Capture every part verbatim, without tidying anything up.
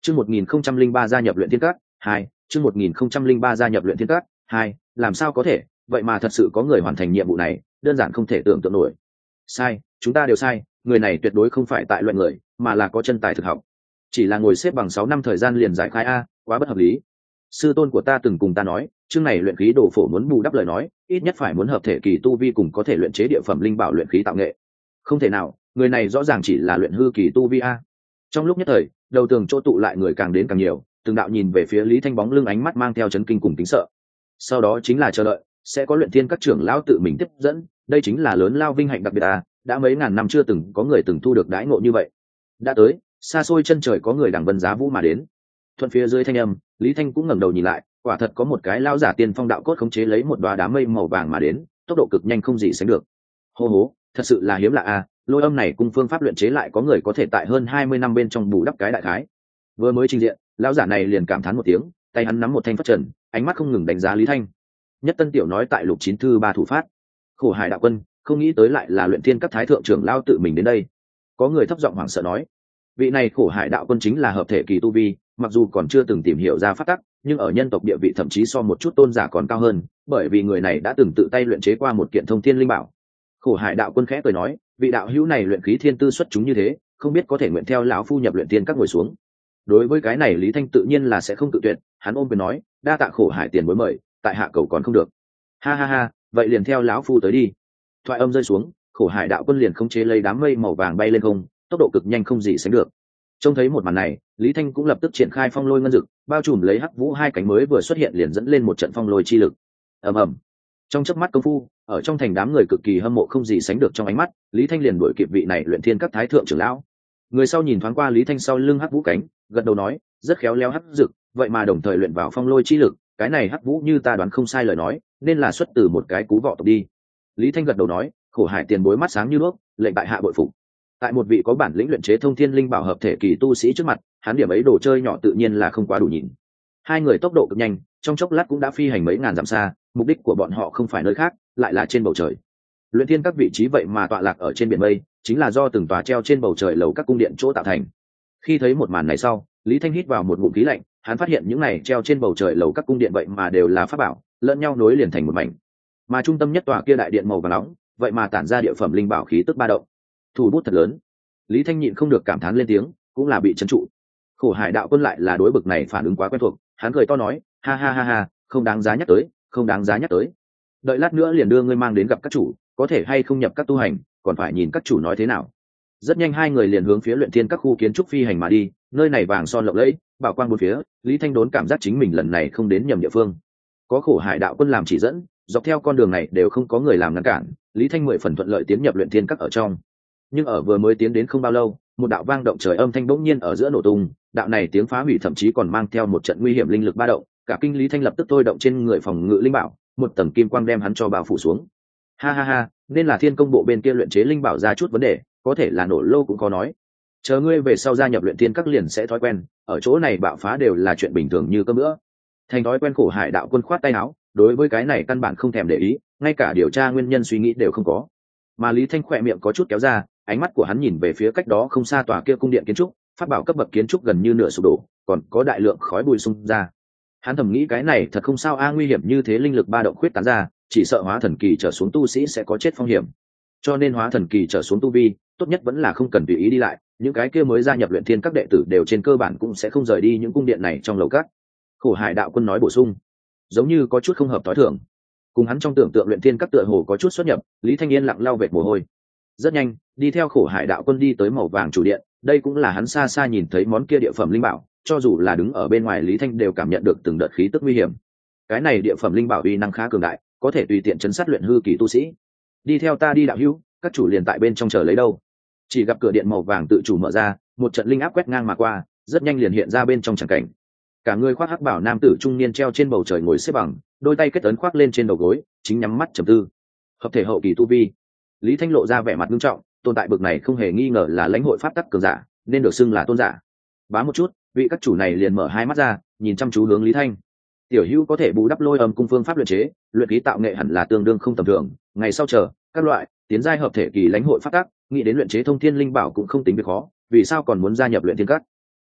Chương một nghìn không trăm linh ba gia nhập luyện thiên các, hai, chương một nghìn không trăm linh ba gia nhập luyện thiên các, hai, làm sao có thể, vậy mà thật sự có người hoàn thành nhiệm vụ này, đơn giản không thể tưởng tượng nổi. Sai, chúng ta đều sai, người này tuyệt đối không phải tại luyện người, mà là có chân tài thực học. Chỉ là ngồi xếp bằng sáu năm thời gian liền giải khai a, quá bất hợp lý. Sư tôn của ta từng cùng ta nói, chương này luyện khí đồ phổ muốn bù đắp lời nói, ít nhất phải muốn hợp thể kỳ tu vi cùng có thể luyện chế địa phẩm linh bảo luyện khí tạo nghệ. Không thể nào, người này rõ ràng chỉ là luyện hư kỳ tu vi a. Trong lúc nhất thời, đầu tường chỗ tụ lại người càng đến càng nhiều, từng đạo nhìn về phía Lý Thanh bóng lưng ánh mắt mang theo chấn kinh cùng kính sợ. Sau đó chính là chờ đợi, sẽ có luyện thiên các trưởng lão tự mình tiếp dẫn, đây chính là lớn lao vinh hạnh đặc biệt à, đã mấy ngàn năm chưa từng có người từng thu được đãi ngộ như vậy. Đã tới, xa xôi chân trời có người đằng vân giá vũ mà đến. Thuận phía dưới thanh âm, Lý Thanh cũng ngẩng đầu nhìn lại, quả thật có một cái lao giả tiên phong đạo cốt khống chế lấy một đóa đám mây màu vàng mà đến, tốc độ cực nhanh không gì sánh được. Hô hố, thật sự là hiếm lạ à, lôi âm này cùng phương pháp luyện chế lại có người có thể tại hơn hai mươi năm bên trong bù đắp cái đại khái. Vừa mới trình diện, lão giả này liền cảm thán một tiếng, tay hắn nắm một thanh phất trần, ánh mắt không ngừng đánh giá Lý Thanh. Nhất Tân Tiểu nói tại lục chín thư ba thủ phát. Khổ Hải đạo quân, không nghĩ tới lại là luyện thiên các thái thượng trưởng lao tự mình đến đây. Có người thấp giọng hoảng sợ nói, vị này Khổ Hải đạo quân chính là hợp thể kỳ tu vi, mặc dù còn chưa từng tìm hiểu ra pháp tắc, nhưng ở nhân tộc địa vị thậm chí so một chút tôn giả còn cao hơn, bởi vì người này đã từng tự tay luyện chế qua một kiện thông thiên linh bảo. Khổ Hải đạo quân khẽ cười nói, vị đạo hữu này luyện khí thiên tư xuất chúng như thế, không biết có thể nguyện theo lão phu nhập luyện thiên các ngồi xuống. Đối với cái này Lý Thanh tự nhiên là sẽ không tự tuyệt, hắn ôm quyền nói, đa tạ Khổ Hải tiền bối mời, tại hạ cầu còn không được. Ha ha ha, vậy liền theo lão phu tới đi. Thoại âm rơi xuống, Khổ Hải đạo quân liền khống chế lấy đám mây màu vàng bay lên không, tốc độ cực nhanh không gì sánh được. Trông thấy một màn này, Lý Thanh cũng lập tức triển khai phong lôi ngân dực, bao trùm lấy hắc vũ hai cánh mới vừa xuất hiện liền dẫn lên một trận phong lôi chi lực. Ầm ầm. Trong chớp mắt công phu, ở trong thành đám người cực kỳ hâm mộ không gì sánh được trong ánh mắt, Lý Thanh liền đuổi kịp vị này luyện thiên các thái thượng trưởng lão. Người sau nhìn thoáng qua Lý Thanh sau lưng hắc vũ cánh, gật đầu nói, rất khéo léo hắc dực, vậy mà đồng thời luyện vào phong lôi chi lực, cái này hắc vũ như ta đoán không sai lời nói, nên là xuất từ một cái cú vọ tộc đi. Lý Thanh gật đầu nói, Khổ Hải tiền bối mắt sáng như đuốc, lệnh tại hạ bội phục. Tại một vị có bản lĩnh luyện chế thông thiên linh bảo hợp thể kỳ tu sĩ trước mặt, hắn điểm ấy đồ chơi nhỏ tự nhiên là không quá đủ nhìn. Hai người tốc độ cực nhanh, trong chốc lát cũng đã phi hành mấy ngàn dặm xa, mục đích của bọn họ không phải nơi khác, lại là trên bầu trời. Luyện thiên các vị trí vậy mà tọa lạc ở trên biển mây, chính là do từng tòa treo trên bầu trời lầu các cung điện chỗ tạo thành. Khi thấy một màn này sau, Lý Thanh hít vào một ngụm khí lạnh, hắn phát hiện những này treo trên bầu trời lầu các cung điện vậy mà đều là pháp bảo, lẫn nhau nối liền thành một mảnh. Mà trung tâm nhất tòa kia đại điện màu vàng nóng, vậy mà tản ra địa phẩm linh bảo khí tức ba động. Thủ bút thật lớn. Lý Thanh nhịn không được cảm thán lên tiếng, cũng là bị trấn trụ. Khổ Hải đạo quân lại là đối bực này phản ứng quá quen thuộc, hắn cười to nói, ha ha ha ha, không đáng giá nhắc tới, không đáng giá nhắc tới. Đợi lát nữa liền đưa ngươi mang đến gặp các chủ, có thể hay không nhập các tu hành, còn phải nhìn các chủ nói thế nào. Rất nhanh hai người liền hướng phía luyện thiên các khu kiến trúc phi hành mà đi, nơi này vàng son lộng lẫy, bảo quang bốn phía, Lý Thanh đốn cảm giác chính mình lần này không đến nhầm địa phương. Có Khổ Hải đạo quân làm chỉ dẫn, dọc theo con đường này đều không có người làm ngăn cản, Lý Thanh mười phần thuận lợi tiến nhập luyện thiên các ở trong. Nhưng ở vừa mới tiến đến không bao lâu, một đạo vang động trời âm thanh bỗng nhiên ở giữa nổ tung, đạo này tiếng phá hủy thậm chí còn mang theo một trận nguy hiểm linh lực ba động, cả kinh Lý Thanh lập tức thôi động trên người phòng ngự linh bảo, một tầng kim quang đem hắn cho bao phủ xuống. Ha ha ha, nên là Thiên Công bộ bên kia luyện chế linh bảo ra chút vấn đề, có thể là nổ lô cũng có nói. Chờ ngươi về sau gia nhập luyện thiên các liền sẽ thói quen, ở chỗ này bạo phá đều là chuyện bình thường như cơm bữa. Thành thói quen Khổ Hải đạo quân khoát tay áo, đối với cái này căn bản không thèm để ý, ngay cả điều tra nguyên nhân suy nghĩ đều không có. Mà Lý Thanh khỏe miệng có chút kéo ra, ánh mắt của hắn nhìn về phía cách đó không xa tòa kia cung điện kiến trúc, pháp bảo cấp bậc kiến trúc gần như nửa sụp đổ, còn có đại lượng khói bụi xung ra. Hắn thầm nghĩ cái này thật không sao a, nguy hiểm như thế linh lực ba động khuyết tán ra, chỉ sợ hóa thần kỳ trở xuống tu sĩ sẽ có chết phong hiểm. Cho nên hóa thần kỳ trở xuống tu vi, tốt nhất vẫn là không cần tùy ý đi lại, những cái kia mới gia nhập luyện thiên các đệ tử đều trên cơ bản cũng sẽ không rời đi những cung điện này trong lầu các. Khổ Hải đạo quân nói bổ sung, giống như có chút không hợp tối thường. Cùng hắn trong tưởng tượng luyện thiên các tựa hồ có chút xuất nhập, Lý Thanh Yên lặng lau vệt mồ hôi. Rất nhanh, đi theo Khổ Hải đạo quân đi tới màu vàng chủ điện, đây cũng là hắn xa xa nhìn thấy món kia địa phẩm linh bảo, cho dù là đứng ở bên ngoài Lý Thanh đều cảm nhận được từng đợt khí tức nguy hiểm. Cái này địa phẩm linh bảo uy năng khá cường đại, có thể tùy tiện chấn sát luyện hư kỳ tu sĩ. Đi theo ta đi đạo hữu, các chủ liền tại bên trong chờ lấy đâu. Chỉ gặp cửa điện màu vàng tự chủ mở ra, một trận linh áp quét ngang mà qua, rất nhanh liền hiện ra bên trong tràng cảnh. Cả người khoác hắc bảo nam tử trung niên treo trên bầu trời ngồi xếp bằng, đôi tay kết ấn khoác lên trên đầu gối, chính nhắm mắt trầm tư. Hợp thể hậu kỳ tu vi. Lý Thanh lộ ra vẻ mặt nghiêm trọng, tồn tại bực này không hề nghi ngờ là lãnh hội pháp tắc cường giả, nên được xưng là tôn giả. Bá một chút, vị các chủ này liền mở hai mắt ra, nhìn chăm chú hướng Lý Thanh. Tiểu hữu có thể bù đắp lôi âm cung phương pháp luyện chế, luyện khí tạo nghệ hẳn là tương đương không tầm thường. Ngày sau chờ các loại tiến giai hợp thể kỳ lãnh hội pháp tắc, nghĩ đến luyện chế thông thiên linh bảo cũng không tính việc khó, vì sao còn muốn gia nhập luyện thiên các?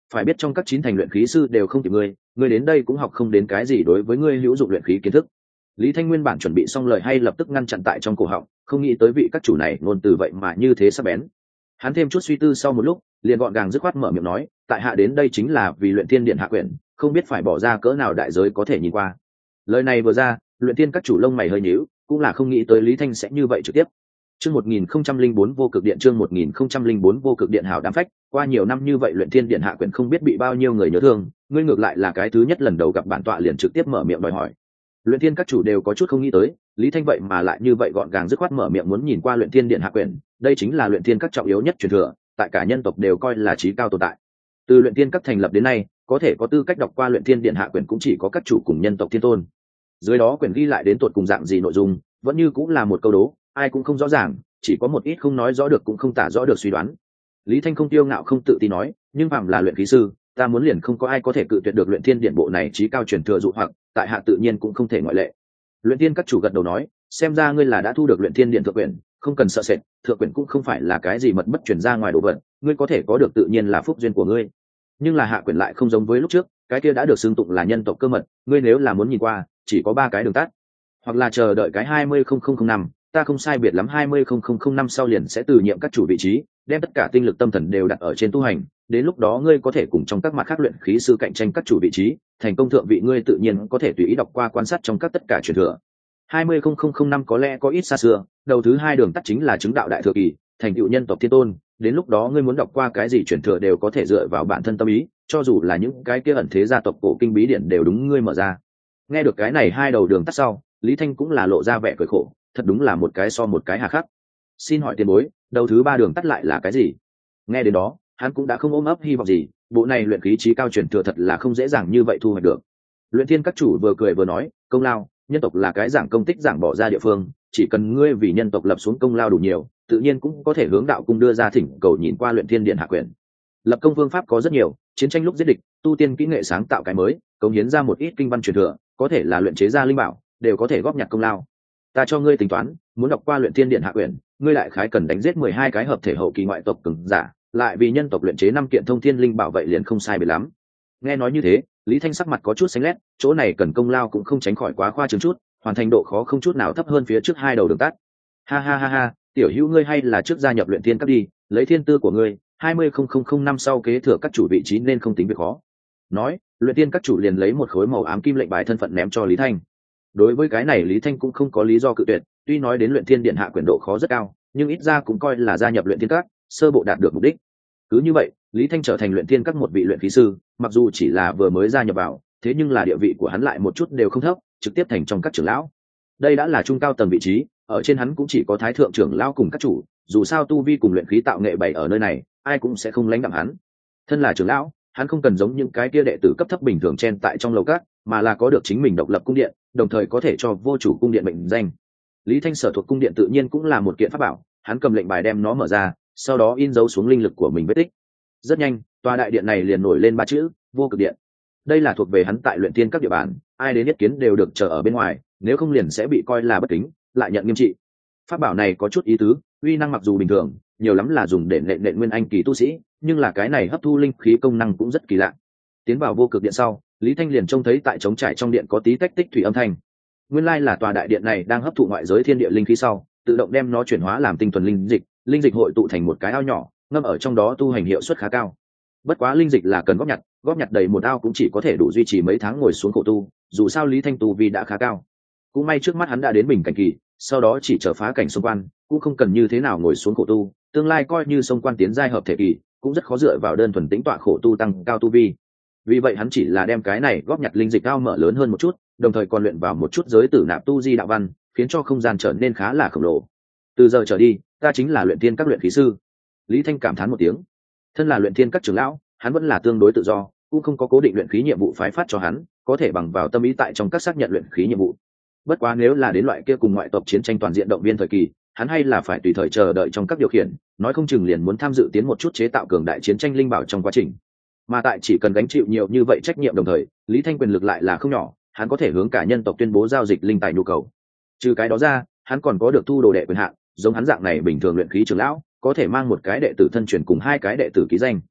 phải biết trong các chín thành luyện khí sư đều không kịp ngươi, ngươi đến đây cũng học không đến cái gì đối với ngươi hữu dụng luyện khí kiến thức. Lý Thanh nguyên bản chuẩn bị xong lời hay lập tức ngăn chặn tại trong cổ họng, không nghĩ tới vị các chủ này ngôn từ vậy mà như thế sắc bén. Hắn thêm chút suy tư sau một lúc, liền gọn gàng dứt khoát mở miệng nói, tại hạ đến đây chính là vì luyện thiên điện hạ quyển, không biết phải bỏ ra cỡ nào đại giới có thể nhìn qua. Lời này vừa ra, luyện thiên các chủ lông mày hơi nhíu, cũng là không nghĩ tới Lý Thanh sẽ như vậy trực tiếp. Chương một nghìn không trăm linh bốn vô cực điện, chương một nghìn không trăm linh bốn vô cực điện hảo đám phách, qua nhiều năm như vậy luyện thiên điện hạ quyển không biết bị bao nhiêu người nhớ thương, ngươi ngược lại là cái thứ nhất lần đầu gặp bản tọa liền trực tiếp mở miệng đòi hỏi. Luyện thiên các chủ đều có chút không nghĩ tới, Lý Thanh vậy mà lại như vậy gọn gàng dứt khoát mở miệng muốn nhìn qua luyện thiên điện hạ quyển, đây chính là luyện thiên các trọng yếu nhất truyền thừa, tại cả nhân tộc đều coi là chí cao tồn tại. Từ luyện thiên các thành lập đến nay, có thể có tư cách đọc qua luyện thiên điện hạ quyển cũng chỉ có các chủ cùng nhân tộc thiên tôn. Dưới đó quyển ghi lại đến tột cùng dạng gì nội dung, vẫn như cũng là một câu đố, ai cũng không rõ ràng, chỉ có một ít không nói rõ được cũng không tả rõ được suy đoán. Lý Thanh không tiêu ngạo không tự tin nói, nhưng phàm là luyện khí sư, ta muốn liền không có ai có thể cự tuyệt được luyện thiên điện bộ này chí cao truyền thừa dụ hoặc, tại hạ tự nhiên cũng không thể ngoại lệ. Luyện thiên các chủ gật đầu nói, xem ra ngươi là đã thu được luyện thiên điện thượng quyển, không cần sợ sệt, thượng quyển cũng không phải là cái gì mật bất truyền ra ngoài đồ vật, ngươi có thể có được tự nhiên là phúc duyên của ngươi. Nhưng là hạ quyển lại không giống với lúc trước, cái kia đã được xưng tụng là nhân tộc cơ mật, ngươi nếu là muốn nhìn qua, chỉ có ba cái đường tắt, hoặc là chờ đợi cái hai mươi không không không năm, ta không sai biệt lắm hai mươi không không không năm sau liền sẽ từ nhiệm các chủ vị trí, đem tất cả tinh lực tâm thần đều đặt ở trên tu hành, đến lúc đó ngươi có thể cùng trong các mặt khác luyện khí sư cạnh tranh các chủ vị trí, thành công thượng vị ngươi tự nhiên có thể tùy ý đọc qua quan sát trong các tất cả truyền thừa. hai mươi không không không năm có lẽ có ít xa xưa, đầu thứ hai đường tắt chính là chứng đạo đại thừa kỳ, thành tựu nhân tộc thiên tôn, đến lúc đó ngươi muốn đọc qua cái gì truyền thừa đều có thể dựa vào bản thân tâm ý, cho dù là những cái kia ẩn thế gia tộc cổ kinh bí điển đều đúng ngươi mở ra. Nghe được cái này hai đầu đường tắt sau, Lý Thanh cũng là lộ ra vẻ cười khổ, thật đúng là một cái so một cái hà khắc. Xin hỏi tiền bối, đầu thứ ba đường tắt lại là cái gì? Nghe đến đó, hắn cũng đã không ôm ấp hy vọng gì, bộ này luyện khí chí cao truyền thừa thật là không dễ dàng như vậy thu hoạch được. Luyện thiên các chủ vừa cười vừa nói, công lao, nhân tộc là cái giảng công tích giảng bỏ ra địa phương, chỉ cần ngươi vì nhân tộc lập xuống công lao đủ nhiều, tự nhiên cũng có thể hướng đạo cung đưa ra thỉnh cầu nhìn qua luyện thiên điện hạ quyển. Lập công phương pháp có rất nhiều, chiến tranh lúc giết địch, tu tiên kỹ nghệ sáng tạo cái mới, cống hiến ra một ít kinh văn truyền thừa, có thể là luyện chế ra linh bảo, đều có thể góp nhặt công lao. Ta cho ngươi tính toán, muốn đọc qua luyện thiên điện hạ quyển, ngươi lại khái cần đánh giết mười hai cái hợp thể hậu kỳ ngoại tộc cường giả, lại vì nhân tộc luyện chế năm kiện thông thiên linh bảo vậy liền không sai biệt lắm. Nghe nói như thế, Lý Thanh sắc mặt có chút xanh lét, chỗ này cần công lao cũng không tránh khỏi quá khoa trương chút, hoàn thành độ khó không chút nào thấp hơn phía trước hai đầu đường tắt. Ha ha ha ha, tiểu hữu ngươi hay là trước gia nhập luyện thiên các đi, lấy thiên tư của ngươi, hai mươi không không không năm sau kế thừa các chủ vị trí nên không tính việc khó. Nói, luyện thiên các chủ liền lấy một khối màu ám kim lệnh bài thân phận ném cho Lý Thanh. Đối với cái này Lý Thanh cũng không có lý do cự tuyệt, tuy nói đến luyện thiên điện hạ quyển độ khó rất cao, nhưng ít ra cũng coi là gia nhập luyện thiên các, sơ bộ đạt được mục đích. Cứ như vậy, Lý Thanh trở thành luyện thiên các một vị luyện khí sư, mặc dù chỉ là vừa mới gia nhập vào, thế nhưng là địa vị của hắn lại một chút đều không thấp, trực tiếp thành trong các trưởng lão. Đây đã là trung cao tầng vị trí, ở trên hắn cũng chỉ có thái thượng trưởng lão cùng các chủ, dù sao tu vi cùng luyện khí tạo nghệ bày ở nơi này, ai cũng sẽ không lãnh đạm hắn. Thân là trưởng lão, hắn không cần giống những cái kia đệ tử cấp thấp bình thường chen tại trong lầu các, mà là có được chính mình độc lập cung điện, đồng thời có thể cho vô chủ cung điện mệnh danh. Lý Thanh sở thuộc cung điện tự nhiên cũng là một kiện pháp bảo, hắn cầm lệnh bài đem nó mở ra, sau đó in dấu xuống linh lực của mình vết tích. Rất nhanh, tòa đại điện này liền nổi lên ba chữ vô cực điện. Đây là thuộc về hắn tại luyện thiên các địa bàn, ai đến nhất kiến đều được chờ ở bên ngoài, nếu không liền sẽ bị coi là bất kính, lại nhận nghiêm trị. Pháp bảo này có chút ý tứ, uy năng mặc dù bình thường, nhiều lắm là dùng để nện nện nguyên anh kỳ tu sĩ, nhưng là cái này hấp thu linh khí công năng cũng rất kỳ lạ. Tiến vào vô cực điện sau, Lý Thanh liền trông thấy tại trống trải trong điện có tí tách tích thủy âm thanh. Nguyên lai là tòa đại điện này đang hấp thụ ngoại giới thiên địa linh khí sau, tự động đem nó chuyển hóa làm tinh thuần linh dịch, linh dịch hội tụ thành một cái ao nhỏ, ngâm ở trong đó tu hành hiệu suất khá cao. Bất quá linh dịch là cần góp nhặt, góp nhặt đầy một ao cũng chỉ có thể đủ duy trì mấy tháng ngồi xuống khổ tu, dù sao Lý Thanh tu vi đã khá cao. Cũng may trước mắt hắn đã đến bình cảnh kỳ, sau đó chỉ trở phá cảnh xung quan, cũng không cần như thế nào ngồi xuống khổ tu, tương lai coi như xung quan tiến giai hợp thể kỳ, cũng rất khó dựa vào đơn thuần tĩnh tọa khổ tu tăng cao tu vi. Vì vậy hắn chỉ là đem cái này góp nhặt linh dịch cao mở lớn hơn một chút, đồng thời còn luyện vào một chút giới tử nạp tu di đạo văn, khiến cho không gian trở nên khá là khổng lồ. Từ giờ trở đi, ta chính là luyện thiên các luyện khí sư. Lý Thanh cảm thán một tiếng. Thân là luyện thiên các trưởng lão, hắn vẫn là tương đối tự do, cũng không có cố định luyện khí nhiệm vụ phái phát cho hắn, có thể bằng vào tâm ý tại trong các xác nhận luyện khí nhiệm vụ. Bất quá nếu là đến loại kia cùng ngoại tộc chiến tranh toàn diện động viên thời kỳ, hắn hay là phải tùy thời chờ đợi trong các điều khiển, nói không chừng liền muốn tham dự tiến một chút chế tạo cường đại chiến tranh linh bảo trong quá trình. Mà tại chỉ cần gánh chịu nhiều như vậy trách nhiệm đồng thời, Lý Thanh quyền lực lại là không nhỏ, hắn có thể hướng cả nhân tộc tuyên bố giao dịch linh tài nhu cầu. Trừ cái đó ra, hắn còn có được thu đồ đệ quyền hạn, giống hắn dạng này bình thường luyện khí trưởng lão, có thể mang một cái đệ tử thân truyền cùng hai cái đệ tử ký danh.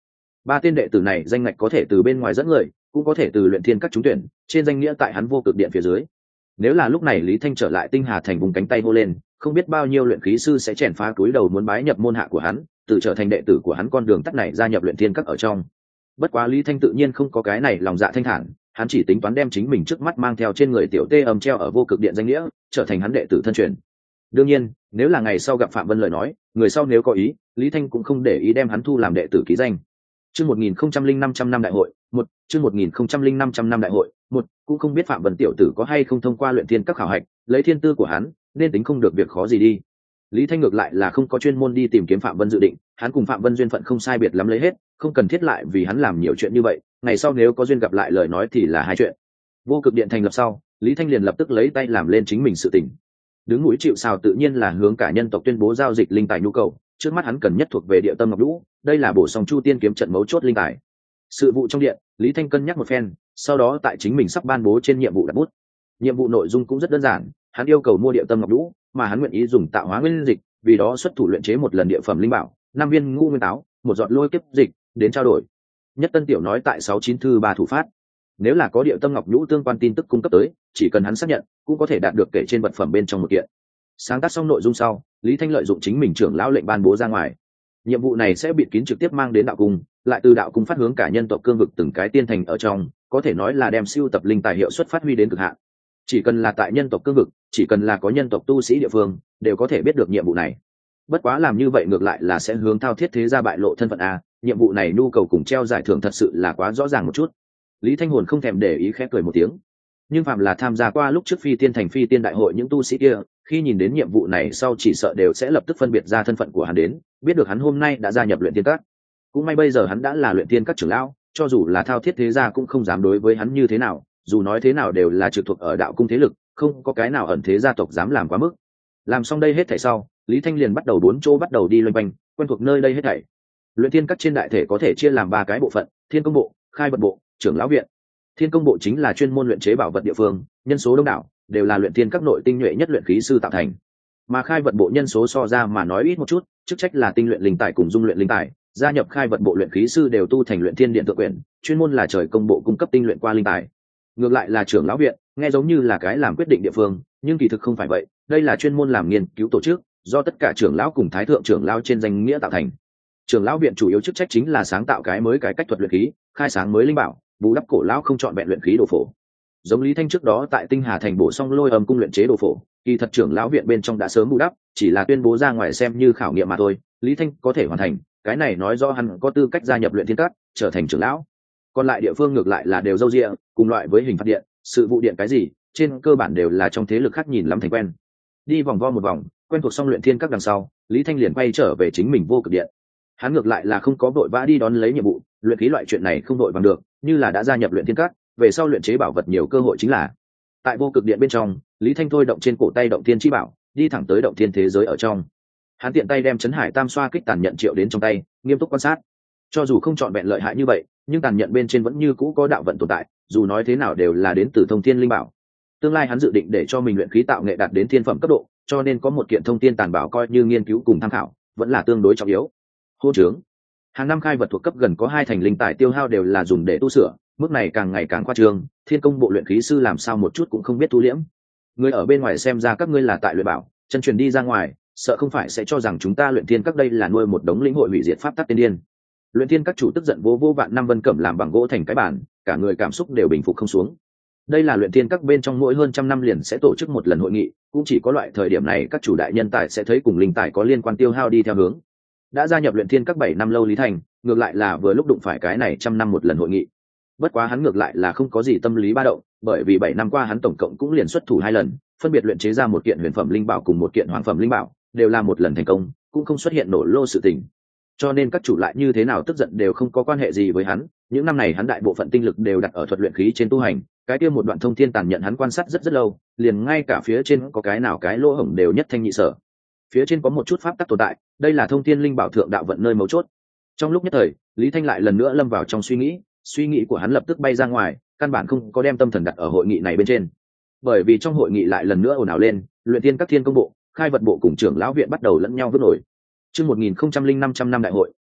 Ba tên đệ tử này danh ngạch có thể từ bên ngoài dẫn người, cũng có thể từ luyện thiên các trúng tuyển, trên danh nghĩa tại hắn vô cực điện phía dưới. Nếu là lúc này Lý Thanh trở lại Tinh Hà thành vùng cánh tay hô lên, không biết bao nhiêu luyện khí sư sẽ chèn phá túi đầu muốn bái nhập môn hạ của hắn, tự trở thành đệ tử của hắn, con đường tắt này gia nhập luyện thiên các ở trong. Bất quá Lý Thanh tự nhiên không có cái này lòng dạ thanh thản, hắn chỉ tính toán đem chính mình trước mắt mang theo trên người tiểu tê âm treo ở vô cực điện danh nghĩa, trở thành hắn đệ tử thân truyền. Đương nhiên, nếu là ngày sau gặp Phạm Vân lời nói, người sau nếu có ý, Lý Thanh cũng không để ý đem hắn thu làm đệ tử ký danh. Chương một nghìn không trăm linh năm trăm năm đại hội, một, chương một nghìn không trăm linh năm trăm năm đại hội, một, cũng không biết Phạm Vân tiểu tử có hay không thông qua luyện thiên các khảo hạch, lấy thiên tư của hắn, nên tính không được việc khó gì đi. Lý Thanh ngược lại là không có chuyên môn đi tìm kiếm Phạm Vân dự định, hắn cùng Phạm Vân duyên phận không sai biệt lắm lấy hết, không cần thiết lại vì hắn làm nhiều chuyện như vậy, ngày sau nếu có duyên gặp lại lời nói thì là hai chuyện. Vô cực điện thành lập sau, Lý Thanh liền lập tức lấy tay làm lên chính mình sự tình. Đứng mũi chịu sào tự nhiên là hướng cả nhân tộc tuyên bố giao dịch linh tài nhu cầu, trước mắt hắn cần nhất thuộc về địa tâm ngọc lũ, đây là bổ sung chu tiên kiếm trận mấu chốt linh tài. Sự vụ trong điện, Lý Thanh cân nhắc một phen, sau đó tại chính mình sắp ban bố trên nhiệm vụ đặt bút. Nhiệm vụ nội dung cũng rất đơn giản, hắn yêu cầu mua địa tâm ngọc lũ, mà hắn nguyện ý dùng tạo hóa nguyên dịch, vì đó xuất thủ luyện chế một lần địa phẩm linh bảo, năm viên ngũ nguyên táo, một giọt lôi kiếp dịch, đến trao đổi. Nhất Tân tiểu nói tại sáu chín thư ba thủ phát. Nếu là có địa tâm ngọc nhũ tương quan tin tức cung cấp tới, chỉ cần hắn xác nhận, cũng có thể đạt được kể trên vật phẩm bên trong một kiện. Sáng tác xong nội dung sau, Lý Thanh lợi dụng chính mình trưởng lão lệnh ban bố ra ngoài. Nhiệm vụ này sẽ bịt kín trực tiếp mang đến đạo cung, lại từ đạo cung phát hướng cả nhân tộc cương vực từng cái tiên thành ở trong, có thể nói là đem siêu tập linh tài hiệu suất phát huy đến cực hạn. Chỉ cần là tại nhân tộc cương vực, chỉ cần là có nhân tộc tu sĩ địa phương, đều có thể biết được nhiệm vụ này. Bất quá làm như vậy ngược lại là sẽ hướng thao thiết thế gia bại lộ thân phận a, nhiệm vụ này nhu cầu cùng treo giải thưởng thật sự là quá rõ ràng một chút. Lý Thanh hồn không thèm để ý, khẽ cười một tiếng. Nhưng phạm là tham gia qua lúc trước phi tiên thành phi tiên đại hội những tu sĩ kia, khi nhìn đến nhiệm vụ này sau chỉ sợ đều sẽ lập tức phân biệt ra thân phận của hắn đến, biết được hắn hôm nay đã gia nhập luyện tiên các. Cũng may bây giờ hắn đã là luyện tiên các trưởng lão, cho dù là thao thiết thế gia cũng không dám đối với hắn như thế nào, dù nói thế nào đều là trực thuộc ở đạo cung thế lực, không có cái nào ẩn thế gia tộc dám làm quá mức. Làm xong đây hết thảy sau, Lý Thanh liền bắt đầu bốn chỗ bắt đầu đi loanh quanh, quen thuộc nơi đây hết thảy. Luyện tiên các trên đại thể có thể chia làm ba cái bộ phận: Thiên công bộ, Khai vật bộ, Trưởng lão viện. Thiên công bộ chính là chuyên môn luyện chế bảo vật địa phương, nhân số đông đảo, đều là luyện tiên các nội tinh nhuệ nhất luyện khí sư tạo thành. Mà Khai vật bộ nhân số so ra mà nói ít một chút, chức trách là tinh luyện linh tài cùng dung luyện linh tài, gia nhập Khai vật bộ luyện khí sư đều tu thành luyện thiên điện tự quyển, chuyên môn là trời công bộ cung cấp tinh luyện qua linh tài. Ngược lại là Trưởng lão viện, nghe giống như là cái làm quyết định địa phương, nhưng kỳ thực không phải vậy, đây là chuyên môn làm nghiên cứu tổ chức, do tất cả trưởng lão cùng thái thượng trưởng lão trên danh nghĩa tạo thành. Trưởng lão viện chủ yếu chức trách chính là sáng tạo cái mới cái cách thuật luyện khí, khai sáng mới linh bảo, bù đắp cổ lão không chọn vẹn luyện khí đồ phổ. Giống Lý Thanh trước đó tại Tinh Hà thành bổ xong lôi âm cung luyện chế đồ phổ, kỳ thật trưởng lão viện bên trong đã sớm bù đắp, chỉ là tuyên bố ra ngoài xem như khảo nghiệm mà thôi. Lý Thanh có thể hoàn thành, cái này nói rõ hắn có tư cách gia nhập luyện thiên các, trở thành trưởng lão. Còn lại địa phương ngược lại là đều dâu dịa, cùng loại với hình phạt điện, sự vụ điện cái gì, trên cơ bản đều là trong thế lực khác nhìn lắm thành quen. Đi vòng vo một vòng, quen thuộc xong luyện thiên các đằng sau, Lý Thanh liền quay trở về chính mình vô cực điện. Hắn ngược lại là không có vội vã đi đón lấy nhiệm vụ, luyện khí loại chuyện này không vội bằng được, như là đã gia nhập luyện thiên các, về sau luyện chế bảo vật nhiều cơ hội chính là. Tại vô cực điện bên trong, Lý Thanh thôi động trên cổ tay động thiên chi bảo, đi thẳng tới động thiên thế giới ở trong. Hắn tiện tay đem chấn hải tam xoa kích tàn nhận triệu đến trong tay, nghiêm túc quan sát. Cho dù không chọn vẹn lợi hại như vậy, nhưng tàn nhận bên trên vẫn như cũ có đạo vận tồn tại, dù nói thế nào đều là đến từ thông thiên linh bảo. Tương lai hắn dự định để cho mình luyện khí tạo nghệ đạt đến thiên phẩm cấp độ, cho nên có một kiện thông thiên tàn bảo coi như nghiên cứu cùng tham khảo, vẫn là tương đối trọng yếu. Hô trướng. Hàng năm khai vật thuộc cấp gần có hai thành linh tài tiêu hao đều là dùng để tu sửa, mức này càng ngày càng khoa trương, thiên công bộ luyện khí sư làm sao một chút cũng không biết tu liễm. Người ở bên ngoài xem ra các ngươi là tại luyện bảo, chân truyền đi ra ngoài, sợ không phải sẽ cho rằng chúng ta luyện thiên các đây là nuôi một đống lĩnh hội hủy diệt pháp tắc tiên điên. Luyện thiên các chủ tức giận vô vô vạn năm vân cẩm làm bằng gỗ thành cái bản, cả người cảm xúc đều bình phục không xuống. Đây là luyện thiên các bên trong mỗi hơn trăm năm liền sẽ tổ chức một lần hội nghị, cũng chỉ có loại thời điểm này các chủ đại nhân tài sẽ thấy cùng linh tài có liên quan tiêu hao đi theo hướng. Đã gia nhập luyện thiên các bảy năm lâu Lý Thành, ngược lại là vừa lúc đụng phải cái này trăm năm một lần hội nghị. Bất quá hắn ngược lại là không có gì tâm lý ba động, bởi vì bảy năm qua hắn tổng cộng cũng liền xuất thủ hai lần, phân biệt luyện chế ra một kiện huyền phẩm linh bảo cùng một kiện hoàng phẩm linh bảo, đều là một lần thành công, cũng không xuất hiện nổ lô sự tình. Cho nên các chủ lại như thế nào tức giận đều không có quan hệ gì với hắn, những năm này hắn đại bộ phận tinh lực đều đặt ở thuật luyện khí trên tu hành, cái kia một đoạn thông thiên tàn nhận hắn quan sát rất rất lâu, liền ngay cả phía trên có cái nào cái lỗ hổng đều nhất thanh nhị sở. Phía trên có một chút pháp tắc tồn tại, đây là thông thiên linh bảo thượng đạo vận nơi mấu chốt. Trong lúc nhất thời, Lý Thanh lại lần nữa lâm vào trong suy nghĩ, suy nghĩ của hắn lập tức bay ra ngoài, căn bản không có đem tâm thần đặt ở hội nghị này bên trên. Bởi vì trong hội nghị lại lần nữa ồn ào lên, luyện tiên các thiên công bộ, khai vật bộ cùng trưởng lão viện bắt đầu lẫn nhau vứt nổi. Chương một nghìn không trăm linh năm trăm năm đại hội, hai,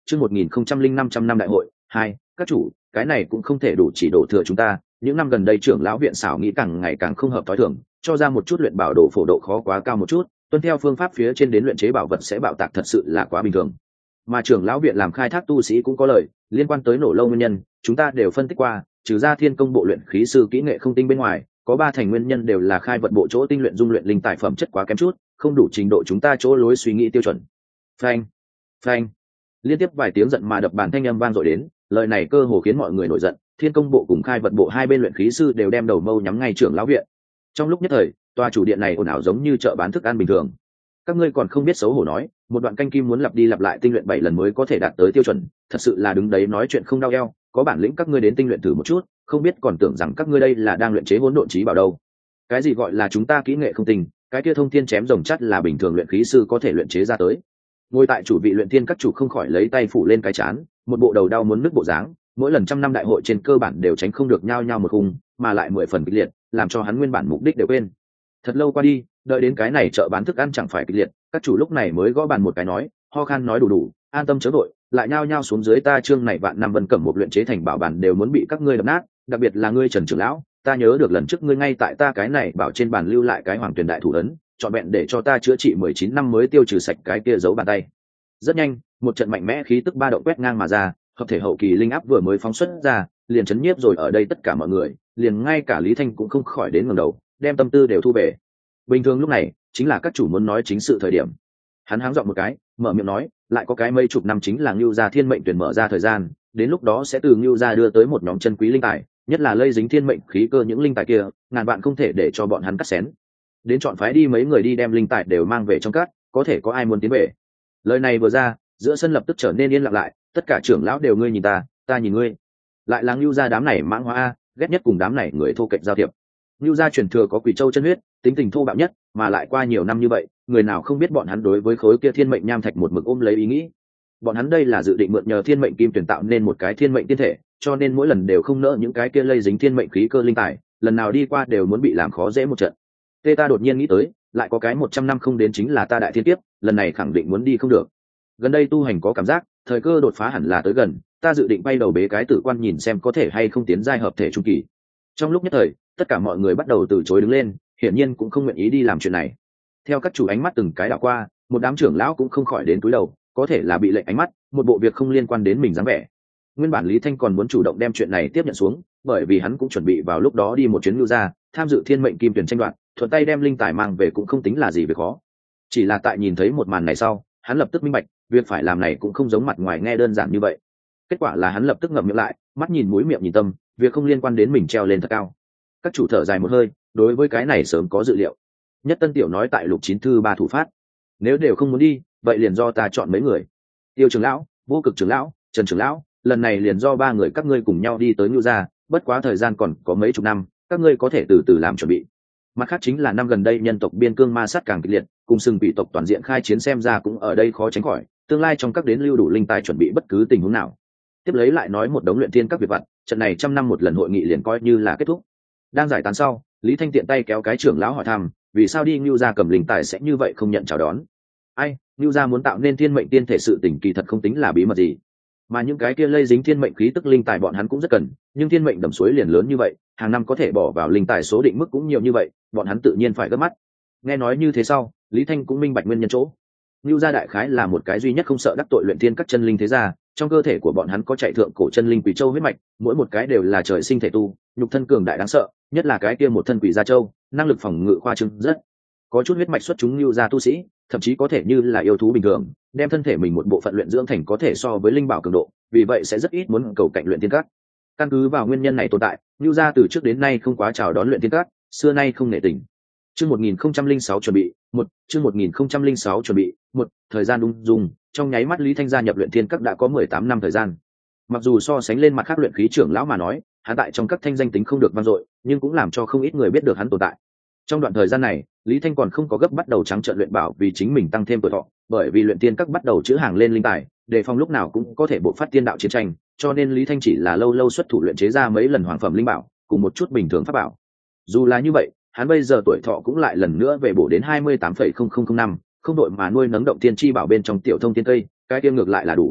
chương một nghìn không trăm linh năm trăm năm đại hội hai. Các chủ, cái này cũng không thể đủ chỉ đổ thừa chúng ta, những năm gần đây trưởng lão viện xảo nghĩ càng ngày càng không hợp thói thường, cho ra một chút luyện bảo đồ phổ độ khó quá cao một chút, tuân theo phương pháp phía trên đến luyện chế bảo vật sẽ bạo tạc thật sự là quá bình thường. Mà trưởng lão viện làm khai thác tu sĩ cũng có lời, liên quan tới nổ lâu nguyên nhân chúng ta đều phân tích qua, trừ ra thiên công bộ luyện khí sư kỹ nghệ không tinh bên ngoài, có ba thành nguyên nhân đều là khai vật bộ chỗ tinh luyện dung luyện linh tài phẩm chất quá kém chút, không đủ trình độ chúng ta chỗ lối suy nghĩ tiêu chuẩn. Phanh, phanh, liên tiếp vài tiếng giận mà đập bàn thanh âm vang dội đến, lời này cơ hồ khiến mọi người nổi giận, thiên công bộ cùng khai vật bộ hai bên luyện khí sư đều đem đầu mâu nhắm ngay trưởng lão viện. Trong lúc nhất thời, tòa chủ điện này ồn ào giống như chợ bán thức ăn bình thường. Các ngươi còn không biết xấu hổ nói, một đoạn canh kim muốn lặp đi lặp lại tinh luyện bảy lần mới có thể đạt tới tiêu chuẩn, thật sự là đứng đấy nói chuyện không đau eo, có bản lĩnh các ngươi đến tinh luyện thử một chút, không biết còn tưởng rằng các ngươi đây là đang luyện chế hỗn độn chí bảo đâu. Cái gì gọi là chúng ta kỹ nghệ không tinh, cái kia thông thiên chém rồng chắt là bình thường luyện khí sư có thể luyện chế ra tới. Ngồi tại chủ vị luyện thiên các chủ không khỏi lấy tay phủ lên cái chán, một bộ đầu đau muốn nứt bộ dáng, mỗi lần trăm năm đại hội trên cơ bản đều tránh không được nhao nhao một khung, mà lại mười phần kịch liệt, làm cho hắn nguyên bản mục đích đều quên. Thật lâu qua đi, đợi đến cái này chợ bán thức ăn chẳng phải kịch liệt, các chủ lúc này mới gõ bàn một cái nói, ho khan nói đủ đủ, an tâm chớ vội, lại nhao nhao xuống dưới, ta chương này vạn năm vân cẩm một luyện chế thành bảo bản đều muốn bị các ngươi đập nát, đặc biệt là ngươi Trần trưởng lão, ta nhớ được lần trước ngươi ngay tại ta cái này bảo trên bàn lưu lại cái hoàng tuyển đại thủ ấn, chọn vẹn để cho ta chữa trị mười chín năm mới tiêu trừ sạch cái kia giấu bàn tay. Rất nhanh, một trận mạnh mẽ khí tức ba động quét ngang mà ra, hợp thể hậu kỳ linh áp vừa mới phóng xuất ra, liền chấn nhiếp rồi ở đây tất cả mọi người, liền ngay cả Lý Thanh cũng không khỏi đến ngẩng đầu, đem tâm tư đều thu về. Bình thường lúc này chính là các chủ muốn nói chính sự thời điểm. Hắn háng giọng một cái, mở miệng nói, lại có cái mấy chục năm chính là Ngưu gia thiên mệnh tuyển mở ra thời gian, đến lúc đó sẽ từ Ngưu gia đưa tới một nhóm chân quý linh tài, nhất là lây dính thiên mệnh khí cơ những linh tài kia, ngàn vạn không thể để cho bọn hắn cắt xén. Đến chọn phái đi mấy người đi đem linh tài đều mang về trong cát, có thể có ai muốn tiến về. Lời này vừa ra, giữa sân lập tức trở nên yên lặng lại, tất cả trưởng lão đều ngươi nhìn ta, ta nhìn ngươi. Lại là Ngưu gia đám này mãng hóa a, ghét nhất cùng đám này người thô kệch giao thiệp. Ngưu gia truyền thừa có quỷ châu chân huyết, tính tình thô bạo nhất, mà lại qua nhiều năm như vậy, người nào không biết bọn hắn đối với khối kia thiên mệnh nham thạch một mực ôm lấy ý nghĩ. Bọn hắn đây là dự định mượn nhờ thiên mệnh kim tuyển tạo nên một cái thiên mệnh tiên thể, cho nên mỗi lần đều không nỡ những cái kia lây dính thiên mệnh khí cơ linh tài, lần nào đi qua đều muốn bị làm khó dễ một trận. Tê ta đột nhiên nghĩ tới, lại có cái một trăm năm không đến chính là ta đại thiên kiếp, lần này khẳng định muốn đi không được. Gần đây tu hành có cảm giác, thời cơ đột phá hẳn là tới gần, ta dự định bay đầu bế cái tử quan nhìn xem có thể hay không tiến giai hợp thể trung kỳ. Trong lúc nhất thời, tất cả mọi người bắt đầu từ chối đứng lên, hiển nhiên cũng không nguyện ý đi làm chuyện này. Theo các chủ ánh mắt từng cái đảo qua, một đám trưởng lão cũng không khỏi đến túi đầu, có thể là bị lệnh ánh mắt, một bộ việc không liên quan đến mình dáng vẻ. Nguyên bản Lý Thanh còn muốn chủ động đem chuyện này tiếp nhận xuống, bởi vì hắn cũng chuẩn bị vào lúc đó đi một chuyến Ngưu gia, tham dự thiên mệnh kim tuyển tranh đoạt, thuận tay đem linh tài mang về cũng không tính là gì về khó. Chỉ là tại nhìn thấy một màn này sau, hắn lập tức minh bạch, việc phải làm này cũng không giống mặt ngoài nghe đơn giản như vậy. Kết quả là hắn lập tức ngậm miệng lại, mắt nhìn mũi miệng nhìn tâm, việc không liên quan đến mình treo lên thật cao. Các chủ thở dài một hơi, đối với cái này sớm có dự liệu. Nhất Tân Tiểu nói tại lục chín thư ba thủ phát, nếu đều không muốn đi, vậy liền do ta chọn mấy người. Tiêu trưởng lão, Vô Cực trưởng lão, Trần trưởng lão, lần này liền do ba người các ngươi cùng nhau đi tới Ngưu gia, bất quá thời gian còn có mấy chục năm, các ngươi có thể từ từ làm chuẩn bị. Mặt khác chính là năm gần đây nhân tộc biên cương ma sát càng kịch liệt, cùng sừng bị tộc toàn diện khai chiến xem ra cũng ở đây khó tránh khỏi, tương lai trong các đến lưu đủ linh tài chuẩn bị bất cứ tình huống nào. Tiếp lấy lại nói một đống luyện tiên các việc vặt, trận này trăm năm một lần hội nghị liền coi như là kết thúc. Đang giải tán sau, Lý Thanh tiện tay kéo cái trưởng lão hỏi thăm, vì sao đi Ngưu gia cầm linh tài sẽ như vậy không nhận chào đón. Ai, Ngưu gia muốn tạo nên thiên mệnh tiên thể sự tình kỳ thật không tính là bí mật gì, mà những cái kia lây dính thiên mệnh khí tức linh tài bọn hắn cũng rất cần, nhưng thiên mệnh đầm suối liền lớn như vậy, hàng năm có thể bỏ vào linh tài số định mức cũng nhiều như vậy, bọn hắn tự nhiên phải gấp mắt. Nghe nói như thế sau, Lý Thanh cũng minh bạch nguyên nhân chỗ. Ngưu gia đại khái là một cái duy nhất không sợ đắc tội luyện thiên các chân linh thế gia, trong cơ thể của bọn hắn có chạy thượng cổ chân linh quỷ châu huyết mạch, mỗi một cái đều là trời sinh thể tu, nhục thân cường đại đáng sợ, nhất là cái kia một thân quỷ gia châu, năng lực phòng ngự khoa trương rất. Có chút huyết mạch xuất chúng Ngưu gia tu sĩ, thậm chí có thể như là yêu thú bình thường, đem thân thể mình một bộ phận luyện dưỡng thành có thể so với linh bảo cường độ, vì vậy sẽ rất ít muốn cầu cạnh luyện thiên các. Căn cứ vào nguyên nhân này tồn tại, Ngưu gia từ trước đến nay không quá chào đón luyện thiên các, xưa nay không nể tình. Chương một nghìn không trăm linh sáu chuẩn bị, một, chương một nghìn không trăm linh sáu chuẩn bị, một, thời gian ung dung, trong nháy mắt Lý Thanh gia nhập luyện thiên các đã có mười tám năm thời gian. Mặc dù so sánh lên mặt khác luyện khí trưởng lão mà nói, hắn tại trong các thanh danh tính không được vang dội, nhưng cũng làm cho không ít người biết được hắn tồn tại. Trong đoạn thời gian này, Lý Thanh còn không có gấp bắt đầu trắng trợn luyện bảo vì chính mình tăng thêm tuổi thọ, bởi vì luyện tiên các bắt đầu chữ hàng lên linh tài, đề phòng lúc nào cũng có thể bộc phát tiên đạo chiến tranh, cho nên Lý Thanh chỉ là lâu lâu xuất thủ luyện chế ra mấy lần hoàng phẩm linh bảo, cùng một chút bình thường pháp bảo. Dù là như vậy, hắn bây giờ tuổi thọ cũng lại lần nữa về bổ đến hai mươi tám phẩy không không không năm, không đội mà nuôi nấng động tiên chi bảo bên trong tiểu thông tiên cây, cái kia ngược lại là đủ.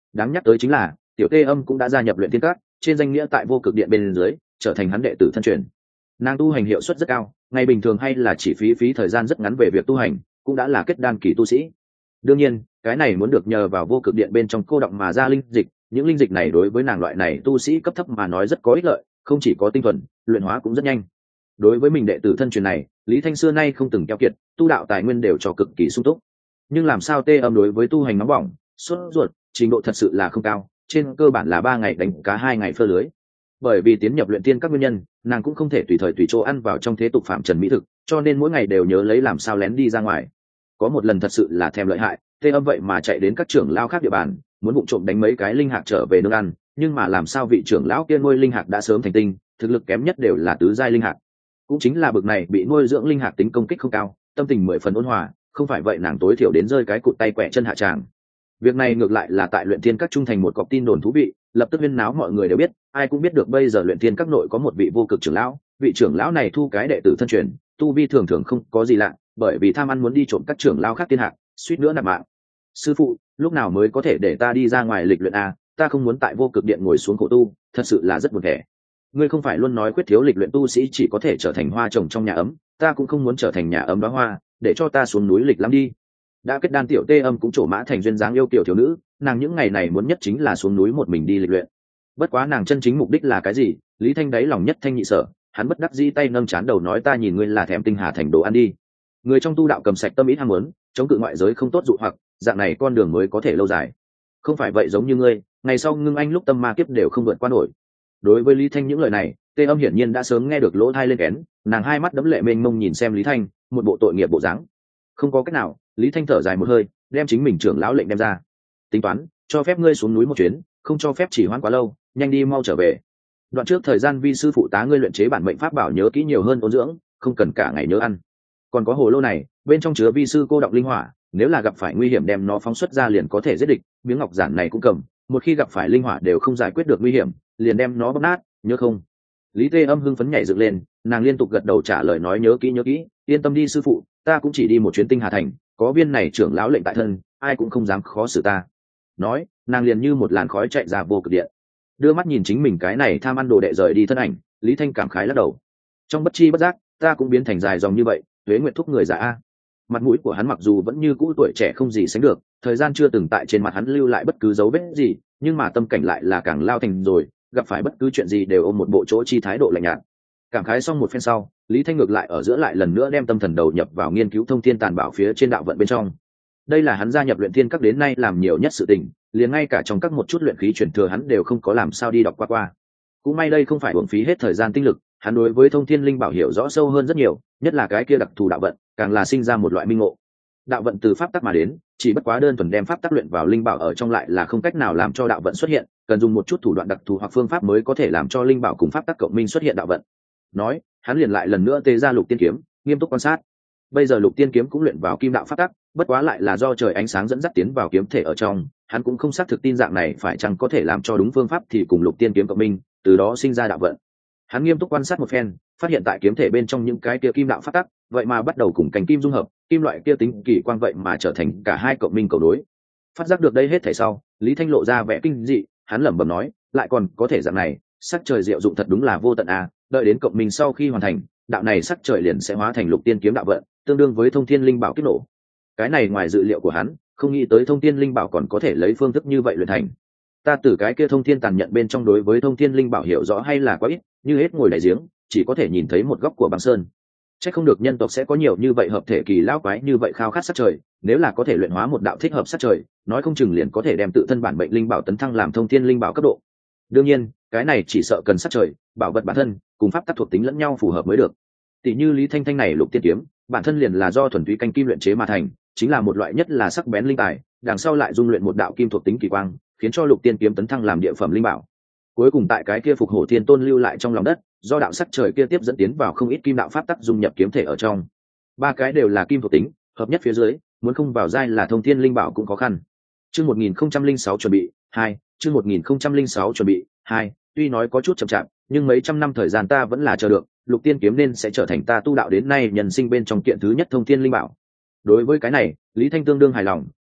Đáng nhắc tới chính là tiểu tê âm cũng đã gia nhập luyện thiên các, trên danh nghĩa tại vô cực điện bên dưới trở thành hắn đệ tử thân truyền. Nàng tu hành hiệu suất rất cao, ngày bình thường hay là chỉ phí phí thời gian rất ngắn về việc tu hành cũng đã là kết đan kỳ tu sĩ. Đương nhiên cái này muốn được nhờ vào vô cực điện bên trong cô động mà ra linh dịch, những linh dịch này đối với nàng loại này tu sĩ cấp thấp mà nói rất có ích lợi, không chỉ có tinh thuần, luyện hóa cũng rất nhanh. Đối với mình đệ tử thân truyền này, Lý Thanh xưa nay không từng keo kiệt, tu đạo tài nguyên đều cho cực kỳ sung túc. Nhưng làm sao tê âm đối với tu hành nóng bỏng, sốt ruột, trình độ thật sự là không cao, trên cơ bản là ba ngày đánh cá hai ngày phơ lưới. Bởi vì tiến nhập luyện tiên các nguyên nhân, nàng cũng không thể tùy thời tùy chỗ ăn vào trong thế tục phạm trần mỹ thực, cho nên mỗi ngày đều nhớ lấy làm sao lén đi ra ngoài. Có một lần thật sự là thèm lợi hại, tê âm vậy mà chạy đến các trưởng lao khác địa bàn, muốn vụng trộm đánh mấy cái linh hạc trở về nương ăn, nhưng mà làm sao vị trưởng lão kia nuôi linh hạc đã sớm thành tinh, thực lực kém nhất đều là tứ giai linh hạc. Cũng chính là bực này bị nuôi dưỡng linh hạc tính công kích không cao, tâm tình mười phần ôn hòa, không phải vậy nàng tối thiểu đến rơi cái cụt tay quẹ chân hạ tràng. Việc này ngược lại là tại luyện thiên các trung thành một cọc tin đồn thú vị, lập tức huyên náo mọi người đều biết, ai cũng biết được bây giờ luyện thiên các nội có một vị vô cực trưởng lão, vị trưởng lão này thu cái đệ tử thân truyền, tu vi thường thường không có gì lạ, bởi vì tham ăn muốn đi trộm các trưởng lão khác tiên hạc, suýt nữa nạp mạng. Sư phụ, lúc nào mới có thể để ta đi ra ngoài lịch luyện a, ta không muốn tại vô cực điện ngồi xuống khổ tu, thật sự là rất buồn tẻ. Ngươi không phải luôn nói quyết thiếu lịch luyện tu sĩ chỉ có thể trở thành hoa trồng trong nhà ấm, ta cũng không muốn trở thành nhà ấm đóa hoa, để cho ta xuống núi lịch lắm đi. Đã kết đan tiểu tê âm cũng trổ mã thành duyên dáng yêu kiểu thiếu nữ, nàng những ngày này muốn nhất chính là xuống núi một mình đi lịch luyện. Bất quá nàng chân chính mục đích là cái gì, Lý Thanh đáy lòng nhất thanh nhị sở, hắn bất đắc dĩ tay nâng chán đầu nói ta nhìn ngươi là thèm tinh hà thành đồ ăn đi. Người trong tu đạo cầm sạch tâm ý ham muốn, chống cự ngoại giới không tốt dụ hoặc, dạng này con đường mới có thể lâu dài. Không phải vậy giống như ngươi, ngày sau ngưng anh lúc tâm ma kiếp đều không vượt qua nổi. Đối với Lý Thanh những lời này, tê âm hiển nhiên đã sớm nghe được lỗ tai lên kén, nàng hai mắt đẫm lệ mênh mông nhìn xem Lý Thanh, một bộ tội nghiệp bộ dáng. Không có cách nào, Lý Thanh thở dài một hơi, đem chính mình trưởng lão lệnh đem ra. Tính toán, cho phép ngươi xuống núi một chuyến, không cho phép chỉ hoãn quá lâu, nhanh đi mau trở về. Đoạn trước thời gian vi sư phụ tá ngươi luyện chế bản mệnh pháp bảo nhớ kỹ nhiều hơn ôn dưỡng, không cần cả ngày nhớ ăn. Còn có hồ lô này, bên trong chứa vi sư cô đọng linh hỏa, nếu là gặp phải nguy hiểm đem nó phóng xuất ra liền có thể giết địch, miếng ngọc giản này cũng cầm, một khi gặp phải linh hỏa đều không giải quyết được nguy hiểm, liền đem nó bóp nát, nhớ không? Lý Tê Âm hưng phấn nhảy dựng lên, nàng liên tục gật đầu trả lời nói nhớ kỹ nhớ kỹ, yên tâm đi sư phụ, ta cũng chỉ đi một chuyến tinh hà thành, có viên này trưởng lão lệnh tại thân, ai cũng không dám khó xử ta. Nói, nàng liền như một làn khói chạy ra vô cực điện, đưa mắt nhìn chính mình cái này tham ăn đồ đệ rời đi thân ảnh, Lý Thanh cảm khái lắc đầu. Trong bất chi bất giác, ta cũng biến thành dài dòng như vậy, tuế nguyện thúc người già a. Mặt mũi của hắn mặc dù vẫn như cũ tuổi trẻ không gì sánh được, thời gian chưa từng tại trên mặt hắn lưu lại bất cứ dấu vết gì, nhưng mà tâm cảnh lại là càng lao thành rồi, gặp phải bất cứ chuyện gì đều ôm một bộ chỗ chi thái độ lạnh nhạt. Cảm khái xong một phen sau, Lý Thanh ngược lại ở giữa lại lần nữa đem tâm thần đầu nhập vào nghiên cứu thông thiên tàn bảo phía trên đạo vận bên trong. Đây là hắn gia nhập luyện thiên các đến nay làm nhiều nhất sự tình, liền ngay cả trong các một chút luyện khí truyền thừa hắn đều không có làm sao đi đọc qua qua. Cũng may đây không phải uổng phí hết thời gian tinh lực, hắn đối với thông thiên linh bảo hiểu rõ sâu hơn rất nhiều, nhất là cái kia đặc thù đạo vận, càng là sinh ra một loại minh ngộ. Đạo vận từ pháp tắc mà đến, chỉ bất quá đơn thuần đem pháp tắc luyện vào linh bảo ở trong lại là không cách nào làm cho đạo vận xuất hiện, cần dùng một chút thủ đoạn đặc thù hoặc phương pháp mới có thể làm cho linh bảo cùng pháp tắc cộng minh xuất hiện đạo vận. Nói, hắn liền lại lần nữa tế ra lục tiên kiếm, nghiêm túc quan sát. Bây giờ lục tiên kiếm cũng luyện vào kim đạo pháp tắc, bất quá lại là do trời ánh sáng dẫn dắt tiến vào kiếm thể ở trong, hắn cũng không xác thực tin dạng này phải chăng có thể làm cho đúng phương pháp thì cùng lục tiên kiếm cộng minh, từ đó sinh ra đạo vận. Hắn nghiêm túc quan sát một phen, phát hiện tại kiếm thể bên trong những cái kia kim đạo pháp tắc, vậy mà bắt đầu cùng cành kim dung hợp, kim loại kia tính kỳ quang vậy mà trở thành cả hai cộng minh cầu đối. Phát giác được đây hết thảy sau, Lý Thanh lộ ra vẻ kinh dị, hắn lẩm bẩm nói, lại còn có thể dạng này, sắc trời diệu dụng thật đúng là vô tận à, đợi đến cộng minh sau khi hoàn thành, đạo này sắc trời liền sẽ hóa thành lục tiên kiếm đạo vận, tương đương với thông thiên linh bảo kích nổ. Cái này ngoài dự liệu của hắn, không nghĩ tới thông thiên linh bảo còn có thể lấy phương thức như vậy luyện thành. Ta từ cái kia thông thiên tàn nhận bên trong đối với thông thiên linh bảo hiểu rõ hay là quá ít, như hết ngồi đại giếng, chỉ có thể nhìn thấy một góc của băng sơn. Chắc không được nhân tộc sẽ có nhiều như vậy hợp thể kỳ lão quái như vậy khao khát sắc trời, nếu là có thể luyện hóa một đạo thích hợp sắc trời, nói không chừng liền có thể đem tự thân bản mệnh linh bảo tấn thăng làm thông thiên linh bảo cấp độ. Đương nhiên, cái này chỉ sợ cần sắc trời, bảo vật bản thân cùng pháp tắc thuộc tính lẫn nhau phù hợp mới được. Tỷ như Lý Thanh Thanh này lục tiên kiếm, bản thân liền là do thuần túy canh kim luyện chế mà thành, chính là một loại nhất là sắc bén linh tài, đằng sau lại dung luyện một đạo kim thuộc tính kỳ quang, khiến cho lục tiên kiếm tấn thăng làm địa phẩm linh bảo. Cuối cùng tại cái kia phục hổ thiên tôn lưu lại trong lòng đất, do đạo sắc trời kia tiếp dẫn tiến vào không ít kim đạo pháp tắc dung nhập kiếm thể ở trong. Ba cái đều là kim thuộc tính, hợp nhất phía dưới, muốn không vào giai là thông thiên linh bảo cũng khó khăn. Chương một nghìn không trăm linh sáu chuẩn bị hai, chương một nghìn không trăm linh sáu chuẩn bị hai, tuy nói có chút chậm chạp, nhưng mấy trăm năm thời gian ta vẫn là chờ được, lục tiên kiếm nên sẽ trở thành ta tu đạo đến nay nhân sinh bên trong kiện thứ nhất thông thiên linh bảo. Đối với cái này, Lý Thanh tương đương hài lòng,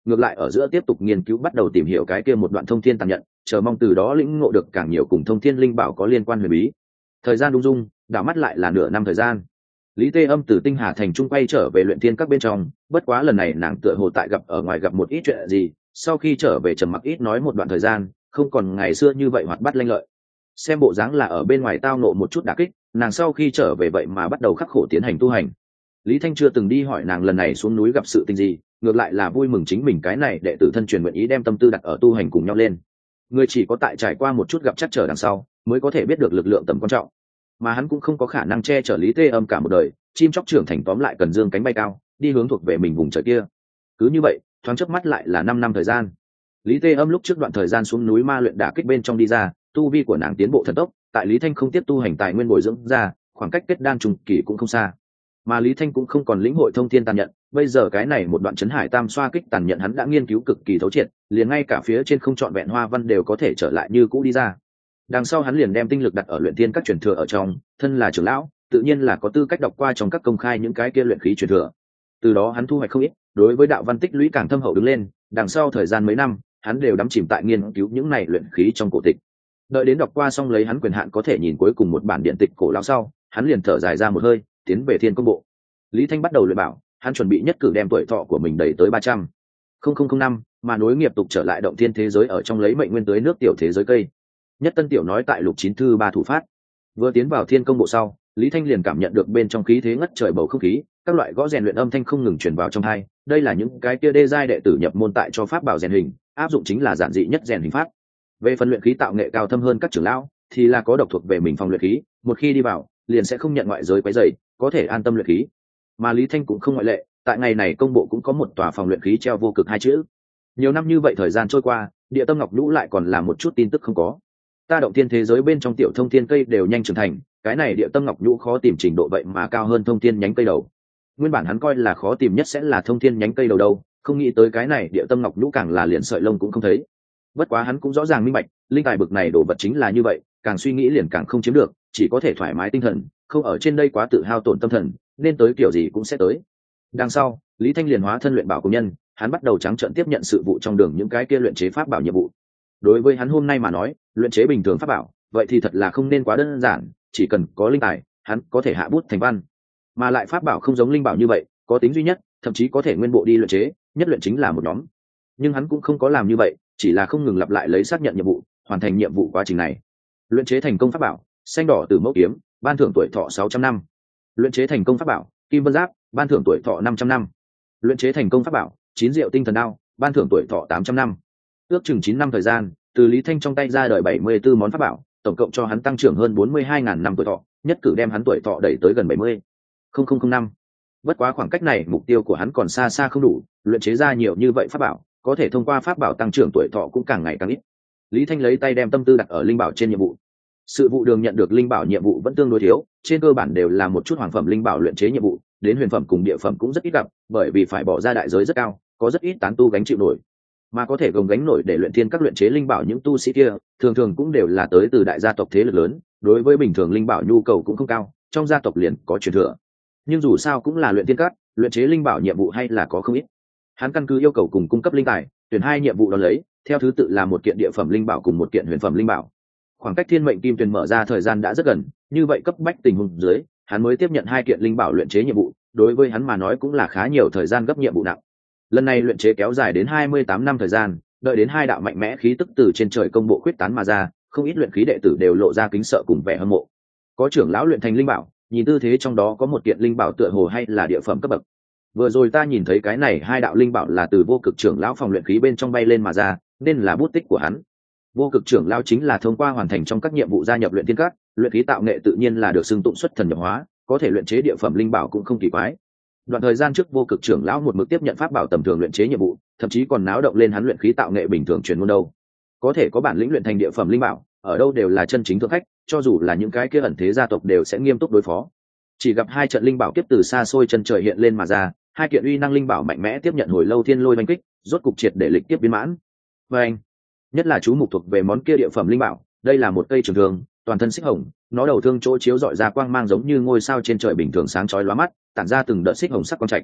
ngược lại ở giữa tiếp tục nghiên cứu bắt đầu tìm hiểu cái kia một đoạn thông thiên tàn nhận, chờ mong từ đó lĩnh ngộ được càng nhiều cùng thông thiên linh bảo có liên quan huyền bí. Thời gian đung dung, đảo mắt lại là nửa năm thời gian. Lý Tê Âm từ Tinh Hà thành trung quay trở về luyện thiên các bên trong, bất quá lần này nàng tựa hồ tại gặp ở ngoài gặp một ít chuyện gì, sau khi trở về trầm mặc ít nói một đoạn thời gian, không còn ngày xưa như vậy hoạt bát lanh lợi. Xem bộ dáng là ở bên ngoài tao nộ một chút đả kích, nàng sau khi trở về vậy mà bắt đầu khắc khổ tiến hành tu hành. Lý Thanh chưa từng đi hỏi nàng lần này xuống núi gặp sự tình gì, ngược lại là vui mừng chính mình cái này đệ tử thân truyền nguyện ý đem tâm tư đặt ở tu hành cùng nhau lên. Người chỉ có tại trải qua một chút gặp chắc trở đằng sau, mới có thể biết được lực lượng tầm quan trọng. Mà hắn cũng không có khả năng che chở Lý Tê Âm cả một đời, chim chóc trưởng thành tóm lại cần dương cánh bay cao, đi hướng thuộc về mình vùng trời kia. Cứ như vậy, thoáng chớp mắt lại là năm năm thời gian. Lý Tê Âm lúc trước đoạn thời gian xuống núi ma luyện đả kích bên trong đi ra, tu vi của nàng tiến bộ thần tốc, tại Lý Thanh không tiếp tu hành tài nguyên bồi dưỡng ra, khoảng cách kết đan trùng kỳ cũng không xa. Mà Lý Thanh cũng không còn lĩnh hội thông thiên tàn nhận, bây giờ cái này một đoạn chấn hải tam xoa kích tàn nhận hắn đã nghiên cứu cực kỳ thấu triệt, liền ngay cả phía trên không trọn vẹn hoa văn đều có thể trở lại như cũ đi ra. Đằng sau hắn liền đem tinh lực đặt ở luyện thiên các truyền thừa ở trong, thân là trưởng lão, tự nhiên là có tư cách đọc qua trong các công khai những cái kia luyện khí truyền thừa. Từ đó hắn thu hoạch không ít, đối với đạo văn tích lũy càng thâm hậu đứng lên, đằng sau thời gian mấy năm, hắn đều đắm chìm tại nghiên cứu những này luyện khí trong cổ tịch. Đợi đến đọc qua xong lấy hắn quyền hạn có thể nhìn cuối cùng một bản điện tịch cổ lão sau, hắn liền thở dài ra một hơi, tiến về Thiên Công Bộ. Lý Thanh bắt đầu luyện bảo, hắn chuẩn bị nhất cử đem tuổi thọ của mình đẩy tới ba trăm linh năm, mà nối nghiệp tục trở lại động thiên thế giới ở trong lấy mệnh nguyên tới nước tiểu thế giới cây. Nhất Tân Tiểu nói tại lục chín thư ba thủ phát. Vừa tiến vào Thiên Công Bộ sau, Lý Thanh liền cảm nhận được bên trong khí thế ngất trời bầu không khí, các loại gõ rèn luyện âm thanh không ngừng truyền vào trong tai. Đây là những cái kia đê giai đệ tử nhập môn tại cho pháp bảo rèn hình, áp dụng chính là giản dị nhất rèn hình pháp. Về phần luyện khí tạo nghệ cao thâm hơn các trưởng lão, thì là có độc thuộc về mình phòng luyện khí, một khi đi vào, liền sẽ không nhận ngoại giới quấy rầy, có thể an tâm luyện khí. Mà Lý Thanh cũng không ngoại lệ, tại ngày này công bộ cũng có một tòa phòng luyện khí treo vô cực hai chữ. Nhiều năm như vậy thời gian trôi qua, địa tâm ngọc nhũ lại còn là một chút tin tức không có. Ta động thiên thế giới bên trong tiểu thông thiên cây đều nhanh trưởng thành, cái này địa tâm ngọc nhũ khó tìm trình độ vậy mà cao hơn thông thiên nhánh cây đầu. Nguyên bản hắn coi là khó tìm nhất sẽ là thông thiên nhánh cây đầu đâu, không nghĩ tới cái này địa tâm ngọc nhũ càng là liền sợi lông cũng không thấy. Bất quá hắn cũng rõ ràng minh bạch, linh tài bực này đồ vật chính là như vậy, càng suy nghĩ liền càng không chiếm được, chỉ có thể thoải mái tinh thần, không ở trên đây quá tự hao tổn tâm thần, nên tới kiểu gì cũng sẽ tới. Đằng sau, Lý Thanh liền hóa thân luyện bảo công nhân, hắn bắt đầu trắng trợn tiếp nhận sự vụ trong đường những cái kia luyện chế pháp bảo nhiệm vụ. Đối với hắn hôm nay mà nói, luyện chế bình thường pháp bảo, vậy thì thật là không nên quá đơn giản, chỉ cần có linh tài, hắn có thể hạ bút thành văn. Mà lại pháp bảo không giống linh bảo như vậy, có tính duy nhất, thậm chí có thể nguyên bộ đi luyện chế, nhất luyện chính là một nhóm. Nhưng hắn cũng không có làm như vậy, chỉ là không ngừng lặp lại lấy xác nhận nhiệm vụ, hoàn thành nhiệm vụ quá trình này. Luyện chế thành công pháp bảo, xanh đỏ từ mẫu kiếm, ban thưởng tuổi thọ sáu trăm năm. Luyện chế thành công pháp bảo, kim vân giáp, ban thưởng tuổi thọ năm trăm năm. Luyện chế thành công pháp bảo, chín diệu tinh thần đao, ban thưởng tuổi thọ tám trăm năm. Ước chừng chín năm thời gian, từ Lý Thanh trong tay ra đời bảy mươi tư món pháp bảo, tổng cộng cho hắn tăng trưởng hơn bốn mươi hai ngàn năm tuổi thọ, nhất cử đem hắn tuổi thọ đẩy tới gần bảy mươi năm. Bất quá khoảng cách này mục tiêu của hắn còn xa xa không đủ, luyện chế ra nhiều như vậy pháp bảo, có thể thông qua pháp bảo tăng trưởng tuổi thọ cũng càng ngày càng ít. Lý Thanh lấy tay đem tâm tư đặt ở linh bảo trên nhiệm vụ. Sự vụ đường nhận được linh bảo nhiệm vụ vẫn tương đối thiếu, trên cơ bản đều là một chút hoàng phẩm linh bảo luyện chế nhiệm vụ, đến huyền phẩm cùng địa phẩm cũng rất ít gặp, bởi vì phải bỏ ra đại giới rất cao, có rất ít tán tu gánh chịu nổi. Mà có thể gồng gánh nổi để luyện thiên các luyện chế linh bảo những tu sĩ kia, thường thường cũng đều là tới từ đại gia tộc thế lực lớn, đối với bình thường linh bảo nhu cầu cũng không cao, trong gia tộc liền có truyền thừa. Nhưng dù sao cũng là luyện thiên các, luyện chế linh bảo nhiệm vụ hay là có không ít. Hắn căn cứ yêu cầu cùng cung cấp linh tài, tuyển hai nhiệm vụ đó lấy, theo thứ tự là một kiện địa phẩm linh bảo cùng một kiện huyền phẩm linh bảo. Khoảng cách thiên mệnh kim tuyền mở ra thời gian đã rất gần, như vậy cấp bách tình huống dưới, hắn mới tiếp nhận hai kiện linh bảo luyện chế nhiệm vụ, đối với hắn mà nói cũng là khá nhiều thời gian gấp nhiệm vụ nặng. Lần này luyện chế kéo dài đến hai mươi tám năm thời gian, đợi đến hai đạo mạnh mẽ khí tức từ trên trời công bộ khuyết tán mà ra, không ít luyện khí đệ tử đều lộ ra kính sợ cùng vẻ hâm mộ. Có trưởng lão luyện thành linh bảo, nhìn tư thế trong đó có một kiện linh bảo tựa hồ hay là địa phẩm cấp bậc. Vừa rồi ta nhìn thấy cái này hai đạo linh bảo là từ vô cực trưởng lão phòng luyện khí bên trong bay lên mà ra, nên là bút tích của hắn. Vô cực trưởng lão chính là thông qua hoàn thành trong các nhiệm vụ gia nhập luyện thiên các, luyện khí tạo nghệ tự nhiên là được xưng tụng xuất thần nhập hóa, có thể luyện chế địa phẩm linh bảo cũng không kỳ quái. Đoạn thời gian trước vô cực trưởng lão một mực tiếp nhận pháp bảo tầm thường luyện chế nhiệm vụ, thậm chí còn náo động lên hắn luyện khí tạo nghệ bình thường truyền ngôn đâu. Có thể có bản lĩnh luyện thành địa phẩm linh bảo, ở đâu đều là chân chính thượng khách, cho dù là những cái kia ẩn thế gia tộc đều sẽ nghiêm túc đối phó. Chỉ gặp hai trận linh bảo kiếp từ xa xôi chân trời hiện lên mà ra, hai kiện uy năng linh bảo mạnh mẽ tiếp nhận hồi lâu thiên lôi oanh kích, rốt cục triệt để lịch tiếp biến mãn. Và anh, nhất là chú mục thuộc về món kia địa phẩm linh bảo, đây là một cây trường thương, toàn thân xích hồng, nó đầu thương chỗ chiếu rọi ra quang mang giống như ngôi sao trên trời bình thường sáng chói lóa mắt, tản ra từng đợt xích hồng sắc quang trạch.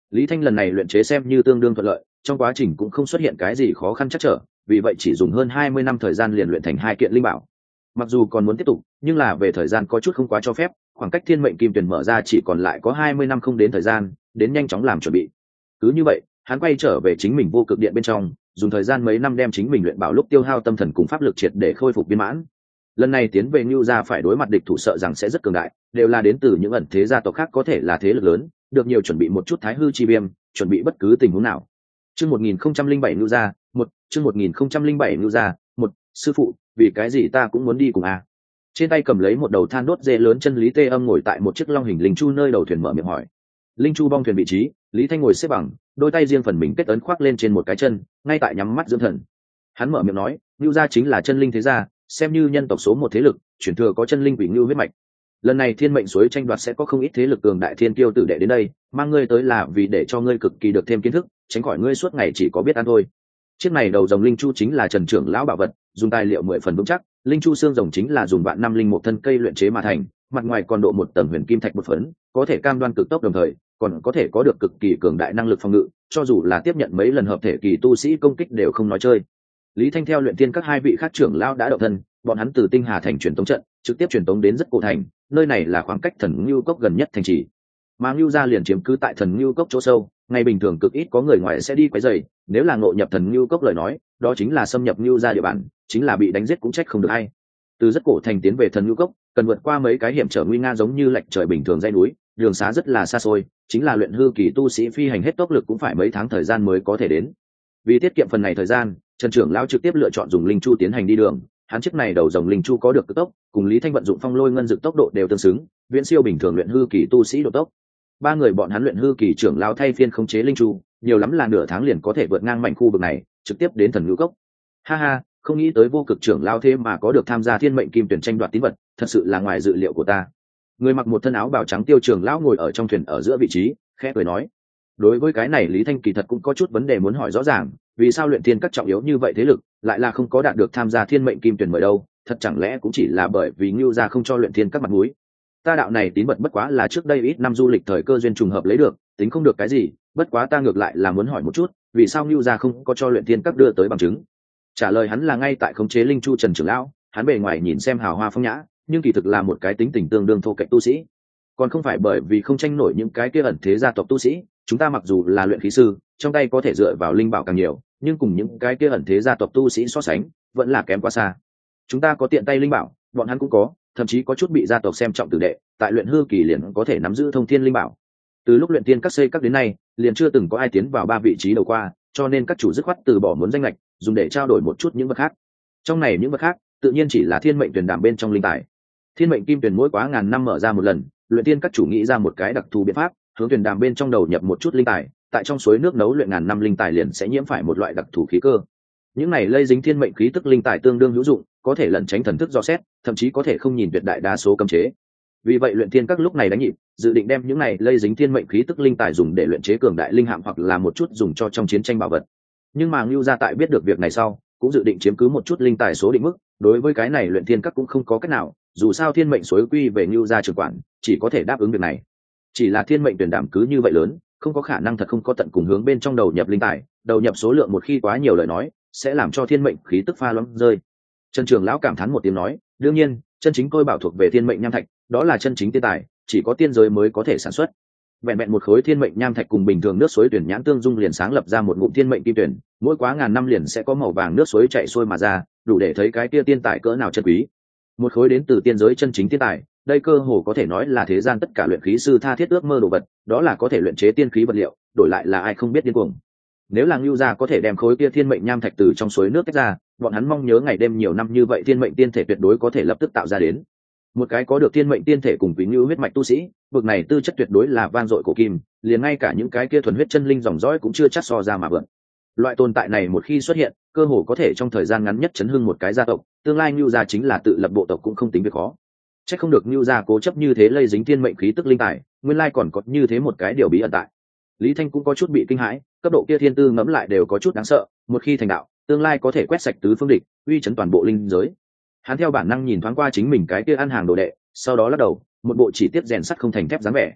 Lý Thanh lần này luyện chế xem như tương đương thuận lợi, trong quá trình cũng không xuất hiện cái gì khó khăn chắc trở, vì vậy chỉ dùng hơn hai mươi năm thời gian liền luyện thành hai kiện linh bảo. Mặc dù còn muốn tiếp tục, nhưng là về thời gian có chút không quá cho phép, khoảng cách thiên mệnh kim tuyển mở ra chỉ còn lại có hai mươi năm không đến thời gian, đến nhanh chóng làm chuẩn bị. Cứ như vậy, hắn quay trở về chính mình vô cực điện bên trong, dùng thời gian mấy năm đem chính mình luyện bảo lúc tiêu hao tâm thần cùng pháp lực triệt để khôi phục viên mãn. Lần này tiến về Nưu gia phải đối mặt địch thủ sợ rằng sẽ rất cường đại, đều là đến từ những ẩn thế gia tộc khác, có thể là thế lực lớn, được nhiều chuẩn bị một chút thái hư chi viêm, chuẩn bị bất cứ tình huống nào. Chương một nghìn không trăm linh bảy Nưu gia, một, chương một nghìn không trăm linh bảy Nưu gia, một, sư phụ, vì cái gì ta cũng muốn đi cùng à? Trên tay cầm lấy một đầu than đốt dê lớn chân Lý Tê Âm ngồi tại một chiếc long hình linh chu nơi đầu thuyền mở miệng hỏi. Linh chu bong thuyền vị trí, Lý Thanh ngồi xếp bằng, đôi tay riêng phần mình kết ấn khoác lên trên một cái chân, ngay tại nhắm mắt dưỡng thần. Hắn mở miệng nói, Nưu gia chính là chân linh thế gia, xem như nhân tộc số một thế lực, chuyển thừa có chân linh quỷ ngưu huyết mạch. Lần này thiên mệnh suối tranh đoạt sẽ có không ít thế lực cường đại thiên kiêu tử đệ đến đây, mang ngươi tới là vì để cho ngươi cực kỳ được thêm kiến thức, tránh khỏi ngươi suốt ngày chỉ có biết ăn thôi. Chiếc này đầu rồng linh chu chính là Trần trưởng lão bảo vật, dùng tài liệu mười phần vững chắc, linh chu xương rồng chính là dùng vạn năm linh một thân cây luyện chế mà thành, mặt ngoài còn độ một tầng huyền kim thạch bột phấn, có thể cam đoan cực tốc đồng thời, còn có thể có được cực kỳ cường đại năng lực phòng ngự, cho dù là tiếp nhận mấy lần hợp thể kỳ tu sĩ công kích đều không nói chơi. Lý Thanh theo luyện tiên các hai vị khác trưởng lão đã động thân, bọn hắn từ Tinh Hà thành truyền tống trận, trực tiếp truyền tống đến rất cổ thành, nơi này là khoảng cách Thần Ngưu Cốc gần nhất thành trì. Mà Ngưu gia liền chiếm cứ tại Thần Ngưu Cốc chỗ sâu, ngày bình thường cực ít có người ngoài sẽ đi quấy rầy, nếu là ngộ nhập Thần Ngưu Cốc lời nói, đó chính là xâm nhập Ngưu gia địa bàn, chính là bị đánh giết cũng trách không được ai. Từ rất cổ thành tiến về Thần Ngưu Cốc, cần vượt qua mấy cái hiểm trở nguy nga giống như lệch trời bình thường dãy núi, đường xá rất là xa xôi, chính là luyện hư kỳ tu sĩ phi hành hết tốc lực cũng phải mấy tháng thời gian mới có thể đến. Vì tiết kiệm phần này thời gian, Trần trưởng lão trực tiếp lựa chọn dùng linh chu tiến hành đi đường, hắn chiếc này đầu rồng linh chu có được cực tốc, cùng Lý Thanh vận dụng phong lôi ngân dực tốc độ đều tương xứng, viễn siêu bình thường luyện hư kỳ tu sĩ độ tốc. Ba người bọn hắn luyện hư kỳ trưởng lão thay phiên khống chế linh chu, nhiều lắm là nửa tháng liền có thể vượt ngang mảnh khu vực này, trực tiếp đến Thần Ngưu Cốc. Ha ha, không nghĩ tới vô cực trưởng lão thế mà có được tham gia thiên mệnh kim tuyển tranh đoạt tín vật, thật sự là ngoài dự liệu của ta. Người mặc một thân áo bào trắng tiêu trưởng lão ngồi ở trong thuyền ở giữa vị trí, khẽ cười nói. Đối với cái này Lý Thanh kỳ thật cũng có chút vấn đề muốn hỏi rõ ràng, vì sao luyện thiên các trọng yếu như vậy thế lực lại là không có đạt được tham gia thiên mệnh kim tuyển mời đâu, thật chẳng lẽ cũng chỉ là bởi vì Ngưu gia không cho luyện thiên các mặt mũi. Ta đạo này tín vật bất quá là trước đây ít năm du lịch thời cơ duyên trùng hợp lấy được, tính không được cái gì, bất quá ta ngược lại là muốn hỏi một chút, vì sao Ngưu gia không có cho luyện thiên các đưa tới bằng chứng. Trả lời hắn là ngay tại khống chế linh chu Trần trưởng lão, hắn bề ngoài nhìn xem hào hoa phong nhã, nhưng kỳ thực là một cái tính tình tương đương thô kệch tu sĩ. Còn không phải bởi vì không tranh nổi những cái kia ẩn thế gia tộc tu sĩ, chúng ta mặc dù là luyện khí sư, trong tay có thể dựa vào linh bảo càng nhiều, nhưng cùng những cái kia ẩn thế gia tộc tu sĩ so sánh, vẫn là kém quá xa. Chúng ta có tiện tay linh bảo, bọn hắn cũng có, thậm chí có chút bị gia tộc xem trọng tử đệ, tại luyện hư kỳ liền có thể nắm giữ thông thiên linh bảo. Từ lúc luyện tiên các xây các đến nay, liền chưa từng có ai tiến vào ba vị trí đầu qua, cho nên các chủ dứt khoát từ bỏ muốn danh lệch, dùng để trao đổi một chút những vật khác. Trong này những vật khác, tự nhiên chỉ là thiên mệnh tuyển đảm bên trong linh tài. Thiên mệnh kim tuyển mỗi quá ngàn năm mở ra một lần, luyện tiên các chủ nghĩ ra một cái đặc thù biện pháp, hướng tuyển đàm bên trong đầu nhập một chút linh tài, tại trong suối nước nấu luyện ngàn năm linh tài liền sẽ nhiễm phải một loại đặc thù khí cơ. Những này lây dính thiên mệnh khí tức linh tài tương đương hữu dụng, có thể lẩn tránh thần thức dò xét, thậm chí có thể không nhìn tuyệt đại đa số cấm chế. Vì vậy luyện tiên các lúc này đánh nhịp, dự định đem những này lây dính thiên mệnh khí tức linh tài dùng để luyện chế cường đại linh hạm hoặc là một chút dùng cho trong chiến tranh bảo vật. Nhưng mà Ngưu gia tại biết được việc này sau, cũng dự định chiếm cứ một chút linh tài số định mức, đối với cái này luyện tiên các cũng không có cách nào, dù sao thiên mệnh suối quy về Ngưu gia trưởng quản, chỉ có thể đáp ứng việc này. Chỉ là thiên mệnh tuyển đảm cứ như vậy lớn, không có khả năng thật không có tận cùng hướng bên trong đầu nhập linh tài, đầu nhập số lượng một khi quá nhiều lời nói, sẽ làm cho thiên mệnh khí tức pha loãng rơi. Trần trưởng lão cảm thán một tiếng nói, đương nhiên, chân chính tôi bảo thuộc về thiên mệnh nham thạch, đó là chân chính tiên tài, chỉ có tiên giới mới có thể sản xuất. Vẹn vẹn một khối thiên mệnh nham thạch cùng bình thường nước suối tuyển nhãn tương dung liền sáng lập ra một ngụm thiên mệnh kim tuyển, mỗi quá ngàn năm liền sẽ có màu vàng nước suối chảy xuôi mà ra, đủ để thấy cái kia tiên tài cỡ nào chân quý. Một khối đến từ tiên giới chân chính tiên tài, đây cơ hồ có thể nói là thế gian tất cả luyện khí sư tha thiết ước mơ đồ vật, đó là có thể luyện chế tiên khí vật liệu, đổi lại là ai không biết điên cuồng. Nếu là Ngưu gia có thể đem khối kia thiên mệnh nham thạch từ trong suối nước tách ra, bọn hắn mong nhớ ngày đêm nhiều năm như vậy thiên mệnh tiên thể tuyệt đối có thể lập tức tạo ra đến. Một cái có được thiên mệnh tiên thể cùng quý ngưu huyết mạch tu sĩ, vực này tư chất tuyệt đối là van dội cổ kim, liền ngay cả những cái kia thuần huyết chân linh dòng dõi cũng chưa chắc so ra mà vượn. Loại tồn tại này một khi xuất hiện, cơ hồ có thể trong thời gian ngắn nhất chấn hưng một cái gia tộc, tương lai Ngưu gia chính là tự lập bộ tộc cũng không tính việc khó. Chắc không được Ngưu gia cố chấp như thế lây dính thiên mệnh khí tức linh tài, nguyên lai còn có như thế một cái điều bí ẩn tại. Lý Thanh cũng có chút bị kinh hãi, cấp độ kia thiên tư ngẫm lại đều có chút đáng sợ, một khi thành đạo, tương lai có thể quét sạch tứ phương địch, uy chấn toàn bộ linh giới. Hắn theo bản năng nhìn thoáng qua chính mình cái kia ăn hàng đồ đệ, sau đó lắc đầu, một bộ chỉ tiết rèn sắt không thành thép dáng vẻ.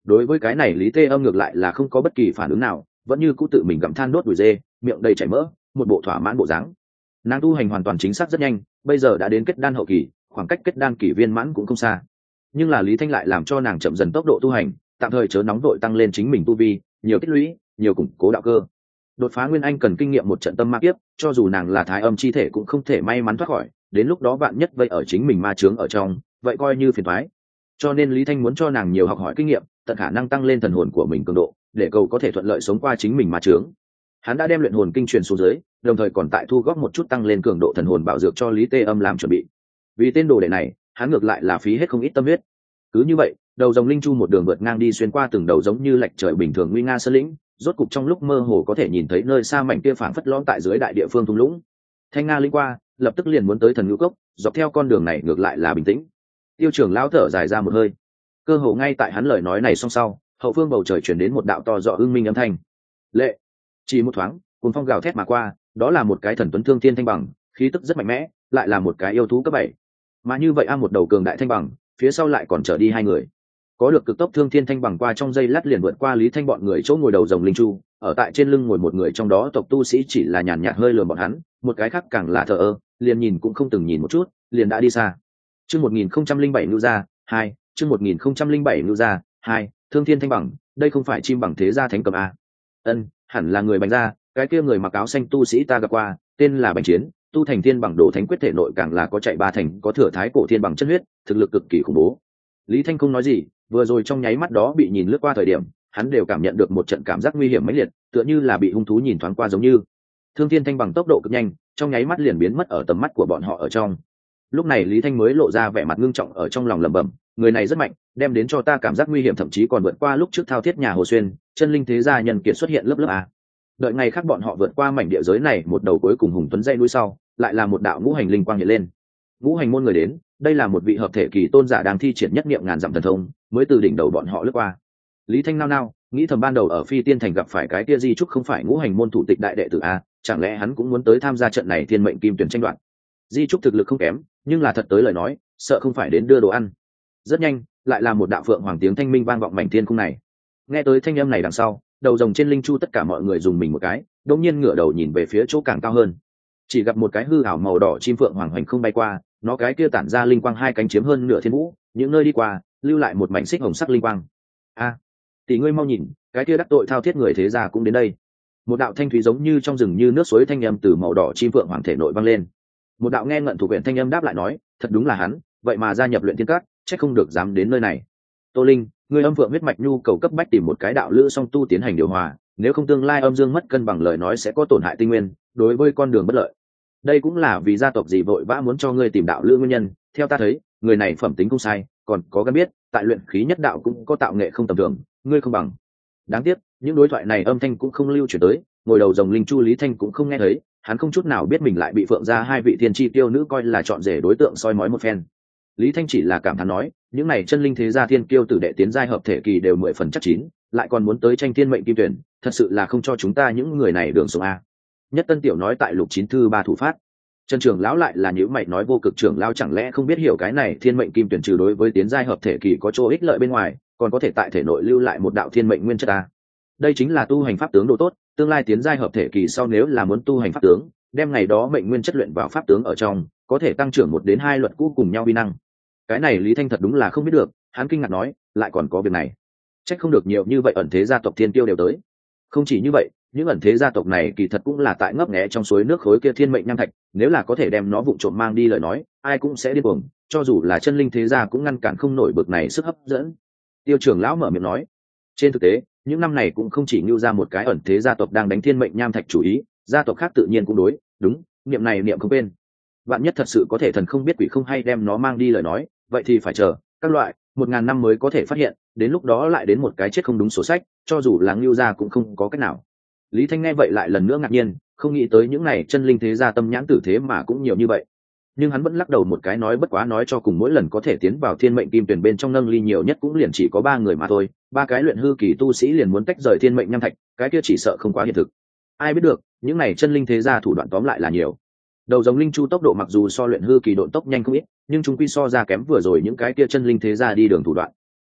Đối với cái này Lý Tê Âm ngược lại là không có bất kỳ phản ứng nào, vẫn như cũ tự mình gặm than đốt đùi dê, miệng đầy chảy mỡ, một bộ thỏa mãn bộ dáng. Nàng tu hành hoàn toàn chính xác rất nhanh, bây giờ đã đến kết đan hậu kỳ, khoảng cách kết đan kỳ viên mãn cũng không xa. Nhưng là Lý Thanh lại làm cho nàng chậm dần tốc độ tu hành, tạm thời chớ nóng vội tăng lên chính mình tu vi, nhiều tích lũy, nhiều củng cố đạo cơ. Đột phá nguyên anh cần kinh nghiệm một trận tâm ma kiếp, cho dù nàng là thái âm chi thể cũng không thể may mắn thoát khỏi, đến lúc đó vạn nhất vậy ở chính mình ma chướng ở trong, vậy coi như phiền toái. Cho nên Lý Thanh muốn cho nàng nhiều học hỏi kinh nghiệm, tận khả năng tăng lên thần hồn của mình cường độ, để cầu có thể thuận lợi sống qua chính mình ma chướng. Hắn đã đem luyện hồn kinh truyền xuống dưới, đồng thời còn tại thu góp một chút tăng lên cường độ thần hồn bảo dược cho Lý Tê Âm làm chuẩn bị. Vì tên đồ đệ này, hắn ngược lại là phí hết không ít tâm huyết. Cứ như vậy, đầu rồng linh chu một đường vượt ngang đi xuyên qua từng đầu giống như lạch trời bình thường nguy nga sơn lĩnh, rốt cục trong lúc mơ hồ có thể nhìn thấy nơi xa mảnh kia phảng phất lõm tại dưới đại địa phương thung lũng. Thanh nga linh qua, lập tức liền muốn tới thần ngũ cốc, dọc theo con đường này ngược lại là bình tĩnh. Tiêu trưởng lão thở dài ra một hơi. Cơ hồ ngay tại hắn lời nói này xong sau, hậu phương bầu trời chuyển đến một đạo to rõ ưng minh âm thanh. Lệ! Chỉ một thoáng, cuồng phong gào thét mà qua, đó là một cái thần tuấn thương thiên thanh bằng, khí tức rất mạnh mẽ, lại là một cái yêu thú cấp bảy. Mà như vậy a một đầu cường đại thanh bằng, phía sau lại còn chở đi hai người. Có được cực tốc thương thiên thanh bằng qua trong giây lát liền vượt qua Lý Thanh bọn người chỗ ngồi đầu rồng linh chu, ở tại trên lưng ngồi một người trong đó tộc tu sĩ chỉ là nhàn nhạt hơi lườm bọn hắn, một cái khác càng là thờ ơ, liền nhìn cũng không từng nhìn một chút, liền đã đi xa. Chương một nghìn không trăm linh bảy ngưu gia, hai, chương một nghìn không trăm linh bảy ngưu gia, hai, thương thiên thanh bằng, đây không phải chim bằng thế gia thánh cầm a. Ân, hẳn là người Bành gia, cái kia người mặc áo xanh tu sĩ ta gặp qua, tên là Bành Chiến, tu thành thiên bằng đồ thánh quyết thể nội càng là có chạy ba thành, có thừa thái cổ thiên bằng chất huyết, thực lực cực kỳ khủng bố. Lý Thanh không nói gì, vừa rồi trong nháy mắt đó bị nhìn lướt qua thời điểm, hắn đều cảm nhận được một trận cảm giác nguy hiểm mãnh liệt, tựa như là bị hung thú nhìn thoáng qua giống như. Thương thiên thanh bằng tốc độ cực nhanh, trong nháy mắt liền biến mất ở tầm mắt của bọn họ ở trong. Lúc này Lý Thanh mới lộ ra vẻ mặt ngưng trọng ở trong lòng lẩm bẩm, người này rất mạnh, đem đến cho ta cảm giác nguy hiểm thậm chí còn vượt qua lúc trước thao thiết nhà Hồ Xuyên, chân linh thế gia nhân kiệt xuất hiện lớp lớp a. Đợi ngày khác bọn họ vượt qua mảnh địa giới này, một đầu cuối cùng hùng tuấn dây núi sau, lại là một đạo ngũ hành linh quang hiện lên. Ngũ hành môn người đến, đây là một vị hợp thể kỳ tôn giả đang thi triển nhất niệm ngàn dặm thần thông, mới từ đỉnh đầu bọn họ lướt qua. Lý Thanh nao nao, nghĩ thầm ban đầu ở Phi Tiên Thành gặp phải cái kia di trúc không phải ngũ hành môn thủ tịch đại đệ tử a, chẳng lẽ hắn cũng muốn tới tham gia trận này thiên mệnh kim tuyển tranh đoạt. Di trúc thực lực không kém, nhưng là thật tới lời nói, sợ không phải đến đưa đồ ăn. Rất nhanh, lại là một đạo phượng hoàng tiếng thanh minh vang vọng mảnh thiên cung này. Nghe tới thanh âm này đằng sau, đầu rồng trên linh chu tất cả mọi người dùng mình một cái, đột nhiên ngửa đầu nhìn về phía chỗ càng cao hơn. Chỉ gặp một cái hư ảo màu đỏ chim phượng hoàng hoành không bay qua, nó cái kia tản ra linh quang hai cánh chiếm hơn nửa thiên vũ, những nơi đi qua lưu lại một mảnh xích hồng sắc linh quang. A, tỷ ngươi mau nhìn, cái kia đắc tội thao thiết người thế gia cũng đến đây. Một đạo thanh thúy giống như trong rừng như nước suối thanh âm từ màu đỏ chim phượng hoàng thể nội vang lên. Một đạo nghe ngận thuộc quyển thanh âm đáp lại nói, thật đúng là hắn, vậy mà gia nhập luyện thiên cát, chắc không được dám đến nơi này. Tô Linh, người âm vượng huyết mạch nhu cầu cấp bách tìm một cái đạo lữ song tu tiến hành điều hòa, nếu không tương lai âm dương mất cân bằng lời nói sẽ có tổn hại tinh nguyên, đối với con đường bất lợi. Đây cũng là vì gia tộc gì vội vã muốn cho ngươi tìm đạo lữ nguyên nhân, theo ta thấy, người này phẩm tính không sai, còn có gan biết, tại luyện khí nhất đạo cũng có tạo nghệ không tầm thường, ngươi không bằng. Đáng tiếc, những đối thoại này âm thanh cũng không lưu truyền tới, ngồi đầu rồng linh chu Lý Thanh cũng không nghe thấy, hắn không chút nào biết mình lại bị phượng ra hai vị thiên chi tiêu nữ coi là chọn rể đối tượng soi mói một phen. Lý Thanh chỉ là cảm thán nói, những này chân linh thế gia thiên kiêu tử đệ tiến giai hợp thể kỳ đều mười phần chắc chín, lại còn muốn tới tranh thiên mệnh kim tuyển, thật sự là không cho chúng ta những người này đường sống a. Nhất Tân Tiểu nói tại lục chín thư ba thủ phát. Trần trưởng lão lại là những mày nói vô cực trưởng lão chẳng lẽ không biết hiểu cái này thiên mệnh kim tuyển trừ đối với tiến giai hợp thể kỳ có chỗ ích lợi bên ngoài, còn có thể tại thể nội lưu lại một đạo thiên mệnh nguyên chất a. Đây chính là tu hành pháp tướng đồ tốt, tương lai tiến giai hợp thể kỳ sau nếu là muốn tu hành pháp tướng, đem ngày đó mệnh nguyên chất luyện vào pháp tướng ở trong, có thể tăng trưởng một đến hai luật cũ cùng nhau vi năng. Cái này Lý Thanh thật đúng là không biết được, hắn kinh ngạc nói, lại còn có việc này. Trách không được nhiều như vậy ẩn thế gia tộc thiên tiêu đều tới. Không chỉ như vậy, những ẩn thế gia tộc này kỳ thật cũng là tại ngấp nghé trong suối nước khối kia thiên mệnh nham thạch, nếu là có thể đem nó vụng trộm mang đi lời nói, ai cũng sẽ điên cuồng, cho dù là chân linh thế gia cũng ngăn cản không nổi bực này sức hấp dẫn. Tiêu trưởng lão mở miệng nói, trên thực tế, những năm này cũng không chỉ nưu ra một cái ẩn thế gia tộc đang đánh thiên mệnh nham thạch chủ ý, gia tộc khác tự nhiên cũng đối, đúng, niệm này niệm không quên. Vạn nhất thật sự có thể thần không biết quỷ không hay đem nó mang đi lời nói, vậy thì phải chờ các loại một ngàn năm mới có thể phát hiện, đến lúc đó lại đến một cái chết không đúng sổ sách, cho dù là ngưu gia cũng không có cách nào. Lý Thanh nghe vậy lại lần nữa ngạc nhiên, không nghĩ tới những này chân linh thế gia tâm nhãn tử thế mà cũng nhiều như vậy. Nhưng hắn vẫn lắc đầu một cái nói bất quá nói cho cùng mỗi lần có thể tiến vào thiên mệnh kim tuyển bên trong nâng ly nhiều nhất cũng liền chỉ có ba người mà thôi, ba cái luyện hư kỳ tu sĩ liền muốn tách rời thiên mệnh nham thạch, cái kia chỉ sợ không quá hiện thực. Ai biết được, những này chân linh thế gia thủ đoạn tóm lại là nhiều. Đầu giống linh chu tốc độ mặc dù so luyện hư kỳ độn tốc nhanh không ít, nhưng chúng quy so ra kém vừa rồi những cái kia chân linh thế gia đi đường thủ đoạn.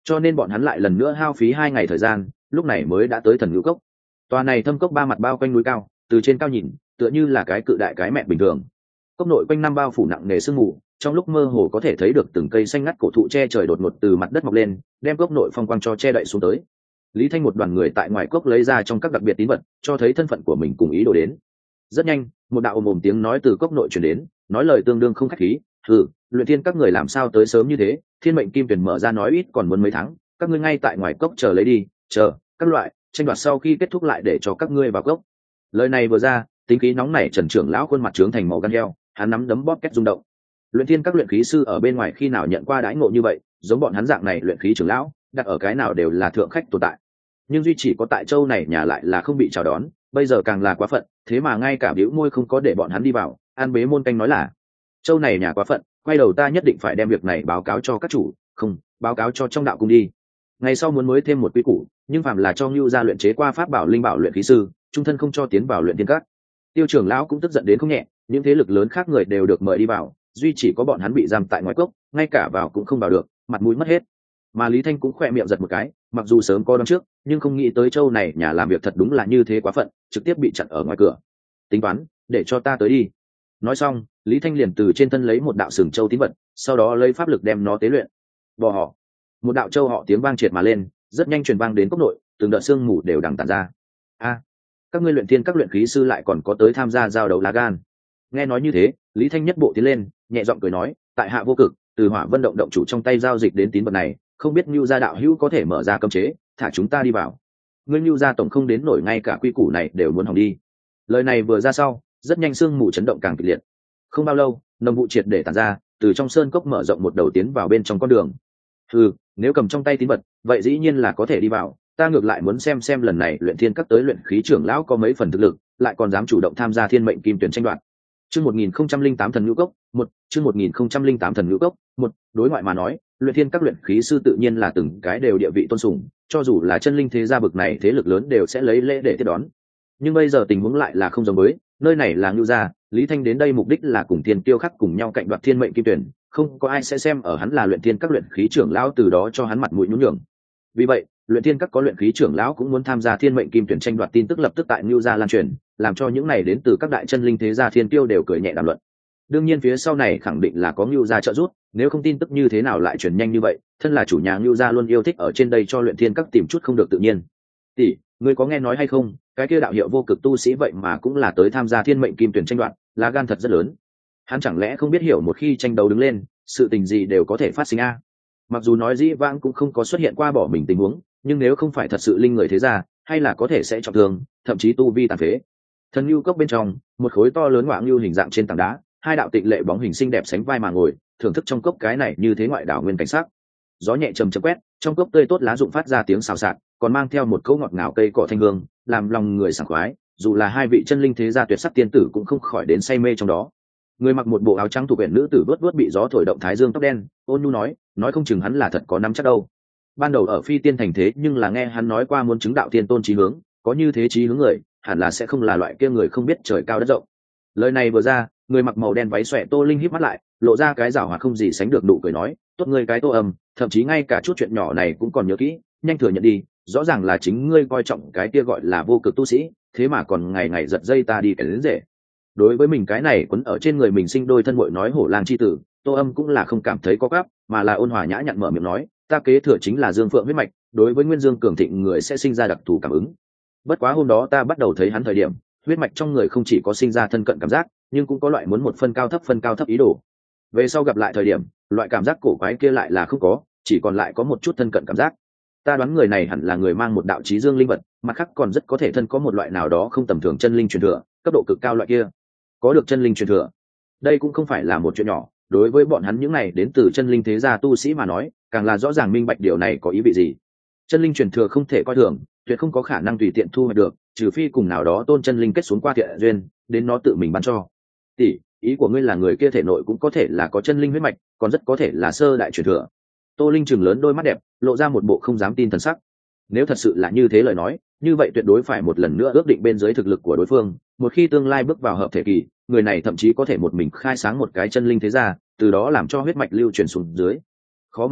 cho nên bọn hắn lại lần nữa hao phí hai ngày thời gian, lúc này mới đã tới Thần Ngưu Cốc. Tòa này thâm cốc ba mặt bao quanh núi cao, từ trên cao nhìn tựa như là cái cự đại cái mẹ bình thường. Cốc nội quanh năm bao phủ nặng nề sương mù, trong lúc mơ hồ có thể thấy được từng cây xanh ngắt cổ thụ che trời đột ngột từ mặt đất mọc lên, đem cốc nội phong quang cho che đậy xuống tới. Lý Thanh một đoàn người tại ngoài cốc lấy ra trong các đặc biệt tín vật, cho thấy thân phận của mình cùng ý đồ đến. Rất nhanh, một đạo ồm ồm tiếng nói từ cốc nội truyền đến, nói lời tương đương không khách khí. "Ừ, luyện thiên các người làm sao tới sớm như thế? Thiên mệnh kim tuyển mở ra nói ít còn muốn mấy tháng, các ngươi ngay tại ngoài cốc chờ lấy đi, chờ các loại tranh đoạt sau khi kết thúc lại để cho các ngươi vào cốc." Lời này vừa ra, tính khí nóng nảy Trần trưởng lão khuôn mặt trướng thành màu gan heo, hắn nắm đấm bóp két rung động. Luyện thiên các luyện khí sư ở bên ngoài khi nào nhận qua đãi ngộ như vậy, giống bọn hắn dạng này luyện khí trưởng lão, đặt ở cái nào đều là thượng khách tồn tại. Nhưng duy chỉ có tại châu này nhà lại là không bị chào đón, bây giờ càng là quá phận, thế mà ngay cả bĩu môi không có để bọn hắn đi vào. An Bế Môn canh nói là, châu này nhà quá phận, quay đầu ta nhất định phải đem việc này báo cáo cho các chủ, không, báo cáo cho trong đạo cung đi. Ngày sau muốn mới thêm một quy củ, nhưng phạm là cho Ngưu gia luyện chế qua pháp bảo linh bảo luyện khí sư, trung thân không cho tiến vào luyện thiên các. Tiêu trưởng lão cũng tức giận đến không nhẹ, những thế lực lớn khác người đều được mời đi vào, duy chỉ có bọn hắn bị giam tại ngoài cốc, ngay cả vào cũng không vào được, mặt mũi mất hết. Mà Lý Thanh cũng khỏe miệng giật một cái, mặc dù sớm có đoán trước, nhưng không nghĩ tới châu này nhà làm việc thật đúng là như thế quá phận, trực tiếp bị chặn ở ngoài cửa. Tính toán, để cho ta tới đi. Nói xong, Lý Thanh liền từ trên thân lấy một đạo sừng châu tín vật, sau đó lấy pháp lực đem nó tế luyện. Bò họ, một đạo châu họ tiếng vang triệt mà lên, rất nhanh truyền vang đến cốc nội, từng đợt sương mù đều đằng tản ra. A, các ngươi luyện thiên các luyện khí sư lại còn có tới tham gia giao đấu lá gan. Nghe nói như thế, Lý Thanh nhất bộ tiến lên, nhẹ giọng cười nói, tại hạ vô cực, từ Hỏa Vân động động chủ trong tay giao dịch đến tín vật này, không biết Nưu gia đạo hữu có thể mở ra cấm chế, thả chúng ta đi vào. Ngươi Nưu gia tổng không đến nổi ngay cả quy củ này đều muốn hỏng đi. Lời này vừa ra sau, rất nhanh sương mù chấn động càng kịch liệt. Không bao lâu, nồng vụ triệt để tản ra, từ trong sơn cốc mở rộng một đầu tiến vào bên trong con đường. Ừ, nếu cầm trong tay tín vật, vậy dĩ nhiên là có thể đi vào. Ta ngược lại muốn xem xem lần này luyện thiên các tới luyện khí trưởng lão có mấy phần thực lực, lại còn dám chủ động tham gia thiên mệnh kim tuyển tranh đoạt. Chương một nghìn không trăm linh tám thần ngũ cốc, một, chương một nghìn không trăm linh tám thần ngũ cốc, một, đối ngoại mà nói, luyện thiên các luyện khí sư tự nhiên là từng cái đều địa vị tôn sùng, cho dù là chân linh thế gia bực này thế lực lớn đều sẽ lấy lễ để tiếp đón. Nhưng bây giờ tình huống lại là không giống với, nơi này là Ngưu gia, Lý Thanh đến đây mục đích là cùng Thiên Tiêu Khắc cùng nhau cạnh đoạt thiên mệnh kim tuyển, không có ai sẽ xem ở hắn là luyện thiên các luyện khí trưởng lão từ đó cho hắn mặt mũi nhún nhường. Vì vậy, luyện thiên các có luyện khí trưởng lão cũng muốn tham gia thiên mệnh kim tuyển tranh đoạt tin tức lập tức tại Ngưu gia lan truyền, làm cho những này đến từ các đại chân linh thế gia thiên tiêu đều cười nhẹ đàm luận. Đương nhiên phía sau này khẳng định là có Ngưu gia trợ giúp, nếu không tin tức như thế nào lại truyền nhanh như vậy, thân là chủ nhà Ngưu gia luôn yêu thích ở trên đây cho luyện thiên các tìm chút không được tự nhiên. Tỷ, ngươi có nghe nói hay không, cái kia đạo hiệu vô cực tu sĩ vậy mà cũng là tới tham gia thiên mệnh kim tuyển tranh đoạt, lá gan thật rất lớn. Hắn chẳng lẽ không biết hiểu một khi tranh đấu đứng lên, sự tình gì đều có thể phát sinh a? Mặc dù nói dĩ vãng cũng không có xuất hiện qua bỏ mình tình huống, nhưng nếu không phải thật sự linh người thế gia, hay là có thể sẽ trọng thương, thậm chí tu vi tàn phế. Thần Nưu cốc bên trong, một khối to lớn ngoại nưu hình dạng trên tảng đá, hai đạo tịnh lệ bóng hình xinh đẹp sánh vai mà ngồi, thưởng thức trong cốc cái này như thế ngoại đảo nguyên cảnh sắc. Gió nhẹ trầm trầm quét, trong cốc tươi tốt lá rụng phát ra tiếng xào xạc, còn mang theo một cỗ ngọt ngào cây cỏ thanh hương, làm lòng người sảng khoái, dù là hai vị chân linh thế gia tuyệt sắc tiên tử cũng không khỏi đến say mê trong đó. Người mặc một bộ áo trắng thuộc huyện nữ tử vớt vớt bị gió thổi động thái dương tóc đen, ôn nhu nói, nói không chừng hắn là thật có nắm chắc đâu. Ban đầu ở phi tiên thành thế nhưng là nghe hắn nói qua muốn chứng đạo tiên tôn chí hướng, có như thế chí hướng người, hẳn là sẽ không là loại kia người không biết trời cao đất rộng. Lời này vừa ra, người mặc màu đen váy xòe Tô Linh híp mắt lại, lộ ra cái giảo hoạt không gì sánh được nụ cười nói, tốt ngươi cái Tô Âm, thậm chí ngay cả chút chuyện nhỏ này cũng còn nhớ kỹ, nhanh thừa nhận đi, rõ ràng là chính ngươi coi trọng cái kia gọi là vô cực tu sĩ, thế mà còn ngày ngày giật dây ta đi cái đến rể. Đối với mình cái này quấn ở trên người mình sinh đôi thân muội nói hổ lang chi tử, Tô Âm cũng là không cảm thấy có gấp, mà là ôn hòa nhã nhặn mở miệng nói, ta kế thừa chính là Dương Phượng huyết mạch, đối với Nguyên Dương cường thịnh người sẽ sinh ra đặc thù cảm ứng. Bất quá hôm đó ta bắt đầu thấy hắn thời điểm, huyết mạch trong người không chỉ có sinh ra thân cận cảm giác, nhưng cũng có loại muốn một phân cao thấp phân cao thấp ý đồ. Về sau gặp lại thời điểm, loại cảm giác cổ quái kia lại là không có, chỉ còn lại có một chút thân cận cảm giác. Ta đoán người này hẳn là người mang một đạo chí dương linh vật, mặt khác còn rất có thể thân có một loại nào đó không tầm thường chân linh truyền thừa, cấp độ cực cao loại kia. Có được chân linh truyền thừa, đây cũng không phải là một chuyện nhỏ, đối với bọn hắn những này đến từ chân linh thế gia tu sĩ mà nói, càng là rõ ràng minh bạch điều này có ý vị gì. Chân linh truyền thừa không thể coi thường, tuyệt không có khả năng tùy tiện thu hoạch được, trừ phi cùng nào đó tôn chân linh kết xuống qua thiện duyên, đến nó tự mình ban cho. Tỷ, ý của ngươi là người kia thể nội cũng có thể là có chân linh huyết mạch, còn rất có thể là sơ đại truyền thừa. Tô Linh trừng lớn đôi mắt đẹp, lộ ra một bộ không dám tin thần sắc. Nếu thật sự là như thế lời nói, như vậy tuyệt đối phải một lần nữa ước định bên dưới thực lực của đối phương, một khi tương lai bước vào hợp thể kỳ, người này thậm chí có thể một mình khai sáng một cái chân linh thế gia, từ đó làm cho huyết mạch lưu truyền xuống dưới. Khó mà nói,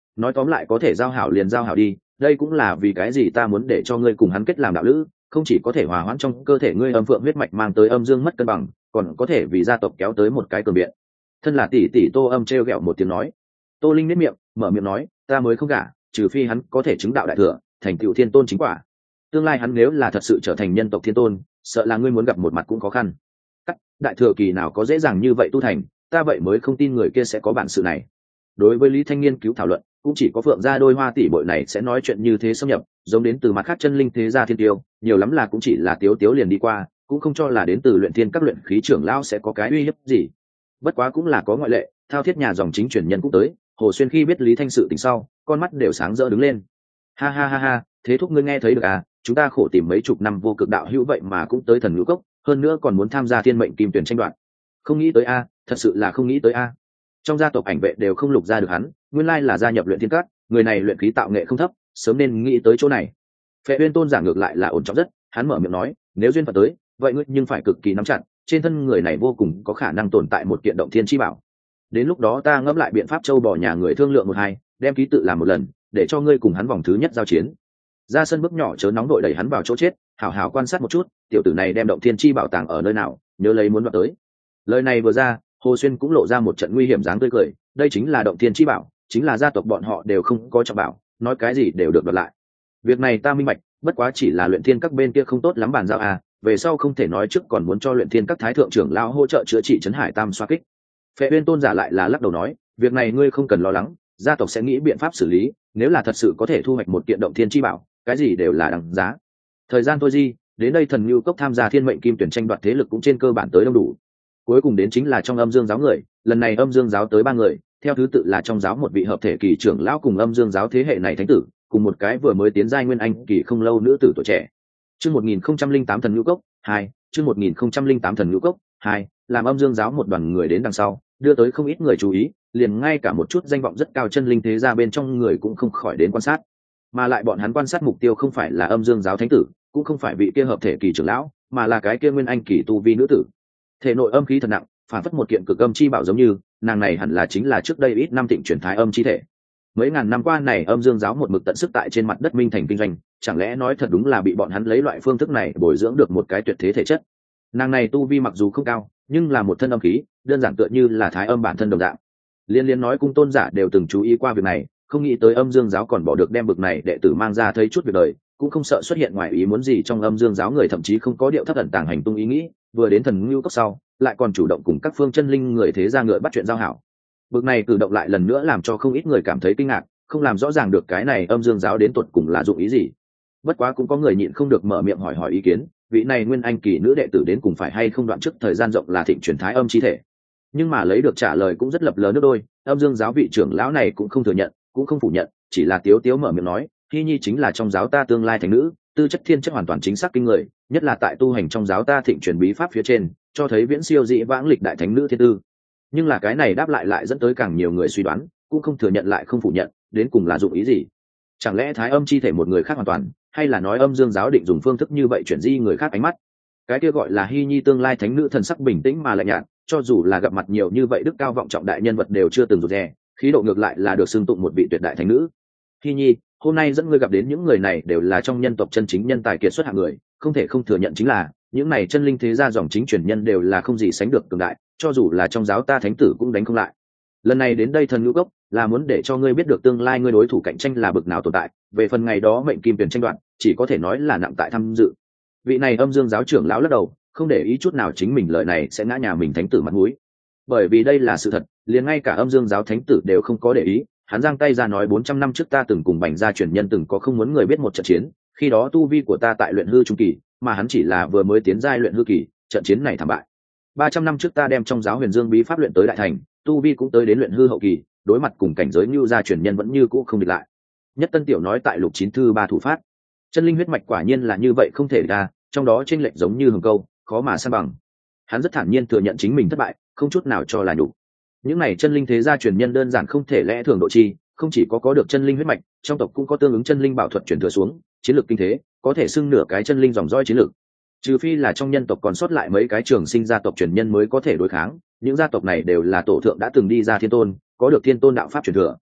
nói tóm lại có thể giao hảo liền giao hảo đi, đây cũng là vì cái gì ta muốn để cho ngươi cùng hắn kết làm đạo lữ, không chỉ có thể hòa hoãn trong cơ thể ngươi âm phượng huyết mạch mang tới âm dương mất cân bằng, còn có thể vì gia tộc kéo tới một cái cường biện. Thân là tỷ tỷ Tô Âm trêu ghẹo một tiếng nói. Tô Linh nếp miệng mở miệng nói, ta mới không gả, trừ phi hắn có thể chứng đạo đại thừa, thành tựu thiên tôn chính quả. Tương lai hắn nếu là thật sự trở thành nhân tộc thiên tôn, sợ là ngươi muốn gặp một mặt cũng khó khăn. Cắt, đại thừa kỳ nào có dễ dàng như vậy tu thành, ta vậy mới không tin người kia sẽ có bản sự này. Đối với Lý Thanh nghiên cứu thảo luận, cũng chỉ có Phượng gia đôi hoa tỷ bội này sẽ nói chuyện như thế xâm nhập, giống đến từ mặt khác chân linh thế gia thiên tiêu, nhiều lắm là cũng chỉ là tiếu tiếu liền đi qua, cũng không cho là đến từ luyện thiên các luyện khí trưởng lão sẽ có cái uy hiếp gì. Bất quá cũng là có ngoại lệ, thao thiết nhà dòng chính truyền nhân cũng tới. Hồ Xuyên khi biết Lý Thanh sự tình sau, con mắt đều sáng rỡ đứng lên. Ha ha ha ha, thế thúc ngươi nghe thấy được à, chúng ta khổ tìm mấy chục năm vô cực đạo hữu vậy mà cũng tới thần ngũ cốc, hơn nữa còn muốn tham gia thiên mệnh kim tuyển tranh đoạt. Không nghĩ tới a, thật sự là không nghĩ tới a. Trong gia tộc ảnh vệ đều không lục ra được hắn, nguyên lai là gia nhập luyện thiên các, người này luyện khí tạo nghệ không thấp, sớm nên nghĩ tới chỗ này. Phệ Uyên Tôn giả ngược lại là ổn trọng rất, hắn mở miệng nói, nếu duyên phận tới, vậy ngươi nhưng phải cực kỳ nắm chặt, trên thân người này vô cùng có khả năng tồn tại một kiện động thiên chi bảo. Đến lúc đó ta ngẫm lại biện pháp châu bỏ nhà người thương lượng một hai, đem ký tự làm một lần, để cho ngươi cùng hắn vòng thứ nhất giao chiến. Ra sân bước nhỏ chớ nóng đội đẩy hắn vào chỗ chết, hảo hảo quan sát một chút, tiểu tử này đem động thiên chi bảo tàng ở nơi nào, nhớ lấy muốn đoạt tới. Lời này vừa ra, Hồ Xuyên cũng lộ ra một trận nguy hiểm dáng tươi cười, đây chính là động thiên chi bảo, chính là gia tộc bọn họ đều không có trọng bảo, nói cái gì đều được đoạt lại. Việc này ta minh bạch, bất quá chỉ là luyện thiên các bên kia không tốt lắm bàn giao à, về sau không thể nói trước còn muốn cho luyện thiên các thái thượng trưởng lão hỗ trợ chữa trị trấn hải tam xoa kích. Phệ Uyên Tôn giả lại là lắc đầu nói, việc này ngươi không cần lo lắng, gia tộc sẽ nghĩ biện pháp xử lý, nếu là thật sự có thể thu hoạch một kiện động thiên chi bảo, cái gì đều là đằng giá. Thời gian thôi di, đến đây thần nhu cốc tham gia thiên mệnh kim tuyển tranh đoạt thế lực cũng trên cơ bản tới đông đủ. Cuối cùng đến chính là trong âm dương giáo người, lần này âm dương giáo tới ba người, theo thứ tự là trong giáo một vị hợp thể kỳ trưởng lão cùng âm dương giáo thế hệ này thánh tử, cùng một cái vừa mới tiến giai nguyên anh kỳ không lâu nữ tử tuổi trẻ. Chương một nghìn không trăm linh tám thần nhu cốc hai, chương một nghìn không trăm linh tám thần nhu cốc hai, làm âm dương giáo một đoàn người đến đằng sau, đưa tới không ít người chú ý, liền ngay cả một chút danh vọng rất cao chân linh thế gia bên trong người cũng không khỏi đến quan sát. Mà lại bọn hắn quan sát mục tiêu không phải là âm dương giáo thánh tử, cũng không phải vị kia hợp thể kỳ trưởng lão, mà là cái kia nguyên anh kỳ tu vi nữ tử. Thể nội âm khí thật nặng, phản phất một kiện cực âm chi bảo giống như, nàng này hẳn là chính là trước đây ít năm thịnh chuyển thái âm chi thể. Mấy ngàn năm qua này âm dương giáo một mực tận sức tại trên mặt đất minh thành kinh doanh, chẳng lẽ nói thật đúng là bị bọn hắn lấy loại phương thức này bồi dưỡng được một cái tuyệt thế thể chất. Nàng này tu vi mặc dù không cao, nhưng là một thân âm khí, đơn giản tựa như là thái âm bản thân đồng dạng. Liên liên nói cung tôn giả đều từng chú ý qua việc này, không nghĩ tới âm dương giáo còn bỏ được đem bực này đệ tử mang ra thấy chút việc đời, cũng không sợ xuất hiện ngoài ý muốn gì trong âm dương giáo người, thậm chí không có điệu thấp ẩn tàng hành tung ý nghĩ, vừa đến thần ngưu cốc sau, lại còn chủ động cùng các phương chân linh người thế gia ngựa bắt chuyện giao hảo. Bực này cử động lại lần nữa làm cho không ít người cảm thấy kinh ngạc, không làm rõ ràng được cái này âm dương giáo đến tuột cùng là dụng ý gì. Bất quá cũng có người nhịn không được mở miệng hỏi hỏi ý kiến, vị này nguyên anh kỳ nữ đệ tử đến cùng phải hay không đoạn trước thời gian rộng là thịnh chuyển thái âm chi thể. Nhưng mà lấy được trả lời cũng rất lập lờ nước đôi, âm dương giáo vị trưởng lão này cũng không thừa nhận, cũng không phủ nhận, chỉ là tiếu tiếu mở miệng nói, Hy Nhi chính là trong giáo ta tương lai thành nữ, tư chất thiên chất hoàn toàn chính xác kinh người, nhất là tại tu hành trong giáo ta thịnh truyền bí pháp phía trên, cho thấy viễn siêu dị vãng lịch đại thánh nữ thiên tư. Nhưng là cái này đáp lại lại dẫn tới càng nhiều người suy đoán, cũng không thừa nhận lại không phủ nhận, đến cùng là dụng ý gì? Chẳng lẽ thái âm chi thể một người khác hoàn toàn, hay là nói âm dương giáo định dùng phương thức như vậy chuyển di người khác ánh mắt? Cái kia gọi là Hy Nhi tương lai thánh nữ thần sắc bình tĩnh mà lạnh nhạt, cho dù là gặp mặt nhiều như vậy đức cao vọng trọng đại nhân vật đều chưa từng rụt rè, khí độ ngược lại là được xưng tụng một vị tuyệt đại thánh nữ. Hy Nhi, hôm nay dẫn ngươi gặp đến những người này đều là trong nhân tộc chân chính nhân tài kiệt xuất hạng người, không thể không thừa nhận chính là những này chân linh thế gia dòng chính truyền nhân đều là không gì sánh được cường đại, cho dù là trong giáo ta thánh tử cũng đánh không lại. Lần này đến đây thần ngũ cốc là muốn để cho ngươi biết được tương lai ngươi đối thủ cạnh tranh là bực nào tồn tại, về phần ngày đó mệnh kim tuyển tranh đoạt, chỉ có thể nói là nặng tại tham dự. Vị này âm dương giáo trưởng lão lắc đầu, không để ý chút nào chính mình lời này sẽ ngã nhà mình thánh tử mặt mũi, bởi vì đây là sự thật, liền ngay cả âm dương giáo thánh tử đều không có để ý. Hắn giang tay ra nói bốn trăm năm trước ta từng cùng Bành gia truyền nhân từng có không muốn người biết một trận chiến, khi đó tu vi của ta tại luyện hư trung kỳ, mà hắn chỉ là vừa mới tiến giai luyện hư kỳ, trận chiến này thảm bại. ba trăm năm trước ta đem trong giáo Huyền Dương bí pháp luyện tới đại thành, tu vi cũng tới đến luyện hư hậu kỳ, đối mặt cùng cảnh giới Nưu gia truyền nhân vẫn như cũ không địch lại. Nhất Tân Tiểu nói tại lục chín thư ba thủ phát, chân linh huyết mạch quả nhiên là như vậy không thể đa, trong đó chênh lệch giống như hừng câu, khó mà san bằng. Hắn rất thản nhiên thừa nhận chính mình thất bại, không chút nào cho là nhục. Những này chân linh thế gia truyền nhân đơn giản không thể lẽ thường độ chi, không chỉ có có được chân linh huyết mạch, trong tộc cũng có tương ứng chân linh bảo thuật truyền thừa xuống, chiến lược kinh thế, có thể xưng nửa cái chân linh dòng dõi chiến lược. Trừ phi là trong nhân tộc còn sót lại mấy cái trường sinh gia tộc truyền nhân mới có thể đối kháng, những gia tộc này đều là tổ thượng đã từng đi ra thiên tôn, có được thiên tôn đạo pháp truyền thừa.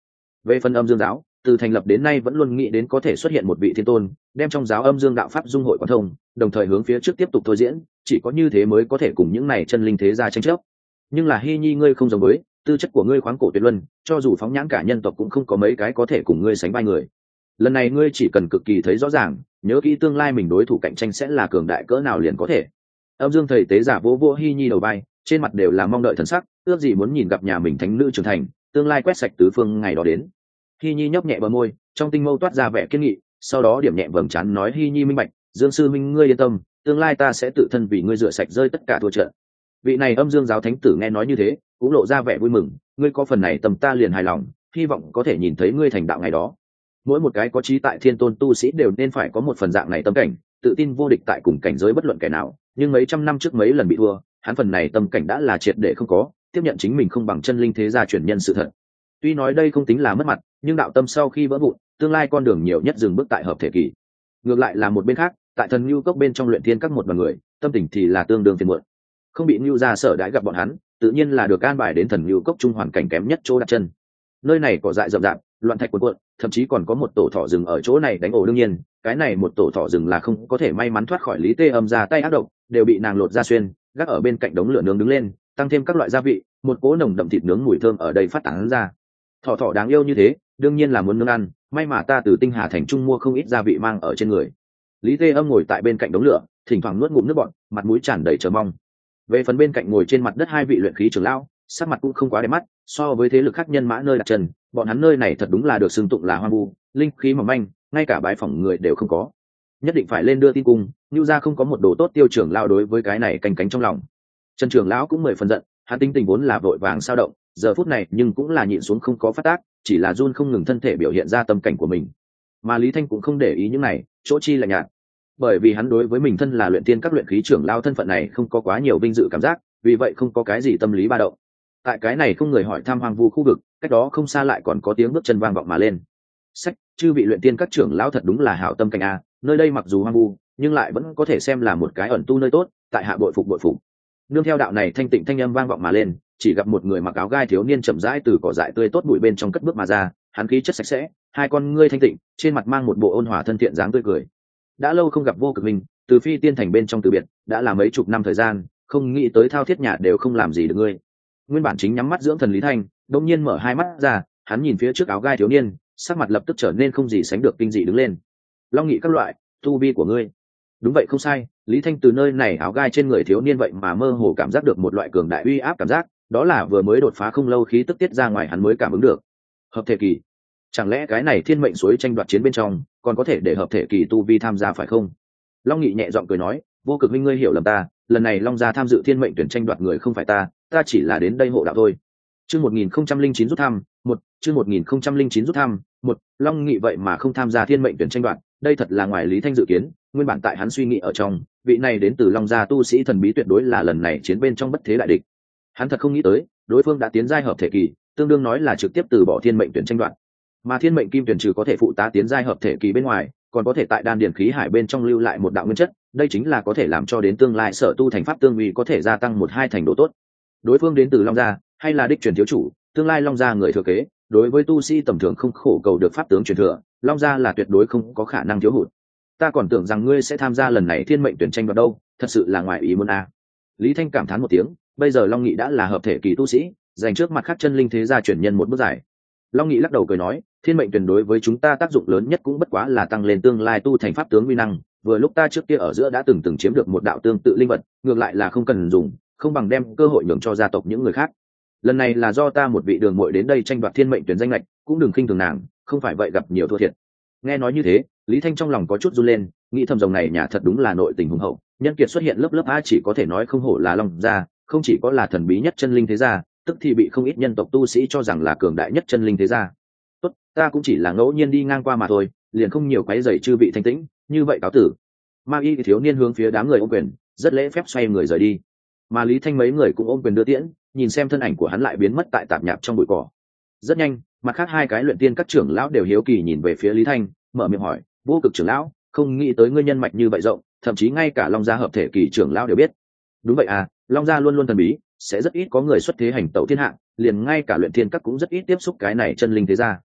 Về phần âm dương giáo, từ thành lập đến nay vẫn luôn nghĩ đến có thể xuất hiện một vị thiên tôn, đem trong giáo âm dương đạo pháp dung hội quan thông, đồng thời hướng phía trước tiếp tục thôi diễn, chỉ có như thế mới có thể cùng những này chân linh thế gia tranh chấp. Nhưng là Hy Nhi ngươi không giống với, tư chất của ngươi khoáng cổ tuyệt luân, cho dù phóng nhãn cả nhân tộc cũng không có mấy cái có thể cùng ngươi sánh vai người. Lần này ngươi chỉ cần cực kỳ thấy rõ ràng, nhớ kỹ tương lai mình đối thủ cạnh tranh sẽ là cường đại cỡ nào liền có thể. Âm dương thầy tế giả vỗ vỗ Hy Nhi đầu vai, trên mặt đều là mong đợi thần sắc, ước gì muốn nhìn gặp nhà mình thánh nữ trưởng thành, tương lai quét sạch tứ phương ngày đó đến. Hy Nhi nhấp nhẹ bờ môi, trong tinh mâu toát ra vẻ kiên nghị, sau đó điểm nhẹ vầng trán nói: Hy Nhi minh bạch, Dương sư minh ngươi yên tâm, tương lai ta sẽ tự thân vì ngươi rửa sạch rơi tất cả thua trận. Vị này âm dương giáo thánh tử nghe nói như thế, cũng lộ ra vẻ vui mừng, ngươi có phần này tầm ta liền hài lòng, hy vọng có thể nhìn thấy ngươi thành đạo ngày đó. Mỗi một cái có trí tại thiên tôn tu sĩ đều nên phải có một phần dạng này tâm cảnh, tự tin vô địch tại cùng cảnh giới bất luận kẻ nào, nhưng mấy trăm năm trước mấy lần bị thua, hắn phần này tâm cảnh đã là triệt để không có, tiếp nhận chính mình không bằng chân linh thế gia chuyển nhân sự thật. Tuy nói đây không tính là mất mặt, nhưng đạo tâm sau khi vỡ vụn, tương lai con đường nhiều nhất dừng bước tại hợp thể kỳ. Ngược lại là một bên khác, tại thần nhu cốc bên trong luyện thiên các một đoàn người, tâm tình thì là tương đương phiền muộn. Không bị nhu gia sở đãi gặp bọn hắn, tự nhiên là được an bài đến thần nhu cốc trung hoàn cảnh kém nhất chỗ đặt chân. Nơi này cỏ dại rậm rạp, loạn thạch cuồn cuộn, thậm chí còn có một tổ thỏ rừng ở chỗ này đánh ổ. Đương nhiên, cái này một tổ thỏ rừng là không có thể may mắn thoát khỏi Lý Tê Âm ra tay ác độc, đều bị nàng lột ra xuyên, gác ở bên cạnh đống lửa nướng đứng lên, tăng thêm các loại gia vị, một cỗ nồng đậm thịt nướng mùi thơm ở đây phát tán ra. Thỏ thỏ đáng yêu như thế, đương nhiên là muốn nướng ăn, may mà ta từ Tinh Hà thành trung mua không ít gia vị mang ở trên người. Lý Tê Âm ngồi tại bên cạnh đống lửa, thỉnh thoảng nuốt ngụm nước bọt, mặt mũi tràn đầy chờ mong. Về phần bên cạnh ngồi trên mặt đất hai vị luyện khí trưởng lão, sắc mặt cũng không quá đẹp mắt, so với thế lực khác nhân mã nơi đặt chân, bọn hắn nơi này thật đúng là được xưng tụng là hoang vu, linh khí mỏng manh, ngay cả bái phỏng người đều không có. Nhất định phải lên đưa tin cung, Nưu gia không có một đồ tốt. Tiêu trưởng lão đối với cái này canh cánh trong lòng. Trần trưởng lão cũng mười phần giận, hắn tính tình vốn là vội vàng sao động, giờ phút này nhưng cũng là nhịn xuống không có phát tác, chỉ là run không ngừng thân thể biểu hiện ra tâm cảnh của mình. Mà Lý Thanh cũng không để ý những này, chỗ chi là nhạt, bởi vì hắn đối với mình thân là luyện tiên các luyện khí trưởng lão thân phận này không có quá nhiều vinh dự cảm giác, vì vậy không có cái gì tâm lý ba động. Tại cái này không người hỏi thăm hoang vu khu vực, cách đó không xa lại còn có tiếng bước chân vang vọng mà lên. Sách, chư vị luyện tiên các trưởng lão thật đúng là hảo tâm cảnh a, nơi đây mặc dù hoang vu, nhưng lại vẫn có thể xem là một cái ẩn tu nơi tốt, tại hạ bội phục bội phục. Nương theo đạo này thanh tịnh thanh âm vang vọng mà lên, chỉ gặp một người mặc áo gai thiếu niên chậm rãi từ cỏ dại tươi tốt bụi bên trong cất bước mà ra, hắn khí chất sạch sẽ, hai con ngươi thanh tịnh, trên mặt mang một bộ ôn hòa thân thiện dáng tươi cười. Đã lâu không gặp Vô Cực Minh, từ Phi Tiên thành bên trong từ biệt, đã là mấy chục năm thời gian, không nghĩ tới thao thiết nhà đều không làm gì được ngươi. Nguyên bản chính nhắm mắt dưỡng thần Lý Thanh, đột nhiên mở hai mắt ra, hắn nhìn phía trước áo gai thiếu niên, sắc mặt lập tức trở nên không gì sánh được kinh dị đứng lên. Long nghị các loại, tu vi của ngươi. Đúng vậy không sai, Lý Thanh từ nơi này áo gai trên người thiếu niên vậy mà mơ hồ cảm giác được một loại cường đại uy áp cảm giác, đó là vừa mới đột phá không lâu khí tức tiết ra ngoài hắn mới cảm ứng được. Hợp thể kỳ, chẳng lẽ cái này thiên mệnh suối tranh đoạt chiến bên trong còn có thể để hợp thể kỳ tu vi tham gia phải không? Long nghị nhẹ giọng cười nói, Vô Cực Minh ngươi hiểu lầm ta, lần này Long gia tham dự thiên mệnh tuyển tranh đoạt người không phải ta, ta chỉ là đến đây hộ đạo thôi. Chương một nghìn không trăm linh chín rút thăm, một, chương một nghìn không trăm linh chín rút thăm, một, Long Nghị vậy mà không tham gia thiên mệnh tuyển tranh đoạt, đây thật là ngoài Lý Thanh dự kiến, nguyên bản tại hắn suy nghĩ ở trong, vị này đến từ Long gia tu sĩ thần bí tuyệt đối là lần này chiến bên trong bất thế đại địch. Hắn thật không nghĩ tới, đối phương đã tiến giai hợp thể kỳ, tương đương nói là trực tiếp từ bỏ thiên mệnh tuyển tranh đoạt. Mà thiên mệnh kim tuyển trừ có thể phụ tá tiến giai hợp thể kỳ bên ngoài, còn có thể tại đan điển khí hải bên trong lưu lại một đạo nguyên chất, đây chính là có thể làm cho đến tương lai sở tu thành pháp tương uy có thể gia tăng một hai thành độ tốt. Đối phương đến từ Long gia, hay là đích truyền thiếu chủ, tương lai Long gia người thừa kế, đối với tu sĩ tầm thường không khổ cầu được pháp tướng truyền thừa, Long gia là tuyệt đối không có khả năng thiếu hụt. Ta còn tưởng rằng ngươi sẽ tham gia lần này thiên mệnh tuyển tranh vào đâu, thật sự là ngoài ý muốn a. À. Lý Thanh cảm thán một tiếng, bây giờ Long Nghị đã là hợp thể kỳ tu sĩ, giành trước mặt khác chân linh thế gia truyền nhân một bước giải. Long Nghị lắc đầu cười nói, thiên mệnh tuyển đối với chúng ta tác dụng lớn nhất cũng bất quá là tăng lên tương lai tu thành pháp tướng uy năng, vừa lúc ta trước kia ở giữa đã từng từng chiếm được một đạo tương tự linh vật, ngược lại là không cần dùng, không bằng đem cơ hội nhường cho gia tộc những người khác. Lần này là do ta một vị đường muội đến đây tranh đoạt thiên mệnh tuyển danh lệch, cũng đừng khinh thường nàng, không phải vậy gặp nhiều thua thiệt. Nghe nói như thế, Lý Thanh trong lòng có chút run lên, nghĩ thầm rồng này nhà thật đúng là nội tình hùng hậu, nhân kiệt xuất hiện lớp lớp a, chỉ có thể nói không hổ là Long gia, không chỉ có là thần bí nhất chân linh thế gia, tức thì bị không ít nhân tộc tu sĩ cho rằng là cường đại nhất chân linh thế gia. Tốt, ta cũng chỉ là ngẫu nhiên đi ngang qua mà thôi, liền không nhiều quấy rầy chư vị thanh tĩnh, như vậy cáo tử. Ma Y thiếu niên hướng phía đám người ôm quyền, rất lễ phép xoay người rời đi. Mà Lý Thanh mấy người cũng ôm quyền đưa tiễn, nhìn xem thân ảnh của hắn lại biến mất tại tạp nhạp trong bụi cỏ. Rất nhanh, mặt khác hai cái luyện tiên các trưởng lão đều hiếu kỳ nhìn về phía Lý Thanh, mở miệng hỏi, Vô Cực trưởng lão, không nghĩ tới ngươi nhân mạch như vậy rộng, thậm chí ngay cả Long gia hợp thể kỳ trưởng lão đều biết. Đúng vậy à, Long gia luôn luôn thần bí, sẽ rất ít có người xuất thế hành tẩu thiên hạ, liền ngay cả luyện thiên các cũng rất ít tiếp xúc cái này chân linh thế gia.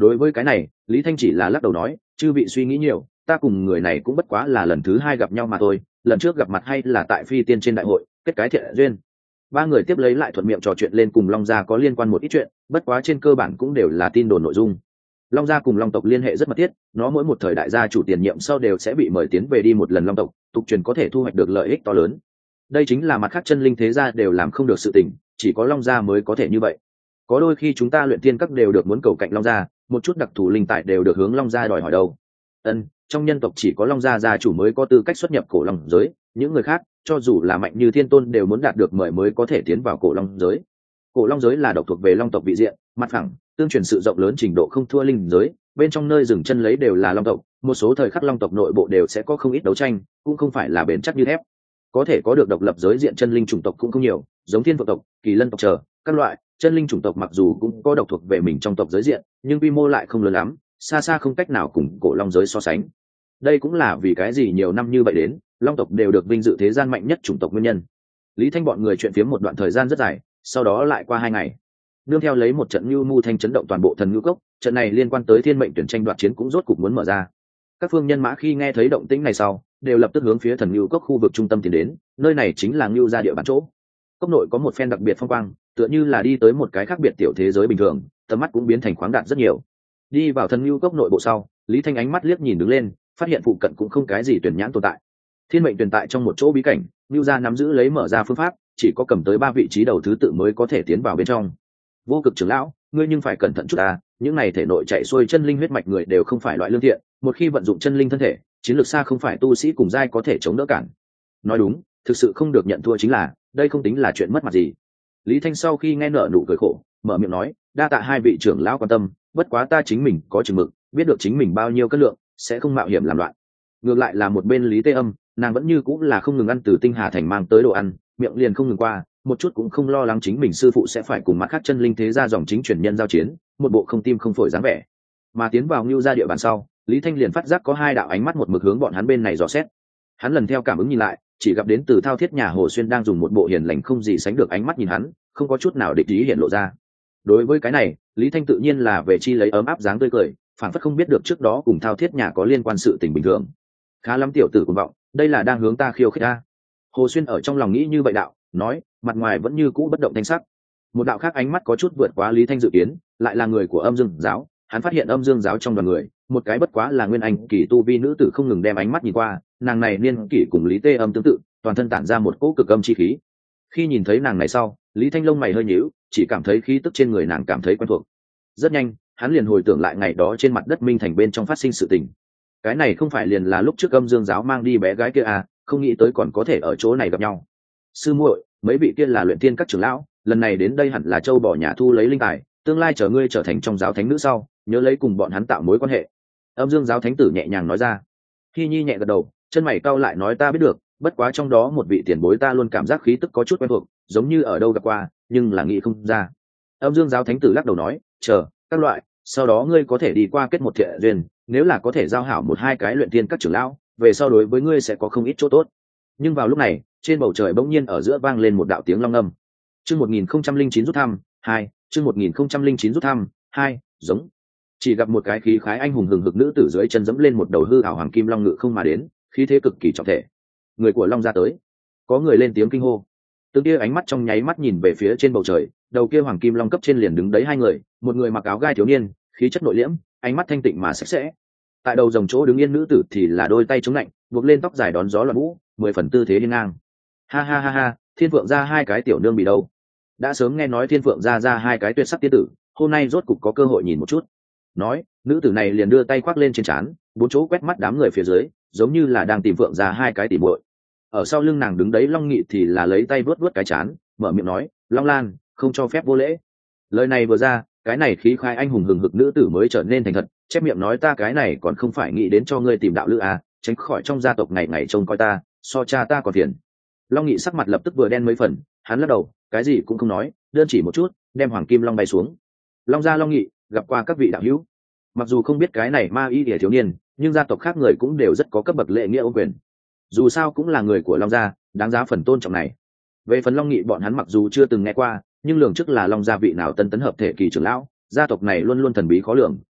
Đối với cái này Lý Thanh chỉ là lắc đầu nói, chư vị suy nghĩ nhiều, ta cùng người này cũng bất quá là lần thứ hai gặp nhau mà thôi, lần trước gặp mặt hay là tại phi tiên trên đại hội kết cái thiện duyên. Ba người tiếp lấy lại thuận miệng trò chuyện lên cùng Long gia có liên quan một ít chuyện, bất quá trên cơ bản cũng đều là tin đồn nội dung. Long gia cùng Long tộc liên hệ rất mật thiết, nó mỗi một thời đại gia chủ tiền nhiệm sau đều sẽ bị mời tiến về đi một lần Long tộc, tục truyền có thể thu hoạch được lợi ích to lớn. Đây chính là mặt khác chân linh thế gia đều làm không được sự tình, chỉ có Long gia mới có thể như vậy. Có đôi khi chúng ta luyện tiên các đều được muốn cầu cạnh Long gia, một chút đặc thù linh tài đều được hướng Long gia đòi hỏi đâu. Ân, trong nhân tộc chỉ có Long gia gia chủ mới có tư cách xuất nhập cổ long giới, những người khác cho dù là mạnh như thiên tôn đều muốn đạt được mời mới có thể tiến vào cổ long giới. Cổ long giới là độc thuộc về Long tộc vị diện, mặt phẳng, tương truyền sự rộng lớn trình độ không thua linh giới, bên trong nơi dừng chân lấy đều là Long tộc, một số thời khắc Long tộc nội bộ đều sẽ có không ít đấu tranh, cũng không phải là bền chắc như thép. Có thể có được độc lập giới diện chân linh chủng tộc cũng không nhiều, giống thiên phượng tộc, kỳ lân tộc chờ các loại chân linh chủng tộc mặc dù cũng có độc thuộc về mình trong tộc giới diện, nhưng quy mô lại không lớn lắm, xa xa không cách nào cùng cổ long giới so sánh. Đây cũng là vì cái gì nhiều năm như vậy đến Long tộc đều được vinh dự thế gian mạnh nhất chủng tộc nguyên nhân. Lý Thanh bọn người chuyện phiếm một đoạn thời gian rất dài, sau đó lại qua hai ngày, nương theo lấy một trận nhu mu thanh chấn động toàn bộ thần ngũ cốc. Trận này liên quan tới thiên mệnh tuyển tranh đoạt chiến cũng rốt cục muốn mở ra. Các phương nhân mã khi nghe thấy động tĩnh này sau đều lập tức hướng phía thần ngũ cốc khu vực trung tâm tiến đến, nơi này chính là ngưu gia địa bàn chỗ. Cốc nội có một phen đặc biệt phong quang, tựa như là đi tới một cái khác biệt tiểu thế giới bình thường, tầm mắt cũng biến thành khoáng đạt rất nhiều. Đi vào thần ngưu cốc nội bộ sau, Lý Thanh ánh mắt liếc nhìn đứng lên, phát hiện phụ cận cũng không cái gì tuyển nhãn tồn tại. Thiên mệnh tuyển tại trong một chỗ bí cảnh, ngưu gia nắm giữ lấy mở ra phương pháp, chỉ có cầm tới ba vị trí đầu thứ tự mới có thể tiến vào bên trong. Vô Cực trưởng lão, ngươi nhưng phải cẩn thận chút ta, những này thể nội chạy xuôi chân linh huyết mạch người đều không phải loại lương thiện, một khi vận dụng chân linh thân thể, chiến lược xa không phải tu sĩ cùng giai có thể chống đỡ cản. Nói đúng, thực sự không được nhận thua chính là, đây không tính là chuyện mất mặt gì. Lý Thanh sau khi nghe nở nụ cười khổ, mở miệng nói, đa tạ hai vị trưởng lão quan tâm, bất quá ta chính mình có chừng mực, biết được chính mình bao nhiêu cân lượng, sẽ không mạo hiểm làm loạn. Ngược lại là một bên Lý Tê Âm, nàng vẫn như cũng là không ngừng ăn từ Tinh Hà thành mang tới đồ ăn, miệng liền không ngừng qua, một chút cũng không lo lắng chính mình sư phụ sẽ phải cùng mặt khác chân linh thế gia dòng chính truyền nhân giao chiến, một bộ không tim không phổi dáng vẻ. Mà tiến vào Ngưu gia địa bàn sau, Lý Thanh liền phát giác có hai đạo ánh mắt một mực hướng bọn hắn bên này dò xét. Hắn lần theo cảm ứng nhìn lại, chỉ gặp đến từ Thao Thiết nhà Hồ Xuyên đang dùng một bộ hiền lành không gì sánh được ánh mắt nhìn hắn, không có chút nào địch ý hiện lộ ra. Đối với cái này, Lý Thanh tự nhiên là về chi lấy ấm áp dáng tươi cười, phản phất không biết được trước đó cùng Thao Thiết nhà có liên quan sự tình bình thường. Khá lắm tiểu tử cuồng vọng, đây là đang hướng ta khiêu khích ta. Hồ Xuyên ở trong lòng nghĩ như vậy đạo, nói, mặt ngoài vẫn như cũ bất động thanh sắc. Một đạo khác ánh mắt có chút vượt quá Lý Thanh dự kiến, lại là người của Âm Dương giáo. Hắn phát hiện Âm Dương giáo trong đoàn người, một cái bất quá là nguyên anh kỳ tu vi nữ tử không ngừng đem ánh mắt nhìn qua, nàng này niên kỷ cùng Lý Tê Âm tương tự, toàn thân tản ra một cỗ cực âm chi khí. Khi nhìn thấy nàng này sau, Lý Thanh lông mày hơi nhíu, chỉ cảm thấy khí tức trên người nàng cảm thấy quen thuộc. Rất nhanh, hắn liền hồi tưởng lại ngày đó trên mặt đất Minh Thành bên trong phát sinh sự tình. Cái này không phải liền là lúc trước Âm Dương giáo mang đi bé gái kia à, không nghĩ tới còn có thể ở chỗ này gặp nhau. Sư muội, mấy vị kia là luyện tiên các trưởng lão, lần này đến đây hẳn là châu bỏ nhà thu lấy linh tài, tương lai chờ ngươi trở thành trong giáo thánh nữ sau, nhớ lấy cùng bọn hắn tạo mối quan hệ. Âm Dương giáo thánh tử nhẹ nhàng nói ra. Khi Nhi nhẹ gật đầu, chân mày cau lại nói ta biết được, bất quá trong đó một vị tiền bối ta luôn cảm giác khí tức có chút quen thuộc, giống như ở đâu gặp qua, nhưng là nghĩ không ra. Âm Dương giáo thánh tử lắc đầu nói, chờ, các loại, sau đó ngươi có thể đi qua kết một thiện duyên, nếu là có thể giao hảo một hai cái luyện tiên các trưởng lão, về sau đối với ngươi sẽ có không ít chỗ tốt. Nhưng vào lúc này, trên bầu trời bỗng nhiên ở giữa vang lên một đạo tiếng long âm. Chương một nghìn không trăm linh chín rút thăm, hai, chương một nghìn không trăm linh chín rút thăm, hai, giống. Chỉ gặp một cái khí khái anh hùng hừng hực nữ tử dưới chân dẫm lên một đầu hư ảo hoàng kim long ngự không mà đến, khí thế cực kỳ trọng thể. Người của Long gia tới. Có người lên tiếng kinh hô. Từng kia ánh mắt trong nháy mắt nhìn về phía trên bầu trời, đầu kia hoàng kim long cấp trên liền đứng đấy hai người, một người mặc áo gai thiếu niên, khí chất nội liễm, ánh mắt thanh tịnh mà sạch sẽ. Tại đầu rồng chỗ đứng yên nữ tử thì là đôi tay chống lạnh, buộc lên tóc dài đón gió loạn vũ, mười phần tư thế đi ngang. Ha ha ha ha, Thiên Phượng ra hai cái tiểu nương bị đâu? Đã sớm nghe nói Thiên Phượng ra ra hai cái tuyệt sắc tiên tử, hôm nay rốt cục có cơ hội nhìn một chút. Nói, nữ tử này liền đưa tay khoác lên trên trán, bốn chỗ quét mắt đám người phía dưới, giống như là đang tìm Phượng ra hai cái tỉ muội. Ở sau lưng nàng đứng đấy Long Nghị thì là lấy tay vuốt vuốt cái trán, mở miệng nói, Long Lan, không cho phép vô lễ. Lời này vừa ra, cái này khí khai anh hùng hừng hực nữ tử mới trở nên thành thật, chép miệng nói ta cái này còn không phải nghĩ đến cho ngươi tìm đạo lữ à, tránh khỏi trong gia tộc ngày ngày trông coi ta, so cha ta còn phiền. Long Nghị sắc mặt lập tức vừa đen mấy phần, hắn lắc đầu, cái gì cũng không nói, đơn chỉ một chút, đem hoàng kim long bay xuống. Long gia Long Nghị, gặp qua các vị đạo hữu. Mặc dù không biết cái này ma y địa thiếu niên, nhưng gia tộc khác người cũng đều rất có cấp bậc lễ nghĩa ôn quyền. Dù sao cũng là người của Long gia, đáng giá phần tôn trọng này. Về phần Long Nghị bọn hắn mặc dù chưa từng nghe qua, nhưng lường trước là Long gia vị nào tân tấn hợp thể kỳ trưởng lão, gia tộc này luôn luôn thần bí khó lường,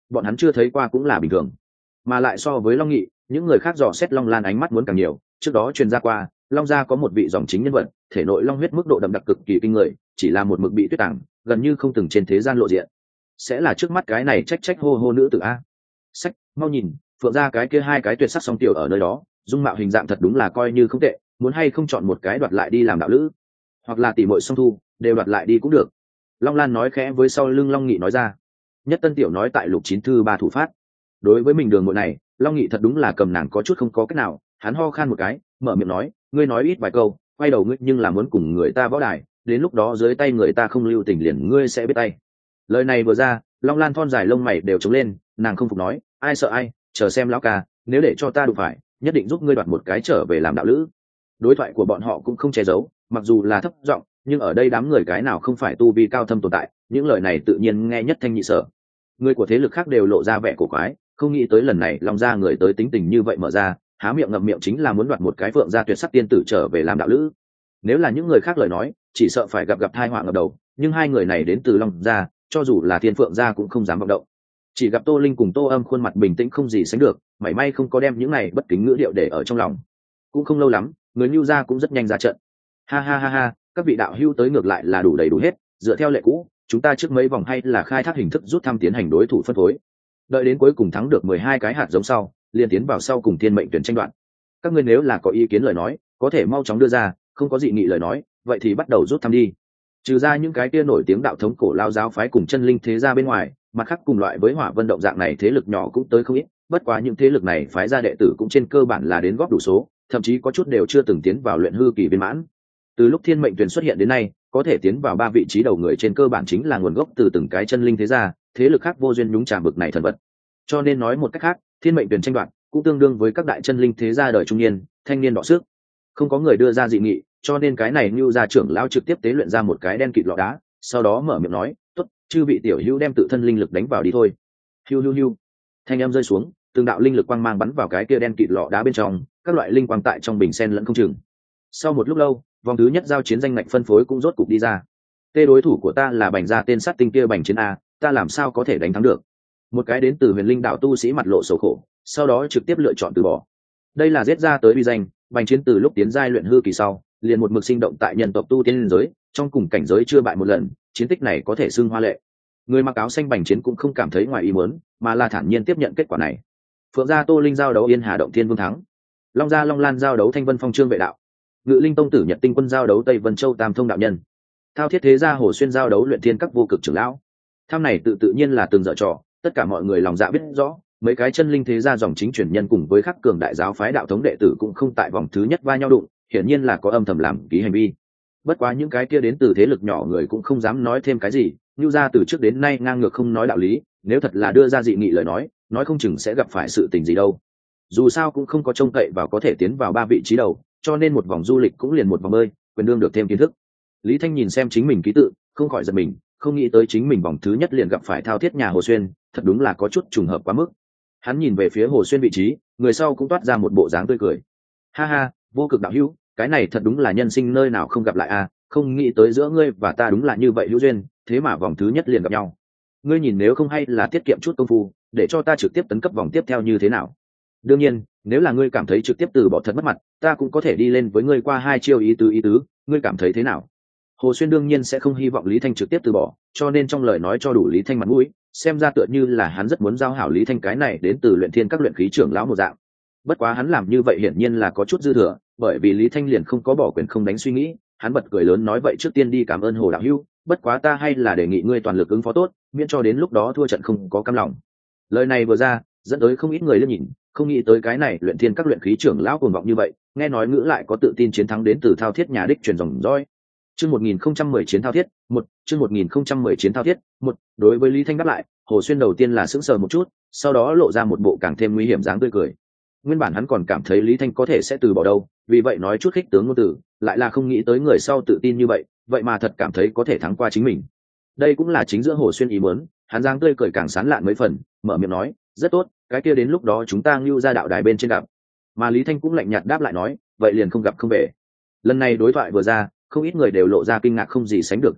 bọn hắn chưa thấy qua cũng là bình thường. Mà lại so với Long Nghị, những người khác dò xét Long Lan ánh mắt muốn càng nhiều. Trước đó truyền ra qua, Long gia có một vị dòng chính nhân vật, thể nội long huyết mức độ đậm đặc cực kỳ kinh người, chỉ là một mực bị tuyết tàng, gần như không từng trên thế gian lộ diện. Sẽ là trước mắt cái này trách trách hô hô nữ tử a. Sách, mau nhìn, Phượng gia cái kia hai cái tuyệt sắc song tiểu ở nơi đó, dung mạo hình dạng thật đúng là coi như không tệ, muốn hay không chọn một cái đoạt lại đi làm đạo lữ, hoặc là tỷ muội song thu, đều đoạt lại đi cũng được. Long Lan nói khẽ với sau lưng Long Nghị nói ra. Nhất Tân tiểu nói tại lục chín thư ba thủ phát. Đối với mình đường ngội này, Long Nghị thật đúng là cầm nàng có chút không có cách nào, hắn ho khan một cái, mở miệng nói, ngươi nói ít vài câu, quay đầu ngươi nhưng là muốn cùng người ta võ đài, đến lúc đó dưới tay người ta không lưu tình liền ngươi sẽ biết tay. Lời này vừa ra, Long Lan thon dài lông mày đều trống lên, nàng không phục nói, ai sợ ai, chờ xem lão ca, nếu để cho ta đụng phải, nhất định giúp ngươi đoạt một cái trở về làm đạo lữ. Đối thoại của bọn họ cũng không che giấu, mặc dù là thấp giọng, nhưng ở đây đám người cái nào không phải tu vi cao thâm tồn tại, những lời này tự nhiên nghe nhất thanh nhị sở. Người của thế lực khác đều lộ ra vẻ cổ quái, không nghĩ tới lần này Long gia người tới tính tình như vậy mở ra, há miệng ngậm miệng chính là muốn đoạt một cái Phượng gia tuyệt sắc tiên tử trở về làm đạo lữ. Nếu là những người khác lời nói, chỉ sợ phải gặp gặp tai họa ngập đầu, nhưng hai người này đến từ Long gia, cho dù là Thiên Phượng gia cũng không dám vọng động. Chỉ gặp Tô Linh cùng Tô Âm khuôn mặt bình tĩnh không gì sánh được, mảy may không có đem những này bất kính ngữ điệu để ở trong lòng. Cũng không lâu lắm, người Nưu gia cũng rất nhanh ra trận. Ha ha ha ha, các vị đạo hữu tới ngược lại là đủ đầy đủ hết, dựa theo lệ cũ, chúng ta trước mấy vòng hay là khai thác hình thức rút thăm tiến hành đối thủ phân phối. Đợi đến cuối cùng thắng được mười hai cái hạt giống sau, liền tiến vào sau cùng thiên mệnh tuyển tranh đoạn. Các ngươi nếu là có ý kiến lời nói, có thể mau chóng đưa ra, không có dị nghị lời nói, vậy thì bắt đầu rút thăm đi. Trừ ra những cái kia nổi tiếng đạo thống cổ lao giáo phái cùng chân linh thế gia bên ngoài, mặt khác cùng loại với Hỏa Vân động dạng này thế lực nhỏ cũng tới không ít, bất quá những thế lực này phái ra đệ tử cũng trên cơ bản là đến góp đủ số, thậm chí có chút đều chưa từng tiến vào luyện hư kỳ viên mãn. Từ lúc thiên mệnh tuyển xuất hiện đến nay, có thể tiến vào ba vị trí đầu người trên cơ bản chính là nguồn gốc từ từng cái chân linh thế gia, thế lực khác vô duyên nhúng chàm bực này thần vật. Cho nên nói một cách khác, thiên mệnh tuyển tranh đoạt cũng tương đương với các đại chân linh thế gia đời trung niên, thanh niên đọ sức. Không có người đưa ra dị nghị, cho nên cái này Nưu gia trưởng lão trực tiếp tế luyện ra một cái đen kịt lọ đá, sau đó mở miệng nói, "Tốt, chư vị tiểu hữu đem tự thân linh lực đánh vào đi thôi." Hiu hiu hiu. Thanh âm rơi xuống, từng đạo linh lực quang mang bắn vào cái kia đen kịt lọ đá bên trong, các loại linh quang tại trong bình sen lẫn không chừng. Sau một lúc lâu, vòng thứ nhất giao chiến danh ngạch phân phối cũng rốt cục đi ra. Tê đối thủ của ta là Bành gia tên sát tinh kia Bành Chiến a, ta làm sao có thể đánh thắng được? Một cái đến từ Huyền Linh đạo tu sĩ mặt lộ sầu khổ, sau đó trực tiếp lựa chọn từ bỏ. Đây là giết ra tới uy danh, Bành Chiến từ lúc tiến giai luyện hư kỳ sau, liền một mực sinh động tại nhân tộc tu tiên liên giới, trong cùng cảnh giới chưa bại một lần, chiến tích này có thể xưng hoa lệ. Người mặc áo xanh Bành Chiến cũng không cảm thấy ngoài ý muốn, mà là thản nhiên tiếp nhận kết quả này. Phượng gia Tô Linh giao đấu Yên Hà động Thiên Vương thắng, Long gia Long Lan giao đấu Thanh Vân Phong Trương Vệ đạo, Ngự Linh tông tử Nhật Tinh quân giao đấu Tây Vân Châu Tam Thông đạo nhân, Thao Thiết thế gia Hồ Xuyên giao đấu Luyện Thiên các vô cực trưởng lão. Tham này tự tự nhiên là từng dở trò, tất cả mọi người lòng dạ biết rõ, mấy cái chân linh thế gia dòng chính truyền nhân cùng với khắc cường đại giáo phái đạo thống đệ tử cũng không tại vòng thứ nhất va nhau đụng, hiển nhiên là có âm thầm làm ký hành vi. Bất quá những cái kia đến từ thế lực nhỏ người cũng không dám nói thêm cái gì, Nưu gia từ trước đến nay ngang ngược không nói đạo lý, nếu thật là đưa ra dị nghị lời nói, nói không chừng sẽ gặp phải sự tình gì đâu. Dù sao cũng không có trông cậy vào có thể tiến vào ba vị trí đầu, cho nên một vòng du lịch cũng liền một vòng bơi, quyền đương được thêm kiến thức. Lý Thanh nhìn xem chính mình ký tự, không khỏi giật mình, không nghĩ tới chính mình vòng thứ nhất liền gặp phải Thao Thiết nhà Hồ Xuyên, thật đúng là có chút trùng hợp quá mức. Hắn nhìn về phía Hồ Xuyên vị trí, người sau cũng toát ra một bộ dáng tươi cười. Ha ha, vô cực đạo hữu, cái này thật đúng là nhân sinh nơi nào không gặp lại a, không nghĩ tới giữa ngươi và ta đúng là như vậy hữu duyên, thế mà vòng thứ nhất liền gặp nhau. Ngươi nhìn nếu không hay là tiết kiệm chút công phu, để cho ta trực tiếp tấn cấp vòng tiếp theo như thế nào? Đương nhiên, nếu là ngươi cảm thấy trực tiếp từ bỏ thật mất mặt, ta cũng có thể đi lên với ngươi qua hai chiêu ý tứ ý tứ, ngươi cảm thấy thế nào? Hồ Xuyên đương nhiên sẽ không hy vọng Lý Thanh trực tiếp từ bỏ, cho nên trong lời nói cho đủ Lý Thanh mặt mũi, xem ra tựa như là hắn rất muốn giao hảo Lý Thanh cái này đến từ Luyện Thiên các luyện khí trưởng lão một dạng. Bất quá hắn làm như vậy hiển nhiên là có chút dư thừa, bởi vì Lý Thanh liền không có bỏ quyền không đánh suy nghĩ, hắn bật cười lớn nói vậy trước tiên đi cảm ơn Hồ đạo hữu, bất quá ta hay là đề nghị ngươi toàn lực ứng phó tốt, miễn cho đến lúc đó thua trận không có cam lòng. Lời này vừa ra, dẫn tới không ít người liếc nhìn, không nghĩ tới cái này Luyện Thiên các luyện khí trưởng lão cuồng vọng như vậy, nghe nói ngữ lại có tự tin chiến thắng đến từ Thao Thiết nhà đích truyền dòng dõi. Chương một nghìn không trăm mười chiến Thao Thiết, một, chương một nghìn không trăm mười chiến Thao Thiết, một, đối với Lý Thanh đáp lại, Hồ Xuyên đầu tiên là sững sờ một chút, sau đó lộ ra một bộ càng thêm nguy hiểm dáng tươi cười. Nguyên bản hắn còn cảm thấy Lý Thanh có thể sẽ từ bỏ đâu, vì vậy nói chút khích tướng ngôn từ, lại là không nghĩ tới người sau tự tin như vậy, vậy mà thật cảm thấy có thể thắng qua chính mình. Đây cũng là chính giữa Hồ Xuyên ý muốn, hắn dáng tươi cười càng sán lạn mấy phần, mở miệng nói, rất tốt, cái kia đến lúc đó chúng ta ngưu ra đạo đài bên trên gặp. Mà Lý Thanh cũng lạnh nhạt đáp lại nói, vậy liền không gặp không về. Lần này đối thoại vừa ra, không ít người đều lộ ra kinh ngạc không gì sánh được thần sắc,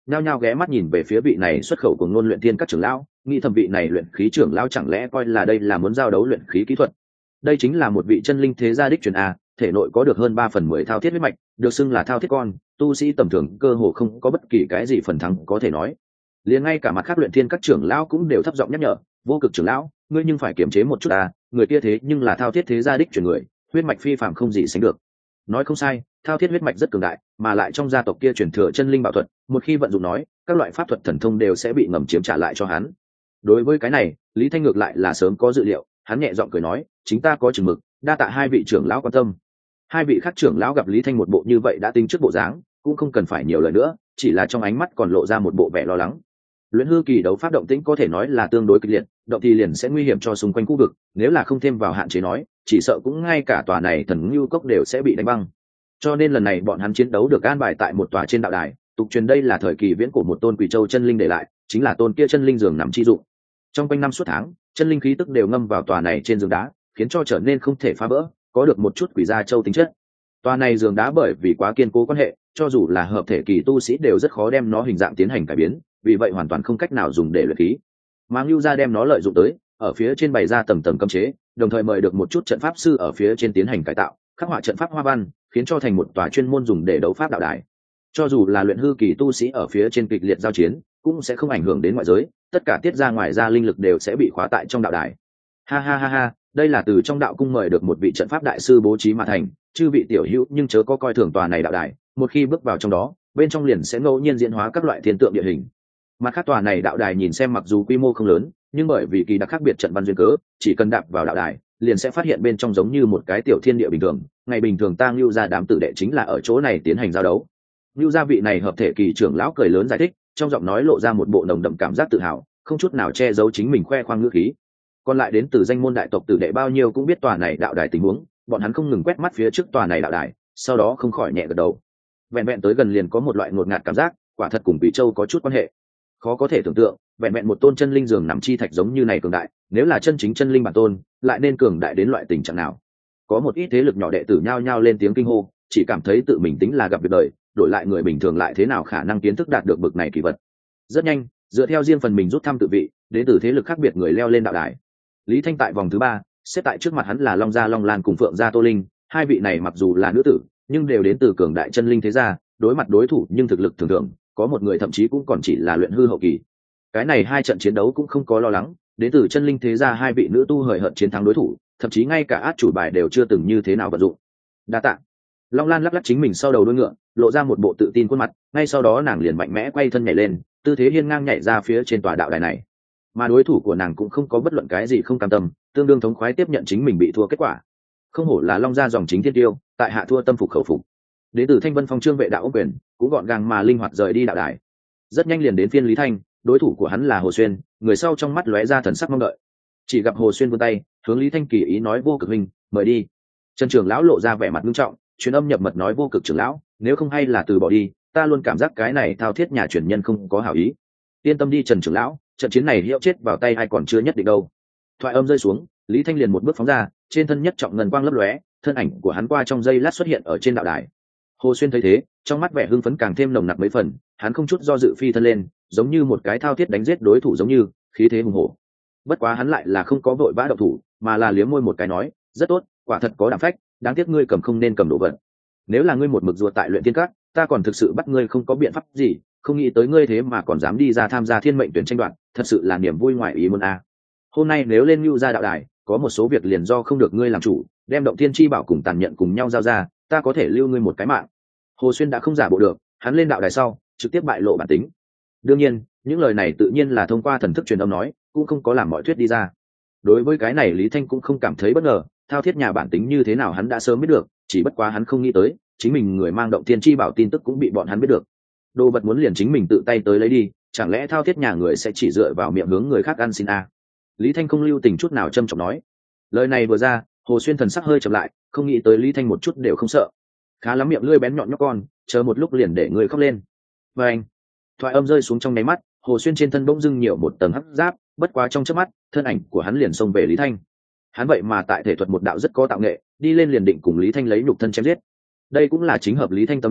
nhao nhao ghé mắt nhìn về phía vị này xuất khẩu của ngôn luyện thiên các trưởng lão, nghĩ thẩm vị này luyện khí trưởng lão chẳng lẽ coi là đây là muốn giao đấu luyện khí kỹ thuật. Đây chính là một vị chân linh thế gia đích truyền a, thể nội có được hơn ba phần mười thao thiết huyết mạch, được xưng là thao thiết con, tu sĩ tầm thường cơ hồ không có bất kỳ cái gì phần thắng có thể nói. Liền ngay cả mặt khác luyện thiên các trưởng lão cũng đều thấp giọng nhắc nhở, Vô Cực trưởng lão, ngươi nhưng phải kiềm chế một chút à, người kia thế nhưng là thao thiết thế gia đích truyền người, huyết mạch phi phàm không gì sánh được. Nói không sai, thao thiết huyết mạch rất cường đại, mà lại trong gia tộc kia truyền thừa chân linh bảo thuật, một khi vận dụng nói, các loại pháp thuật thần thông đều sẽ bị ngầm chiếm trả lại cho hắn. Đối với cái này, Lý Thanh ngược lại là sớm có dự liệu, hắn nhẹ giọng cười nói, chính ta có chừng mực, đa tạ hai vị trưởng lão quan tâm. Hai vị khác trưởng lão gặp Lý Thanh một bộ như vậy đã tính trước bộ dáng, cũng không cần phải nhiều lời nữa, chỉ là trong ánh mắt còn lộ ra một bộ vẻ lo lắng. Luyện hư kỳ đấu pháp động tĩnh có thể nói là tương đối kịch liệt, động thì liền sẽ nguy hiểm cho xung quanh khu vực, nếu là không thêm vào hạn chế nói, chỉ sợ cũng ngay cả tòa này thần lưu cốc đều sẽ bị đánh băng. Cho nên lần này bọn hắn chiến đấu được an bài tại một tòa trên đạo đài, tục truyền đây là thời kỳ viễn của một tôn quỷ châu chân linh để lại, chính là tôn kia chân linh giường nằm chi dụng. Trong quanh năm suốt tháng, chân linh khí tức đều ngâm vào tòa này trên giường đá, khiến cho trở nên không thể phá vỡ, có được một chút quỷ gia châu tính chất. Tòa này giường đá bởi vì quá kiên cố quan hệ, cho dù là hợp thể kỳ tu sĩ đều rất khó đem nó hình dạng tiến hành cải biến, vì vậy hoàn toàn không cách nào dùng để luyện khí. Mà Ngưu gia đem nó lợi dụng tới, ở phía trên bày ra tầng tầng cấm chế, đồng thời mời được một chút trận pháp sư ở phía trên tiến hành cải tạo, khắc họa trận pháp hoa văn, khiến cho thành một tòa chuyên môn dùng để đấu pháp đạo đài. Cho dù là luyện hư kỳ tu sĩ ở phía trên kịch liệt giao chiến, cũng sẽ không ảnh hưởng đến ngoại giới, tất cả tiết ra ngoài ra linh lực đều sẽ bị khóa tại trong đạo đài. Ha ha ha ha, đây là từ trong đạo cung mời được một vị trận pháp đại sư bố trí mà thành, chư vị tiểu hữu nhưng chớ có coi thường tòa này đạo đài, một khi bước vào trong đó, bên trong liền sẽ ngẫu nhiên diễn hóa các loại thiên tượng địa hình. Mặt khác tòa này đạo đài nhìn xem mặc dù quy mô không lớn, nhưng bởi vì kỳ đặc khác biệt trận văn duyên cớ, chỉ cần đạp vào đạo đài, liền sẽ phát hiện bên trong giống như một cái tiểu thiên địa bình thường. Ngày bình thường ta Ngưu gia đám tử đệ chính là ở chỗ này tiến hành giao đấu. Ngưu gia vị này hợp thể kỳ trưởng lão cười lớn giải thích, trong giọng nói lộ ra một bộ nồng đậm cảm giác tự hào, không chút nào che giấu chính mình khoe khoang ngữ khí. Còn lại đến từ danh môn đại tộc tử đệ bao nhiêu cũng biết tòa này đạo đài tình huống, bọn hắn không ngừng quét mắt phía trước tòa này đạo đài, sau đó không khỏi nhẹ gật đầu. Vẹn vẹn tới gần liền có một loại ngột ngạt cảm giác, quả thật cùng Quỷ Châu có chút quan hệ. Khó có thể tưởng tượng, vẹn vẹn một tôn chân linh giường nằm chi thạch giống như này cường đại, nếu là chân chính chân linh bản tôn, lại nên cường đại đến loại tình trạng nào? Có một ít thế lực nhỏ đệ tử nhao nhao lên tiếng kinh hô, chỉ cảm thấy tự mình tính là gặp việc đời, đổi lại người bình thường lại thế nào khả năng kiến thức đạt được bực này kỳ vật. Rất nhanh, dựa theo riêng phần mình rút thăm tự vị, đến từ thế lực khác biệt người leo lên đạo đài. Lý Thanh tại vòng thứ ba, xếp tại trước mặt hắn là Long Gia Long Lan cùng Phượng Gia Tô Linh, hai vị này mặc dù là nữ tử, nhưng đều đến từ cường đại chân linh thế gia, đối mặt đối thủ nhưng thực lực thường thường, có một người thậm chí cũng còn chỉ là luyện hư hậu kỳ. Cái này hai trận chiến đấu cũng không có lo lắng, đến từ chân linh thế gia hai vị nữ tu hời hợt chiến thắng đối thủ, thậm chí ngay cả át chủ bài đều chưa từng như thế nào vận dụng. Đa tạ. Long Lan lắc lắc chính mình sau đầu đuôi ngựa, lộ ra một bộ tự tin khuôn mặt, ngay sau đó nàng liền mạnh mẽ quay thân nhảy lên, tư thế hiên ngang nhảy ra phía trên tòa đạo đài này. Mà đối thủ của nàng cũng không có bất luận cái gì không cam tâm, tương đương thống khoái tiếp nhận chính mình bị thua kết quả. Không hổ là Long Gia dòng chính thiên tiêu, tại hạ thua tâm phục khẩu phục. Đến từ Thanh Vân Phong Trương vệ đạo quyền, cũng gọn gàng mà linh hoạt rời đi đạo đài. Rất nhanh liền đến phiên Lý Thanh, đối thủ của hắn là Hồ Xuyên, người sau trong mắt lóe ra thần sắc mong đợi. Chỉ gặp Hồ Xuyên vươn tay, hướng Lý Thanh kỳ ý nói Vô Cực huynh, mời đi. Trần trưởng lão lộ ra vẻ mặt nghiêm trọng, truyền âm nhập mật nói Vô Cực trưởng lão, nếu không hay là từ bỏ đi, ta luôn cảm giác cái này thao thiết nhà truyền nhân không có hảo ý. Yên tâm đi Trần trưởng lão, trận chiến này hiệu chết vào tay ai còn chưa nhất định đâu. Thoại âm rơi xuống, Lý Thanh liền một bước phóng ra, trên thân nhất trọng ngân quang lấp lóe, thân ảnh của hắn qua trong giây lát xuất hiện ở trên đạo đài. Hồ Xuyên thấy thế, trong mắt vẻ hưng phấn càng thêm nồng nặc mấy phần, hắn không chút do dự phi thân lên, giống như một cái thao thiết đánh giết đối thủ giống như, khí thế hùng hổ. Bất quá hắn lại là không có vội vã động thủ, mà là liếm môi một cái nói, rất tốt, quả thật có đảm phách, đáng tiếc ngươi cầm không nên cầm đồ vật. Nếu là ngươi một mực ruột tại luyện tiên các, ta còn thực sự bắt ngươi không có biện pháp gì, không nghĩ tới ngươi thế mà còn dám đi ra tham gia thiên mệnh tuyển tranh đoạt, thật sự là niềm vui ngoài ý muốn a. Hôm nay nếu lên Nưu gia đạo đài, có một số việc liền do không được ngươi làm chủ, đem động thiên chi bảo cùng tàn nhận cùng nhau giao ra, ta có thể lưu ngươi một cái mạng. Hồ Xuyên đã không giả bộ được, hắn lên đạo đài sau, trực tiếp bại lộ bản tính. Đương nhiên, những lời này tự nhiên là thông qua thần thức truyền âm nói, cũng không có làm mọi thuyết đi ra. Đối với cái này Lý Thanh cũng không cảm thấy bất ngờ, thao thiết nhà bản tính như thế nào hắn đã sớm biết được, chỉ bất quá hắn không nghĩ tới, chính mình người mang động thiên chi bảo tin tức cũng bị bọn hắn biết được. Đồ vật muốn liền chính mình tự tay tới lấy đi, chẳng lẽ thao thiết nhà người sẽ chỉ dựa vào miệng hướng người khác ăn xin à? Lý Thanh không lưu tình chút nào trâm trọng nói. Lời này vừa ra, Hồ Xuyên thần sắc hơi chậm lại, không nghĩ tới Lý Thanh một chút đều không sợ. Khá lắm miệng lưỡi bén nhọn nhóc con, chờ một lúc liền để người khóc lên. Và anh, thoại âm rơi xuống trong nháy mắt, Hồ Xuyên trên thân bỗng dưng nhiều một tầng hắc giáp, bất quá trong chớp mắt, thân ảnh của hắn liền xông về Lý Thanh. Hắn vậy mà tại thể thuật một đạo rất có tạo nghệ, đi lên liền định cùng Lý Thanh lấy nhục thân chém giết. Đây cũng là chính hợp Lý Thanh tâm ý,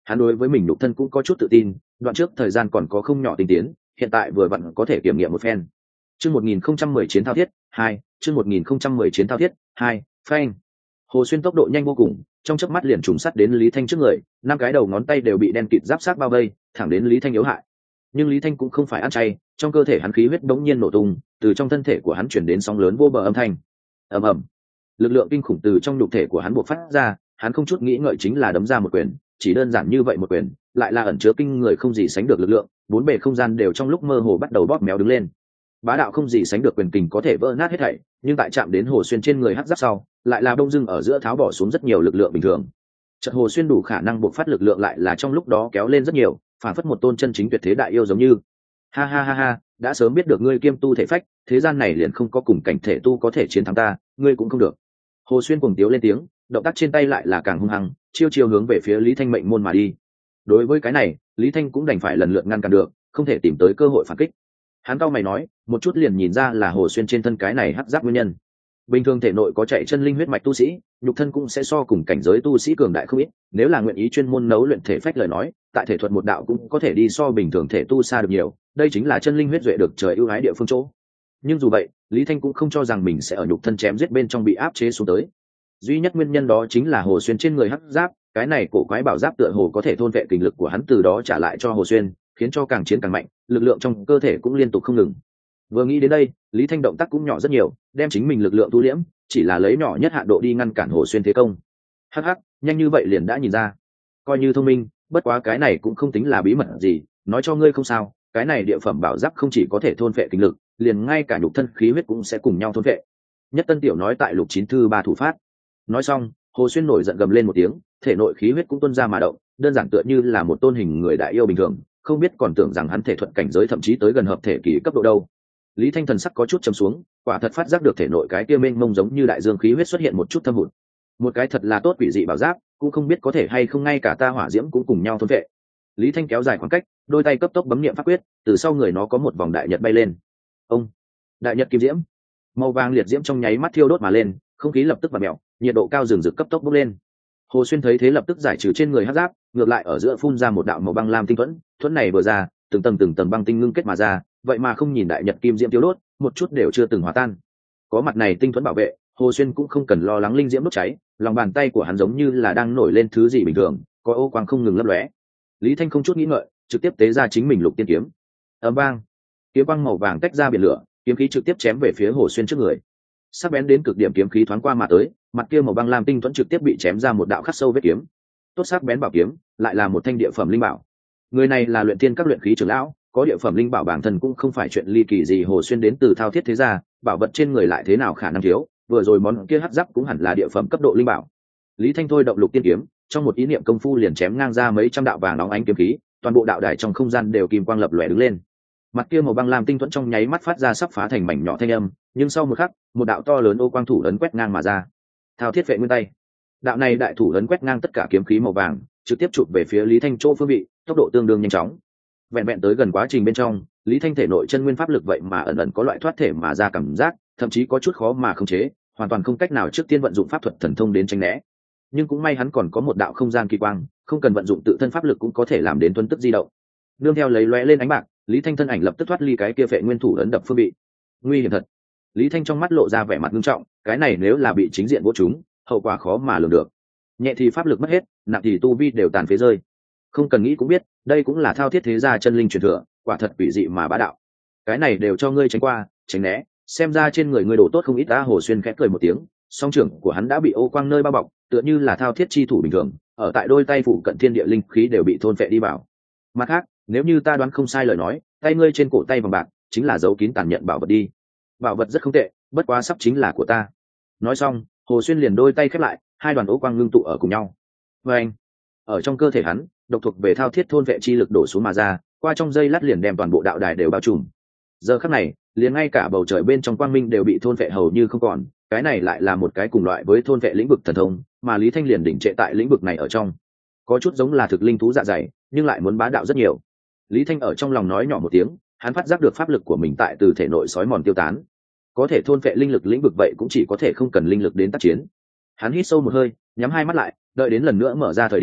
Hắn đối với mình nhục thân cũng có chút tự tin, đoạn trước thời gian còn có không nhỏ tinh tiến, hiện tại vừa vặn có thể kiểm nghiệm một phen. Chương một nghìn không trăm mười chiến thao thiết hai, chương một nghìn không trăm mười chiến thao thiết hai, phanh. Hồ Xuyên tốc độ nhanh vô cùng, trong chớp mắt liền trùng sát đến Lý Thanh trước người, năm cái đầu ngón tay đều bị đen kịt giáp sát bao vây, thẳng đến Lý Thanh yếu hại. Nhưng Lý Thanh cũng không phải ăn chay, trong cơ thể hắn khí huyết bỗng nhiên nổ tung, từ trong thân thể của hắn chuyển đến sóng lớn vô bờ âm thanh. Ầm ầm. Lực lượng kinh khủng từ trong nhục thể của hắn bộc phát ra, hắn không chút nghĩ ngợi chính là đấm ra một quyền, chỉ đơn giản như vậy một quyền, lại là ẩn chứa kinh người không gì sánh được lực lượng, bốn bề không gian đều trong lúc mơ hồ bắt đầu bóp méo đứng lên. Bá đạo không gì sánh được quyền kình có thể vỡ nát hết thảy, nhưng tại chạm đến Hồ Xuyên trên người hắc giáp sau, lại là đông dưng ở giữa tháo bỏ xuống rất nhiều lực lượng bình thường. Chợt Hồ Xuyên đủ khả năng bộc phát lực lượng lại là trong lúc đó kéo lên rất nhiều, phản phất một tôn chân chính tuyệt thế đại yêu giống như. Ha ha ha ha, đã sớm biết được ngươi kiêm tu thể phách, thế gian này liền không có cùng cảnh thể tu có thể chiến thắng ta, ngươi cũng không được. Hồ Xuyên cuồng tiếu lên tiếng, động tác trên tay lại là càng hung hăng, chiêu chiêu hướng về phía Lý Thanh mệnh môn mà đi. Đối với cái này, Lý Thanh cũng đành phải lần lượt ngăn cản được, không thể tìm tới cơ hội phản kích. Hắn cau mày nói, một chút liền nhìn ra là Hồ Xuyên trên thân cái này hắc giáp nguyên nhân. Bình thường thể nội có chạy chân linh huyết mạch tu sĩ, nhục thân cũng sẽ so cùng cảnh giới tu sĩ cường đại không ít, nếu là nguyện ý chuyên môn nấu luyện thể phách lời nói, tại thể thuật một đạo cũng có thể đi so bình thường thể tu xa được nhiều, đây chính là chân linh huyết duệ được trời ưu ái địa phương chỗ. Nhưng dù vậy, Lý Thanh cũng không cho rằng mình sẽ ở nhục thân chém giết bên trong bị áp chế xuống tới. Duy nhất nguyên nhân đó chính là Hồ Xuyên trên người hắc giáp, cái này cổ quái bảo giáp tựa hồ có thể thôn vệ kình lực của hắn từ đó trả lại cho Hồ Xuyên, khiến cho càng chiến càng mạnh, lực lượng trong cơ thể cũng liên tục không ngừng. Vừa nghĩ đến đây, Lý Thanh động tác cũng nhỏ rất nhiều, đem chính mình lực lượng thu liễm, chỉ là lấy nhỏ nhất hạn độ đi ngăn cản Hồ Xuyên thế công. Hắc hắc, nhanh như vậy liền đã nhìn ra, coi như thông minh, bất quá cái này cũng không tính là bí mật gì, nói cho ngươi không sao, cái này địa phẩm bảo giáp không chỉ có thể thôn vệ kình lực, liền ngay cả nhục thân khí huyết cũng sẽ cùng nhau thôn vệ. Nhất Tân Tiểu nói tại lục chín thư ba thủ phát. Nói xong, Hồ Xuyên nổi giận gầm lên một tiếng, thể nội khí huyết cũng tuôn ra mà động, đơn giản tựa như là một tôn hình người đại yêu bình thường, không biết còn tưởng rằng hắn thể thuận cảnh giới thậm chí tới gần hợp thể kỳ cấp độ đâu. Lý Thanh thần sắc có chút trầm xuống, quả thật phát giác được thể nội cái kia mênh mông giống như đại dương khí huyết xuất hiện một chút thâm hụt. Một cái thật là tốt quỷ dị bảo giáp, cũng không biết có thể hay không ngay cả ta hỏa diễm cũng cùng nhau thôn vệ. Lý Thanh kéo dài khoảng cách, đôi tay cấp tốc bấm niệm pháp quyết, từ sau người nó có một vòng đại nhật bay lên. Ông, đại nhật kim diễm, màu vàng liệt diễm trong nháy mắt thiêu đốt mà lên, không khí lập tức vặn mèo, nhiệt độ cao rừng rực cấp tốc bốc lên. Hồ Xuyên thấy thế lập tức giải trừ trên người hắc giáp, ngược lại ở giữa phun ra một đạo màu băng lam tinh thuẫn, thuẫn này vừa ra, từng tầng từng tầng băng tinh ngưng kết mà ra, vậy mà không nhìn đại nhật kim diễm tiêu đốt, một chút đều chưa từng hòa tan. Có mặt này tinh thuẫn bảo vệ, Hồ Xuyên cũng không cần lo lắng linh diễm đốt cháy, lòng bàn tay của hắn giống như là đang nổi lên thứ gì bình thường, có ô quang không ngừng lấp lóe. Lý Thanh không chút nghĩ ngợi, trực tiếp tế ra chính mình lục tiên kiếm. Ầm vang, kiếm băng màu vàng tách ra biển lửa, kiếm khí trực tiếp chém về phía Hồ Xuyên trước người. Sắc bén đến cực điểm kiếm khí thoáng qua mà tới, mặt kia màu băng lam tinh thuẫn trực tiếp bị chém ra một đạo khắc sâu vết kiếm. Tốt sắc bén bảo kiếm, lại là một thanh địa phẩm linh bảo. Người này là luyện tiên các luyện khí trưởng lão, có địa phẩm linh bảo bản thân cũng không phải chuyện ly kỳ gì. Hồ Xuyên đến từ thao thiết thế gia, bảo vật trên người lại thế nào khả năng thiếu, vừa rồi món kia hắc giáp cũng hẳn là địa phẩm cấp độ linh bảo. Lý Thanh thôi động lục tiên kiếm, trong một ý niệm công phu liền chém ngang ra mấy trăm đạo vàng óng ánh kiếm khí, toàn bộ đạo đài trong không gian đều kim quang lập lòe đứng lên. Mặt kia màu băng lam tinh thuẫn trong nháy mắt phát ra sắp phá thành mảnh nhỏ thanh âm, nhưng sau một khắc, một đạo to lớn ô quang thủ lớn quét ngang mà ra. Thao thiết vệ nguyên tay, đạo này đại thủ lớn quét ngang tất cả kiếm khí màu vàng, trực tiếp chụp về phía Lý Thanh chỗ phương vị, tốc độ tương đương nhanh chóng. Vẹn vẹn tới gần quá trình bên trong, Lý Thanh thể nội chân nguyên pháp lực vậy mà ẩn ẩn có loại thoát thể mà ra cảm giác, thậm chí có chút khó mà khống chế, hoàn toàn không cách nào trước tiên vận dụng pháp thuật thần thông đến tránh né. Nhưng cũng may hắn còn có một đạo không gian kỳ quang, không cần vận dụng tự thân pháp lực cũng có thể làm đến tuấn tức di động. Nương theo lấy lóe lên ánh bạc, Lý Thanh thân ảnh lập tức thoát ly cái kia vệ nguyên thủ ấn đập phương vị. Nguy hiểm thật. Lý Thanh trong mắt lộ ra vẻ mặt nghiêm trọng, cái này nếu là bị chính diện vỗ chúng, hậu quả khó mà lường được. Nhẹ thì pháp lực mất hết, nặng thì tu vi đều tàn phế rơi. Không cần nghĩ cũng biết, đây cũng là thao thiết thế gia chân linh truyền thừa, quả thật quỷ dị mà bá đạo. Cái này đều cho ngươi tránh qua, tránh né, xem ra trên người ngươi đổ tốt không ít. Ta Hồ Xuyên khẽ cười một tiếng, song trưởng của hắn đã bị ô quang nơi bao bọc, tựa như là thao thiết chi thủ bình thường, ở tại đôi tay phụ cận thiên địa linh khí đều bị thôn phệ đi vào. Mặt khác, nếu như ta đoán không sai lời nói, tay ngươi trên cổ tay vòng bạc chính là dấu kín tàn nhận bảo vật đi. Bảo vật rất không tệ, bất quá sắp chính là của ta. Nói xong, Hồ Xuyên liền đôi tay khép lại, hai đoàn ố quang ngưng tụ ở cùng nhau. Và anh, ở trong cơ thể hắn, độc thuộc về thao thiết thôn vệ chi lực đổ xuống mà ra, qua trong dây lát liền đem toàn bộ đạo đài đều bao trùm. Giờ khắc này, liền ngay cả bầu trời bên trong quang minh đều bị thôn vệ hầu như không còn. Cái này lại là một cái cùng loại với thôn vệ lĩnh vực thần thông, mà Lý Thanh liền đỉnh trệ tại lĩnh vực này ở trong. Có chút giống là thực linh thú dạ dày, nhưng lại muốn bá đạo rất nhiều. Lý Thanh ở trong lòng nói nhỏ một tiếng, hắn phát giác được pháp lực của mình tại từ thể nội sói mòn tiêu tán. Có thể thôn vệ linh lực lĩnh vực vậy cũng chỉ có thể không cần linh lực đến tác chiến. Hắn hít sâu một hơi, nhắm hai mắt lại, đợi đến lần nữa mở ra thời điểm,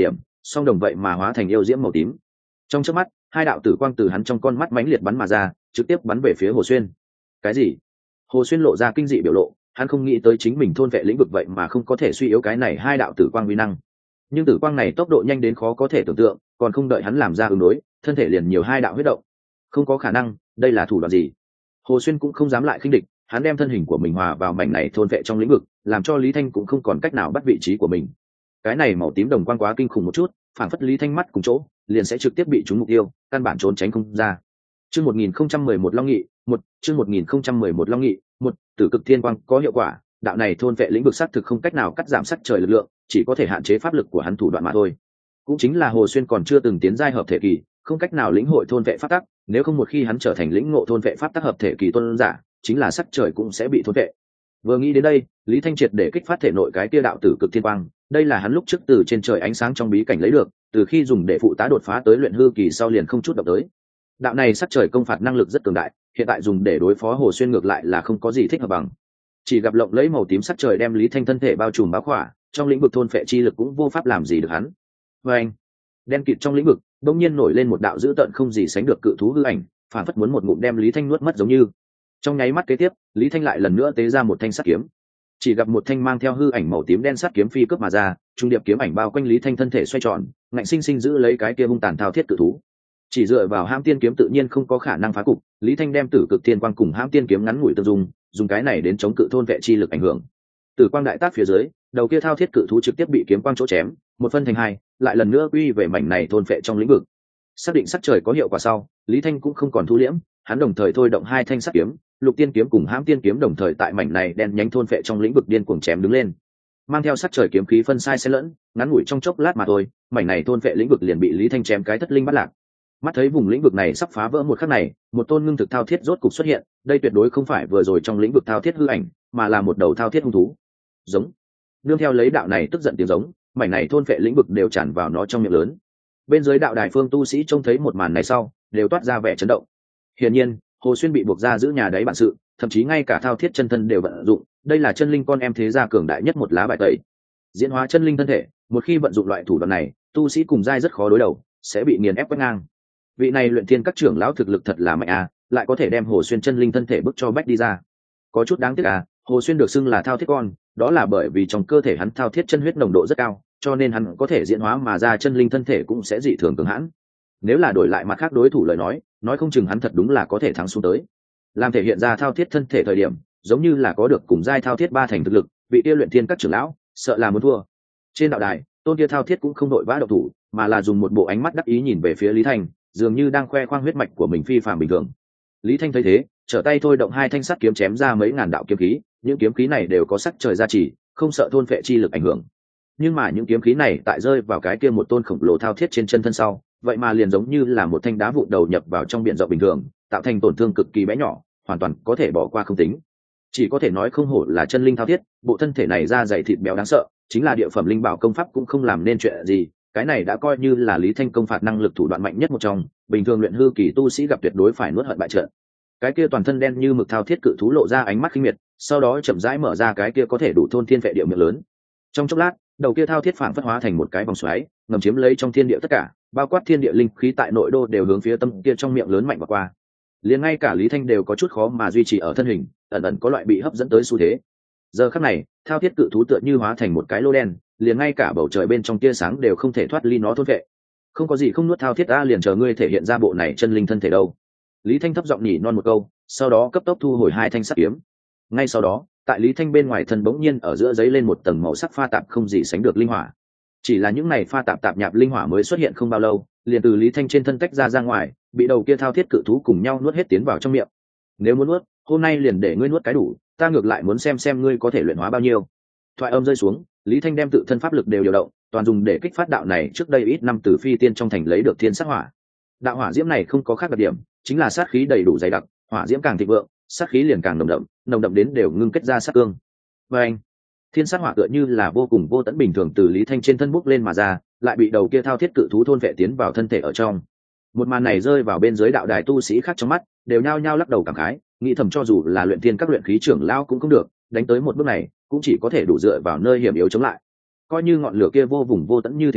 song đồng vậy mà hóa thành yêu diễm màu tím. Trong chớp mắt hai đạo tử quang từ hắn trong con mắt mãnh liệt bắn mà ra, trực tiếp bắn về phía Hồ Xuyên. Cái gì? Hồ Xuyên lộ ra kinh dị biểu lộ, hắn không nghĩ tới chính mình thôn vệ lĩnh vực vậy mà không có thể suy yếu cái này hai đạo tử quang uy năng. Nhưng tử quang này tốc độ nhanh đến khó có thể tưởng tượng, còn không đợi hắn làm ra ứng đối, thân thể liền nhiều hai đạo huyết động. Không có khả năng, đây là thủ đoạn gì? Hồ Xuyên cũng không dám lại khinh địch, hắn đem thân hình của mình hòa vào mảnh này thôn vệ trong lĩnh vực, làm cho Lý Thanh cũng không còn cách nào bắt vị trí của mình. Cái này màu tím đồng quang quá kinh khủng một chút, phản phất Lý Thanh mắt cùng chỗ, liền sẽ trực tiếp bị trúng mục tiêu, căn bản trốn tránh không ra. Chương một nghìn không trăm mười một Long Nghị, một, chương một nghìn không trăm mười một Long Nghị, một, Tử Cực Thiên Quang có hiệu quả, đạo này thôn vệ lĩnh vực sát thực không cách nào cắt giảm sắc trời lực lượng, chỉ có thể hạn chế pháp lực của hắn thủ đoạn mà thôi. Cũng chính là Hồ Xuyên còn chưa từng tiến giai hợp thể kỳ, không cách nào lĩnh hội thôn vệ pháp tắc, nếu không một khi hắn trở thành lĩnh ngộ thôn vệ pháp tắc hợp thể kỳ tuân giả, chính là sắc trời cũng sẽ bị thôn vệ. Vừa nghĩ đến đây, Lý Thanh triệt để kích phát thể nội cái kia đạo Tử Cực Thiên Quang, đây là hắn lúc trước từ trên trời ánh sáng trong bí cảnh lấy được, từ khi dùng để phụ tá đột phá tới luyện hư kỳ sau liền không chút động tới. Đạo này sắc trời công phạt năng lực rất cường đại, hiện tại dùng để đối phó Hồ Xuyên ngược lại là không có gì thích hợp bằng. Chỉ gặp lộng lấy màu tím sắc trời đem Lý Thanh thân thể bao trùm bao khỏa, trong lĩnh vực thôn phệ chi lực cũng vô pháp làm gì được hắn. Và anh, đen kịt trong lĩnh vực, đột nhiên nổi lên một đạo dữ tợn không gì sánh được cự thú hư ảnh, phản phất muốn một ngụm đem Lý Thanh nuốt mất giống như. Trong nháy mắt kế tiếp, Lý Thanh lại lần nữa tế ra một thanh sắt kiếm. Chỉ gặp một thanh mang theo hư ảnh màu tím đen sắt kiếm phi cướp mà ra, trung điệp kiếm ảnh bao quanh Lý Thanh thân thể xoay tròn, ngạnh sinh sinh giữ lấy cái kia hung tàn thao thiết cự thú. Chỉ dựa vào hãm tiên kiếm tự nhiên không có khả năng phá cục, Lý Thanh đem Tử Cực Thiên Quang cùng hãm tiên kiếm ngắn ngủi tương dung, dùng cái này đến chống cự thôn vệ chi lực ảnh hưởng. Tử quang đại tác phía dưới, đầu kia thao thiết cự thú trực tiếp bị kiếm quang chỗ chém, một phân thành hai, lại lần nữa quy về mảnh này thôn vệ trong lĩnh vực. Xác định sắc trời có hiệu quả sau, Lý Thanh cũng không còn thu liễm, hắn đồng thời thôi động hai thanh sắt kiếm, Lục Tiên kiếm cùng hãm tiên kiếm đồng thời tại mảnh này đen nhánh thôn vệ trong lĩnh vực điên cuồng chém đứng lên. Mang theo sắc trời kiếm khí phân sai xen lẫn, ngắn ngủi trong chốc lát mà thôi, mảnh này thôn vệ lĩnh vực liền bị Lý Thanh chém cái thất linh bắt lạc. Mắt thấy vùng lĩnh vực này sắp phá vỡ một khắc này, một tôn ngưng thực thao thiết rốt cục xuất hiện, đây tuyệt đối không phải vừa rồi trong lĩnh vực thao thiết hư ảnh, mà là một đầu thao thiết hung thú. Giống. Nương theo lấy đạo này tức giận tiếng giống, mảnh này thôn vệ lĩnh vực đều tràn vào nó trong miệng lớn. Bên dưới đạo đài phương tu sĩ trông thấy một màn này sau, đều toát ra vẻ chấn động. Hiển nhiên, Hồ Xuyên bị buộc ra giữ nhà đáy bản sự, thậm chí ngay cả thao thiết chân thân đều vận dụng, đây là chân linh con em thế gia cường đại nhất một lá bài tẩy. Diễn hóa chân linh thân thể, một khi vận dụng loại thủ đoạn này, tu sĩ cùng giai rất khó đối đầu, sẽ bị nghiền ép quét ngang. Vị này luyện thiên các trưởng lão thực lực thật là mạnh à, lại có thể đem Hồ Xuyên chân linh thân thể bức cho bách đi ra. Có chút đáng tiếc à, Hồ Xuyên được xưng là thao thiết con, đó là bởi vì trong cơ thể hắn thao thiết chân huyết nồng độ rất cao, cho nên hắn có thể diễn hóa mà ra chân linh thân thể cũng sẽ dị thường cường hãn. Nếu là đổi lại mặt khác đối thủ lời nói, nói không chừng hắn thật đúng là có thể thắng xuống tới. Làm thể hiện ra thao thiết thân thể thời điểm, giống như là có được cùng giai thao thiết ba thành thực lực, vị kia luyện thiên các trưởng lão, sợ là muốn thua. Trên đạo đài, tôn kia thao thiết cũng không đội vã động thủ, mà là dùng một bộ ánh mắt đắc ý nhìn về phía Lý Thanh, dường như đang khoe khoang huyết mạch của mình phi phàm bình thường. Lý Thanh thấy thế, trở tay thôi động hai thanh sắt kiếm chém ra mấy ngàn đạo kiếm khí, những kiếm khí này đều có sắc trời gia trì, không sợ thôn phệ chi lực ảnh hưởng. Nhưng mà những kiếm khí này tại rơi vào cái kia một tôn khổng lồ thao thiết trên chân thân sau, vậy mà liền giống như là một thanh đá vụn đầu nhập vào trong biển rộng bình thường, tạo thành tổn thương cực kỳ bé nhỏ, hoàn toàn có thể bỏ qua không tính. Chỉ có thể nói không hổ là chân linh thao thiết, bộ thân thể này da dày thịt béo đáng sợ, chính là địa phẩm linh bảo công pháp cũng không làm nên chuyện gì, cái này đã coi như là Lý Thanh công phạt năng lực thủ đoạn mạnh nhất một trong, bình thường luyện hư kỳ tu sĩ gặp tuyệt đối phải nuốt hận bại trận. Cái kia toàn thân đen như mực thao thiết cự thú lộ ra ánh mắt khinh miệt, sau đó chậm rãi mở ra cái kia có thể đủ thôn thiên vệ địa miệng lớn. Trong chốc lát, đầu kia thao thiết phản phất hóa thành một cái vòng xoáy, ngầm chiếm lấy trong thiên địa tất cả, bao quát thiên địa linh khí tại nội đô đều hướng phía tâm kia trong miệng lớn mạnh và qua. Liền ngay cả Lý Thanh đều có chút khó mà duy trì ở thân hình, ẩn ẩn có loại bị hấp dẫn tới xu thế. Giờ khắc này, thao thiết cự thú tựa như hóa thành một cái lô đen, liền ngay cả bầu trời bên trong tia sáng đều không thể thoát ly nó thôn vệ. Không có gì không nuốt thao thiết ta liền chờ ngươi thể hiện ra bộ này chân linh thân thể đâu. Lý Thanh thấp giọng nhỉ non một câu, sau đó cấp tốc thu hồi hai thanh sắt kiếm. Ngay sau đó, tại Lý Thanh bên ngoài thân bỗng nhiên ở giữa giấy lên một tầng màu sắc pha tạp không gì sánh được linh hỏa. Chỉ là những này pha tạp tạp nhạp linh hỏa mới xuất hiện không bao lâu, liền từ Lý Thanh trên thân tách ra ra ngoài, bị đầu kia thao thiết cự thú cùng nhau nuốt hết tiến vào trong miệng. Nếu muốn nuốt, hôm nay liền để ngươi nuốt cái đủ, ta ngược lại muốn xem xem ngươi có thể luyện hóa bao nhiêu. Thoại âm rơi xuống, Lý Thanh đem tự thân pháp lực đều điều động, toàn dùng để kích phát đạo này trước đây ít năm từ phi tiên trong thành lấy được thiên sát hỏa. Đạo hỏa diễm này không có khác đặc điểm, chính là sát khí đầy đủ dày đặc, hỏa diễm càng thịnh vượng, sát khí liền càng nồng đậm, nồng đậm đến đều ngưng kết ra sát cương. Và anh, thiên sát hỏa tựa như là vô cùng vô tận bình thường từ Lý Thanh trên thân bốc lên mà ra, lại bị đầu kia thao thiết cự thú thôn vệ tiến vào thân thể ở trong. Một màn này rơi vào bên dưới đạo đài tu sĩ khác trong mắt, đều nhao nhao lắc đầu cảm khái, nghĩ thầm cho dù là luyện thiên các luyện khí trưởng lão cũng không được, đánh tới một bước này, cũng chỉ có thể đủ dựa vào nơi hiểm yếu chống lại. Coi như ngọn lửa kia vô vùng vô tận như thế nào,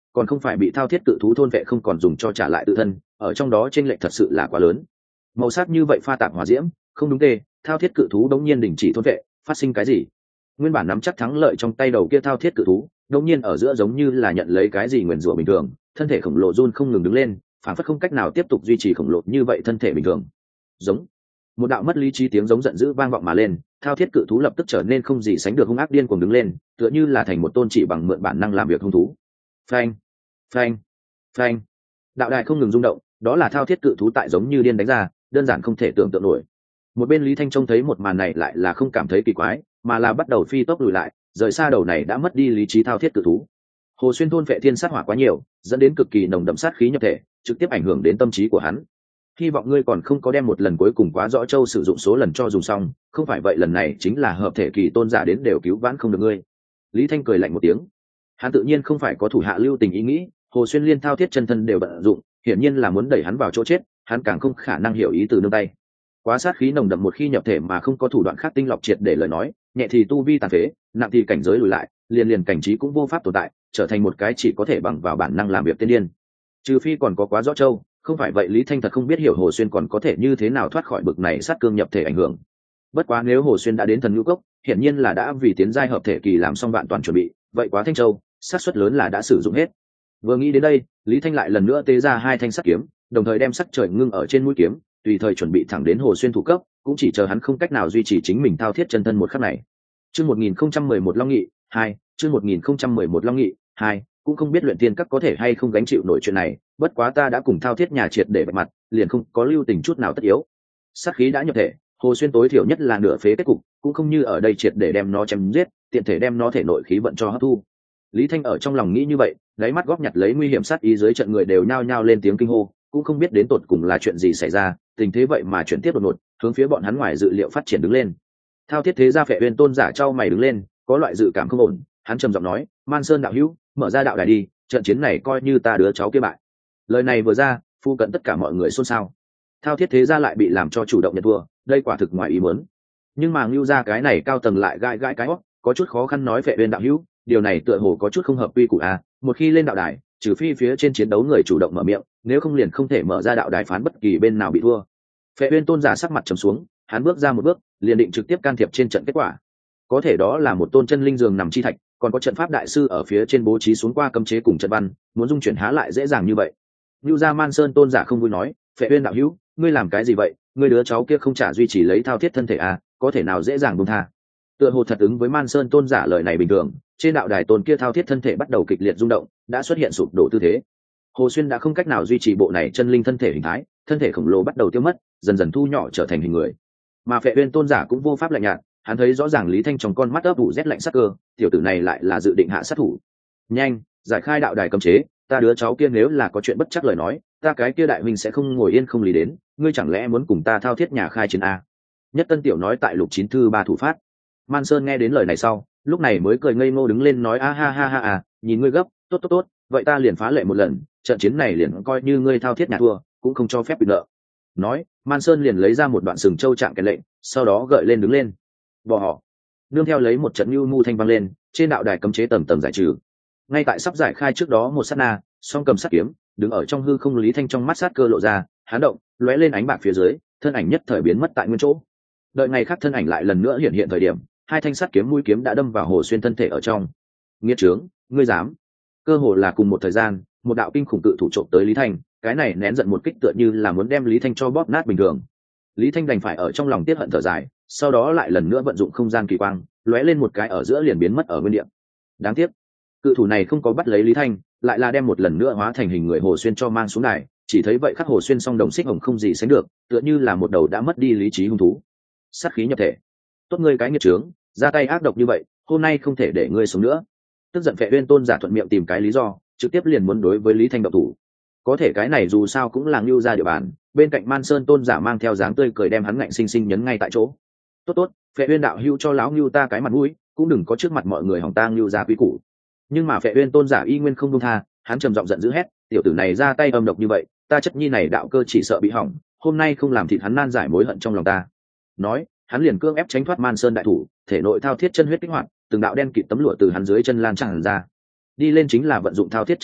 còn không phải bị thao thiết cự thú thôn vệ không còn dùng cho trả lại tự thân, ở trong đó chênh lệch thật sự là quá lớn. Màu sắc như vậy pha tạp hỏa diễm, không đúng tê, thao thiết cự thú đống nhiên đình chỉ thôn vệ, phát sinh cái gì? Nguyên bản nắm chắc thắng lợi trong tay đầu kia thao thiết cự thú, đống nhiên ở giữa giống như là nhận lấy cái gì nguyền rủa bình thường, thân thể khổng lồ run không ngừng đứng lên, phản phất không cách nào tiếp tục duy trì khổng lồ như vậy thân thể bình thường. Giống. Một đạo mất lý trí tiếng giống giận dữ vang vọng mà lên, thao thiết cự thú lập tức trở nên không gì sánh được hung ác điên cuồng đứng lên, tựa như là thành một tôn chỉ bằng mượn bản năng làm việc hung thú. Phanh, phanh, phanh. Đạo đài không ngừng rung động, đó là thao thiết cự thú tại giống như điên đánh ra, đơn giản không thể tưởng tượng nổi. Một bên Lý Thanh trông thấy một màn này lại là không cảm thấy kỳ quái, mà là bắt đầu phi tốc lùi lại, rời xa đầu này đã mất đi lý trí thao thiết cự thú. Hồ Xuyên thôn vệ thiên sát hỏa quá nhiều, dẫn đến cực kỳ nồng đậm sát khí nhập thể, trực tiếp ảnh hưởng đến tâm trí của hắn. Hy vọng ngươi còn không có đem một lần cuối cùng quá rõ châu sử dụng số lần cho dùng xong, không phải vậy lần này chính là hợp thể kỳ tôn giả đến đều cứu vãn không được ngươi. Lý Thanh cười lạnh một tiếng. Hắn tự nhiên không phải có thủ hạ lưu tình ý nghĩ, Hồ Xuyên liên thao thiết chân thân đều bận dụng, hiển nhiên là muốn đẩy hắn vào chỗ chết, hắn càng không khả năng hiểu ý từ nương tay. Quá sát khí nồng đậm một khi nhập thể mà không có thủ đoạn khác tinh lọc triệt để lời nói, nhẹ thì tu vi tàn phế, nặng thì cảnh giới lùi lại, liền liền cảnh trí cũng vô pháp tồn tại, trở thành một cái chỉ có thể bằng vào bản năng làm việc tiên điên. Trừ phi còn có quá rõ châu, không phải vậy Lý Thanh thật không biết hiểu Hồ Xuyên còn có thể như thế nào thoát khỏi bực này sát cương nhập thể ảnh hưởng. Bất quá nếu Hồ Xuyên đã đến thần ngũ cốc, hiển nhiên là đã vì tiến giai hợp thể kỳ làm xong vạn toàn chuẩn bị, vậy quá Thanh Châu, xác suất lớn là đã sử dụng hết. Vừa nghĩ đến đây, Lý Thanh lại lần nữa tế ra hai thanh sắt kiếm, đồng thời đem sắc trời ngưng ở trên mũi kiếm, tùy thời chuẩn bị thẳng đến Hồ Xuyên thủ cấp, cũng chỉ chờ hắn không cách nào duy trì chính mình thao thiết chân thân một khắc này. Chương một nghìn không trăm mười một Long Nghị hai, chương một nghìn không trăm mười một Long Nghị hai, cũng không biết luyện tiên các có thể hay không gánh chịu nổi chuyện này, bất quá ta đã cùng thao thiết nhà triệt để bạch mặt, liền không có lưu tình chút nào tất yếu. Sát khí đã nhập thể, Hồ Xuyên tối thiểu nhất là nửa phế kết cục, cũng không như ở đây triệt để đem nó chém giết, tiện thể đem nó thể nội khí vận cho hấp thu. Lý Thanh ở trong lòng nghĩ như vậy, đáy mắt góp nhặt lấy nguy hiểm sát ý dưới trận người đều nhao nhao lên tiếng kinh hô, cũng không biết đến tột cùng là chuyện gì xảy ra, tình thế vậy mà chuyển tiếp đột ngột, hướng phía bọn hắn ngoài dự liệu phát triển đứng lên. Thao thiết thế gia Phệ Uyên tôn giả trao mày đứng lên, có loại dự cảm không ổn, hắn trầm giọng nói, Man Sơn đạo hữu, mở ra đạo đài đi, trận chiến này coi như ta đứa cháu kia bại. Lời này vừa ra, phu cận tất cả mọi người xôn xao. Thao thiết thế gia lại bị làm cho chủ động nhận thua, đây quả thực ngoài ý muốn. Nhưng mà Ngưu gia cái này cao tầng lại gãi gãi cái óc, có chút khó khăn nói Phệ Uyên đạo hữu, điều này tựa hồ có chút không hợp quy củ a, một khi lên đạo đài, trừ phi phía trên chiến đấu người chủ động mở miệng, nếu không liền không thể mở ra đạo đài phán bất kỳ bên nào bị thua. Phệ Uyên tôn giả sắc mặt trầm xuống, hắn bước ra một bước, liền định trực tiếp can thiệp trên trận kết quả. Có thể đó là một tôn chân linh giường nằm chi thạch, còn có trận pháp đại sư ở phía trên bố trí xuống qua cấm chế cùng trận văn, muốn dung chuyển há lại dễ dàng như vậy. Nưu gia Man Sơn tôn giả không vui nói, Phệ Uyên đạo hữu, ngươi làm cái gì vậy? Ngươi đứa cháu kia không trả duy trì lấy thao thiết thân thể à, có thể nào dễ dàng buông tha? Tựa hồ thật ứng với Man Sơn tôn giả lời này bình thường, trên đạo đài tôn kia thao thiết thân thể bắt đầu kịch liệt rung động, đã xuất hiện sụp đổ tư thế. Hồ Xuyên đã không cách nào duy trì bộ này chân linh thân thể hình thái, thân thể khổng lồ bắt đầu tiêu mất, dần dần thu nhỏ trở thành hình người. Mà Phệ Uyên tôn giả cũng vô pháp lạnh nhạt, hắn thấy rõ ràng Lý Thanh trong con mắt ấp ủ rét lạnh sắc cơ, tiểu tử này lại là dự định hạ sát thủ. Nhanh, giải khai đạo đài cấm chế, ta đứa cháu kia nếu là có chuyện bất chắc lời nói, ta cái kia đại huynh sẽ không ngồi yên không lý đến, ngươi chẳng lẽ muốn cùng ta thao thiết nhà khai chiến a? Nhất Tân tiểu nói tại lục chín thư ba thủ phát. Man Sơn nghe đến lời này sau, lúc này mới cười ngây ngô đứng lên nói a ha ha ha à, nhìn ngươi gấp, tốt tốt tốt, vậy ta liền phá lệ một lần, trận chiến này liền coi như ngươi thao thiết nhà thua, cũng không cho phép bị nợ. Nói, Man Sơn liền lấy ra một đoạn sừng châu trạng cái lệnh, sau đó gợi lên đứng lên. Bỏ họ. Nương theo lấy một trận nhu mu thanh vang lên, trên đạo đài cấm chế tầng tầng giải trừ. Ngay tại sắp giải khai trước đó một sát na, song cầm sắt kiếm, đứng ở trong hư không Lý Thanh trong mắt sát cơ lộ ra, há động, lóe lên ánh bạc phía dưới, thân ảnh nhất thời biến mất tại nguyên chỗ. Đợi ngày khác thân ảnh lại lần nữa hiện hiện thời điểm, hai thanh sắt kiếm mũi kiếm đã đâm vào Hồ Xuyên thân thể ở trong. Nghiệt trướng, ngươi dám? Cơ hồ là cùng một thời gian, một đạo kinh khủng cự thủ trộm tới Lý Thanh, cái này nén giận một kích tựa như là muốn đem Lý Thanh cho bóp nát bình thường. Lý Thanh đành phải ở trong lòng tiết hận thở dài, sau đó lại lần nữa vận dụng không gian kỳ quang, lóe lên một cái ở giữa liền biến mất ở nguyên địa. Đáng tiếc, cự thủ này không có bắt lấy Lý Thanh, lại là đem một lần nữa hóa thành hình người Hồ Xuyên cho mang xuống đài, chỉ thấy vậy khắc Hồ Xuyên song đồng xích hồng không gì sánh được, tựa như là một đầu đã mất đi lý trí hung thú. Sát khí nhập thể. Tốt ngươi cái nghiệt trướng, ra tay ác độc như vậy, hôm nay không thể để ngươi sống nữa. Tức giận Phệ Uyên tôn giả thuận miệng tìm cái lý do, trực tiếp liền muốn đối với Lý Thanh động thủ. Có thể cái này dù sao cũng là Nưu gia địa bàn, bên cạnh Man Sơn tôn giả mang theo dáng tươi cười đem hắn ngạnh sinh sinh nhấn ngay tại chỗ. Tốt tốt, Phệ Uyên đạo hữu cho lão Nưu ta cái mặt mũi, cũng đừng có trước mặt mọi người hỏng ta Nưu gia quý củ. Nhưng mà Phệ Uyên tôn giả y nguyên không buông tha, hắn trầm giọng giận dữ hét, tiểu tử này ra tay âm độc như vậy, ta chất nhi này đạo cơ chỉ sợ bị hỏng, hôm nay không làm thịt hắn nan giải mối hận trong lòng ta. Nói, hắn liền cương ép tránh thoát Man Sơn đại thủ, thể nội thao thiết chân huyết kích hoạt, từng đạo đen kịt tấm lụa từ hắn dưới chân lan tràn ra. Đi lên chính là vận dụng thao thiết chân huyết,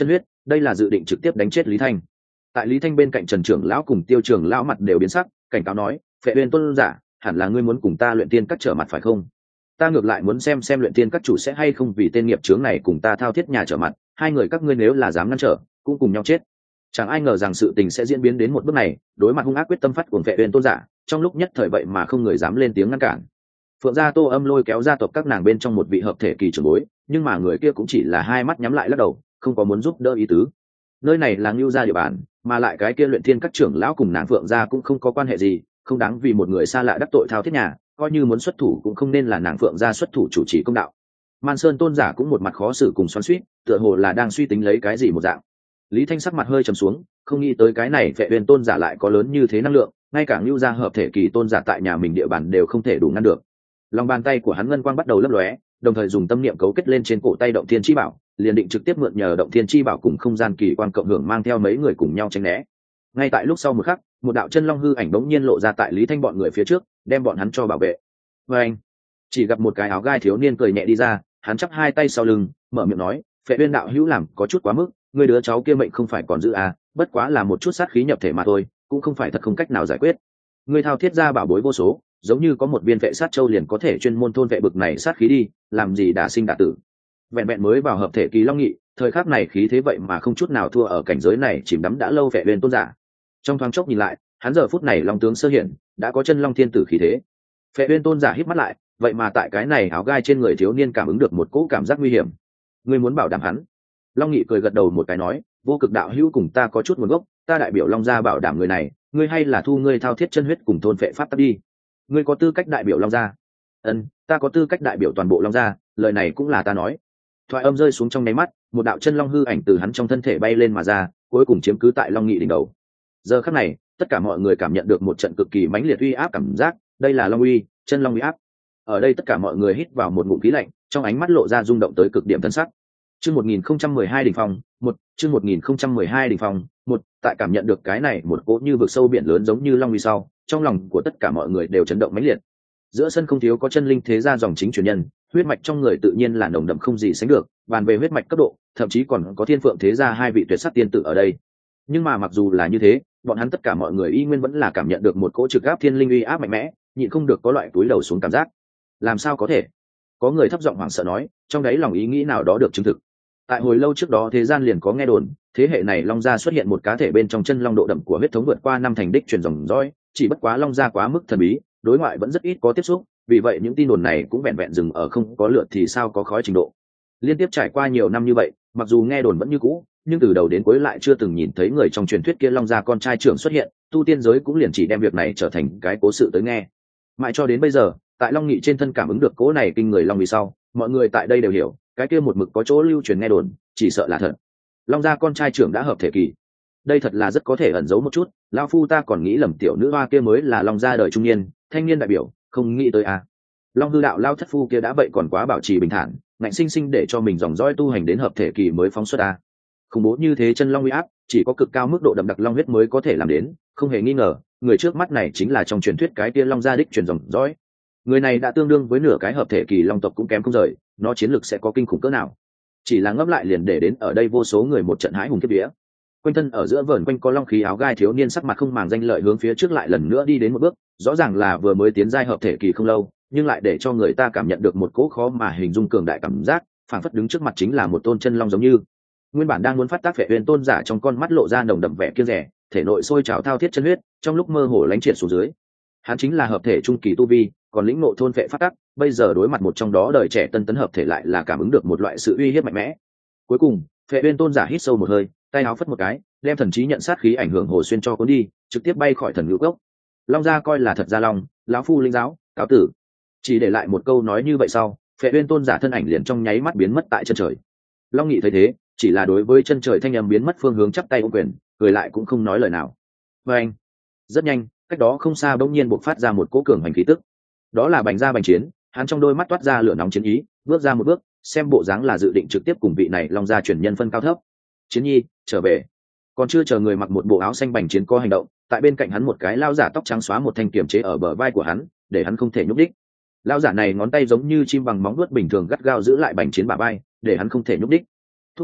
đây là dự định trực tiếp đánh chết Lý Thanh. Tại Lý Thanh bên cạnh Trần trưởng lão cùng Tiêu trưởng lão mặt đều biến sắc, cảnh cáo nói, Phệ Uyên tôn giả, hẳn là ngươi muốn cùng ta luyện tiên các trở mặt phải không? Ta ngược lại muốn xem xem luyện tiên các chủ sẽ hay không vì tên nghiệp chướng này cùng ta thao thiết nhà trở mặt, hai người các ngươi nếu là dám ngăn trở, cũng cùng nhau chết. Chẳng ai ngờ rằng sự tình sẽ diễn biến đến một bước này, đối mặt hung ác quyết tâm phát của Phệ Uyên tôn giả, trong lúc nhất thời vậy mà không người dám lên tiếng ngăn cản. Phượng gia Tô Âm lôi kéo gia tộc các nàng bên trong một vị hợp thể kỳ trưởng bối, nhưng mà người kia cũng chỉ là hai mắt nhắm lại lắc đầu, không có muốn giúp đỡ ý tứ. Nơi này là Ngưu gia địa bàn, mà lại cái kia luyện thiên các trưởng lão cùng nàng Phượng gia cũng không có quan hệ gì, không đáng vì một người xa lạ đắc tội thao thiết nhà, coi như muốn xuất thủ cũng không nên là nàng Phượng gia xuất thủ chủ trì công đạo. Man Sơn tôn giả cũng một mặt khó xử cùng xoắn xuýt, tựa hồ là đang suy tính lấy cái gì một dạng. Lý Thanh sắc mặt hơi trầm xuống, không nghĩ tới cái này Phệ Uyên tôn giả lại có lớn như thế năng lượng, ngay cả Ngưu gia hợp thể kỳ tôn giả tại nhà mình địa bàn đều không thể đủ ngăn được. Lòng bàn tay của hắn ngân quang bắt đầu lấp lóe, đồng thời dùng tâm niệm cấu kết lên trên cổ tay động thiên chi bảo, liền định trực tiếp mượn nhờ động thiên chi bảo cùng không gian kỳ quan cộng hưởng mang theo mấy người cùng nhau tránh né. Ngay tại lúc sau một khắc, một đạo chân long hư ảnh đống nhiên lộ ra tại Lý Thanh bọn người phía trước, đem bọn hắn cho bảo vệ. Và anh, chỉ gặp một cái áo gai thiếu niên cười nhẹ đi ra, hắn chắp hai tay sau lưng, mở miệng nói, Phệ Uyên đạo hữu làm có chút quá mức, người đứa cháu kia mệnh không phải còn giữ à, bất quá là một chút sát khí nhập thể mà thôi, cũng không phải thật không cách nào giải quyết. Người thao thiết ra bảo bối vô số, giống như có một viên vệ sát châu liền có thể chuyên môn thôn vệ bực này sát khí đi, làm gì đả sinh đả tử. Vẹn vẹn mới vào hợp thể kỳ long nghị, thời khắc này khí thế vậy mà không chút nào thua ở cảnh giới này chìm đắm đã lâu Phệ Uyên tôn giả. Trong thoáng chốc nhìn lại, hắn giờ phút này long tướng sơ hiện, đã có chân long thiên tử khí thế. Phệ Uyên tôn giả híp mắt lại, vậy mà tại cái này áo gai trên người thiếu niên cảm ứng được một cỗ cảm giác nguy hiểm. Ngươi muốn bảo đảm hắn? Long nghị cười gật đầu một cái nói, vô cực đạo hữu cùng ta có chút nguồn gốc, ta đại biểu long gia bảo đảm người này, ngươi hay là thu ngươi thao thiết chân huyết cùng thôn phệ pháp tắc đi. Ngươi có tư cách đại biểu long gia. Ân, ta có tư cách đại biểu toàn bộ long gia, lời này cũng là ta nói. Thoại âm rơi xuống trong nháy mắt, một đạo chân long hư ảnh từ hắn trong thân thể bay lên mà ra, cuối cùng chiếm cứ tại long nghị đỉnh đầu. Giờ khắc này, tất cả mọi người cảm nhận được một trận cực kỳ mãnh liệt uy áp cảm giác, đây là long uy, chân long uy áp. Ở đây tất cả mọi người hít vào một ngụm khí lạnh, trong ánh mắt lộ ra rung động tới cực điểm thân sắc. Chương một nghìn không trăm mười hai đỉnh phong, một, chương một nghìn không trăm mười hai đỉnh phong, một, tại cảm nhận được cái này một cỗ như vực sâu biển lớn giống như long uy sau, trong lòng của tất cả mọi người đều chấn động mãnh liệt. Giữa sân không thiếu có chân linh thế gia dòng chính truyền nhân, huyết mạch trong người tự nhiên là nồng đậm không gì sánh được, bàn về huyết mạch cấp độ, thậm chí còn có thiên phượng thế gia hai vị tuyệt sắc tiên tử ở đây. Nhưng mà mặc dù là như thế, bọn hắn tất cả mọi người y nguyên vẫn là cảm nhận được một cỗ trực áp thiên linh uy áp mạnh mẽ, nhịn không được có loại túi đầu xuống cảm giác. Làm sao có thể? Có người thấp giọng hoảng sợ nói, trong đấy lòng ý nghĩ nào đó được chứng thực. Tại hồi lâu trước đó thế gian liền có nghe đồn, thế hệ này long gia xuất hiện một cá thể bên trong chân long độ đậm của huyết thống vượt qua năm thành đích truyền dòng dõi, chỉ bất quá long gia quá mức thần bí, đối ngoại vẫn rất ít có tiếp xúc, vì vậy những tin đồn này cũng vẹn vẹn dừng ở không có lượt thì sao có khói trình độ. Liên tiếp trải qua nhiều năm như vậy, mặc dù nghe đồn vẫn như cũ, nhưng từ đầu đến cuối lại chưa từng nhìn thấy người trong truyền thuyết kia long gia con trai trưởng xuất hiện, tu tiên giới cũng liền chỉ đem việc này trở thành cái cố sự tới nghe. Mãi cho đến bây giờ, tại long nghị trên thân cảm ứng được cố này kinh người long vì sau, mọi người tại đây đều hiểu, cái kia một mực có chỗ lưu truyền nghe đồn, chỉ sợ là thật. Long gia con trai trưởng đã hợp thể kỳ, đây thật là rất có thể ẩn giấu một chút, lão phu ta còn nghĩ lầm tiểu nữ hoa kia mới là long gia đời trung niên thanh niên đại biểu, không nghĩ tới à. Long hư đạo lao thất phu kia đã vậy còn quá bảo trì bình thản, ngạnh sinh sinh để cho mình dòng dõi tu hành đến hợp thể kỳ mới phóng xuất à. Khủng bố như thế chân long uy áp, chỉ có cực cao mức độ đậm đặc long huyết mới có thể làm đến, không hề nghi ngờ, người trước mắt này chính là trong truyền thuyết cái kia long gia đích truyền dòng dõi. Người này đã tương đương với nửa cái hợp thể kỳ long tộc cũng kém không rời, nó chiến lực sẽ có kinh khủng cỡ nào. Chỉ là ngấp lại liền để đến ở đây vô số người một trận hãi hùng kiếp vía. Quanh thân ở giữa vờn quanh có long khí áo gai thiếu niên sắc mặt không màng danh lợi hướng phía trước lại lần nữa đi đến một bước, rõ ràng là vừa mới tiến giai hợp thể kỳ không lâu, nhưng lại để cho người ta cảm nhận được một cỗ khó mà hình dung cường đại cảm giác, phảng phất đứng trước mặt chính là một tôn chân long giống như. Nguyên bản đang muốn phát tác Phệ Uyên tôn giả trong con mắt lộ ra nồng đậm vẻ kiêng dè, thể nội sôi trào thao thiết chân huyết, trong lúc mơ hồ lánh triển xuống dưới. Hắn chính là hợp thể trung kỳ tu vi, còn lĩnh ngộ thôn phệ phát tắc, bây giờ đối mặt một trong đó đời trẻ tân tấn hợp thể lại là cảm ứng được một loại sự uy hiếp mạnh mẽ. Cuối cùng, Phệ Uyên tôn giả hít sâu một hơi, tay áo phất một cái, đem thần trí nhận sát khí ảnh hưởng hồ xuyên cho cuốn đi, trực tiếp bay khỏi thần ngũ cốc. Long gia coi là thật gia long, lão phu linh giáo, cáo tử. Chỉ để lại một câu nói như vậy sau, Phệ Uyên tôn giả thân ảnh liền trong nháy mắt biến mất tại chân trời. Long Nghị thấy thế, chỉ là đối với chân trời thanh âm biến mất phương hướng chắp tay ôm quyền, cười lại cũng không nói lời nào. Và anh, rất nhanh, cách đó không xa bỗng nhiên bộc phát ra một cỗ cường hành khí tức. Đó là Bành Gia Bành Chiến, hắn trong đôi mắt toát ra lửa nóng chiến ý, bước ra một bước, xem bộ dáng là dự định trực tiếp cùng vị này Long gia truyền nhân phân cao thấp. Chiến nhi, trở về. Còn chưa chờ người mặc một bộ áo xanh Bành Chiến có hành động, tại bên cạnh hắn một cái lão giả tóc trắng xóa một thanh kiềm chế ở bờ vai của hắn, để hắn không thể nhúc đích. Lão giả này ngón tay giống như chim bằng móng vuốt bình thường gắt gao giữ lại Bành Chiến bả vai, để hắn không thể nhúc đích. Thúc tổ,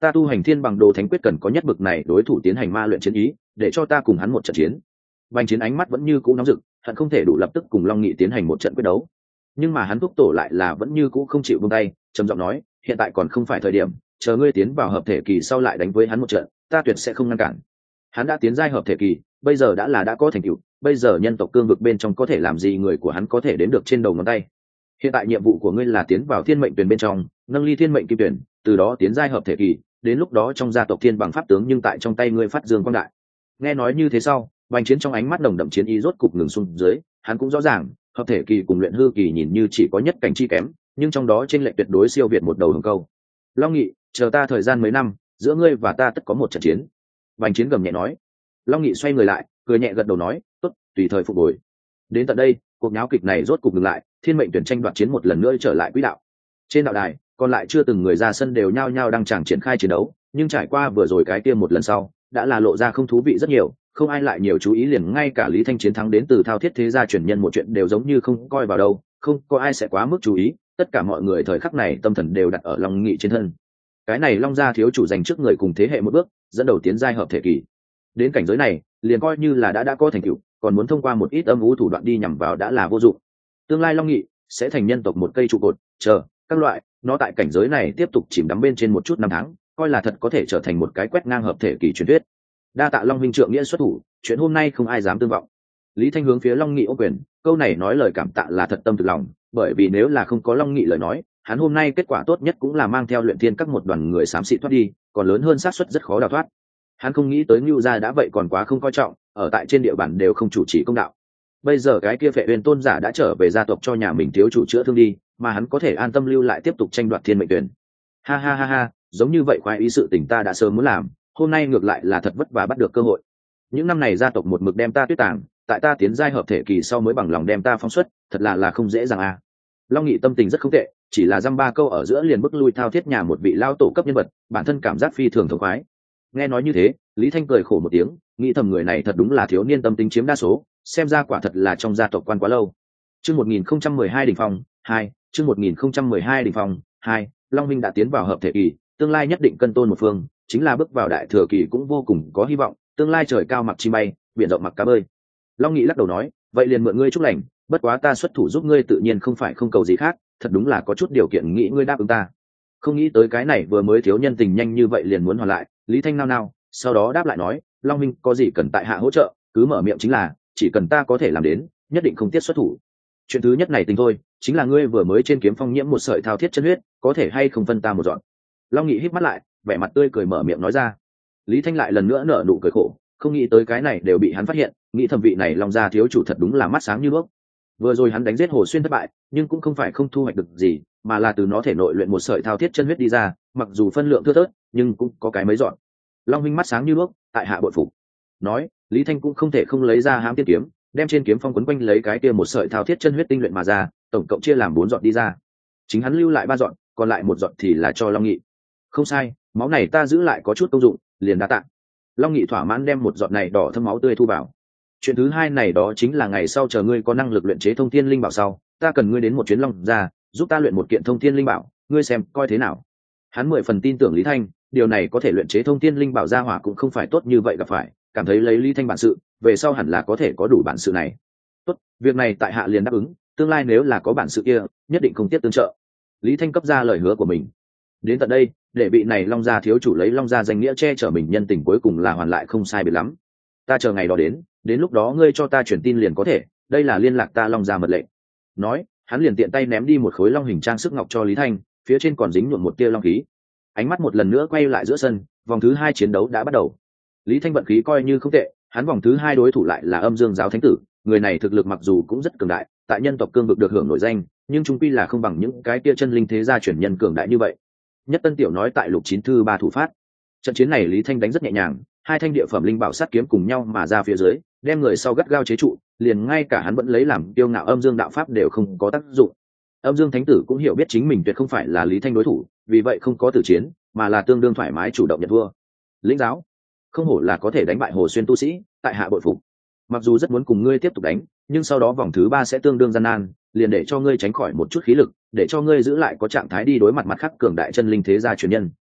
ta tu hành thiên bằng đồ thánh quyết cần có nhất bực này đối thủ tiến hành ma luyện chiến ý, để cho ta cùng hắn một trận chiến. Bành Chiến ánh mắt vẫn như cũ nóng rực, hận không thể đủ lập tức cùng Long Nghị tiến hành một trận quyết đấu. Nhưng mà hắn thúc tổ lại là vẫn như cũ không chịu buông tay, trầm giọng nói, hiện tại còn không phải thời điểm, chờ ngươi tiến vào hợp thể kỳ sau lại đánh với hắn một trận, ta tuyệt sẽ không ngăn cản. Hắn đã tiến giai hợp thể kỳ, bây giờ đã là đã có thành tựu, bây giờ nhân tộc cương vực bên trong có thể làm gì người của hắn có thể đến được trên đầu ngón tay. Hiện tại nhiệm vụ của ngươi là tiến vào thiên mệnh tuyển bên trong, nâng ly thiên mệnh kim tuyển, từ đó tiến giai hợp thể kỳ, đến lúc đó trong gia tộc thiên bằng pháp tướng nhưng tại trong tay ngươi phát dương quang đại. Nghe nói như thế sau, Bành Chiến trong ánh mắt nồng đậm chiến ý rốt cục ngừng xuống dưới, hắn cũng rõ ràng, hợp thể kỳ cùng luyện hư kỳ nhìn như chỉ có nhất cảnh chi kém, nhưng trong đó trên lệch tuyệt đối siêu việt một đầu hồng câu. Long Nghị, chờ ta thời gian mấy năm, giữa ngươi và ta tất có một trận chiến. Bành Chiến gầm nhẹ nói. Long Nghị xoay người lại, cười nhẹ gật đầu nói, tốt, tùy thời phục hồi. Đến tận đây, cuộc nháo kịch này rốt cục ngừng lại, thiên mệnh tuyển tranh đoạt chiến một lần nữa trở lại quỹ đạo. Trên đạo đài, còn lại chưa từng người ra sân đều nhao nhao đang chẳng triển khai chiến đấu, nhưng trải qua vừa rồi cái kia một lần sau, đã là lộ ra không thú vị rất nhiều, không ai lại nhiều chú ý, liền ngay cả Lý Thanh chiến thắng đến từ Thao Thiết thế gia truyền nhân một chuyện đều giống như không coi vào đâu, không có ai sẽ quá mức chú ý, tất cả mọi người thời khắc này tâm thần đều đặt ở Long Nghị trên thân. Cái này Long gia thiếu chủ giành trước người cùng thế hệ một bước, dẫn đầu tiến giai hợp thể kỳ. Đến cảnh giới này, liền coi như là đã đã có thành tựu, còn muốn thông qua một ít âm u thủ đoạn đi nhằm vào đã là vô dụng. Tương lai Long Nghị sẽ thành nhân tộc một cây trụ cột, chờ các loại, nó tại cảnh giới này tiếp tục chìm đắm bên trên một chút năm tháng, coi là thật có thể trở thành một cái quét ngang hợp thể kỳ truyền thuyết. Đa tạ Long huynh trượng nghĩa xuất thủ, chuyện hôm nay không ai dám tương vọng. Lý Thanh hướng phía Long Nghị ô quyền, câu này nói lời cảm tạ là thật tâm thực lòng, bởi vì nếu là không có Long Nghị lời nói, hắn hôm nay kết quả tốt nhất cũng là mang theo luyện thiên các một đoàn người xám xịt thoát đi, còn lớn hơn xác suất rất khó đào thoát. Hắn không nghĩ tới Nưu gia đã vậy còn quá không coi trọng, ở tại trên địa bàn đều không chủ trì công đạo. Bây giờ cái kia Phệ Uyên tôn giả đã trở về gia tộc cho nhà mình thiếu chủ chữa thương đi, mà hắn có thể an tâm lưu lại tiếp tục tranh đoạt thiên mệnh tuyển. Ha ha ha ha, giống như vậy khoái ý sự tình ta đã sớm muốn làm, hôm nay ngược lại là thật vất vả bắt được cơ hội. Những năm này gia tộc một mực đem ta tuyết tàng, tại ta tiến giai hợp thể kỳ sau mới bằng lòng đem ta phóng xuất, thật là là không dễ dàng a. À. Long Nghị tâm tình rất không tệ, chỉ là dăm ba câu ở giữa liền bức lui Thao Thiết nhà một vị lao tổ cấp nhân vật, bản thân cảm giác phi thường thống khoái. Nghe nói như thế, Lý Thanh cười khổ một tiếng, nghĩ thầm người này thật đúng là thiếu niên tâm tính chiếm đa số, xem ra quả thật là trong gia tộc quan quá lâu. Chương một nghìn không trăm mười hai đỉnh phong hai, chương một nghìn không trăm mười hai đỉnh phong hai, Long Minh đã tiến vào hợp thể kỳ, tương lai nhất định cân tôn một phương, chính là bước vào đại thừa kỳ cũng vô cùng có hy vọng, tương lai trời cao mặc chim bay, biển rộng mặc cá bơi. Long Nghị lắc đầu nói, vậy liền mượn ngươi chúc lành, bất quá ta xuất thủ giúp ngươi tự nhiên không phải không cầu gì khác, thật đúng là có chút điều kiện nghĩ ngươi đáp ứng ta. Không nghĩ tới cái này vừa mới thiếu nhân tình nhanh như vậy liền muốn hoàn lại, Lý Thanh nao nao, sau đó đáp lại nói, Long Minh có gì cần tại hạ hỗ trợ, cứ mở miệng chính là, chỉ cần ta có thể làm đến, nhất định không tiết xuất thủ. Chuyện thứ nhất này tình thôi, chính là ngươi vừa mới trên kiếm phong nhiễm một sợi thao thiết chân huyết, có thể hay không phân ta một dọn. Long Nghị híp mắt lại, vẻ mặt tươi cười mở miệng nói ra. Lý Thanh lại lần nữa nở nụ cười khổ, không nghĩ tới cái này đều bị hắn phát hiện, nghĩ thẩm vị này Long gia thiếu chủ thật đúng là mắt sáng như đuốc. Vừa rồi hắn đánh giết Hồ Xuyên thất bại, nhưng cũng không phải không thu hoạch được gì, mà là từ nó thể nội luyện một sợi thao thiết chân huyết đi ra, mặc dù phân lượng thưa thớt, nhưng cũng có cái mấy dọn. Long huynh mắt sáng như đuốc, tại hạ bội phục. Nói, Lý Thanh cũng không thể không lấy ra hám tiên kiếm, đem trên kiếm phong quấn quanh lấy cái kia một sợi thao thiết chân huyết tinh luyện mà ra, tổng cộng chia làm bốn dọn đi ra. Chính hắn lưu lại ba dọn, còn lại một dọn thì là cho Long Nghị. Không sai, máu này ta giữ lại có chút công dụng, liền đa tạ. Long Nghị thỏa mãn đem một giọt này đỏ thâm máu tươi thu vào. Chuyện thứ hai này đó chính là ngày sau chờ ngươi có năng lực luyện chế thông thiên linh bảo sau, ta cần ngươi đến một chuyến Long gia, giúp ta luyện một kiện thông thiên linh bảo, ngươi xem coi thế nào. Hắn mười phần tin tưởng Lý Thanh, điều này có thể luyện chế thông thiên linh bảo ra hỏa cũng không phải tốt như vậy gặp phải, cảm thấy lấy Lý Thanh bản sự, về sau hẳn là có thể có đủ bản sự này. Tốt, việc này tại hạ liền đáp ứng, tương lai nếu là có bản sự kia, nhất định không tiếc tương trợ. Lý Thanh cấp ra lời hứa của mình. Đến tận đây, để vị này Long gia thiếu chủ lấy Long gia danh nghĩa che chở mình nhân tình cuối cùng là hoàn lại không sai biệt lắm. Ta chờ ngày đó đến, đến lúc đó ngươi cho ta truyền tin liền có thể, đây là liên lạc ta Long gia mật lệnh. Nói, hắn liền tiện tay ném đi một khối long hình trang sức ngọc cho Lý Thanh, phía trên còn dính nhuộm một tia long khí. Ánh mắt một lần nữa quay lại giữa sân, vòng thứ hai chiến đấu đã bắt đầu. Lý Thanh vận khí coi như không tệ, hắn vòng thứ hai đối thủ lại là Âm Dương giáo thánh tử, người này thực lực mặc dù cũng rất cường đại, tại nhân tộc cương vực được hưởng nổi danh, nhưng trung quy là không bằng những cái tia chân linh thế gia truyền nhân cường đại như vậy. Nhất Tân Tiểu nói tại lục chín thư ba thủ phát. Trận chiến này Lý Thanh đánh rất nhẹ nhàng, hai thanh địa phẩm linh bảo sát kiếm cùng nhau mà ra phía dưới, đem người sau gắt gao chế trụ, liền ngay cả hắn vẫn lấy làm kiêu ngạo Âm Dương đạo pháp đều không có tác dụng. Âm Dương thánh tử cũng hiểu biết chính mình tuyệt không phải là Lý Thanh đối thủ, vì vậy không có tử chiến, mà là tương đương thoải mái chủ động nhận thua. Lĩnh giáo, không hổ là có thể đánh bại Hồ Xuyên tu sĩ, tại hạ bội phục. Mặc dù rất muốn cùng ngươi tiếp tục đánh, nhưng sau đó vòng thứ ba sẽ tương đương gian nan, liền để cho ngươi tránh khỏi một chút khí lực, để cho ngươi giữ lại có trạng thái đi đối mặt mặt khác cường đại chân linh thế gia truyền nhân.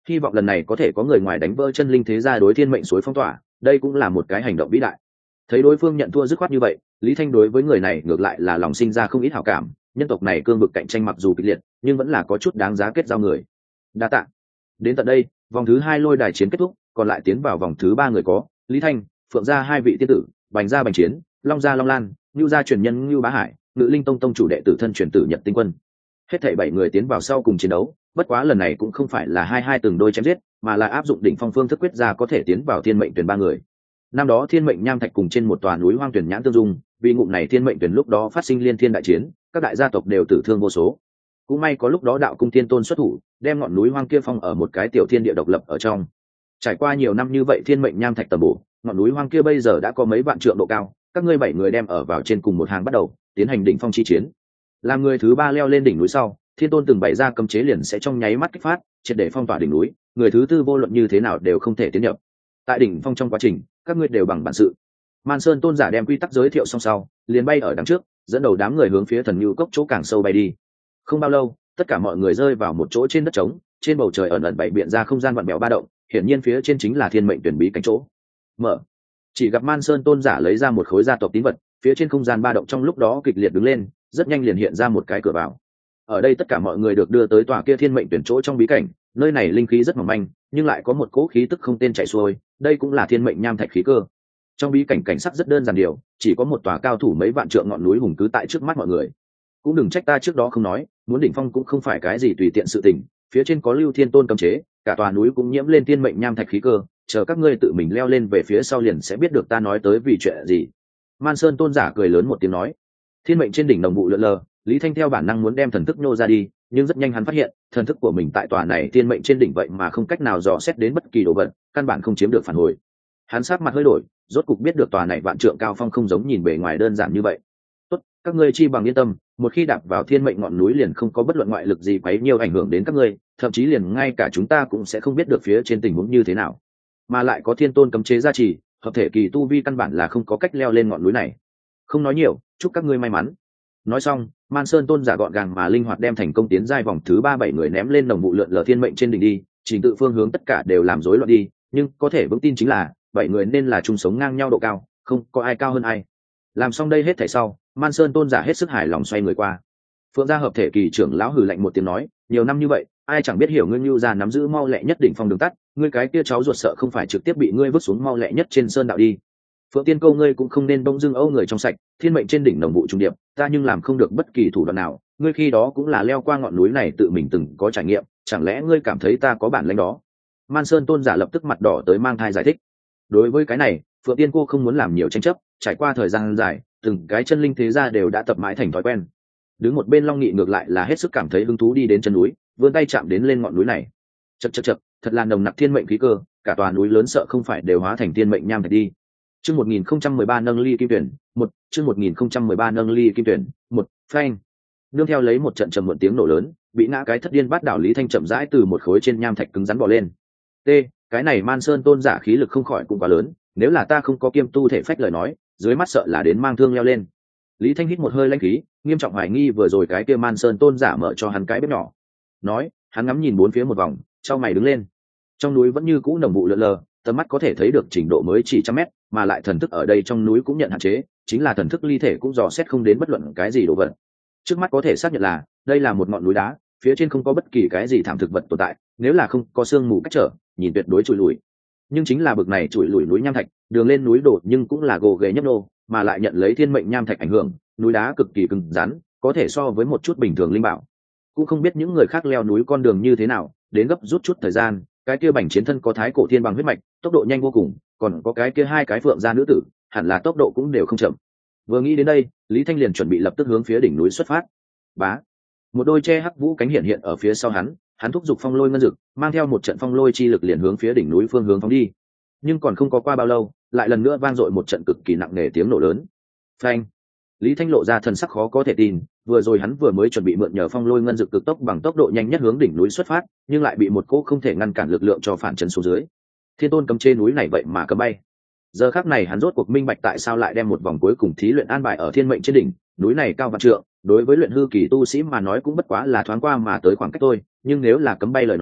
hy vọng lần này có thể có người ngoài đánh vỡ chân linh thế gia đối thiên mệnh suối phong tỏa, đây cũng là một cái hành động vĩ đại. Thấy đối phương nhận thua dứt khoát như vậy, Lý Thanh đối với người này ngược lại là lòng sinh ra không ít hảo cảm, nhân tộc này cương vực cạnh tranh mặc dù kịch liệt nhưng vẫn là có chút đáng giá kết giao người. Đa tạ. Đến tận đây, vòng thứ hai lôi đài chiến kết thúc, còn lại tiến vào vòng thứ ba người có Lý Thanh, Phượng gia hai vị tiên tử, Bành gia Bành Chiến, Long gia Long Lan, Nưu gia truyền nhân Nưu Bá Hải, Ngự Linh Tông tông chủ đệ tử thân truyền tử Nhật Tinh Quân. Hết thảy bảy người tiến vào sau cùng chiến đấu, bất quá lần này cũng không phải là hai hai từng đôi chém giết, mà là áp dụng đỉnh phong phương thức quyết ra có thể tiến vào thiên mệnh tuyển ba người. Năm đó thiên mệnh nham thạch cùng trên một tòa núi hoang tuyển nhãn tương dung, vì ngụm này thiên mệnh tuyển lúc đó phát sinh liên thiên đại chiến, các đại gia tộc đều tử thương vô số. Cũng may có lúc đó đạo cung thiên tôn xuất thủ, đem ngọn núi hoang kia phong ở một cái tiểu thiên địa độc lập ở trong. Trải qua nhiều năm như vậy thiên mệnh nham thạch tầm bổ, ngọn núi hoang kia bây giờ đã có mấy vạn trượng độ cao, các ngươi bảy người đem ở vào trên cùng một hàng bắt đầu tiến hành đỉnh phong chi chiến. Làm người thứ ba leo lên đỉnh núi sau, thiên tôn từng bày ra cấm chế liền sẽ trong nháy mắt kích phát, triệt để phong tỏa đỉnh núi, người thứ tư vô luận như thế nào đều không thể tiến nhập. Tại đỉnh phong trong quá trình, các ngươi đều bằng bản sự. Man Sơn tôn giả đem quy tắc giới thiệu xong sau, liền bay ở đằng trước, dẫn đầu đám người hướng phía thần nhu cốc chỗ càng sâu bay đi. Không bao lâu, tất cả mọi người rơi vào một chỗ trên đất trống, trên bầu trời ẩn ẩn bảy biện ra không gian vặn bèo ba động, hiển nhiên phía trên chính là thiên mệnh tuyển bí cảnh chỗ. Mở. Chỉ gặp Man Sơn tôn giả lấy ra một khối gia tộc tín vật, phía trên không gian ba động trong lúc đó kịch liệt đứng lên, rất nhanh liền hiện ra một cái cửa vào. Ở đây tất cả mọi người được đưa tới tòa kia thiên mệnh tuyển chỗ trong bí cảnh, nơi này linh khí rất mỏng manh, nhưng lại có một cỗ khí tức không tên chảy xuôi, đây cũng là thiên mệnh nham thạch khí cơ. Trong bí cảnh cảnh sắc rất đơn giản điều, chỉ có một tòa cao thủ mấy vạn trượng ngọn núi hùng cứ tại trước mắt mọi người. Cũng đừng trách ta trước đó không nói, muốn đỉnh phong cũng không phải cái gì tùy tiện sự tình, phía trên có Lưu Thiên Tôn cấm chế, cả tòa núi cũng nhiễm lên thiên mệnh nham thạch khí cơ, chờ các ngươi tự mình leo lên về phía sau liền sẽ biết được ta nói tới vì chuyện gì. Man Sơn tôn giả cười lớn một tiếng nói. Thiên mệnh trên đỉnh đồng vụ lượn lờ, Lý Thanh theo bản năng muốn đem thần thức nhô ra đi, nhưng rất nhanh hắn phát hiện, thần thức của mình tại tòa này thiên mệnh trên đỉnh vậy mà không cách nào dò xét đến bất kỳ đồ vật, căn bản không chiếm được phản hồi. Hắn sắc mặt hơi đổi, rốt cục biết được tòa này vạn trượng cao phong không giống nhìn bề ngoài đơn giản như vậy. Tốt, các ngươi chi bằng yên tâm, một khi đạp vào thiên mệnh ngọn núi liền không có bất luận ngoại lực gì quấy nhiều ảnh hưởng đến các ngươi, thậm chí liền ngay cả chúng ta cũng sẽ không biết được phía trên tình huống như thế nào. Mà lại có thiên tôn cấm chế gia trì, hợp thể kỳ tu vi căn bản là không có cách leo lên ngọn núi này. Không nói nhiều, chúc các ngươi may mắn. Nói xong, Man Sơn tôn giả gọn gàng mà linh hoạt đem thành công tiến giai vòng thứ ba bảy người ném lên đồng vụ lượn lờ thiên mệnh trên đỉnh đi, trình tự phương hướng tất cả đều làm rối loạn đi, nhưng có thể vững tin chính là bảy người nên là chung sống ngang nhau độ cao, không có ai cao hơn ai. Làm xong đây hết thảy sau, Man Sơn tôn giả hết sức hài lòng xoay người qua. Phượng gia hợp thể kỳ trưởng lão hừ lạnh một tiếng nói, nhiều năm như vậy, ai chẳng biết hiểu ngươi Nưu gia nắm giữ mau lẹ nhất đỉnh phong đường tắt, ngươi cái kia cháu ruột sợ không phải trực tiếp bị ngươi vứt xuống mau lẹ nhất trên sơn đạo đi. Phượng tiên câu ngươi cũng không nên bông dưng âu người trong sạch, thiên mệnh trên đỉnh đồng vụ trung điệp, ta nhưng làm không được bất kỳ thủ đoạn nào, ngươi khi đó cũng là leo qua ngọn núi này tự mình từng có trải nghiệm, chẳng lẽ ngươi cảm thấy ta có bản lĩnh đó? Man Sơn tôn giả lập tức mặt đỏ tới mang thai giải thích. Đối với cái này, Phượng tiên cô không muốn làm nhiều tranh chấp, trải qua thời gian dài, từng cái chân linh thế gia đều đã tập mãi thành thói quen. Đứng một bên Long Nghị ngược lại là hết sức cảm thấy hứng thú đi đến chân núi, vươn tay chạm đến lên ngọn núi này. Chậc chậc chậc, thật là nồng nặc thiên mệnh khí cơ, cả tòa núi lớn sợ không phải đều hóa thành thiên mệnh nham thạch đi. Chương một nghìn không trăm mười ba nâng ly kim tuyển, một, chương một nghìn không trăm mười ba nâng ly kim tuyển, một, phanh. Nương theo lấy một trận trầm muộn tiếng nổ lớn, bị ngã cái thất điên bát đảo Lý Thanh chậm rãi từ một khối trên nham thạch cứng rắn bò lên. T, cái này Man Sơn tôn giả khí lực không khỏi cũng quá lớn, nếu là ta không có kiêm tu thể phách lời nói, dưới mắt sợ là đến mang thương leo lên. Lý Thanh hít một hơi lãnh khí, nghiêm trọng hoài nghi vừa rồi cái kia Man Sơn tôn giả mở cho hắn cái bếp nhỏ. Nói, hắn ngắm nhìn bốn phía một vòng, chau mày đứng lên. Trong núi vẫn như cũ nồng vụ lượn lờ, tầm mắt có thể thấy được trình độ mới chỉ trăm mét, mà lại thần thức ở đây trong núi cũng nhận hạn chế, chính là thần thức ly thể cũng dò xét không đến bất luận cái gì đồ vật. Trước mắt có thể xác nhận là đây là một ngọn núi đá, phía trên không có bất kỳ cái gì thảm thực vật tồn tại, nếu là không có sương mù cách trở, nhìn tuyệt đối trụi lùi. Nhưng chính là bực này trụi lùi núi nham thạch, đường lên núi đổ nhưng cũng là gồ ghề nhấp nô, mà lại nhận lấy thiên mệnh nham thạch ảnh hưởng, núi đá cực kỳ cứng rắn, có thể so với một chút bình thường linh bảo. Cũng không biết những người khác leo núi con đường như thế nào, đến gấp rút chút thời gian, cái kia Bành Chiến thân có thái cổ thiên bằng huyết mạch, tốc độ nhanh vô cùng, còn có cái kia hai cái Phượng gia nữ tử, hẳn là tốc độ cũng đều không chậm. Vừa nghĩ đến đây, Lý Thanh liền chuẩn bị lập tức hướng phía đỉnh núi xuất phát. Bá, một đôi che hắc vũ cánh hiện hiện ở phía sau hắn, hắn thúc giục phong lôi ngân dực, mang theo một trận phong lôi chi lực liền hướng phía đỉnh núi phương hướng phóng đi. Nhưng còn không có qua bao lâu, lại lần nữa vang dội một trận cực kỳ nặng nề tiếng nổ lớn. Phanh! Lý Thanh lộ ra thần sắc khó có thể tin, vừa rồi hắn vừa mới chuẩn bị mượn nhờ phong lôi ngân dực cực tốc bằng tốc độ nhanh nhất hướng đỉnh núi xuất phát, nhưng lại bị một cỗ không thể ngăn cản lực lượng cho phản chấn xuống dưới. Thiên tôn cấm chế núi này vậy mà cấm bay. Giờ khắc này hắn rốt cuộc minh bạch tại sao lại đem một vòng cuối cùng thí luyện an bài ở thiên mệnh trên đỉnh, núi này cao vạn trượng, đối với luyện hư kỳ tu sĩ mà nói cũng bất quá là thoáng qua mà tới khoảng cách thôi, nhưng nếu là cấm bay lời nói,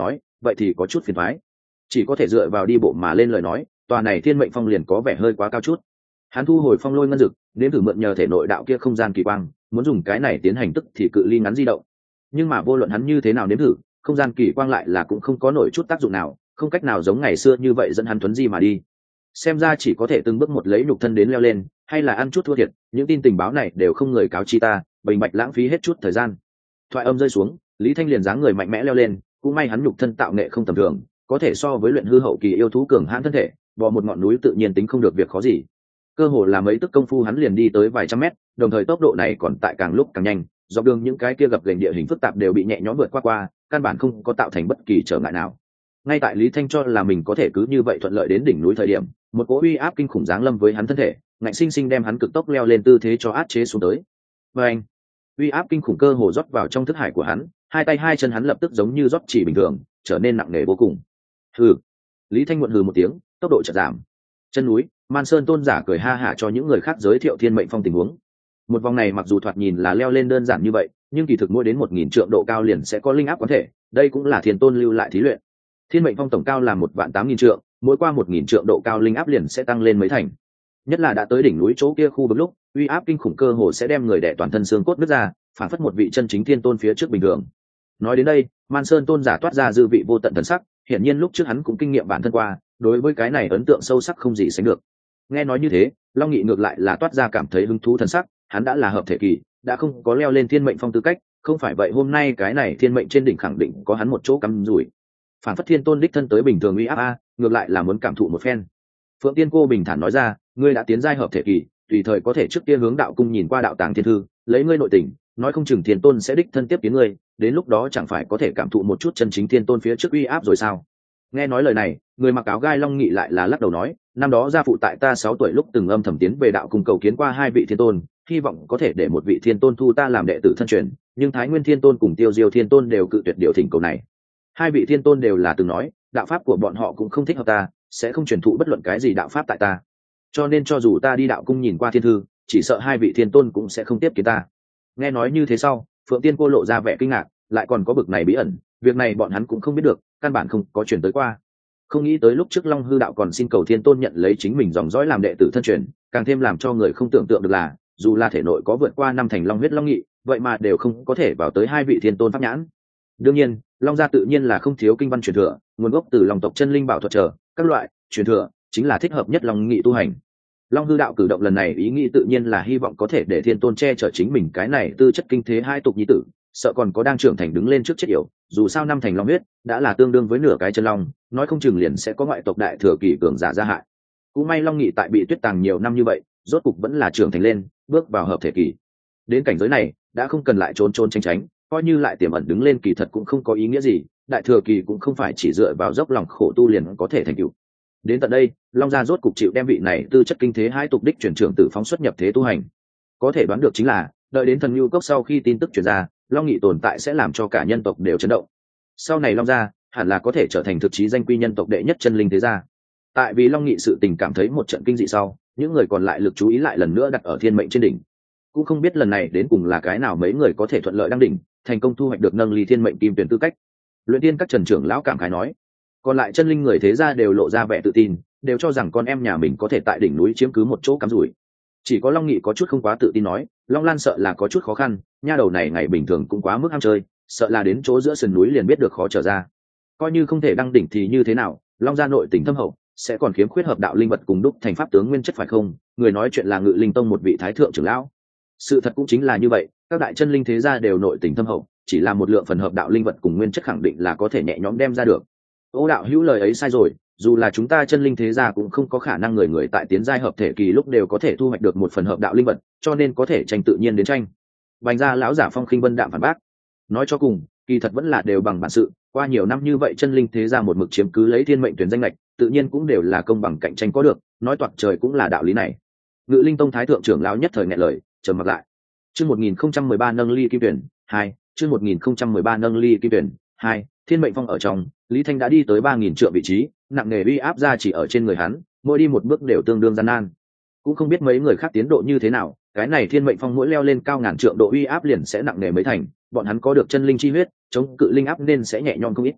vậy thì có chút phiền thoái, chỉ có thể dựa vào đi bộ mà lên lời nói tòa này thiên mệnh phong liền có vẻ hơi quá cao chút. Hắn thu hồi phong lôi ngân dực, nếm thử mượn nhờ thể nội đạo kia không gian kỳ quang, muốn dùng cái này tiến hành tức thì cự ly ngắn di động. Nhưng mà vô luận hắn như thế nào nếm thử, không gian kỳ quang lại là cũng không có nổi chút tác dụng nào, không cách nào giống ngày xưa như vậy dẫn hắn thuấn di mà đi. Xem ra chỉ có thể từng bước một lấy nhục thân đến leo lên, hay là ăn chút thua thiệt, những tin tình báo này đều không người cáo chi ta, bình bạch lãng phí hết chút thời gian. Thoại âm rơi xuống, Lý Thanh liền dáng người mạnh mẽ leo lên, cũng may hắn nhục thân tạo nghệ không tầm thường, có thể so với luyện hư hậu kỳ yêu thú cường hãn thân thể, bò một ngọn núi tự nhiên tính không được việc khó gì. Cơ hồ là mấy tức công phu hắn liền đi tới vài trăm mét, đồng thời tốc độ này còn tại càng lúc càng nhanh, dọc đường những cái kia gập ghềnh địa hình phức tạp đều bị nhẹ nhõm vượt qua qua, căn bản không có tạo thành bất kỳ trở ngại nào. Ngay tại Lý Thanh cho là mình có thể cứ như vậy thuận lợi đến đỉnh núi thời điểm, một cỗ uy áp kinh khủng giáng lâm với hắn thân thể, ngạnh sinh sinh đem hắn cực tốc leo lên tư thế cho áp chế xuống tới. Và anh, uy áp kinh khủng cơ hồ rót vào trong thức hải của hắn, hai tay hai chân hắn lập tức giống như rót chỉ bình thường, trở nên nặng nề vô cùng. Hừ. Lý Thanh muộn hừ một tiếng, tốc độ chợt giảm. Chân núi, Man Sơn tôn giả cười ha hả cho những người khác giới thiệu thiên mệnh phong tình huống. Một vòng này mặc dù thoạt nhìn là leo lên đơn giản như vậy, nhưng kỳ thực mỗi đến một nghìn trượng độ cao liền sẽ có linh áp quán thể, đây cũng là thiên tôn lưu lại thí luyện. Thiên mệnh phong tổng cao là một vạn tám nghìn trượng, mỗi qua một nghìn trượng độ cao linh áp liền sẽ tăng lên mấy thành. Nhất là đã tới đỉnh núi chỗ kia khu vực lúc, uy áp kinh khủng cơ hồ sẽ đem người đè toàn thân xương cốt nứt ra, phản phất một vị chân chính thiên tôn phía trước bình thường. Nói đến đây, Man Sơn tôn giả toát ra dư vị vô tận thần sắc, hiển nhiên lúc trước hắn cũng kinh nghiệm bản thân qua, đối với cái này ấn tượng sâu sắc không gì sánh được. Nghe nói như thế, Long Nghị ngược lại là toát ra cảm thấy hứng thú thần sắc, hắn đã là hợp thể kỳ, đã không có leo lên thiên mệnh phong tư cách, không phải vậy hôm nay cái này thiên mệnh trên đỉnh khẳng định có hắn một chỗ cắm rủi. Phản phất thiên tôn đích thân tới bình thường uy áp a, ngược lại là muốn cảm thụ một phen. Phượng Tiên cô bình thản nói ra, ngươi đã tiến giai hợp thể kỳ, tùy thời có thể trước kia hướng đạo cung nhìn qua đạo tàng thiên thư, lấy ngươi nội tình, nói không chừng thiên tôn sẽ đích thân tiếp kiến ngươi, đến lúc đó chẳng phải có thể cảm thụ một chút chân chính thiên tôn phía trước uy áp rồi sao? Nghe nói lời này, người mặc áo gai Long Nghị lại là lắc đầu nói, năm đó gia phụ tại ta sáu tuổi lúc từng âm thầm tiến về đạo cung cầu kiến qua hai vị thiên tôn, hy vọng có thể để một vị thiên tôn thu ta làm đệ tử thân truyền, nhưng Thái Nguyên thiên tôn cùng Tiêu Diêu thiên tôn đều cự tuyệt điều thỉnh cầu này. Hai vị thiên tôn đều là từng nói, đạo pháp của bọn họ cũng không thích hợp ta, sẽ không truyền thụ bất luận cái gì đạo pháp tại ta. Cho nên cho dù ta đi đạo cung nhìn qua thiên thư, chỉ sợ hai vị thiên tôn cũng sẽ không tiếp kiến ta. Nghe nói như thế sau, Phượng Tiên cô lộ ra vẻ kinh ngạc, lại còn có bực này bí ẩn, việc này bọn hắn cũng không biết được, căn bản không có truyền tới qua. Không nghĩ tới lúc trước Long Hư đạo còn xin cầu thiên tôn nhận lấy chính mình dòng dõi làm đệ tử thân truyền, càng thêm làm cho người không tưởng tượng được là, dù là thể nội có vượt qua năm thành long huyết long nghị, vậy mà đều không có thể vào tới hai vị thiên tôn pháp nhãn. Đương nhiên, Long gia tự nhiên là không thiếu kinh văn truyền thừa, nguồn gốc từ Long tộc chân linh bảo thuật trở, các loại truyền thừa chính là thích hợp nhất Long nghị tu hành. Long Hư đạo cử động lần này ý nghĩ tự nhiên là hy vọng có thể để thiên tôn che chở chính mình cái này tư chất kinh thế hai tục nhi tử, sợ còn có đang trưởng thành đứng lên trước chết yểu, dù sao năm thành long huyết đã là tương đương với nửa cái chân long, nói không chừng liền sẽ có ngoại tộc đại thừa kỳ cường giả ra hại. Cũng may Long Nghị tại bị tuyết tàng nhiều năm như vậy, rốt cục vẫn là trưởng thành lên, bước vào hợp thể kỳ. Đến cảnh giới này, đã không cần lại trốn trốn tránh tránh, coi như lại tiềm ẩn đứng lên kỳ thật cũng không có ý nghĩa gì, đại thừa kỳ cũng không phải chỉ dựa vào dốc lòng khổ tu liền có thể thành tựu. Đến tận đây, Long gia rốt cục chịu đem vị này tư chất kinh thế hai tục đích truyền trưởng tử phóng xuất nhập thế tu hành. Có thể đoán được chính là, đợi đến thần nhu cốc sau khi tin tức truyền ra, Long Nghị tồn tại sẽ làm cho cả nhân tộc đều chấn động. Sau này Long gia hẳn là có thể trở thành thực chí danh quy nhân tộc đệ nhất chân linh thế gia. Tại vì Long Nghị sự tình cảm thấy một trận kinh dị sau, những người còn lại lực chú ý lại lần nữa đặt ở thiên mệnh trên đỉnh. Cũng không biết lần này đến cùng là cái nào mấy người có thể thuận lợi đăng đỉnh, thành công thu hoạch được nâng ly thiên mệnh kim tuyển tư cách. Luyện tiên các trần trưởng lão cảm khái nói, còn lại chân linh người thế gia đều lộ ra vẻ tự tin, đều cho rằng con em nhà mình có thể tại đỉnh núi chiếm cứ một chỗ cắm rủi. Chỉ có Long Nghị có chút không quá tự tin nói, Long Lan sợ là có chút khó khăn, nha đầu này ngày bình thường cũng quá mức ham chơi, sợ là đến chỗ giữa sườn núi liền biết được khó trở ra. Coi như không thể đăng đỉnh thì như thế nào, Long gia nội tình thâm hậu, sẽ còn khiếm khuyết hợp đạo linh vật cùng đúc thành pháp tướng nguyên chất phải không? Người nói chuyện là Ngự Linh Tông một vị thái thượng trưởng lão. Sự thật cũng chính là như vậy, các đại chân linh thế gia đều nội tình thâm hậu, chỉ là một lượng phần hợp đạo linh vật cùng nguyên chất khẳng định là có thể nhẹ nhõm đem ra được. Ô đạo hữu lời ấy sai rồi, dù là chúng ta chân linh thế gia cũng không có khả năng người người tại tiến giai hợp thể kỳ lúc đều có thể thu hoạch được một phần hợp đạo linh vật, cho nên có thể tranh tự nhiên đến tranh. Bành gia lão giả Phong Khinh Vân đạm phản bác, nói cho cùng, kỳ thật vẫn là đều bằng bản sự, qua nhiều năm như vậy chân linh thế gia một mực chiếm cứ lấy thiên mệnh tuyển danh lệch, tự nhiên cũng đều là công bằng cạnh tranh có được, nói toạc trời cũng là đạo lý này. Ngự Linh Tông thái thượng trưởng lão nhất thời nghẹn lời, trầm mặc lại. Chương một nghìn không trăm mười ba nâng ly kim tuyển hai, chương một nghìn không trăm mười ba nâng ly kim tuyển hai, thiên mệnh phong ở trong, Lý Thanh đã đi tới ba nghìn trượng vị trí, nặng nề uy áp ra chỉ ở trên người hắn, mỗi đi một bước đều tương đương gian nan. Cũng không biết mấy người khác tiến độ như thế nào, cái này thiên mệnh phong mỗi leo lên cao ngàn trượng độ uy áp liền sẽ nặng nề mấy thành, bọn hắn có được chân linh chi huyết, chống cự linh áp nên sẽ nhẹ nhõm không ít.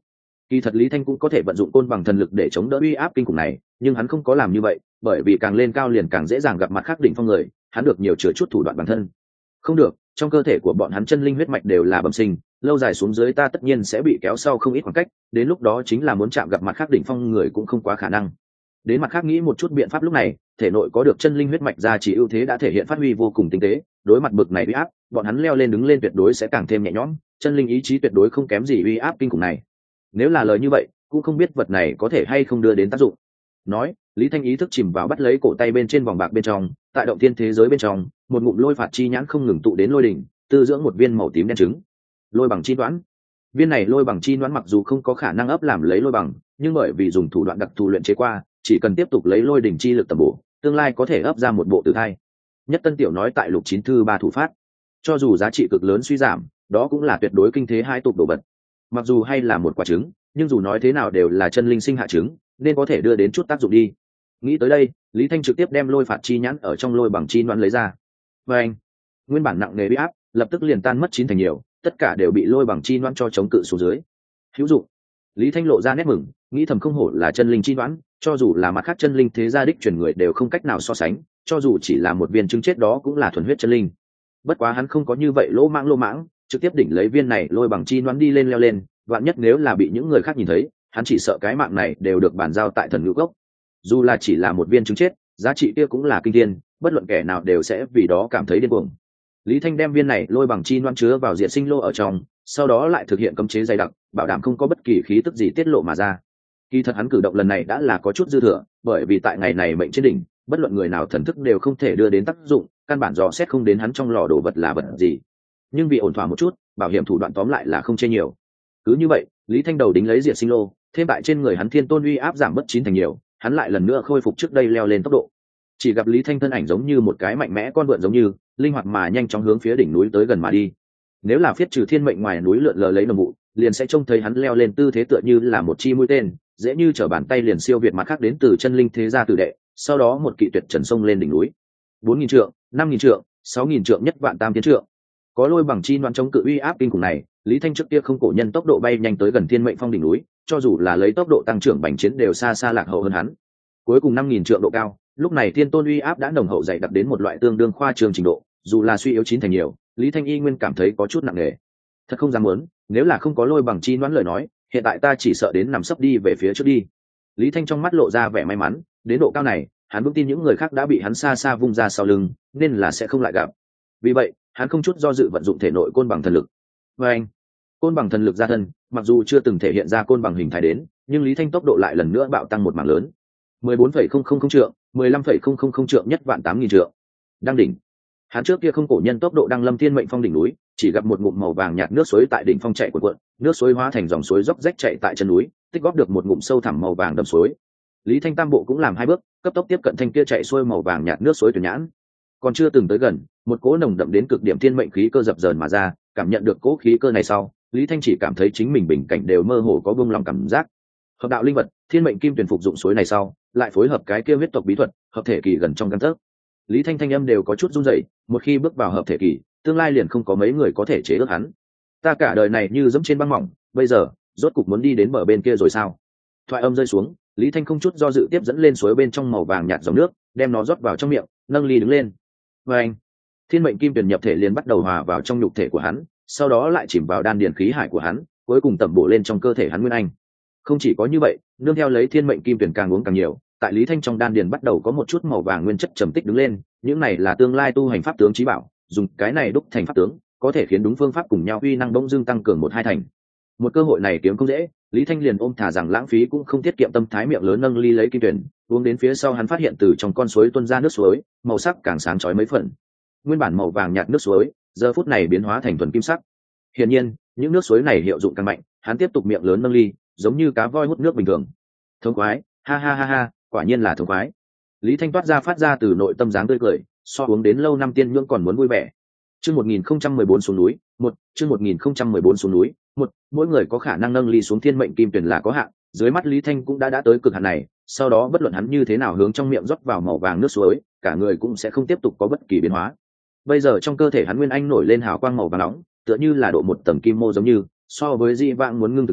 Kỳ thật Lý Thanh cũng có thể vận dụng côn bằng thần lực để chống đỡ uy áp kinh khủng này, nhưng hắn không có làm như vậy, bởi vì càng lên cao liền càng dễ dàng gặp mặt khác đỉnh phong người, hắn được nhiều chứa chút thủ đoạn bản thân. Không được, trong cơ thể của bọn hắn chân linh huyết mạch đều là bẩm sinh, lâu dài xuống dưới ta tất nhiên sẽ bị kéo sau không ít khoảng cách, đến lúc đó chính là muốn chạm gặp mặt khác đỉnh phong người cũng không quá khả năng. Đến mặt khác nghĩ một chút biện pháp, lúc này thể nội có được chân linh huyết mạch ra chỉ ưu thế đã thể hiện phát huy vô cùng tinh tế, đối mặt bực này uy áp, bọn hắn leo lên đứng lên tuyệt đối sẽ càng thêm nhẹ nhõm, chân linh ý chí tuyệt đối không kém gì uy áp kinh khủng này. Nếu là lời như vậy, cũng không biết vật này có thể hay không đưa đến tác dụng. Nói, Lý Thanh ý thức chìm vào bắt lấy cổ tay bên trên vòng bạc bên trong, tại động thiên thế giới bên trong, một ngụm lôi phạt chi nhãn không ngừng tụ đến lôi đỉnh, tư dưỡng một viên màu tím đen trứng. Lôi bằng chi đoán. Viên này lôi bằng chi đoán mặc dù không có khả năng ấp làm lấy lôi bằng, nhưng bởi vì dùng thủ đoạn đặc thù luyện chế qua, chỉ cần tiếp tục lấy lôi đỉnh chi lực tầm bổ, tương lai có thể ấp ra một bộ tử thai. Nhất Tân Tiểu nói tại lục chín thư ba thủ phát, cho dù giá trị cực lớn suy giảm, đó cũng là tuyệt đối kinh thế hai tục đồ vật. Mặc dù hay là một quả trứng, nhưng dù nói thế nào đều là chân linh sinh hạ trứng, nên có thể đưa đến chút tác dụng đi. Nghĩ tới đây, Lý Thanh trực tiếp đem lôi phạt chi nhãn ở trong lôi bằng chi đoán lấy ra. Và anh, nguyên bản nặng nề bị áp, lập tức liền tan mất chín thành nhiều, tất cả đều bị lôi bằng chi đoán cho chống cự xuống dưới. Hữu dụng. Lý Thanh lộ ra nét mừng, nghĩ thầm không hổ là chân linh chi đoán, cho dù là mặt khác chân linh thế gia đích truyền người đều không cách nào so sánh, cho dù chỉ là một viên trứng chết đó cũng là thuần huyết chân linh. Bất quá hắn không có như vậy lỗ mãng lỗ mãng, trực tiếp đỉnh lấy viên này lôi bằng chi đoán đi lên leo lên, vạn nhất nếu là bị những người khác nhìn thấy, hắn chỉ sợ cái mạng này đều được bàn giao tại thần ngữ gốc. Dù là chỉ là một viên trứng chết, giá trị kia cũng là kinh thiên, bất luận kẻ nào đều sẽ vì đó cảm thấy điên cuồng. Lý Thanh đem viên này lôi bằng chi đoán chứa vào diệt sinh lô ở trong, sau đó lại thực hiện cấm chế dày đặc, bảo đảm không có bất kỳ khí tức gì tiết lộ mà ra. Kỳ thật hắn cử động lần này đã là có chút dư thừa, bởi vì tại ngày này mệnh trên đỉnh, bất luận người nào thần thức đều không thể đưa đến tác dụng, căn bản dò xét không đến hắn trong lò đồ vật là vật gì. Nhưng vì ổn thỏa một chút, bảo hiểm thủ đoạn tóm lại là không chê nhiều. Cứ như vậy, Lý Thanh đầu đính lấy diệt sinh lô, thêm tại trên người hắn thiên tôn uy áp giảm bất chín thành nhiều, hắn lại lần nữa khôi phục trước đây leo lên tốc độ. Chỉ gặp Lý Thanh thân ảnh giống như một cái mạnh mẽ con vượn giống như, linh hoạt mà nhanh chóng hướng phía đỉnh núi tới gần mà đi. Nếu là phiết trừ thiên mệnh ngoài núi lượn lờ lấy nồng vụ, liền sẽ trông thấy hắn leo lên tư thế tựa như là một chi mũi tên, dễ như trở bàn tay liền siêu việt mặt khác đến từ chân linh thế gia tử đệ, sau đó một kỵ tuyệt trần sông lên đỉnh núi. bốn nghìn trượng, năm nghìn trượng, sáu nghìn trượng, nhất vạn tam thiên trượng. Có lôi bằng chi đoán chống cự uy áp kinh khủng này, Lý Thanh trước kia không cổ nhân tốc độ bay nhanh tới gần thiên mệnh phong đỉnh núi, cho dù là lấy tốc độ tăng trưởng bành chiến đều xa xa lạc hậu hơn hắn. Cuối cùng năm nghìn trượng độ cao, lúc này thiên tôn uy áp đã nồng hậu dày đặc đến một loại tương đương khoa trương trình độ, dù là suy yếu chín thành nhiều, Lý Thanh y nguyên cảm thấy có chút nặng nề. Thật không dám muốn, nếu là không có lôi bằng chi đoán lời nói, hiện tại ta chỉ sợ đến nằm sấp đi về phía trước đi. Lý Thanh trong mắt lộ ra vẻ may mắn, đến độ cao này, hắn vững tin những người khác đã bị hắn xa xa vung ra sau lưng, nên là sẽ không lại gặp. Vì vậy, hắn không chút do dự vận dụng thể nội côn bằng thần lực. Và anh, côn bằng thần lực ra thân, mặc dù chưa từng thể hiện ra côn bằng hình thái đến, nhưng Lý Thanh tốc độ lại lần nữa bạo tăng một mảng lớn. mười bốn phẩy không không không trượng, mười lăm phẩy không không không trượng, nhất vạn tám nghìn trượng. Đang đỉnh. Hắn trước kia không cổ nhân tốc độ đang lâm thiên mệnh phong đỉnh núi, chỉ gặp một ngụm màu vàng nhạt nước suối tại đỉnh phong chạy cuộn cuộn, nước suối hóa thành dòng suối dốc rách chạy tại chân núi, tích góp được một ngụm sâu thẳm màu vàng đầm suối. Lý Thanh tam bộ cũng làm hai bước, cấp tốc tiếp cận thanh kia chạy xuôi màu vàng nhạt nước suối tuyển nhãn. Còn chưa từng tới gần, một cỗ nồng đậm đến cực điểm thiên mệnh khí cơ dập dờn mà ra, cảm nhận được cỗ khí cơ này sau, Lý Thanh chỉ cảm thấy chính mình bình cảnh đều mơ hồ có buông lòng cảm giác. Hợp đạo linh vật, thiên mệnh kim tuyển phục dụng suối này sau, lại phối hợp cái kia huyết tộc bí thuật, hợp thể kỳ gần trong căn tấc. Lý Thanh thanh âm đều có chút run rẩy, một khi bước vào hợp thể kỳ, tương lai liền không có mấy người có thể chế ước hắn. Ta cả đời này như dẫm trên băng mỏng, bây giờ, rốt cục muốn đi đến bờ bên kia rồi sao? Thoại âm rơi xuống, Lý Thanh không chút do dự tiếp dẫn lên suối bên trong màu vàng nhạt dòng nước, đem nó rót vào trong miệng, nâng ly đứng lên. Và anh, thiên mệnh kim tuyển nhập thể liền bắt đầu hòa vào trong nhục thể của hắn, sau đó lại chìm vào đan điền khí hải của hắn, cuối cùng tẩm bổ lên trong cơ thể hắn nguyên anh. Không chỉ có như vậy, nương theo lấy thiên mệnh kim tuyển càng uống càng nhiều, tại Lý Thanh trong đan điền bắt đầu có một chút màu vàng nguyên chất trầm tích đứng lên, những này là tương lai tu hành pháp tướng chí bảo, dùng cái này đúc thành pháp tướng, có thể khiến đúng phương pháp cùng nhau uy năng bỗng dưng tăng cường một hai thành. Một cơ hội này kiếm không dễ, Lý Thanh liền ôm thả rằng lãng phí cũng không tiết kiệm tâm thái, miệng lớn nâng ly lấy kim tuyển, uống đến phía sau hắn phát hiện từ trong con suối tuôn ra nước suối, màu sắc càng sáng chói mấy phần. Nguyên bản màu vàng nhạt nước suối, giờ phút này biến hóa thành thuần kim sắc. Hiển nhiên, những nước suối này hiệu dụng càng mạnh, hắn tiếp tục miệng lớn nâng ly, giống như cá voi hút nước bình thường. Thống khoái, ha ha ha ha, quả nhiên là thống khoái. Lý Thanh toát ra phát ra từ nội tâm dáng tươi cười, so uống đến lâu năm tiên nhưỡng còn muốn vui vẻ. Chương một nghìn không trăm mười bốn xuống núi, một, chương một nghìn không trăm mười bốn xuống núi, một, mỗi người có khả năng nâng ly xuống thiên mệnh kim tuyển là có hạn, dưới mắt Lý Thanh cũng đã đã tới cực hạn này, sau đó bất luận hắn như thế nào hướng trong miệng rót vào màu vàng nước suối, cả người cũng sẽ không tiếp tục có bất kỳ biến hóa. Bây giờ trong cơ thể hắn nguyên anh nổi lên hào quang màu vàng nóng, tựa như là độ một tầng kim mô giống như, so với di vãng muốn ngưng thực nhiều,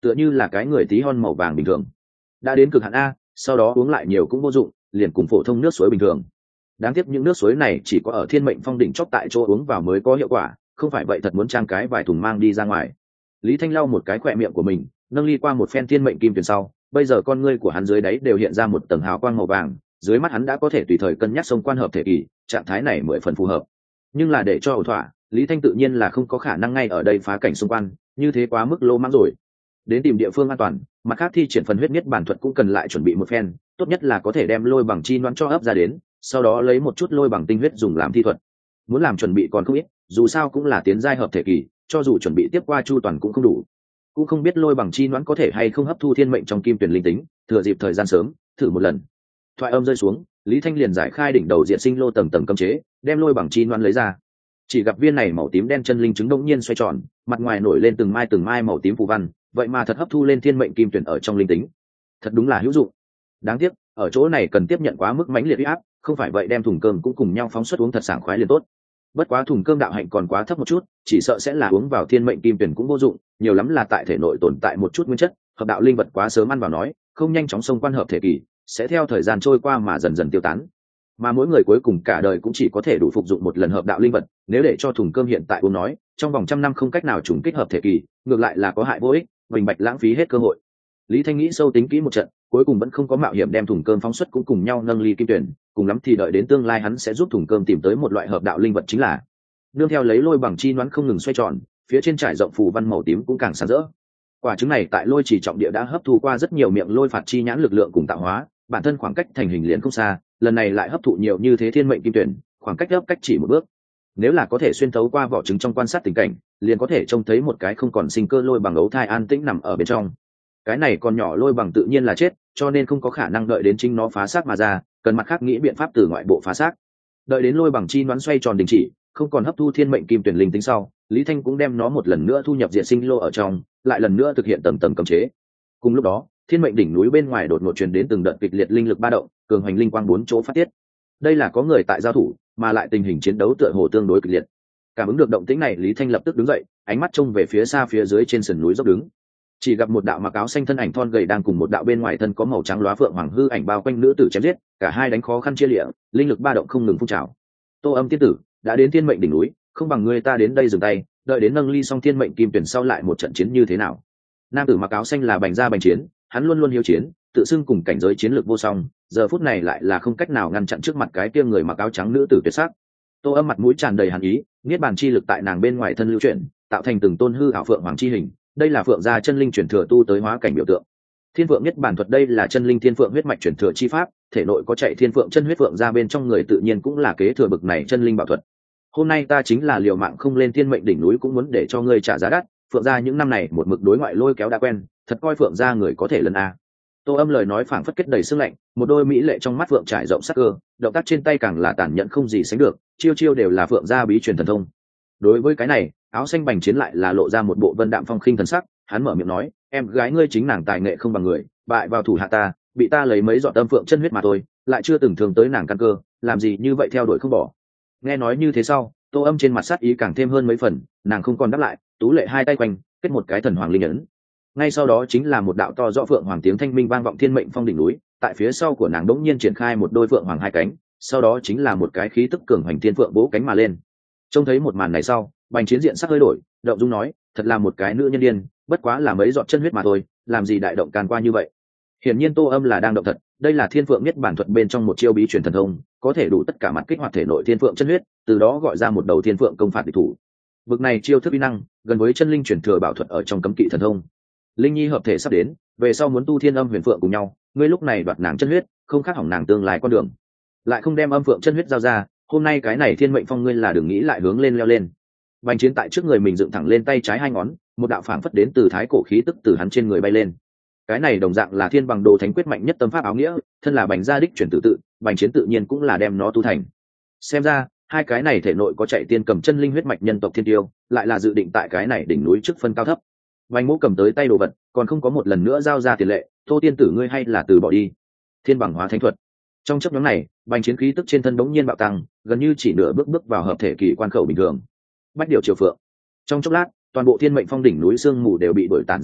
tựa như là cái người tí hon màu vàng bình thường. Đã đến cực hạn a, sau đó uống lại nhiều cũng vô dụng, liền cùng phổ thông nước suối bình thường. Đáng tiếc những nước suối này chỉ có ở Thiên Mệnh Phong đỉnh chót tại chỗ uống vào mới có hiệu quả, không phải vậy thật muốn trang cái vài thùng mang đi ra ngoài. Lý Thanh lau một cái khỏe miệng của mình, nâng ly qua một phen Thiên Mệnh kim tuyển sau, bây giờ con ngươi của hắn dưới đáy đều hiện ra một tầng hào quang màu vàng, dưới mắt hắn đã có thể tùy thời cân nhắc xông quan hợp thể kỳ, trạng thái này mười phần phù hợp. Nhưng là để cho ổn thỏa, Lý Thanh tự nhiên là không có khả năng ngay ở đây phá cảnh xung quanh, như thế quá mức lô mãng rồi. Đến tìm địa phương an toàn, mặt khác thi triển phần huyết nhất bản thuật cũng cần lại chuẩn bị một phen, tốt nhất là có thể đem lôi bằng chi đoán cho ấp ra đến, sau đó lấy một chút lôi bằng tinh huyết dùng làm thi thuật. Muốn làm chuẩn bị còn không ít, dù sao cũng là tiến giai hợp thể kỳ, cho dù chuẩn bị tiếp qua chu toàn cũng không đủ. Cũng không biết lôi bằng chi đoán có thể hay không hấp thu thiên mệnh trong kim tuyển linh tính, thừa dịp thời gian sớm, thử một lần. Thoại âm rơi xuống, Lý Thanh liền giải khai đỉnh đầu diện sinh lô tầng tầng cấm chế, đem lôi bằng chi đoán lấy ra. Chỉ gặp viên này màu tím đen chân linh trứng đông nhiên xoay tròn, mặt ngoài nổi lên từng mai từng mai màu tím phù văn, vậy mà thật hấp thu lên thiên mệnh kim tuyển ở trong linh tính. Thật đúng là hữu dụng. Đáng tiếc, ở chỗ này cần tiếp nhận quá mức mãnh liệt uy áp, không phải vậy đem thùng cơm cũng cùng nhau phóng xuất uống thật sảng khoái liền tốt. Bất quá thùng cơm đạo hạnh còn quá thấp một chút, chỉ sợ sẽ là uống vào thiên mệnh kim tuyển cũng vô dụng, nhiều lắm là tại thể nội tồn tại một chút nguyên chất, hợp đạo linh vật quá sớm ăn vào nói, không nhanh chóng xông quan hợp thể kỳ, sẽ theo thời gian trôi qua mà dần dần tiêu tán. Mà mỗi người cuối cùng cả đời cũng chỉ có thể đủ phục dụng một lần hợp đạo linh vật, nếu để cho thùng cơm hiện tại uống nói, trong vòng trăm năm không cách nào trùng kích hợp thể kỳ, ngược lại là có hại vô ích, bình bạch lãng phí hết cơ hội. Lý Thanh nghĩ sâu tính kỹ một trận, cuối cùng vẫn không có mạo hiểm đem thùng cơm phóng xuất cũng cùng nhau nâng ly kim tuyển, cùng lắm thì đợi đến tương lai hắn sẽ giúp thùng cơm tìm tới một loại hợp đạo linh vật chính là. Nương theo lấy lôi bằng chi đoán không ngừng xoay tròn, phía trên trải rộng phù văn màu tím cũng càng sáng rỡ. Quả trứng này tại lôi chỉ trọng địa đã hấp thu qua rất nhiều miệng lôi phạt chi nhãn lực lượng cùng tạo hóa, bản thân khoảng cách thành hình liền không xa, lần này lại hấp thụ nhiều như thế thiên mệnh kim tuyển, khoảng cách gấp cách chỉ một bước. Nếu là có thể xuyên thấu qua vỏ trứng trong quan sát tình cảnh, liền có thể trông thấy một cái không còn sinh cơ lôi bằng ấu thai an tĩnh nằm ở bên trong. Cái này còn nhỏ lôi bằng tự nhiên là chết, cho nên không có khả năng đợi đến chính nó phá xác mà ra, cần mặt khác nghĩ biện pháp từ ngoại bộ phá xác. Đợi đến lôi bằng chi đoán xoay tròn đình chỉ, không còn hấp thu thiên mệnh kim tuyển linh tính sau, Lý Thanh cũng đem nó một lần nữa thu nhập diện sinh lô ở trong, lại lần nữa thực hiện tầng tầng cấm chế. Cùng lúc đó, thiên mệnh đỉnh núi bên ngoài đột ngột truyền đến từng đợt kịch liệt linh lực ba động, cường hoành linh quang bốn chỗ phát tiết. Đây là có người tại giao thủ, mà lại tình hình chiến đấu tựa hồ tương đối kịch liệt. Cảm ứng được động tĩnh này, Lý Thanh lập tức đứng dậy, ánh mắt trông về phía xa phía dưới trên sườn núi dốc đứng. Chỉ gặp một đạo mặc áo xanh thân ảnh thon gầy đang cùng một đạo bên ngoài thân có màu trắng lóa phượng hoàng hư ảnh bao quanh nữ tử chém giết, cả hai đánh khó khăn chia liễu, linh lực ba động không ngừng phun trào. Tô Âm tiên tử, đã đến thiên mệnh đỉnh núi, không bằng ngươi ta đến đây dừng tay, đợi đến nâng ly xong thiên mệnh kim tuyển sau lại một trận chiến như thế nào. Nam tử mặc áo xanh là bành gia bành chiến, hắn luôn luôn hiếu chiến, tự xưng cùng cảnh giới chiến lược vô song, giờ phút này lại là không cách nào ngăn chặn trước mặt cái kia người mặc áo trắng nữ tử tuyệt sắc. Tô Âm mặt mũi tràn đầy hàn ý, niết bàn chi lực tại nàng bên ngoài thân lưu chuyển, tạo thành từng tôn hư ảo phượng hoàng chi hình, đây là phượng gia chân linh chuyển thừa tu tới hóa cảnh biểu tượng. Thiên phượng niết bàn thuật đây là chân linh thiên phượng huyết mạch chuyển thừa chi pháp, thể nội có chạy thiên phượng chân huyết phượng ra bên trong người tự nhiên cũng là kế thừa bực này chân linh bảo thuật. Hôm nay ta chính là liều mạng không lên thiên mệnh đỉnh núi cũng muốn để cho ngươi trả giá đắt, phượng gia những năm này một mực đối ngoại lôi kéo đã quen, thật coi phượng gia người có thể lần a. Tô Âm lời nói phảng phất kết đầy sương lạnh, một đôi mỹ lệ trong mắt phượng trải rộng sắc cơ, động tác trên tay càng là tàn nhẫn không gì sánh được, chiêu chiêu đều là phượng gia bí truyền thần thông. Đối với cái này, áo xanh bành chiến lại là lộ ra một bộ vân đạm phong khinh thần sắc, hắn mở miệng nói, em gái ngươi chính nàng tài nghệ không bằng người, bại vào thủ hạ ta, bị ta lấy mấy giọt âm phượng chân huyết mà thôi, lại chưa từng thường tới nàng căn cơ, làm gì như vậy theo đuổi không bỏ. Nghe nói như thế sau, Tô Âm trên mặt sát ý càng thêm hơn mấy phần, nàng không còn đáp lại, tú lệ hai tay quanh, kết một cái thần hoàng linh ấn. Ngay sau đó chính là một đạo to rõ phượng hoàng tiếng thanh minh vang vọng thiên mệnh phong đỉnh núi, tại phía sau của nàng đống nhiên triển khai một đôi phượng hoàng hai cánh, sau đó chính là một cái khí tức cường hoành thiên phượng bố cánh mà lên. Trông thấy một màn này sau, bành chiến diện sắc hơi đổi, động dung nói, thật là một cái nữ nhân điên, bất quá là mấy giọt chân huyết mà thôi, làm gì đại động can qua như vậy. Hiển nhiên Tô Âm là đang động thật, đây là thiên phượng niết bản thuật bên trong một chiêu bí truyền thần thông, có thể đủ tất cả mặt kích hoạt thể nội thiên phượng chân huyết, từ đó gọi ra một đầu thiên phượng công phạt địch thủ. Vực này chiêu thức uy năng gần với chân linh truyền thừa bảo thuật ở trong cấm kỵ thần thông. Linh nhi hợp thể sắp đến, về sau muốn tu thiên âm huyền phượng cùng nhau, ngươi lúc này đoạt nàng chân huyết, không khác hỏng nàng tương lai con đường. Lại không đem âm phượng chân huyết giao ra, hôm nay cái này thiên mệnh phong ngươi là đừng nghĩ lại hướng lên leo lên. Bành chiến tại trước người mình dựng thẳng lên tay trái hai ngón, một đạo phảng phất đến từ thái cổ khí tức từ hắn trên người bay lên. Cái này đồng dạng là thiên bằng đồ thánh quyết mạnh nhất tâm pháp áo nghĩa, thân là bành gia đích chuyển tự tự, bành chiến tự nhiên cũng là đem nó tu thành. Xem ra hai cái này thể nội có chạy tiên cầm chân linh huyết mạch nhân tộc thiên tiêu, lại là dự định tại cái này đỉnh núi trước phân cao thấp. Bành Mỗ cầm tới tay đồ vật, còn không có một lần nữa giao ra tiền lệ, Tô tiên tử ngươi hay là từ bỏ đi. Thiên bằng hóa thánh thuật. Trong chấp nhóm này, bành chiến khí tức trên thân đống nhiên bạo tăng, gần như chỉ nửa bước bước vào hợp thể kỳ quan khẩu bình thường. Bách điều triều phượng. Trong chốc lát, toàn bộ thiên mệnh phong đỉnh núi sương mù đều bị đổi tản ra ra,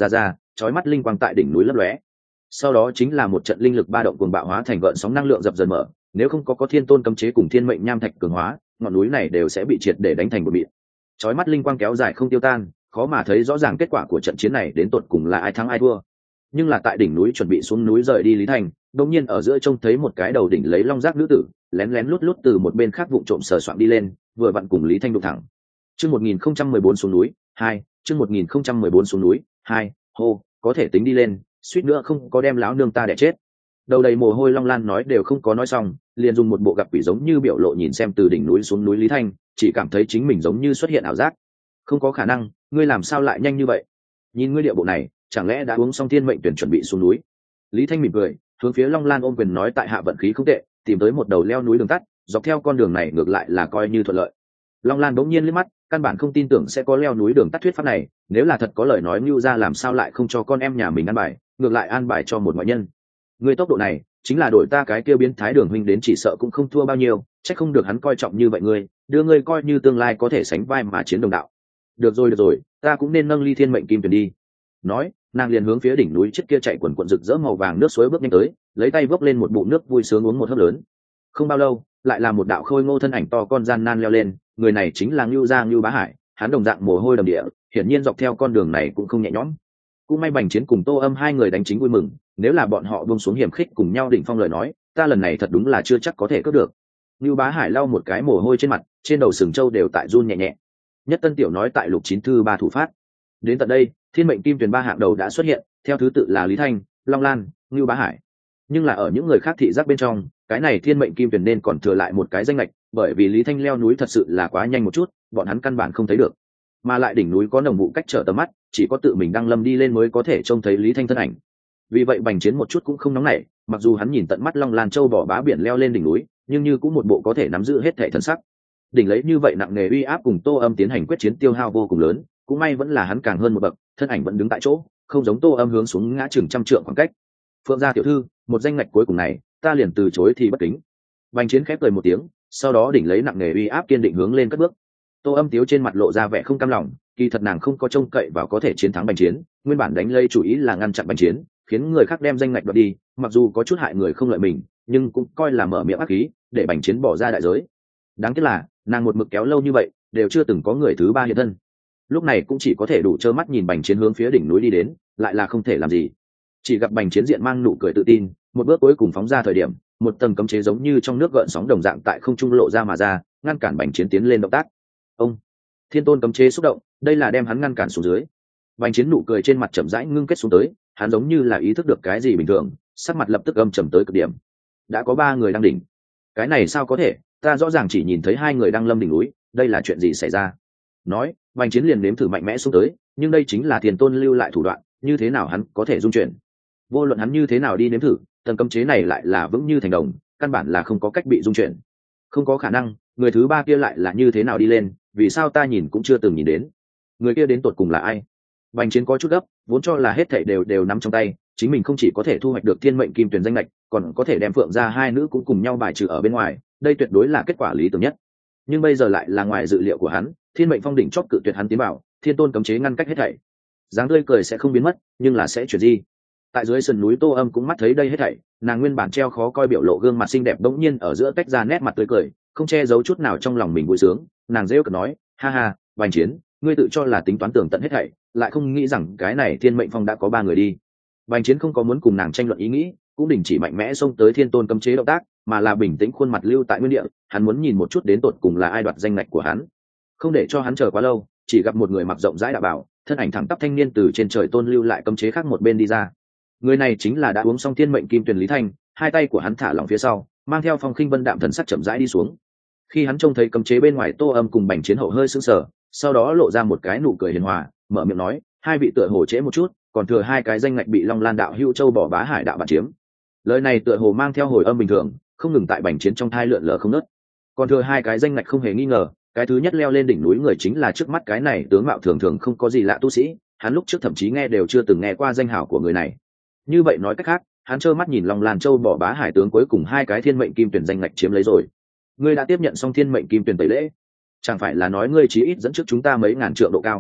chói mắt linh quang tại đỉnh núi lấp lóe. Sau đó chính là một trận linh lực ba động cuồng bạo hóa thành gợn sóng năng lượng dập dần mở, nếu không có có thiên tôn cấm chế cùng thiên mệnh nham thạch cường hóa, ngọn núi này đều sẽ bị triệt để đánh thành một mịn. Chói mắt linh quang kéo dài không tiêu tan, khó mà thấy rõ ràng kết quả của trận chiến này đến tột cùng là ai thắng ai thua. Nhưng là tại đỉnh núi chuẩn bị xuống núi rời đi Lý Thành, đột nhiên ở giữa trông thấy một cái đầu đỉnh lấy long giác nữ tử, lén lén lút lút từ một bên khác vụng trộm sờ soạng đi lên, vừa vặn cùng Lý Thanh đụng thẳng. Chương một nghìn không trăm mười bốn xuống núi, hai, chương một nghìn không trăm mười bốn xuống núi, hai, hô, có thể tính đi lên, suýt nữa không có đem lão nương ta đẻ chết. Đầu đầy mồ hôi Long Lan nói đều không có nói xong, liền dùng một bộ gặp quỷ giống như biểu lộ nhìn xem từ đỉnh núi xuống núi Lý Thanh, chỉ cảm thấy chính mình giống như xuất hiện ảo giác. Không có khả năng, ngươi làm sao lại nhanh như vậy? Nhìn ngươi địa bộ này, chẳng lẽ đã uống xong thiên mệnh tuyển chuẩn bị xuống núi? Lý Thanh mỉm cười, hướng phía Long Lan ôm quyền nói tại hạ vận khí không tệ, tìm tới một đầu leo núi đường tắt, dọc theo con đường này ngược lại là coi như thuận lợi. Long Lan bỗng nhiên liếc mắt, căn bản không tin tưởng sẽ có leo núi đường tắt thuyết pháp này, nếu là thật có lời nói Nưu ra làm sao lại không cho con em nhà mình ăn bài, ngược lại an bài cho một ngoại nhân. Ngươi tốc độ này, chính là đổi ta cái kia biến thái đường huynh đến chỉ sợ cũng không thua bao nhiêu, chắc không được hắn coi trọng như vậy ngươi, đưa ngươi coi như tương lai có thể sánh vai mà chiến đồng đạo. Được rồi được rồi, ta cũng nên nâng ly thiên mệnh kim tuyển đi. Nói, nàng liền hướng phía đỉnh núi trước kia chạy quần quần rực rỡ màu vàng nước suối bước nhanh tới, lấy tay vốc lên một bụng nước vui sướng uống một hớp lớn. Không bao lâu, lại là một đạo khôi ngô thân ảnh to con gian nan leo lên, người này chính là Nưu Gia Nưu Bá Hải, hắn đồng dạng mồ hôi đầm địa, hiển nhiên dọc theo con đường này cũng không nhẹ nhõm. Cũng may Bành Chiến cùng Tô Âm hai người đánh chính vui mừng, nếu là bọn họ buông xuống hiểm khích cùng nhau đỉnh phong lời nói, ta lần này thật đúng là chưa chắc có thể cướp được. Nưu Bá Hải lau một cái mồ hôi trên mặt, trên đầu sừng trâu đều tại run nhẹ nhẹ. Nhất Tân Tiểu nói tại lục chín thư ba thủ phát. Đến tận đây, thiên mệnh kim tuyển ba hạng đầu đã xuất hiện, theo thứ tự là Lý Thanh, Long Lan, Nưu Bá Hải. Nhưng là ở những người khác thị giác bên trong, cái này thiên mệnh kim tuyển nên còn thừa lại một cái danh lệch, bởi vì Lý Thanh leo núi thật sự là quá nhanh một chút, bọn hắn căn bản không thấy được. Mà lại đỉnh núi có nồng vụ cách trở tầm mắt, chỉ có tự mình đăng lâm đi lên mới có thể trông thấy Lý Thanh thân ảnh. Vì vậy Bành Chiến một chút cũng không nóng nảy, mặc dù hắn nhìn tận mắt Long Lan Châu bỏ bá biển leo lên đỉnh núi, nhưng như cũng một bộ có thể nắm giữ hết thể thần sắc. Đỉnh lấy như vậy nặng nề uy áp cùng Tô Âm tiến hành quyết chiến tiêu hao vô cùng lớn, cũng may vẫn là hắn càng hơn một bậc, thân ảnh vẫn đứng tại chỗ, không giống Tô Âm hướng xuống ngã chừng trăm trượng khoảng cách. Phượng gia tiểu thư, một danh ngạch cuối cùng này, ta liền từ chối thì bất kính. Bành Chiến khép cười một tiếng, sau đó đỉnh lấy nặng nề uy áp kiên định hướng lên cất bước. Tô Âm tiếu trên mặt lộ ra vẻ không cam lòng, kỳ thật nàng không có trông cậy vào có thể chiến thắng Bành Chiến, nguyên bản đánh lây chủ ý là ngăn chặn Bành Chiến, khiến người khác đem danh ngạch đoạt đi, mặc dù có chút hại người không lợi mình, nhưng cũng coi là mở miệng ác khí, để Bành Chiến bỏ ra đại giới. Đáng tiếc là, nàng một mực kéo lâu như vậy, đều chưa từng có người thứ ba hiện thân. Lúc này cũng chỉ có thể đủ trơ mắt nhìn Bành Chiến hướng phía đỉnh núi đi đến, lại là không thể làm gì. Chỉ gặp Bành Chiến diện mang nụ cười tự tin, một bước cuối cùng phóng ra thời điểm, một tầng cấm chế giống như trong nước gợn sóng đồng dạng tại không trung lộ ra mà ra, ngăn cản Bành Chiến tiến lên động tác. Ông thiên tôn cấm chế xúc động, đây là đem hắn ngăn cản xuống dưới. Bành Chiến nụ cười trên mặt chậm rãi ngưng kết xuống tới, hắn giống như là ý thức được cái gì bình thường, sắc mặt lập tức âm trầm tới cực điểm. Đã có ba người đang đỉnh, cái này sao có thể, ta rõ ràng chỉ nhìn thấy hai người đang lâm đỉnh núi, đây là chuyện gì xảy ra? Nói, Bành Chiến liền nếm thử mạnh mẽ xuống tới, nhưng đây chính là Tiền Tôn lưu lại thủ đoạn, như thế nào hắn có thể dung chuyển? Vô luận hắn như thế nào đi nếm thử, tầng cấm chế này lại là vững như thành đồng, căn bản là không có cách bị dung chuyển. Không có khả năng, người thứ ba kia lại là như thế nào đi lên, vì sao ta nhìn cũng chưa từng nhìn đến? Người kia đến tột cùng là ai? Bành Chiến có chút gấp, vốn cho là hết thảy đều đều nắm trong tay, chính mình không chỉ có thể thu hoạch được thiên mệnh kim tuyển danh lệch, còn có thể đem Phượng gia hai nữ cũng cùng nhau bài trừ ở bên ngoài, đây tuyệt đối là kết quả lý tưởng nhất. Nhưng bây giờ lại là ngoài dự liệu của hắn, thiên mệnh phong đỉnh chót cự tuyệt hắn tiến bảo, thiên tôn cấm chế ngăn cách hết thảy. Dáng tươi cười sẽ không biến mất, nhưng là sẽ chuyển di. Tại dưới sườn núi Tô Âm cũng mắt thấy đây hết thảy, nàng nguyên bản treo khó coi biểu lộ gương mặt xinh đẹp bỗng nhiên ở giữa tách ra nét mặt tươi cười, không che giấu chút nào trong lòng mình vui sướng, nàng rêu cợt nói, ha ha, Bành Chiến, ngươi tự cho là tính toán tường tận hết thảy, lại không nghĩ rằng cái này thiên mệnh phong đã có ba người đi. Bành Chiến không có muốn cùng nàng tranh luận ý nghĩ, cũng đình chỉ mạnh mẽ xông tới thiên tôn cấm chế động tác, mà là bình tĩnh khuôn mặt lưu tại nguyên địa, hắn muốn nhìn một chút đến tột cùng là ai đoạt danh ngạch của hắn. Không để cho hắn chờ quá lâu, chỉ gặp một người mặc rộng rãi đạo bào, thân ảnh thẳng tắp thanh niên từ trên trời tôn lưu lại cấm chế khác một bên đi ra. Người này chính là đã uống xong thiên mệnh kim tuyển Lý Thanh, hai tay của hắn thả lỏng phía sau, mang theo phong khinh vân đạm thần sắc chậm rãi đi xuống. Khi hắn trông thấy cấm chế bên ngoài Tô Âm cùng Bành Chiến hậu hơi sững sờ, sau đó lộ ra một cái nụ cười hiền hòa, mở miệng nói, hai vị tựa hồ trễ một chút, còn thừa hai cái danh ngạch bị Long Lan đạo Hữu Châu bỏ Bá Hải đạo bạn chiếm. Lời này tựa hồ mang theo hồi âm bình thường, không ngừng tại Bành Chiến trong thai lượn lờ không ngớt. Còn thừa hai cái danh ngạch không hề nghi ngờ, cái thứ nhất leo lên đỉnh núi người chính là trước mắt cái này tướng mạo thường thường không có gì lạ tu sĩ, hắn lúc trước thậm chí nghe đều chưa từng nghe qua danh hào của người này. Như vậy nói cách khác, hắn trơ mắt nhìn Long Lan Châu bỏ Bá Hải tướng cuối cùng hai cái thiên mệnh kim tuyển danh ngạch chiếm lấy rồi. Ngươi đã tiếp nhận xong thiên mệnh kim tuyển tẩy lễ, chẳng phải là nói ngươi chí ít dẫn trước chúng ta mấy ngàn trượng độ cao?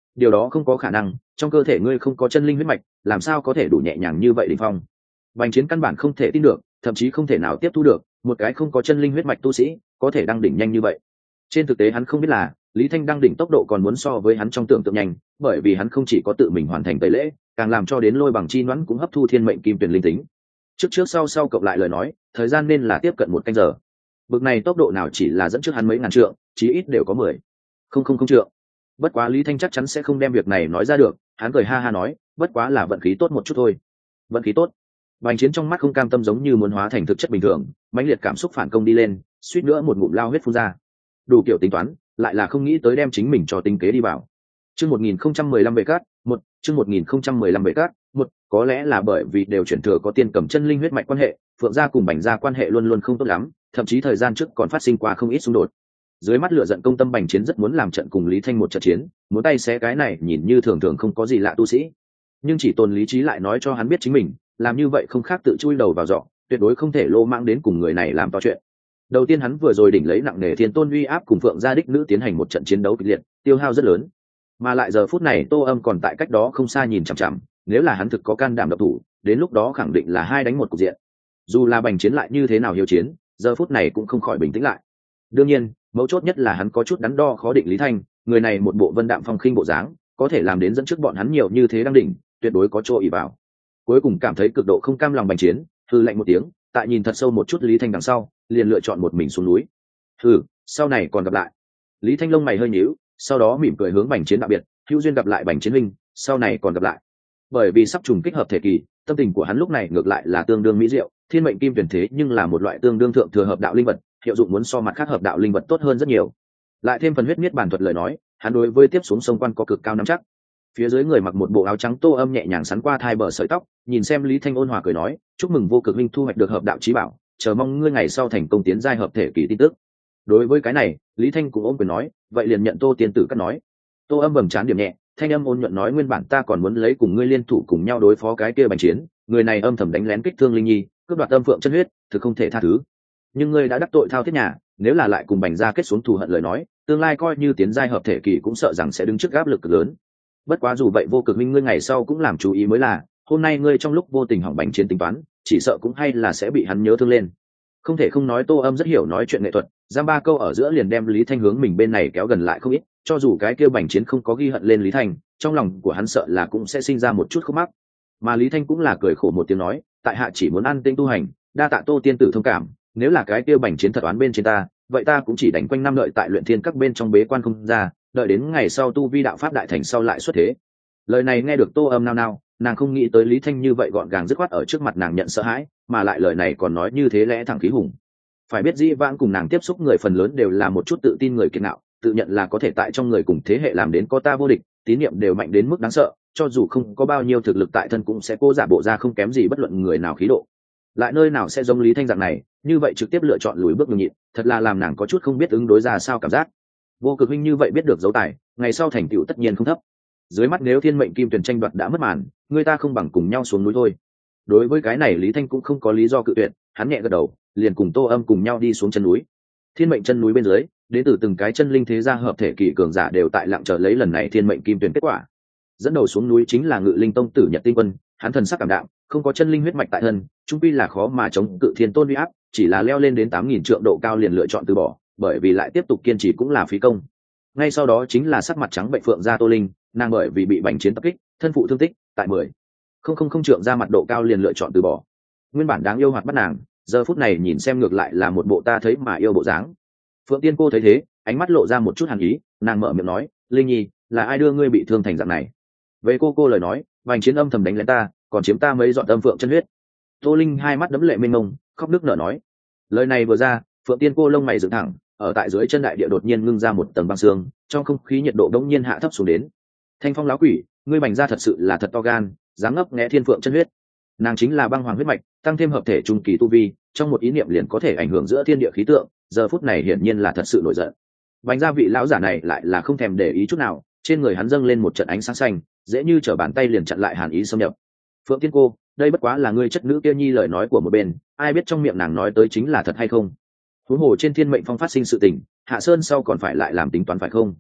điều đó không có khả năng, trong cơ thể ngươi không có chân linh huyết mạch, làm sao có thể đủ nhẹ nhàng như vậy đỉnh phong. Bành Chiến căn bản không thể tin được, thậm chí không thể nào tiếp thu được, một cái không có chân linh huyết mạch tu sĩ có thể đăng đỉnh nhanh như vậy. Trên thực tế hắn không biết là Lý Thanh đăng đỉnh tốc độ còn muốn so với hắn trong tưởng tượng nhanh, bởi vì hắn không chỉ có tự mình hoàn thành tẩy lễ, càng làm cho đến lôi bằng chi nhoãn cũng hấp thu thiên mệnh kim tuyển linh tính. Trước trước sau sau cộng lại lời nói, thời gian nên là tiếp cận một canh giờ. Bực này tốc độ nào chỉ là dẫn trước hắn mấy ngàn trượng, chí ít đều có mười không không không trượng. Bất quá Lý Thanh chắc chắn sẽ không đem việc này nói ra được, hắn cười ha ha nói, bất quá là vận khí tốt một chút thôi. Vận khí tốt. Bành Chiến trong mắt không cam tâm giống như muốn hóa thành thực chất bình thường, mãnh liệt cảm xúc phản công đi lên, suýt nữa một ngụm lao huyết phun ra. Đủ kiểu tính toán, lại là không nghĩ tới đem chính mình cho tinh kế đi vào. Chương một nghìn không trăm mười lăm bệ cát, một, chương một nghìn không trăm mười lăm bệ cát, một, có lẽ là bởi vì đều chuyển thừa có tiên cầm chân linh huyết mạch quan hệ, Phượng gia cùng Bành gia quan hệ luôn luôn không tốt lắm, thậm chí thời gian trước còn phát sinh qua không ít xung đột. Dưới mắt lửa giận công tâm, Bành Chiến rất muốn làm trận cùng Lý Thanh một trận chiến, muốn tay xé cái này nhìn như thường thường không có gì lạ tu sĩ, nhưng chỉ tồn lý trí lại nói cho hắn biết chính mình làm như vậy không khác tự chui đầu vào giỏ, tuyệt đối không thể lô mang đến cùng người này làm to chuyện. Đầu tiên hắn vừa rồi đỉnh lấy nặng nề thiên tôn uy áp cùng Phượng gia đích nữ tiến hành một trận chiến đấu kịch liệt, tiêu hao rất lớn, mà lại giờ phút này Tô Âm còn tại cách đó không xa nhìn chằm chằm, nếu là hắn thực có can đảm độc thủ, đến lúc đó khẳng định là hai đánh một cục diện. Dù là Bành Chiến lại như thế nào hiếu chiến, giờ phút này cũng không khỏi bình tĩnh lại. Đương nhiên, mấu chốt nhất là hắn có chút đắn đo khó định Lý Thanh, người này một bộ vân đạm phong khinh bộ dáng, có thể làm đến dẫn trước bọn hắn nhiều như thế đang đỉnh, tuyệt đối có chỗ ỷ vào. Cuối cùng cảm thấy cực độ không cam lòng Bành Chiến, hừ lạnh một tiếng, tại nhìn thật sâu một chút Lý Thanh đằng sau, liền lựa chọn một mình xuống núi. Hừ, sau này còn gặp lại. Lý Thanh lông mày hơi nhíu, sau đó mỉm cười hướng Bành Chiến đạo biệt, hữu duyên gặp lại Bành Chiến huynh, sau này còn gặp lại. Bởi vì sắp trùng kích hợp thể kỳ, tâm tình của hắn lúc này ngược lại là tương đương mỹ diệu, thiên mệnh kim tuyển thế nhưng là một loại tương đương thượng thừa hợp đạo linh vật, hiệu dụng muốn so mặt khác hợp đạo linh vật tốt hơn rất nhiều. Lại thêm phần huyết miết bản thuật lời nói, hắn đối với tiếp xuống sông quan có cực cao nắm chắc. Phía dưới người mặc một bộ áo trắng Tô Âm nhẹ nhàng sắn qua thai bờ sợi tóc, nhìn xem Lý Thanh ôn hòa cười nói, chúc mừng vô cực linh thu hoạch được hợp đạo chí bảo, chờ mong ngươi ngày sau thành công tiến giai hợp thể kỳ tin tức. Đối với cái này, Lý Thanh cũng ôm quyền nói, vậy liền nhận Tô tiên tử cắt nói. Tô Âm bầm chán điểm nhẹ, thanh âm ôn nhuận nói, nguyên bản ta còn muốn lấy cùng ngươi liên thủ cùng nhau đối phó cái kia Bành Chiến, người này âm thầm đánh lén kích thương linh nhi, cướp đoạt âm phượng chân huyết, thực không thể tha thứ. Nhưng ngươi đã đắc tội Thao Thiết nhà, nếu là lại cùng Bành gia kết xuống thù hận lời nói, tương lai coi như tiến giai hợp thể kỳ cũng sợ rằng sẽ đứng trước áp lực cực lớn. Bất quá dù vậy vô cực minh ngươi ngày sau cũng làm chú ý mới là, hôm nay ngươi trong lúc vô tình hỏng Bành Chiến tính toán, chỉ sợ cũng hay là sẽ bị hắn nhớ thương lên. Không thể không nói Tô Âm rất hiểu nói chuyện nghệ thuật, giam ba câu ở giữa liền đem Lý Thanh hướng mình bên này kéo gần lại không ít, cho dù cái kia Bành Chiến không có ghi hận lên Lý Thanh, trong lòng của hắn sợ là cũng sẽ sinh ra một chút khúc mắc. Mà Lý Thanh cũng là cười khổ một tiếng nói, tại hạ chỉ muốn an tĩnh tu hành, đa tạ Tô tiên tử thông cảm, nếu là cái kia Bành Chiến thật oán bên trên ta, vậy ta cũng chỉ đánh quanh năm đợi tại luyện thiên các bên trong bế quan không ra, đợi đến ngày sau tu vi đạo pháp đại thành sau lại xuất thế. Lời này nghe được Tô Âm nao nao, nàng không nghĩ tới Lý Thanh như vậy gọn gàng dứt khoát ở trước mặt nàng nhận sợ hãi, mà lại lời này còn nói như thế lẽ thẳng khí hùng. Phải biết dĩ vãng cùng nàng tiếp xúc người phần lớn đều là một chút tự tin người kiệt ngạo, tự nhận là có thể tại trong người cùng thế hệ làm đến có ta vô địch, tín niệm đều mạnh đến mức đáng sợ, cho dù không có bao nhiêu thực lực tại thân cũng sẽ cố giả bộ ra không kém gì bất luận người nào khí độ. Lại nơi nào sẽ giống Lý Thanh dạng này, như vậy trực tiếp lựa chọn lùi bước nhường nhịn, thật là làm nàng có chút không biết ứng đối ra sao cảm giác. Vô cực huynh như vậy biết được dấu tài, ngày sau thành tựu tất nhiên không thấp. Dưới mắt nếu thiên mệnh kim tuyển tranh đoạt đã mất màn, người ta không bằng cùng nhau xuống núi thôi. Đối với cái này Lý Thanh cũng không có lý do cự tuyệt, hắn nhẹ gật đầu, liền cùng Tô Âm cùng nhau đi xuống chân núi. Thiên mệnh chân núi bên dưới, đến từ từng cái chân linh thế gia hợp thể kỳ cường giả đều tại lặng chờ lấy lần này thiên mệnh kim tuyển kết quả. Dẫn đầu xuống núi chính là Ngự Linh tông tử Nhật Tinh Quân, hắn thần sắc cảm đạm, không có chân linh huyết mạch tại thân, chung quy là khó mà chống cự thiên tôn uy áp, chỉ là leo lên đến tám nghìn trượng độ cao liền lựa chọn từ bỏ, bởi vì lại tiếp tục kiên trì cũng là phí công. Ngay sau đó chính là sắc mặt trắng bệnh Phượng gia Tô Linh, nàng bởi vì bị Bành Chiến tập kích, thân phụ thương tích, tại mười không không không trượng ra mặt độ cao liền lựa chọn từ bỏ. Nguyên bản đáng yêu hoạt bắt nàng, giờ phút này nhìn xem ngược lại là một bộ ta thấy mà yêu bộ dáng. Phượng Tiên cô thấy thế, ánh mắt lộ ra một chút hàn ý, nàng mở miệng nói, Linh Nhi, là ai đưa ngươi bị thương thành dạng này? Về cô cô lời nói, Bành Chiến âm thầm đánh lén ta, còn chiếm ta mấy dọn âm phượng chân huyết. Tô Linh hai mắt đấm lệ mênh mông, khóc nức nở nói. Lời này vừa ra, Phượng Tiên cô lông mày dựng thẳng, ở tại dưới chân đại địa đột nhiên ngưng ra một tầng băng xương, trong không khí nhiệt độ đống nhiên hạ thấp xuống đến. Thanh Phong láo quỷ, ngươi Bành gia thật sự là thật to gan, dám ngấp nghé thiên phượng chân huyết. Nàng chính là băng hoàng huyết mạch, tăng thêm hợp thể trung kỳ tu vi, trong một ý niệm liền có thể ảnh hưởng giữa thiên địa khí tượng, giờ phút này hiển nhiên là thật sự nổi giận. Bành gia vị lão giả này lại là không thèm để ý chút nào, trên người hắn dâng lên một trận ánh sáng xanh, dễ như trở bàn tay liền chặn lại hàn ý xâm nhập. Phượng Tiên cô, đây bất quá là ngươi chất nữ kia nhi lời nói của một bên, ai biết trong miệng nàng nói tới chính là thật hay không? Huống hồ trên thiên mệnh phong phát sinh sự tình, Hạ Sơn sau còn phải lại làm tính toán phải không?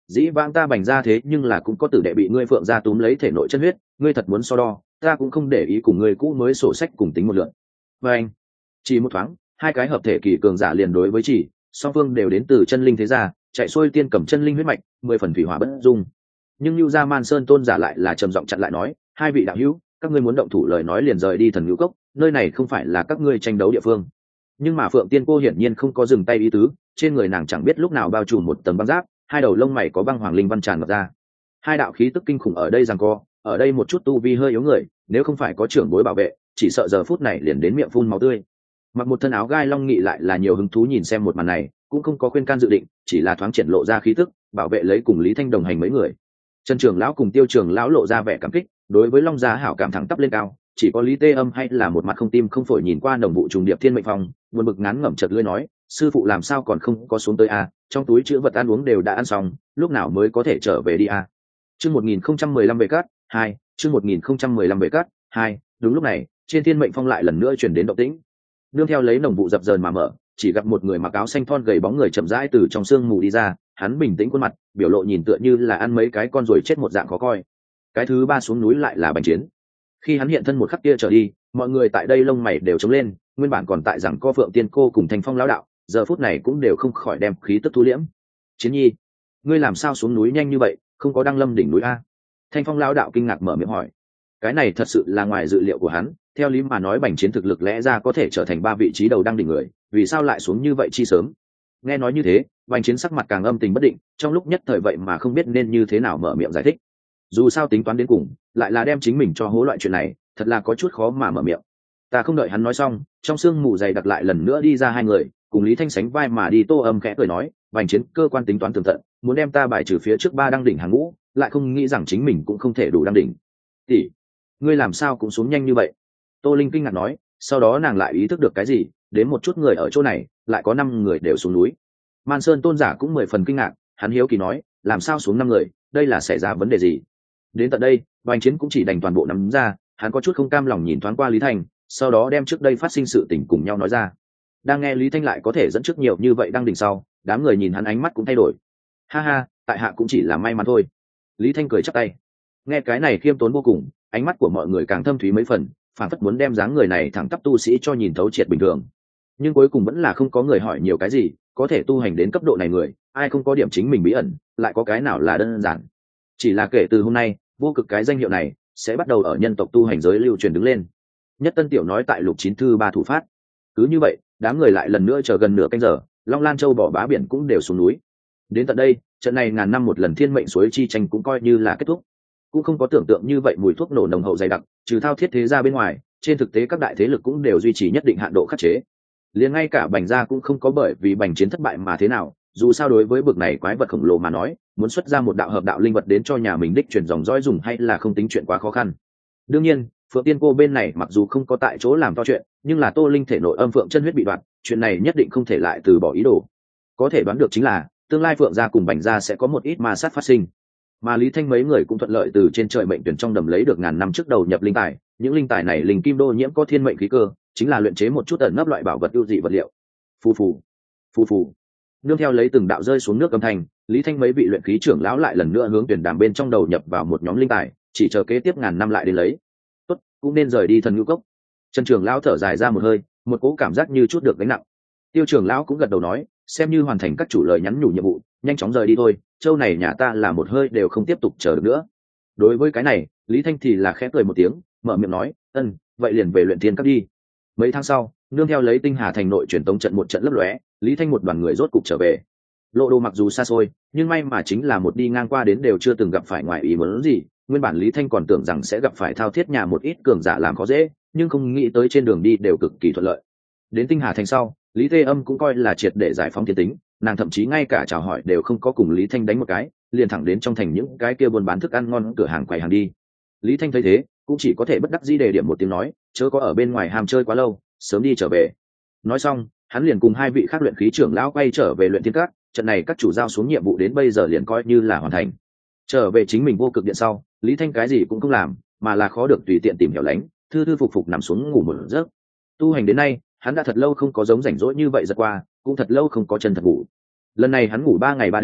dĩ vãng ta bành ra thế nhưng là cũng có tử đệ bị ngươi phượng ra túm lấy thể nội chân huyết, ngươi thật muốn so đo, ta cũng không để ý cùng ngươi cũ mới sổ sách cùng tính một lượt. Và anh, chỉ một thoáng, hai cái hợp thể kỳ cường giả liền đối với chỉ, song phương đều đến từ chân linh thế gia, chạy xuôi tiên cầm chân linh huyết mạch, mười phần thủy hỏa bất dung. Nhưng Nưu Gia Man Sơn tôn giả lại là trầm giọng chặn lại nói, hai vị đạo hữu, các ngươi muốn động thủ lời nói liền rời đi Thần Ngũ Cốc, nơi này không phải là các ngươi tranh đấu địa phương. Nhưng mà Phượng Tiên cô hiển nhiên không có dừng tay ý tứ, trên người nàng chẳng biết lúc nào bao trùm một tầng băng giáp, hai đầu lông mày có băng hoàng linh văn tràn ngập ra. Hai đạo khí tức kinh khủng ở đây giằng co, ở đây một chút tu vi hơi yếu người, nếu không phải có trưởng bối bảo vệ, chỉ sợ giờ phút này liền đến miệng phun máu tươi. Mặc một thân áo gai long nghị lại là nhiều hứng thú nhìn xem một màn này, cũng không có khuyên can dự định, chỉ là thoáng triển lộ ra khí tức, bảo vệ lấy cùng Lý Thanh đồng hành mấy người. Trần trưởng lão cùng Tiêu trưởng lão lộ ra vẻ cảm kích, đối với Long gia hảo cảm thẳng tắp lên cao, chỉ có Lý Tê Âm hay là một mặt không tim không phổi nhìn qua đồng vụ trùng điệp thiên mệnh phong, buồn bực ngán ngẩm chợt lưỡi nói, sư phụ làm sao còn không có xuống tới a, trong túi chứa vật ăn uống đều đã ăn xong, lúc nào mới có thể trở về đi a. Chương một nghìn không trăm mười lăm về cát, hai, chương một nghìn không trăm mười lăm về cát, hai, đúng lúc này, trên thiên mệnh phong lại lần nữa truyền đến động tĩnh. Nương theo lấy nồng vụ dập dờn mà mở, chỉ gặp một người mặc áo xanh thon gầy bóng người chậm rãi từ trong sương mù đi ra, hắn bình tĩnh khuôn mặt, biểu lộ nhìn tựa như là ăn mấy cái con rồi chết một dạng khó coi. Cái thứ ba xuống núi lại là Bành Chiến. Khi hắn hiện thân một khắc kia trở đi, mọi người tại đây lông mày đều trống lên, nguyên bản còn tại rằng co Phượng Tiên cô cùng Thanh Phong lão đạo, giờ phút này cũng đều không khỏi đem khí tức thu liễm. Chiến nhi, ngươi làm sao xuống núi nhanh như vậy, không có đăng lâm đỉnh núi a? Thanh Phong lão đạo kinh ngạc mở miệng hỏi. Cái này thật sự là ngoài dự liệu của hắn, theo lý mà nói Bành Chiến thực lực lẽ ra có thể trở thành ba vị trí đầu đăng đỉnh người, vì sao lại xuống như vậy chi sớm? Nghe nói như thế, Bành Chiến sắc mặt càng âm tình bất định, trong lúc nhất thời vậy mà không biết nên như thế nào mở miệng giải thích. Dù sao tính toán đến cùng, lại là đem chính mình cho hố loại chuyện này, thật là có chút khó mà mở miệng. Ta không đợi hắn nói xong, trong sương mù dày đặc lại lần nữa đi ra hai người, cùng Lý Thanh sánh vai mà đi. Tô Âm khẽ cười nói, Bành Chiến cơ quan tính toán tường tận, muốn đem ta bài trừ phía trước ba đăng đỉnh hàng ngũ, lại không nghĩ rằng chính mình cũng không thể đủ đăng đỉnh. Tỷ, ngươi làm sao cũng xuống nhanh như vậy? Tô Linh kinh ngạc nói, sau đó nàng lại ý thức được cái gì, đến một chút người ở chỗ này, lại có năm người đều xuống núi. Man Sơn tôn giả cũng mười phần kinh ngạc, hắn hiếu kỳ nói, làm sao xuống năm người, đây là xảy ra vấn đề gì? Đến tận đây, Bành Chiến cũng chỉ đành toàn bộ nắm ra, hắn có chút không cam lòng nhìn thoáng qua Lý Thanh, sau đó đem trước đây phát sinh sự tình cùng nhau nói ra. Đang nghe Lý Thanh lại có thể dẫn trước nhiều như vậy đang đỉnh sau, đám người nhìn hắn ánh mắt cũng thay đổi. Ha ha, tại hạ cũng chỉ là may mắn thôi. Lý Thanh cười chắp tay. Nghe cái này khiêm tốn vô cùng, ánh mắt của mọi người càng thâm thúy mấy phần, phản phất muốn đem dáng người này thẳng tắp tu sĩ cho nhìn thấu triệt bình thường. Nhưng cuối cùng vẫn là không có người hỏi nhiều cái gì, có thể tu hành đến cấp độ này người, ai không có điểm chính mình bí ẩn, lại có cái nào là đơn giản. Chỉ là kể từ hôm nay, vô cực cái danh hiệu này sẽ bắt đầu ở nhân tộc tu hành giới lưu truyền đứng lên. Nhất Tân Tiểu nói tại lục chín thư ba thủ phát. Cứ như vậy, đám người lại lần nữa chờ gần nửa canh giờ, Long Lan Châu bỏ bá biển cũng đều xuống núi. Đến tận đây, trận này ngàn năm một lần thiên mệnh suối chi tranh cũng coi như là kết thúc. Cũng không có tưởng tượng như vậy mùi thuốc nổ nồng hậu dày đặc, trừ Thao Thiết thế gia bên ngoài, trên thực tế các đại thế lực cũng đều duy trì nhất định hạn độ khắc chế. Liền ngay cả Bành gia cũng không có bởi vì Bành Chiến thất bại mà thế nào, dù sao đối với bực này quái vật khổng lồ mà nói, muốn xuất ra một đạo hợp đạo linh vật đến cho nhà mình đích truyền dòng dõi dùng hay là không tính chuyện quá khó khăn. Đương nhiên, Phượng Tiên cô bên này mặc dù không có tại chỗ làm to chuyện, nhưng là Tô Linh thể nội âm phượng chân huyết bị đoạt, chuyện này nhất định không thể lại từ bỏ ý đồ. Có thể đoán được chính là tương lai Phượng gia cùng Bành gia sẽ có một ít ma sát phát sinh. Mà Lý Thanh mấy người cũng thuận lợi từ trên trời mệnh tuyển trong đầm lấy được ngàn năm trước đầu nhập linh tài, những linh tài này linh kim đô nhiễm có thiên mệnh khí cơ, chính là luyện chế một chút ẩn nấp loại bảo vật ưu dị vật liệu. Phù phù, phù phù. Nương theo lấy từng đạo rơi xuống nước âm thanh, Lý Thanh mấy vị luyện khí trưởng lão lại lần nữa hướng tuyển đàm bên trong đầu nhập vào một nhóm linh tài, chỉ chờ kế tiếp ngàn năm lại đến lấy. Tốt, cũng nên rời đi Thần Ngũ Cốc. Trần trưởng lão thở dài ra một hơi, một cỗ cảm giác như chút được gánh nặng. Tiêu trưởng lão cũng gật đầu nói, xem như hoàn thành các chủ lời nhắn nhủ nhiệm vụ, nhanh chóng rời đi thôi, châu này nhà ta là một hơi đều không tiếp tục chờ được nữa. Đối với cái này, Lý Thanh thì là khẽ cười một tiếng, mở miệng nói, ân, vậy liền về luyện thiên các đi. Mấy tháng sau, nương theo lấy Tinh Hà thành nội truyền tống trận một trận lấp lóe, Lý Thanh một đoàn người rốt cục trở về. Lộ đồ mặc dù xa xôi, nhưng may mà chính là một đi ngang qua đến đều chưa từng gặp phải ngoại ý muốn gì. Nguyên bản Lý Thanh còn tưởng rằng sẽ gặp phải Thao Thiết nhà một ít cường giả làm khó dễ, nhưng không nghĩ tới trên đường đi đều cực kỳ thuận lợi. Đến Tinh Hà thành sau, Lý Tê Âm cũng coi là triệt để giải phóng thiên tính, nàng thậm chí ngay cả chào hỏi đều không có cùng Lý Thanh đánh một cái, liền thẳng đến trong thành những cái kia buôn bán thức ăn ngon cửa hàng quầy hàng đi. Lý Thanh thấy thế, cũng chỉ có thể bất đắc dĩ đề điểm một tiếng nói, chớ có ở bên ngoài ham chơi quá lâu, sớm đi trở về. Nói xong, hắn liền cùng hai vị khác luyện khí trưởng lão quay trở về luyện thiên các, trận này các chủ giao xuống nhiệm vụ đến bây giờ liền coi như là hoàn thành. Trở về chính mình vô cực điện sau, Lý Thanh cái gì cũng không làm, mà là khó được tùy tiện tìm hiểu lánh, thư thư phục phục nằm xuống ngủ một giấc. Tu hành đến nay, hắn đã thật lâu không có giống rảnh rỗi như vậy giật qua, cũng thật lâu không có chân thật ngủ. Lần này hắn ngủ ba ngày ba đêm,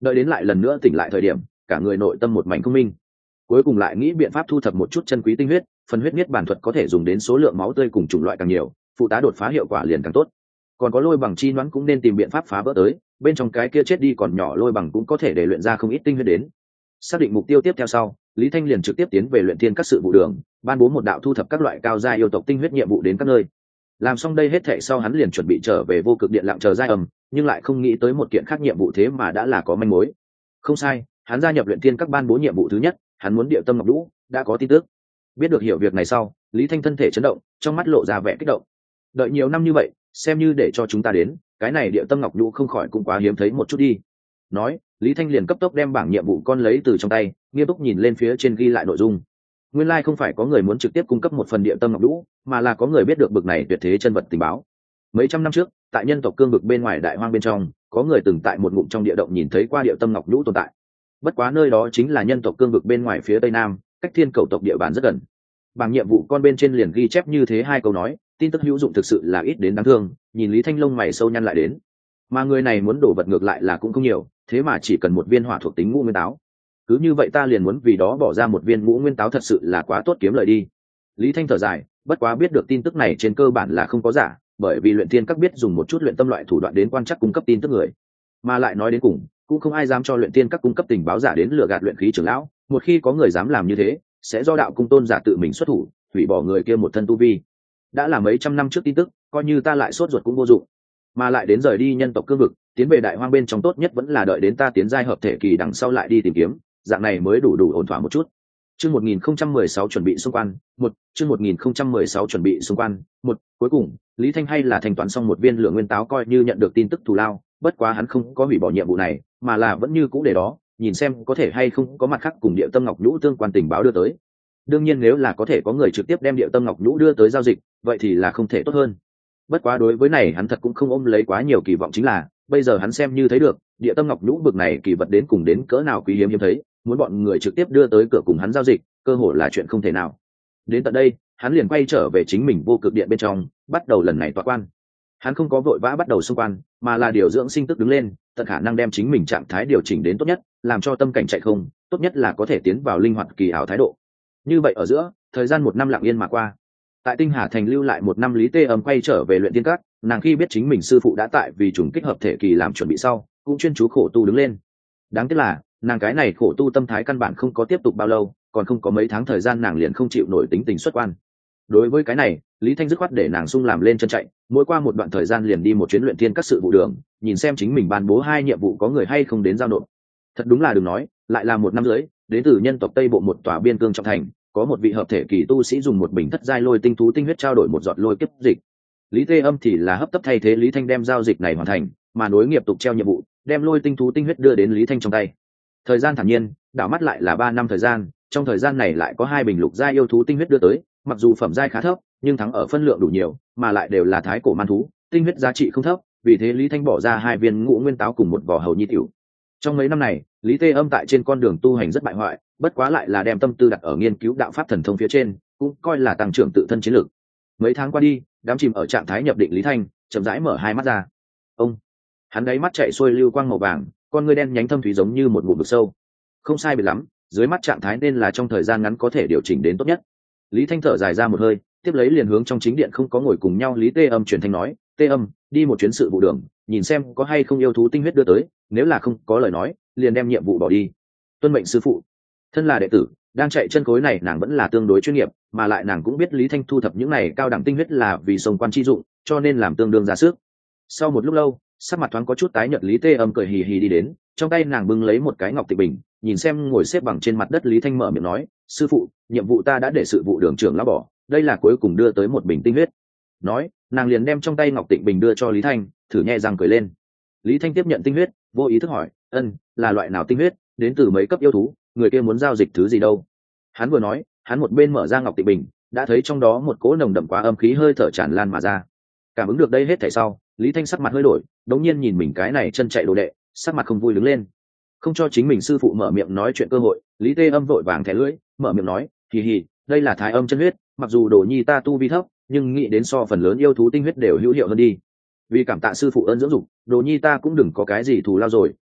đợi đến lại lần nữa tỉnh lại thời điểm cả người nội tâm một mảnh không minh, cuối cùng lại nghĩ biện pháp thu thập một chút chân quý tinh huyết, phần huyết niết bản thuật có thể dùng đến số lượng máu tươi cùng chủng loại càng nhiều, phụ tá đột phá hiệu quả liền càng tốt. Còn có lôi bằng chi đoán cũng nên tìm biện pháp phá vỡ tới, bên trong cái kia chết đi còn nhỏ lôi bằng cũng có thể để luyện ra không ít tinh huyết đến. Xác định mục tiêu tiếp theo sau, Lý Thanh liền trực tiếp tiến về luyện thiên các sự vụ đường, ban bố một đạo thu thập các loại cao gia yêu tộc tinh huyết nhiệm vụ đến các nơi. Làm xong đây hết thệ sau hắn liền chuẩn bị trở về vô cực điện lặng chờ giai ầm, nhưng lại không nghĩ tới một kiện khác nhiệm vụ thế mà đã là có manh mối. Không sai, hắn gia nhập luyện thiên các ban bố nhiệm vụ thứ nhất, hắn muốn điệu tâm ngọc lũ, đã có tin tức. Biết được hiểu việc này sau, Lý Thanh thân thể chấn động, trong mắt lộ ra vẻ kích động. Đợi nhiều năm như vậy, xem như để cho chúng ta đến, cái này điệu tâm ngọc lũ không khỏi cũng quá hiếm thấy một chút đi. Nói, Lý Thanh liền cấp tốc đem bảng nhiệm vụ con lấy từ trong tay, nghiêm túc nhìn lên phía trên ghi lại nội dung. Nguyên lai like không phải có người muốn trực tiếp cung cấp một phần địa tâm ngọc lũ, mà là có người biết được bực này tuyệt thế chân vật tình báo. Mấy trăm năm trước, tại nhân tộc cương vực bên ngoài đại hoang bên trong, có người từng tại một ngụm trong địa động nhìn thấy qua địa tâm ngọc lũ tồn tại. Bất quá nơi đó chính là nhân tộc cương vực bên ngoài phía tây nam, cách thiên cầu tộc địa bàn rất gần. Bảng nhiệm vụ con bên trên liền ghi chép như thế hai câu nói, tin tức hữu dụng thực sự là ít đến đáng thương. Nhìn Lý Thanh lông mày sâu nhăn lại đến, mà người này muốn đổ vật ngược lại là cũng không nhiều, thế mà chỉ cần một viên hỏa thuộc tính ngũ nguyên táo. Cứ như vậy ta liền muốn vì đó bỏ ra một viên ngũ nguyên táo, thật sự là quá tốt kiếm lời đi. Lý Thanh thở dài, bất quá biết được tin tức này trên cơ bản là không có giả, bởi vì luyện thiên các biết dùng một chút luyện tâm loại thủ đoạn đến quan trắc cung cấp tin tức người, mà lại nói đến cùng cũng không ai dám cho luyện thiên các cung cấp tình báo giả đến lừa gạt luyện khí trưởng lão. Một khi có người dám làm như thế, sẽ do đạo cung tôn giả tự mình xuất thủ, hủy bỏ người kia một thân tu vi. Đã là mấy trăm năm trước tin tức, coi như ta lại sốt ruột cũng vô dụng, mà lại đến rời đi nhân tộc cương vực, tiến về đại hoang bên trong tốt nhất vẫn là đợi đến ta tiến giai hợp thể kỳ đằng sau lại đi tìm kiếm, dạng này mới đủ đủ ổn thỏa một chút. Chương một nghìn không trăm mười sáu chuẩn bị xung quan, một, chương một nghìn không trăm mười sáu chuẩn bị xung quan, một, cuối cùng, Lý Thanh hay là thanh toán xong một viên lượng nguyên táo coi như nhận được tin tức thù lao, bất quá hắn không có hủy bỏ nhiệm vụ này, mà là vẫn như cũ để đó, nhìn xem có thể hay không có mặt khác cùng Điệu Tâm Ngọc Nhũ tương quan tình báo đưa tới. Đương nhiên nếu là có thể có người trực tiếp đem Điệu Tâm Ngọc Nhũ đưa tới giao dịch, vậy thì là không thể tốt hơn. Bất quá đối với này hắn thật cũng không ôm lấy quá nhiều kỳ vọng, chính là bây giờ hắn xem như thấy được Địa Tâm Ngọc Nhũ bực này kỳ vật đến cùng đến cỡ nào quý hiếm hiếm thấy, muốn bọn người trực tiếp đưa tới cửa cùng hắn giao dịch, cơ hội là chuyện không thể nào. Đến tận đây, hắn liền quay trở về chính mình vô cực điện bên trong, bắt đầu lần này tọa quan. Hắn không có vội vã bắt đầu xung quan, mà là điều dưỡng sinh tức đứng lên, tận khả năng đem chính mình trạng thái điều chỉnh đến tốt nhất, làm cho tâm cảnh chạy không, tốt nhất là có thể tiến vào linh hoạt kỳ ảo thái độ. Như vậy ở giữa, thời gian một năm lặng yên mà qua. Tại Tinh Hà Thành lưu lại một năm, Lý Tê Âm quay trở về luyện tiên các, nàng khi biết chính mình sư phụ đã tại vì trùng kích hợp thể kỳ làm chuẩn bị sau, cũng chuyên chú khổ tu đứng lên. Đáng tiếc là, nàng cái này khổ tu tâm thái căn bản không có tiếp tục bao lâu, còn không có mấy tháng thời gian nàng liền không chịu nổi tính tình xuất quan. Đối với cái này, Lý Thanh dứt khoát để nàng sung làm lên chân chạy, mỗi qua một đoạn thời gian liền đi một chuyến luyện tiên các sự vụ đường, nhìn xem chính mình ban bố hai nhiệm vụ có người hay không đến giao nộp. Thật đúng là đừng nói, lại là một năm rưỡi, đến từ nhân tộc Tây Bộ một tòa biên cương trọng thành, có một vị hợp thể kỳ tu sĩ dùng một bình thất giai lôi tinh thú tinh huyết trao đổi một giọt lôi kiếp dịch. Lý Tê Âm thì là hấp tấp thay thế Lý Thanh đem giao dịch này hoàn thành, mà nối nghiệp tục treo nhiệm vụ, đem lôi tinh thú tinh huyết đưa đến Lý Thanh trong tay. Thời gian thản nhiên, đảo mắt lại là ba năm thời gian, trong thời gian này lại có hai bình lục giai yêu thú tinh huyết đưa tới, mặc dù phẩm giai khá thấp, nhưng thắng ở phân lượng đủ nhiều, mà lại đều là thái cổ man thú, tinh huyết giá trị không thấp, vì thế Lý Thanh bỏ ra hai viên ngũ nguyên táo cùng một vỏ hầu nhi tiểu. Trong mấy năm này, Lý Tê Âm tại trên con đường tu hành rất bại hoại, bất quá lại là đem tâm tư đặt ở nghiên cứu đạo pháp thần thông phía trên, cũng coi là tăng trưởng tự thân chiến lược. Mấy tháng qua đi, đám chìm ở trạng thái nhập định Lý Thanh chậm rãi mở hai mắt ra. Ông, hắn đáy mắt chạy xuôi lưu quang màu vàng, con ngươi đen nhánh thâm thúy giống như một ngụm vực sâu. Không sai biệt lắm, dưới mắt trạng thái nên là trong thời gian ngắn có thể điều chỉnh đến tốt nhất. Lý Thanh thở dài ra một hơi, tiếp lấy liền hướng trong chính điện không có ngồi cùng nhau Lý Tê Âm truyền thanh nói, Tê Âm, đi một chuyến sự vụ đường, nhìn xem có hay không yêu thú tinh huyết đưa tới, nếu là không có lời nói, liền đem nhiệm vụ bỏ đi. Tuân mệnh sư phụ. Thân là đệ tử, đang chạy chân khối này nàng vẫn là tương đối chuyên nghiệp, mà lại nàng cũng biết Lý Thanh thu thập những này cao đẳng tinh huyết là vì sông quan chi dụng, cho nên làm tương đương ra sức. Sau một lúc lâu, sắc mặt thoáng có chút tái nhợt Lý Tê Âm cười hì hì đi đến, trong tay nàng bưng lấy một cái ngọc tịch bình, nhìn xem ngồi xếp bằng trên mặt đất Lý Thanh mở miệng nói, sư phụ, nhiệm vụ ta đã để sự vụ đường trưởng lão bỏ, đây là cuối cùng đưa tới một bình tinh huyết. Nói, nàng liền đem trong tay ngọc tịnh bình đưa cho Lý Thanh, thử nhẹ răng cười lên. Lý Thanh tiếp nhận tinh huyết, vô ý thức hỏi, ân, là loại nào tinh huyết, đến từ mấy cấp yêu thú, người kia muốn giao dịch thứ gì đâu? Hắn vừa nói, hắn một bên mở ra ngọc tịnh bình, đã thấy trong đó một cỗ nồng đậm quá âm khí hơi thở tràn lan mà ra. Cảm ứng được đây hết thảy sau, Lý Thanh sắc mặt hơi đổi, đống nhiên nhìn mình cái này chân chạy đồ đệ, sắc mặt không vui đứng lên. Không cho chính mình sư phụ mở miệng nói chuyện cơ hội, Lý Tê Âm vội vàng thẻ lưỡi, mở miệng nói, hì hì, đây là thái âm chân huyết, mặc dù đồ nhi ta tu vi thấp, nhưng nghĩ đến so phần lớn yêu thú tinh huyết đều hữu hiệu hơn đi. Vì cảm tạ sư phụ ơn dưỡng dục, đồ nhi ta cũng đừng có cái gì thù lao rồi,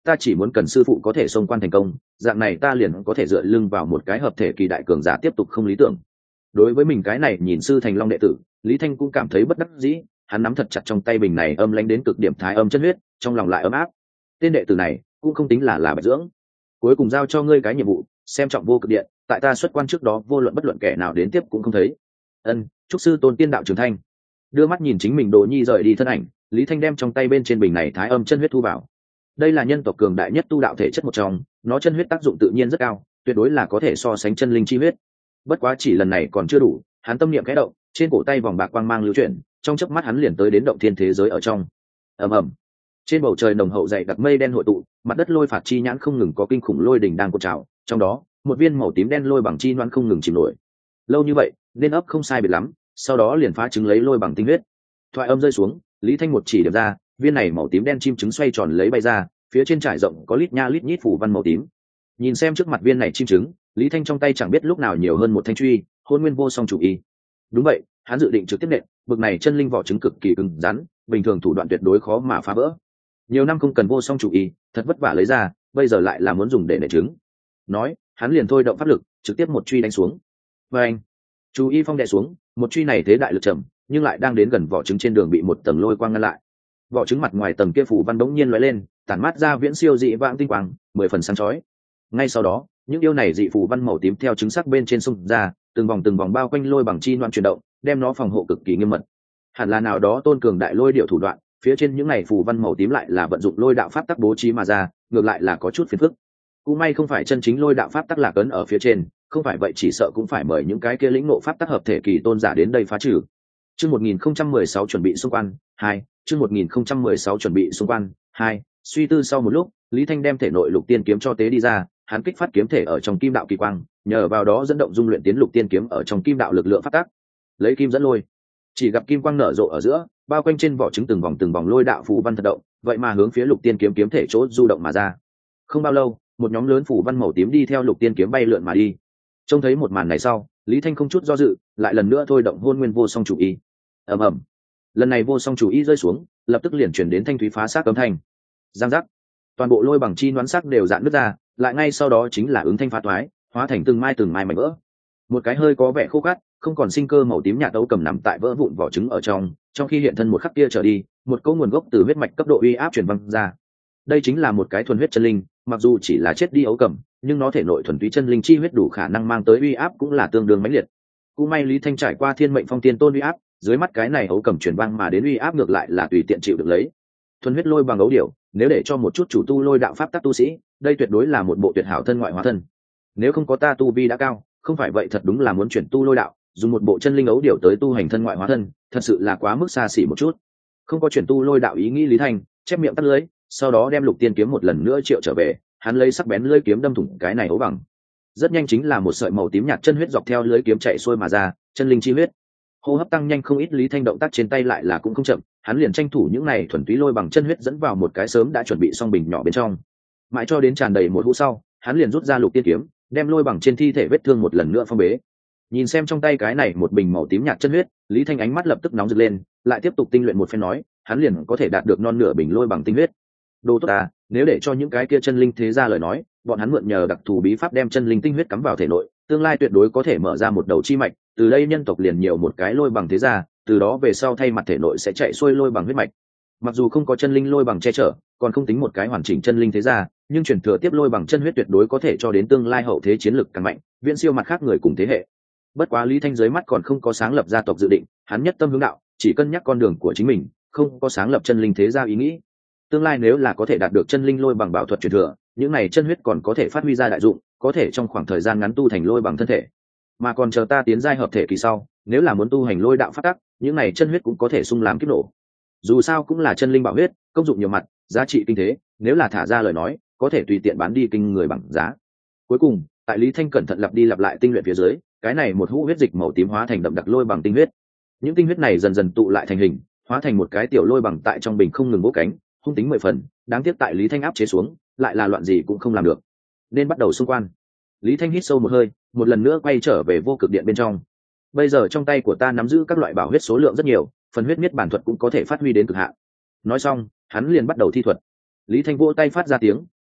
ta chỉ muốn cần sư phụ có thể xông quan thành công, dạng này ta liền có thể dựa lưng vào một cái hợp thể kỳ đại cường giả tiếp tục không lý tưởng. Đối với mình cái này nhìn sư thành long đệ tử, Lý Thanh cũng cảm thấy bất đắc dĩ, hắn nắm thật chặt trong tay bình này âm lãnh đến cực điểm thái âm chân huyết, trong lòng lại ấm áp. Tên đệ tử này cũng không tính là là bạch dưỡng, cuối cùng giao cho ngươi cái nhiệm vụ, xem trọng vô cực điện, tại ta xuất quan trước đó vô luận bất luận kẻ nào đến tiếp cũng không thấy. Ân, chúc sư tôn tiên đạo trường thanh. Đưa mắt nhìn chính mình Đồ Nhi rời đi thân ảnh, Lý Thanh đem trong tay bên trên bình này thái âm chân huyết thu vào. Đây là nhân tộc cường đại nhất tu đạo thể chất một trong, nó chân huyết tác dụng tự nhiên rất cao, tuyệt đối là có thể so sánh chân linh chi huyết. Bất quá chỉ lần này còn chưa đủ, hắn tâm niệm khẽ động, trên cổ tay vòng bạc quang mang lưu chuyển, trong chớp mắt hắn liền tới đến động thiên thế giới ở trong. Ầm ầm. Trên bầu trời nồng hậu dày đặc mây đen hội tụ, mặt đất lôi phạt chi nhãn không ngừng có kinh khủng lôi đỉnh đang cuộn trào, trong đó, một viên màu tím đen lôi bằng chi loan không ngừng chìm nổi. Lâu như vậy, nên ấp không sai biệt lắm, sau đó liền phá trứng lấy lôi bằng tinh huyết. Thoại âm rơi xuống, Lý Thanh một chỉ điểm ra, viên này màu tím đen chim trứng xoay tròn lấy bay ra, phía trên trải rộng có lít nha lít nhít phủ văn màu tím. Nhìn xem trước mặt viên này chim trứng, Lý Thanh trong tay chẳng biết lúc nào nhiều hơn một thanh truy, hôn nguyên vô song chủ y. Đúng vậy, hắn dự định trực tiếp nện, bực này chân linh vỏ trứng cực kỳ cứng rắn, bình thường thủ đoạn tuyệt đối khó mà phá vỡ. Nhiều năm không cần vô song chủ y, thật vất vả lấy ra, bây giờ lại là muốn dùng để nện trứng. Nói, hắn liền thôi động pháp lực, trực tiếp một truy đánh xuống. Và anh, chú y phong đè xuống, một truy này thế đại lực trầm, nhưng lại đang đến gần vỏ trứng trên đường bị một tầng lôi quang ngăn lại. Vỏ trứng mặt ngoài tầng kia phủ văn đống nhiên lóe lên, tản mát ra viễn siêu dị vãng tinh quang, mười phần sáng chói. Ngay sau đó, những yêu này dị phủ văn màu tím theo trứng sắc bên trên xung ra, từng vòng từng vòng bao quanh lôi bằng chi loan chuyển động, đem nó phòng hộ cực kỳ nghiêm mật. Hẳn là nào đó tôn cường đại lôi điệu thủ đoạn, phía trên những này phủ văn màu tím lại là vận dụng lôi đạo pháp tắc bố trí mà ra, ngược lại là có chút phiền phức. Cũng may không phải chân chính lôi đạo pháp tắc lạc ấn ở phía trên, không phải vậy chỉ sợ cũng phải mời những cái kia lĩnh ngộ pháp tắc hợp thể kỳ tôn giả đến đây phá trừ. Chương một nghìn không trăm mười sáu chuẩn bị xung quan hai, chương một nghìn không trăm mười sáu chuẩn bị xung quan hai. Suy tư sau một lúc, Lý Thanh đem thể nội lục tiên kiếm cho tế đi ra, hắn kích phát kiếm thể ở trong kim đạo kỳ quang, nhờ vào đó dẫn động dung luyện tiến lục tiên kiếm ở trong kim đạo lực lượng phát tác. Lấy kim dẫn lôi, chỉ gặp kim quang nở rộ ở giữa, bao quanh trên vỏ trứng từng vòng từng vòng lôi đạo phù văn thật động, vậy mà hướng phía lục tiên kiếm kiếm thể chỗ du động mà ra. Không bao lâu, một nhóm lớn phù văn màu tím đi theo lục tiên kiếm bay lượn mà đi. Trông thấy một màn này sau, Lý Thanh không chút do dự, lại lần nữa thôi động hôn nguyên vô song chủ y. Ầm ầm. Lần này vô song chủ y rơi xuống, lập tức liền chuyển đến thanh thúy phá xác cấm thanh. Giang giác. Toàn bộ lôi bằng chi đoán sắc đều dạn nứt ra, lại ngay sau đó chính là ứng thanh phá toái, hóa thành từng mai từng mai mảnh vỡ. Một cái hơi có vẻ khô cát, không còn sinh cơ màu tím nhạt ấu cầm nằm tại vỡ vụn vỏ trứng ở trong, trong khi hiện thân một khắc kia trở đi, một cỗ nguồn gốc từ huyết mạch cấp độ uy áp truyền văng ra. Đây chính là một cái thuần huyết chân linh, mặc dù chỉ là chết đi ấu cầm, nhưng nó thể nội thuần túy chân linh chi huyết đủ khả năng mang tới uy áp cũng là tương đương mãnh liệt. Cũng may Lý Thanh trải qua thiên mệnh phong tiên tôn uy áp, dưới mắt cái này ấu cầm truyền vang mà đến uy áp ngược lại là tùy tiện chịu được lấy. Thuần huyết lôi bằng ấu điểu, nếu để cho một chút chủ tu lôi đạo pháp tắc tu sĩ, đây tuyệt đối là một bộ tuyệt hảo thân ngoại hóa thân. Nếu không có ta tu vi đã cao, không phải vậy thật đúng là muốn chuyển tu lôi đạo, dùng một bộ chân linh ấu điểu tới tu hành thân ngoại hóa thân, thật sự là quá mức xa xỉ một chút. Không có chuyển tu lôi đạo ý nghĩ Lý Thanh, chép miệng tắt lưới, sau đó đem lục tiên kiếm một lần nữa triệu trở về, hắn lấy sắc bén lưỡi kiếm đâm thủng cái này ấu bằng. Rất nhanh chính là một sợi màu tím nhạt chân huyết dọc theo lưỡi kiếm chạy xuôi mà ra, chân linh chi huyết. Hô hấp tăng nhanh không ít, Lý Thanh động tác trên tay lại là cũng không chậm, hắn liền tranh thủ những này thuần túy lôi bằng chân huyết dẫn vào một cái sớm đã chuẩn bị xong bình nhỏ bên trong. Mãi cho đến tràn đầy một hũ sau, hắn liền rút ra lục tiên kiếm, đem lôi bằng trên thi thể vết thương một lần nữa phong bế. Nhìn xem trong tay cái này một bình màu tím nhạt chân huyết, Lý Thanh ánh mắt lập tức nóng rực lên, lại tiếp tục tinh luyện một phen nói, hắn liền có thể đạt được non nửa bình lôi bằng tinh huyết. Đồ tốt à, nếu để cho những cái kia chân linh thế ra lời nói, bọn hắn mượn nhờ đặc thù bí pháp đem chân linh tinh huyết cắm vào thể nội, tương lai tuyệt đối có thể mở ra một đầu chi mạch, từ đây nhân tộc liền nhiều một cái lôi bằng thế gia, từ đó về sau thay mặt thể nội sẽ chạy xuôi lôi bằng huyết mạch. Mặc dù không có chân linh lôi bằng che chở, còn không tính một cái hoàn chỉnh chân linh thế gia, nhưng truyền thừa tiếp lôi bằng chân huyết tuyệt đối có thể cho đến tương lai hậu thế chiến lực càng mạnh, viễn siêu mặt khác người cùng thế hệ. Bất quá Lý Thanh dưới mắt còn không có sáng lập gia tộc dự định, hắn nhất tâm hướng đạo, chỉ cân nhắc con đường của chính mình, không có sáng lập chân linh thế gia ý nghĩ. Tương lai nếu là có thể đạt được chân linh lôi bằng bảo thuật truyền thừa, những này chân huyết còn có thể phát huy ra đại dụng, có thể trong khoảng thời gian ngắn tu thành lôi bằng thân thể. Mà còn chờ ta tiến giai hợp thể kỳ sau, nếu là muốn tu hành lôi đạo phát tắc, những này chân huyết cũng có thể sung làm kiếp nổ. Dù sao cũng là chân linh bảo huyết, công dụng nhiều mặt, giá trị kinh tế, nếu là thả ra lời nói, có thể tùy tiện bán đi kinh người bằng giá. Cuối cùng, tại Lý Thanh cẩn thận lặp đi lặp lại tinh luyện phía dưới, cái này một hũ huyết dịch màu tím hóa thành đậm đặc lôi bằng tinh huyết. Những tinh huyết này dần dần tụ lại thành hình, hóa thành một cái tiểu lôi bằng tại trong bình không ngừng vỗ cánh, hung tính mười phần, đáng tiếc tại Lý Thanh áp chế xuống, lại là loạn gì cũng không làm được. Nên bắt đầu xung quan. Lý Thanh hít sâu một hơi, một lần nữa quay trở về vô cực điện bên trong. Bây giờ trong tay của ta nắm giữ các loại bảo huyết số lượng rất nhiều, phần huyết miết bản thuật cũng có thể phát huy đến cực hạn. Nói xong, hắn liền bắt đầu thi thuật. Lý Thanh vỗ tay phát ra tiếng,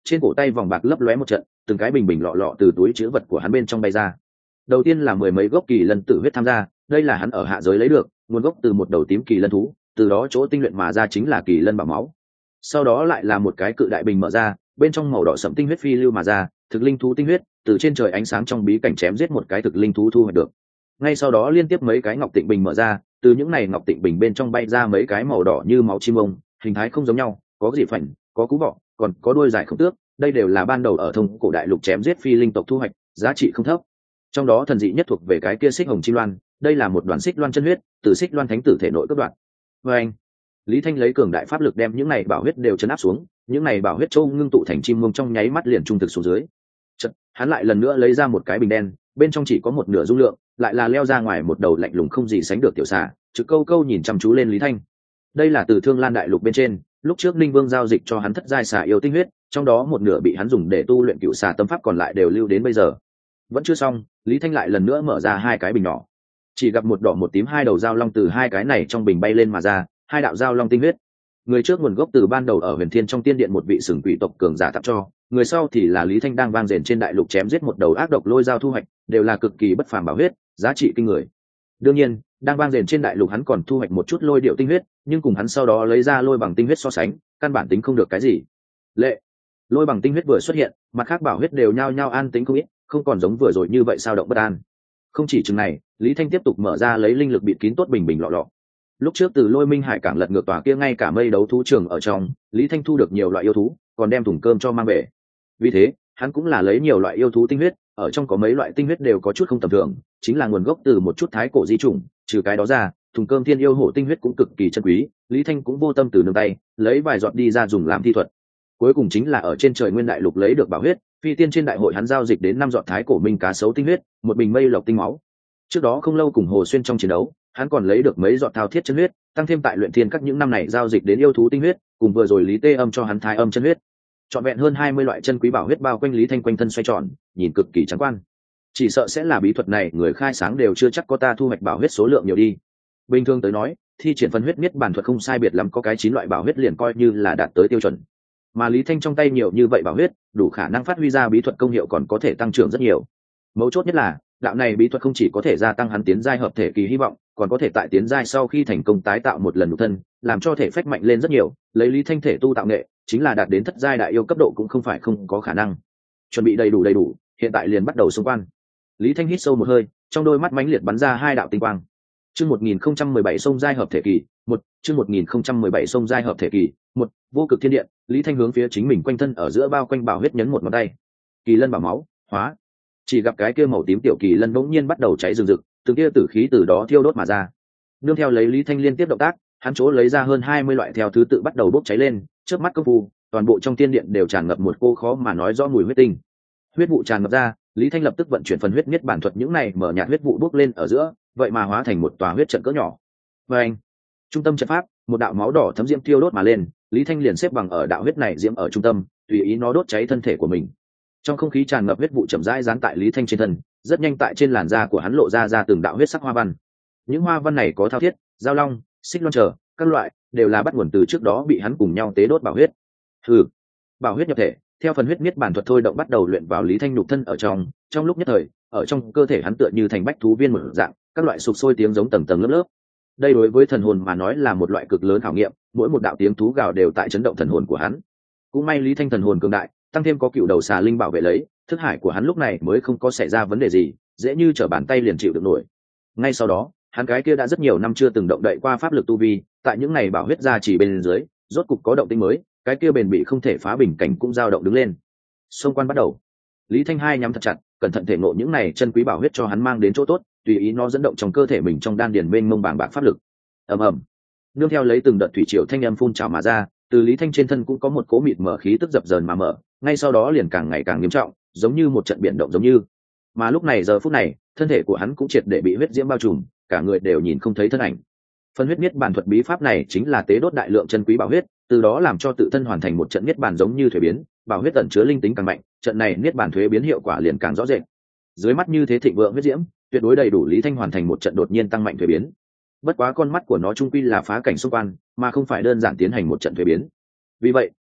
trên cổ tay vòng bạc lấp lóe một trận, từng cái bình bình lọ lọ từ túi chứa vật của hắn bên trong bay ra. Đầu tiên là mười mấy gốc kỳ lân tử huyết tham gia, đây là hắn ở hạ giới lấy được, nguồn gốc từ một đầu tím kỳ lân thú, từ đó chỗ tinh luyện mà ra chính là kỳ lân bảo máu. Sau đó lại là một cái cự đại bình mở ra, bên trong màu đỏ sẫm tinh huyết phi lưu mà ra, thực linh thú tinh huyết, từ trên trời ánh sáng trong bí cảnh chém giết một cái thực linh thú thu hoạch được. Ngay sau đó liên tiếp mấy cái ngọc tịnh bình mở ra, từ những này ngọc tịnh bình bên trong bay ra mấy cái màu đỏ như máu chim ông, hình thái không giống nhau, có dị phảnh, có cú vọ, còn có đuôi dài không tước, đây đều là ban đầu ở thông cổ đại lục chém giết phi linh tộc thu hoạch, giá trị không thấp. Trong đó thần dị nhất thuộc về cái kia xích hồng chi loan, đây là một đoàn xích loan chân huyết, từ xích loan thánh tử thể nội cấp đoạn. Và anh, Lý Thanh lấy cường đại pháp lực đem những này bảo huyết đều chấn áp xuống, những này bảo huyết châu ngưng tụ thành chim mông trong nháy mắt liền trung thực xuống dưới. Chật, hắn lại lần nữa lấy ra một cái bình đen, bên trong chỉ có một nửa dung lượng, lại là leo ra ngoài một đầu lạnh lùng không gì sánh được tiểu xà, trực câu câu nhìn chăm chú lên Lý Thanh. Đây là từ Thương Lan đại lục bên trên, lúc trước Ninh Vương giao dịch cho hắn thất giai xà yêu tinh huyết, trong đó một nửa bị hắn dùng để tu luyện cựu xà tâm pháp, còn lại đều lưu đến bây giờ. Vẫn chưa xong, Lý Thanh lại lần nữa mở ra hai cái bình nhỏ, chỉ gặp một đỏ một tím hai đầu dao long từ hai cái này trong bình bay lên mà ra, hai đạo dao long tinh huyết. Người trước nguồn gốc từ ban đầu ở Huyền Thiên trong tiên điện một vị sừng quỷ tộc cường giả tặng cho, người sau thì là Lý Thanh đang vang rền trên đại lục chém giết một đầu ác độc lôi dao thu hoạch, đều là cực kỳ bất phàm bảo huyết, giá trị kinh người. Đương nhiên, đang vang rền trên đại lục hắn còn thu hoạch một chút lôi điệu tinh huyết, nhưng cùng hắn sau đó lấy ra lôi bằng tinh huyết so sánh, căn bản tính không được cái gì. Lệ, lôi bằng tinh huyết vừa xuất hiện, mặt khác bảo huyết đều nhao nhao an tính không ít, không còn giống vừa rồi như vậy sao động bất an. Không chỉ chừng này, Lý Thanh tiếp tục mở ra lấy linh lực bịt kín tốt bình bình lọ lọ. Lúc trước từ Lôi Minh Hải cảng lật ngược tòa kia ngay cả mây đấu thú trường ở trong, Lý Thanh thu được nhiều loại yêu thú, còn đem thùng cơm cho mang về. Vì thế, hắn cũng là lấy nhiều loại yêu thú tinh huyết, ở trong có mấy loại tinh huyết đều có chút không tầm thường, chính là nguồn gốc từ một chút thái cổ di chủng, trừ cái đó ra, thùng cơm thiên yêu hổ tinh huyết cũng cực kỳ chân quý, Lý Thanh cũng vô tâm từ nương tay, lấy vài giọt đi ra dùng làm thi thuật. Cuối cùng chính là ở trên trời nguyên đại lục lấy được bảo huyết, phi tiên trên đại hội hắn giao dịch đến năm giọt thái cổ minh cá sấu tinh huyết, một bình mây lộc tinh máu. Trước đó không lâu cùng Hồ Xuyên trong chiến đấu, hắn còn lấy được mấy giọt thao thiết chân huyết, tăng thêm tại luyện thiên các những năm này giao dịch đến yêu thú tinh huyết, cùng vừa rồi Lý Tê Âm cho hắn thái âm chân huyết. Trọn vẹn hơn hai mươi loại chân quý bảo huyết bao quanh Lý Thanh quanh thân xoay tròn, nhìn cực kỳ trắng quan. Chỉ sợ sẽ là bí thuật này người khai sáng đều chưa chắc có ta thu hoạch bảo huyết số lượng nhiều đi. Bình thường tới nói, thi triển phân huyết miết bản thuật không sai biệt lắm có cái chín loại bảo huyết liền coi như là đạt tới tiêu chuẩn. Mà Lý Thanh trong tay nhiều như vậy bảo huyết, đủ khả năng phát huy ra bí thuật công hiệu còn có thể tăng trưởng rất nhiều. Mấu chốt nhất là, đạo này bí thuật không chỉ có thể gia tăng hắn tiến giai hợp thể kỳ hy vọng, còn có thể tại tiến giai sau khi thành công tái tạo một lần nhục thân, làm cho thể phách mạnh lên rất nhiều, lấy Lý Thanh thể tu tạo nghệ, chính là đạt đến thất giai đại yêu cấp độ cũng không phải không có khả năng. Chuẩn bị đầy đủ đầy đủ, hiện tại liền bắt đầu xung quan. Lý Thanh hít sâu một hơi, trong đôi mắt mãnh liệt bắn ra hai đạo tinh quang. Chương một nghìn không trăm mười bảy sông giai hợp thể kỳ, một, chương một nghìn không trăm mười bảy sông giai hợp thể kỳ, một, vô cực thiên điện, Lý Thanh hướng phía chính mình quanh thân ở giữa bao quanh bảo huyết nhấn một ngón tay. Kỳ lân bảo máu, hóa. Chỉ gặp cái kia màu tím tiểu kỳ lân bỗng nhiên bắt đầu cháy rừng rực, từng kia tử khí từ đó thiêu đốt mà ra. Nương theo lấy Lý Thanh liên tiếp động tác, hắn chỗ lấy ra hơn hai mươi loại theo thứ tự bắt đầu bốc cháy lên, chớp mắt công phu, toàn bộ trong tiên điện đều tràn ngập một cô khó mà nói rõ mùi huyết tinh. Huyết vụ tràn ngập ra, Lý Thanh lập tức vận chuyển phần huyết miết bản thuật những này mở nhạt huyết vụ bốc lên ở giữa, vậy mà hóa thành một tòa huyết trận cỡ nhỏ. Và anh, trung tâm trận pháp, một đạo máu đỏ thấm diễm thiêu đốt mà lên, Lý Thanh liền xếp bằng ở đạo huyết này diễm ở trung tâm, tùy ý nó đốt cháy thân thể của mình. Trong không khí tràn ngập huyết vụ chậm rãi dán tại Lý Thanh trên thân, rất nhanh tại trên làn da của hắn lộ ra ra từng đạo huyết sắc hoa văn. Những hoa văn này có thao thiết, giao long, xích loan trở, các loại đều là bắt nguồn từ trước đó bị hắn cùng nhau tế đốt bảo huyết. Hừ, bảo huyết nhập thể, theo phần huyết miết bản thuật thôi động bắt đầu luyện vào Lý Thanh nhục thân ở trong, trong lúc nhất thời, ở trong cơ thể hắn tựa như thành bách thú viên một dạng, các loại sục sôi tiếng giống tầng tầng lớp lớp. Đây đối với thần hồn mà nói là một loại cực lớn khảo nghiệm, mỗi một đạo tiếng thú gào đều tại chấn động thần hồn của hắn. Cũng may Lý Thanh thần hồn cường đại, tăng thêm có cựu đầu xà linh bảo vệ lấy, thức hải của hắn lúc này mới không có xảy ra vấn đề gì, dễ như trở bàn tay liền chịu được nổi. Ngay sau đó, hắn cái kia đã rất nhiều năm chưa từng động đậy qua pháp lực tu vi, tại những này bảo huyết ra chỉ bên dưới, rốt cục có động tĩnh mới, cái kia bền bị không thể phá bình cảnh cũng dao động đứng lên. Xung quan bắt đầu. Lý Thanh hai nhắm thật chặt, cẩn thận thể ngộ những này chân quý bảo huyết cho hắn mang đến chỗ tốt, tùy ý nó dẫn động trong cơ thể mình trong đan điền mênh mông bàng bạc pháp lực. Ầm ầm. Nương theo lấy từng đợt thủy triều thanh âm phun trào mà ra, từ Lý Thanh trên thân cũng có một cỗ mịt mở khí tức dập dờn mà mở, ngay sau đó liền càng ngày càng nghiêm trọng, giống như một trận biển động giống như. Mà lúc này giờ phút này, thân thể của hắn cũng triệt để bị huyết diễm bao trùm, cả người đều nhìn không thấy thân ảnh. Phân huyết miết bản thuật bí pháp này chính là tế đốt đại lượng chân quý bảo huyết, từ đó làm cho tự thân hoàn thành một trận miết bản giống như thuế biến, bảo huyết ẩn chứa linh tính càng mạnh, trận này miết bản thuế biến hiệu quả liền càng rõ rệt. Dưới mắt như thế thịnh vượng huyết diễm, tuyệt đối đầy đủ Lý Thanh hoàn thành một trận đột nhiên tăng mạnh thuế biến. Bất quá con mắt của nó trung quy là phá cảnh xung quanh, mà không phải đơn giản tiến hành một trận thuế biến. Vì vậy,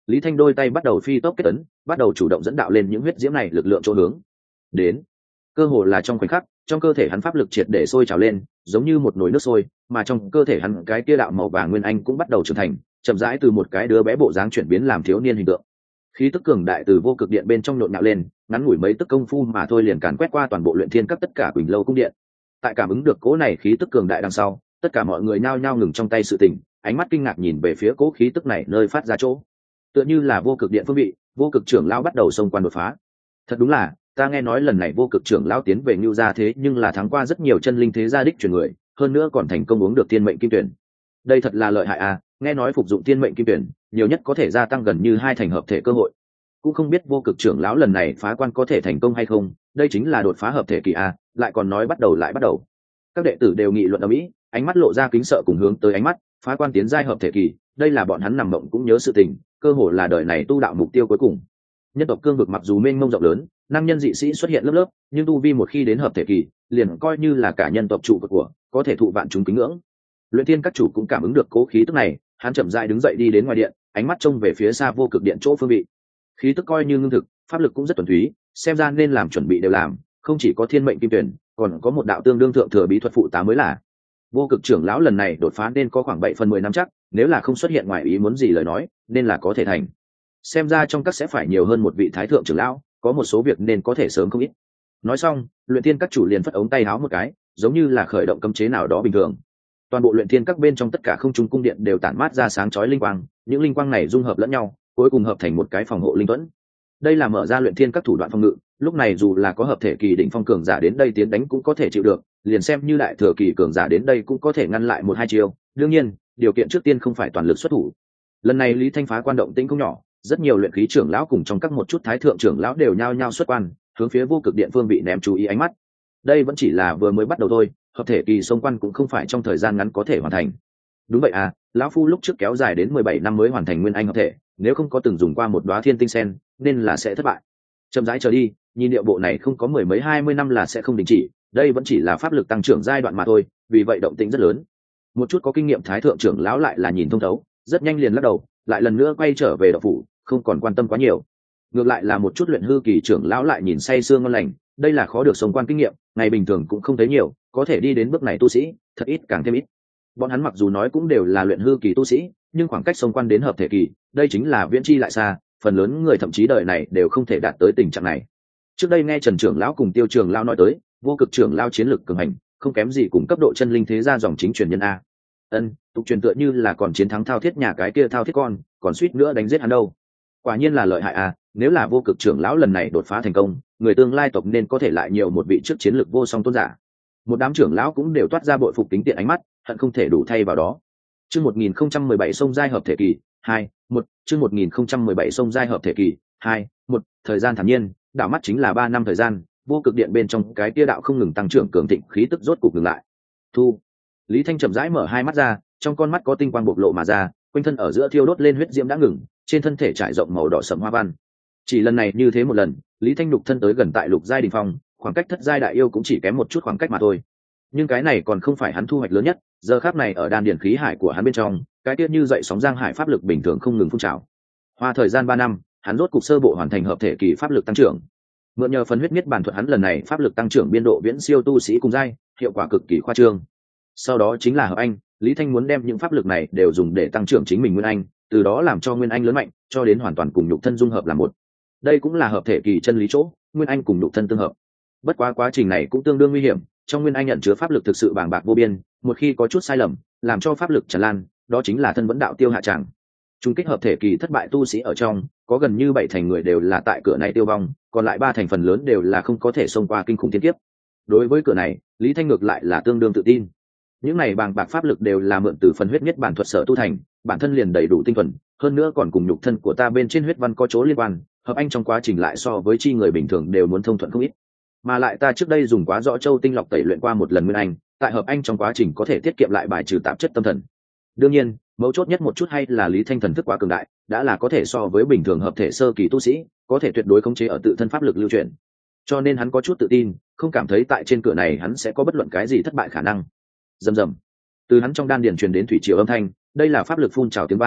Lý Thanh đôi tay bắt đầu phi tốc kết ấn, bắt đầu chủ động dẫn đạo lên những huyết diễm này lực lượng chỗ hướng đến. Cơ hồ là trong khoảnh khắc, trong cơ thể hắn pháp lực triệt để sôi trào lên, giống như một nồi nước sôi, mà trong cơ thể hắn cái kia đạo màu vàng nguyên anh cũng bắt đầu trưởng thành, chậm rãi từ một cái đứa bé bộ dáng chuyển biến làm thiếu niên hình tượng. Khí tức cường đại từ vô cực điện bên trong nhộn nhạo lên, ngắn ngủi mấy tức công phu mà thôi liền càn quét qua toàn bộ luyện thiên các tất cả Quỳnh Lâu cung điện. Tại cảm ứng được cỗ này khí tức cường đại đằng sau, tất cả mọi người nhao nhao ngừng trong tay sự tình, ánh mắt kinh ngạc nhìn về phía cỗ khí tức này nơi phát ra chỗ. Tựa như là vô cực điện phương vị, vô cực trưởng lão bắt đầu xông quan đột phá. Thật đúng là, ta nghe nói lần này vô cực trưởng lão tiến về Nưu gia thế nhưng là thắng qua rất nhiều chân linh thế gia đích truyền người, hơn nữa còn thành công uống được thiên mệnh kim tuyển. Đây thật là lợi hại à, nghe nói phục dụng thiên mệnh kim tuyển, nhiều nhất có thể gia tăng gần như hai thành hợp thể cơ hội. Cũng không biết vô cực trưởng lão lần này phá quan có thể thành công hay không, đây chính là đột phá hợp thể kỳ a, lại còn nói bắt đầu lại bắt đầu. Các đệ tử đều nghị luận ầm ĩ, ánh mắt lộ ra kính sợ cùng hướng tới ánh mắt, phá quan tiến giai hợp thể kỳ, đây là bọn hắn nằm mộng cũng nhớ sự tình, cơ hồ là đời này tu đạo mục tiêu cuối cùng. Nhân tộc cương vực mặc dù mênh mông rộng lớn, năng nhân dị sĩ xuất hiện lớp lớp, nhưng tu vi một khi đến hợp thể kỳ, liền coi như là cả nhân tộc trụ vực của, có thể thụ vạn chúng kính ngưỡng. Luyện Thiên các chủ cũng cảm ứng được cố khí tức này, hắn chậm rãi đứng dậy đi đến ngoài điện, ánh mắt trông về phía xa vô cực điện chỗ phương vị. Khí tức coi như ngưng thực, pháp lực cũng rất thuần túy, xem ra nên làm chuẩn bị đều làm, không chỉ có thiên mệnh kim tuyển, còn có một đạo tương đương thượng thừa bí thuật phụ tá mới là. Vô cực trưởng lão lần này đột phá nên có khoảng bảy phần mười năm chắc, nếu là không xuất hiện ngoài ý muốn gì lời nói, nên là có thể thành. Xem ra trong các sẽ phải nhiều hơn một vị thái thượng trưởng lão, có một số việc nên có thể sớm không ít. Nói xong, Luyện Thiên các chủ liền phất ống tay áo một cái, giống như là khởi động cấm chế nào đó bình thường. Toàn bộ Luyện Thiên các bên trong tất cả không trung cung điện đều tản mát ra sáng chói linh quang, những linh quang này dung hợp lẫn nhau, cuối cùng hợp thành một cái phòng hộ linh tuẫn. Đây là mở ra Luyện Thiên các thủ đoạn phòng ngự, lúc này dù là có hợp thể kỳ đỉnh phong cường giả đến đây tiến đánh cũng có thể chịu được, liền xem như đại thừa kỳ cường giả đến đây cũng có thể ngăn lại một hai chiêu. Đương nhiên, điều kiện trước tiên không phải toàn lực xuất thủ. Lần này Lý Thanh phá quan động tĩnh cũng nhỏ, rất nhiều luyện khí trưởng lão cùng trong các một chút thái thượng trưởng lão đều nhao nhao xuất quan, hướng phía vô cực điện phương bị ném chú ý ánh mắt. Đây vẫn chỉ là vừa mới bắt đầu thôi, hợp thể kỳ xông quan cũng không phải trong thời gian ngắn có thể hoàn thành. Đúng vậy à, lão phu lúc trước kéo dài đến mười bảy năm mới hoàn thành nguyên anh hợp thể, nếu không có từng dùng qua một đóa thiên tinh sen, nên là sẽ thất bại. Chậm rãi chờ đi, nhìn điệu bộ này không có mười mấy hai mươi năm là sẽ không đình chỉ, đây vẫn chỉ là pháp lực tăng trưởng giai đoạn mà thôi, vì vậy động tĩnh rất lớn. Một chút có kinh nghiệm thái thượng trưởng lão lại là nhìn thông thấu, rất nhanh liền lắc đầu, lại lần nữa quay trở về đạo phủ, không còn quan tâm quá nhiều. Ngược lại là một chút luyện hư kỳ trưởng lão lại nhìn say sương ngon lành, đây là khó được sống quan kinh nghiệm, ngày bình thường cũng không thấy nhiều, có thể đi đến bước này tu sĩ, thật ít càng thêm ít. Bọn hắn mặc dù nói cũng đều là luyện hư kỳ tu sĩ, nhưng khoảng cách sống quan đến hợp thể kỳ, đây chính là viễn chi lại xa, phần lớn người thậm chí đời này đều không thể đạt tới tình trạng này. Trước đây nghe Trần trưởng lão cùng Tiêu trưởng lão nói tới, vô cực trưởng lão chiến lực cường hành, không kém gì cùng cấp độ chân linh thế gia dòng chính truyền nhân a. Ân, tục truyền tựa như là còn chiến thắng Thao Thiết nhà cái kia Thao Thiết con, còn suýt nữa đánh giết hắn đâu. Quả nhiên là lợi hại a, nếu là vô cực trưởng lão lần này đột phá thành công, người tương lai tộc nên có thể lại nhiều một vị trước chiến lực vô song tôn giả. Một đám trưởng lão cũng đều toát ra bội phục tính tiện ánh mắt, hận không thể đủ thay vào đó. Chương một nghìn không trăm mười bảy sông giai hợp thể kỳ, hai, một, chương một nghìn không trăm mười bảy sông giai hợp thể kỳ, hai, một, thời gian thản nhiên, đảo mắt chính là ba năm thời gian, vô cực điện bên trong cái tia đạo không ngừng tăng trưởng cường thịnh khí tức rốt cục ngừng lại. Thu. Lý Thanh chậm rãi mở hai mắt ra, trong con mắt có tinh quang bộc lộ mà ra, quanh thân ở giữa thiêu đốt lên huyết diễm đã ngừng, trên thân thể trải rộng màu đỏ sẫm hoa văn. Chỉ lần này như thế một lần, Lý Thanh lục thân tới gần tại lục giai đỉnh phong, khoảng cách thất giai đại yêu cũng chỉ kém một chút khoảng cách mà thôi. Nhưng cái này còn không phải hắn thu hoạch lớn nhất, giờ khắc này ở đan điển khí hải của hắn bên trong, cái tiết như dậy sóng giang hải pháp lực bình thường không ngừng phun trào. Hoa thời gian ba năm, hắn rốt cục sơ bộ hoàn thành hợp thể kỳ pháp lực tăng trưởng. Mượn nhờ phần huyết miết bản thuật hắn lần này pháp lực tăng trưởng biên độ viễn siêu tu sĩ cùng giai, hiệu quả cực kỳ khoa trương. Sau đó chính là hợp anh, Lý Thanh muốn đem những pháp lực này đều dùng để tăng trưởng chính mình nguyên anh, từ đó làm cho nguyên anh lớn mạnh, cho đến hoàn toàn cùng nhục thân dung hợp làm một. Đây cũng là hợp thể kỳ chân lý chỗ, nguyên anh cùng nhục thân tương hợp. Bất quá quá trình này cũng tương đương nguy hiểm, trong nguyên anh nhận chứa pháp lực thực sự bàng bạc vô biên, một khi có chút sai lầm, làm cho pháp lực tràn lan, đó chính là thân vẫn đạo tiêu hạ tràng. Trung kích hợp thể kỳ thất bại tu sĩ ở trong, có gần như bảy thành người đều là tại cửa này tiêu vong, còn lại ba thành phần lớn đều là không có thể xông qua kinh khủng thiên kiếp. Đối với cửa này, Lý Thanh ngược lại là tương đương tự tin. Những này bàng bạc pháp lực đều là mượn từ phần huyết nhất bản thuật sở tu thành, bản thân liền đầy đủ tinh thuần, hơn nữa còn cùng nhục thân của ta bên trên huyết văn có chỗ liên quan, hợp anh trong quá trình lại so với chi người bình thường đều muốn thông thuận không ít. Mà lại ta trước đây dùng quá rõ châu tinh lọc tẩy luyện qua một lần nguyên anh, tại hợp anh trong quá trình có thể tiết kiệm lại bài trừ tạp chất tâm thần. Đương nhiên, mấu chốt nhất một chút hay là Lý Thanh thần thức quá cường đại, đã là có thể so với bình thường hợp thể sơ kỳ tu sĩ, có thể tuyệt đối khống chế ở tự thân pháp lực lưu chuyển. Cho nên hắn có chút tự tin, không cảm thấy tại trên cửa này hắn sẽ có bất luận cái gì thất bại khả năng. Rầm rầm. Từ hắn trong đan điền truyền đến thủy triều âm thanh, đây là pháp lực phun trào tiếng vang,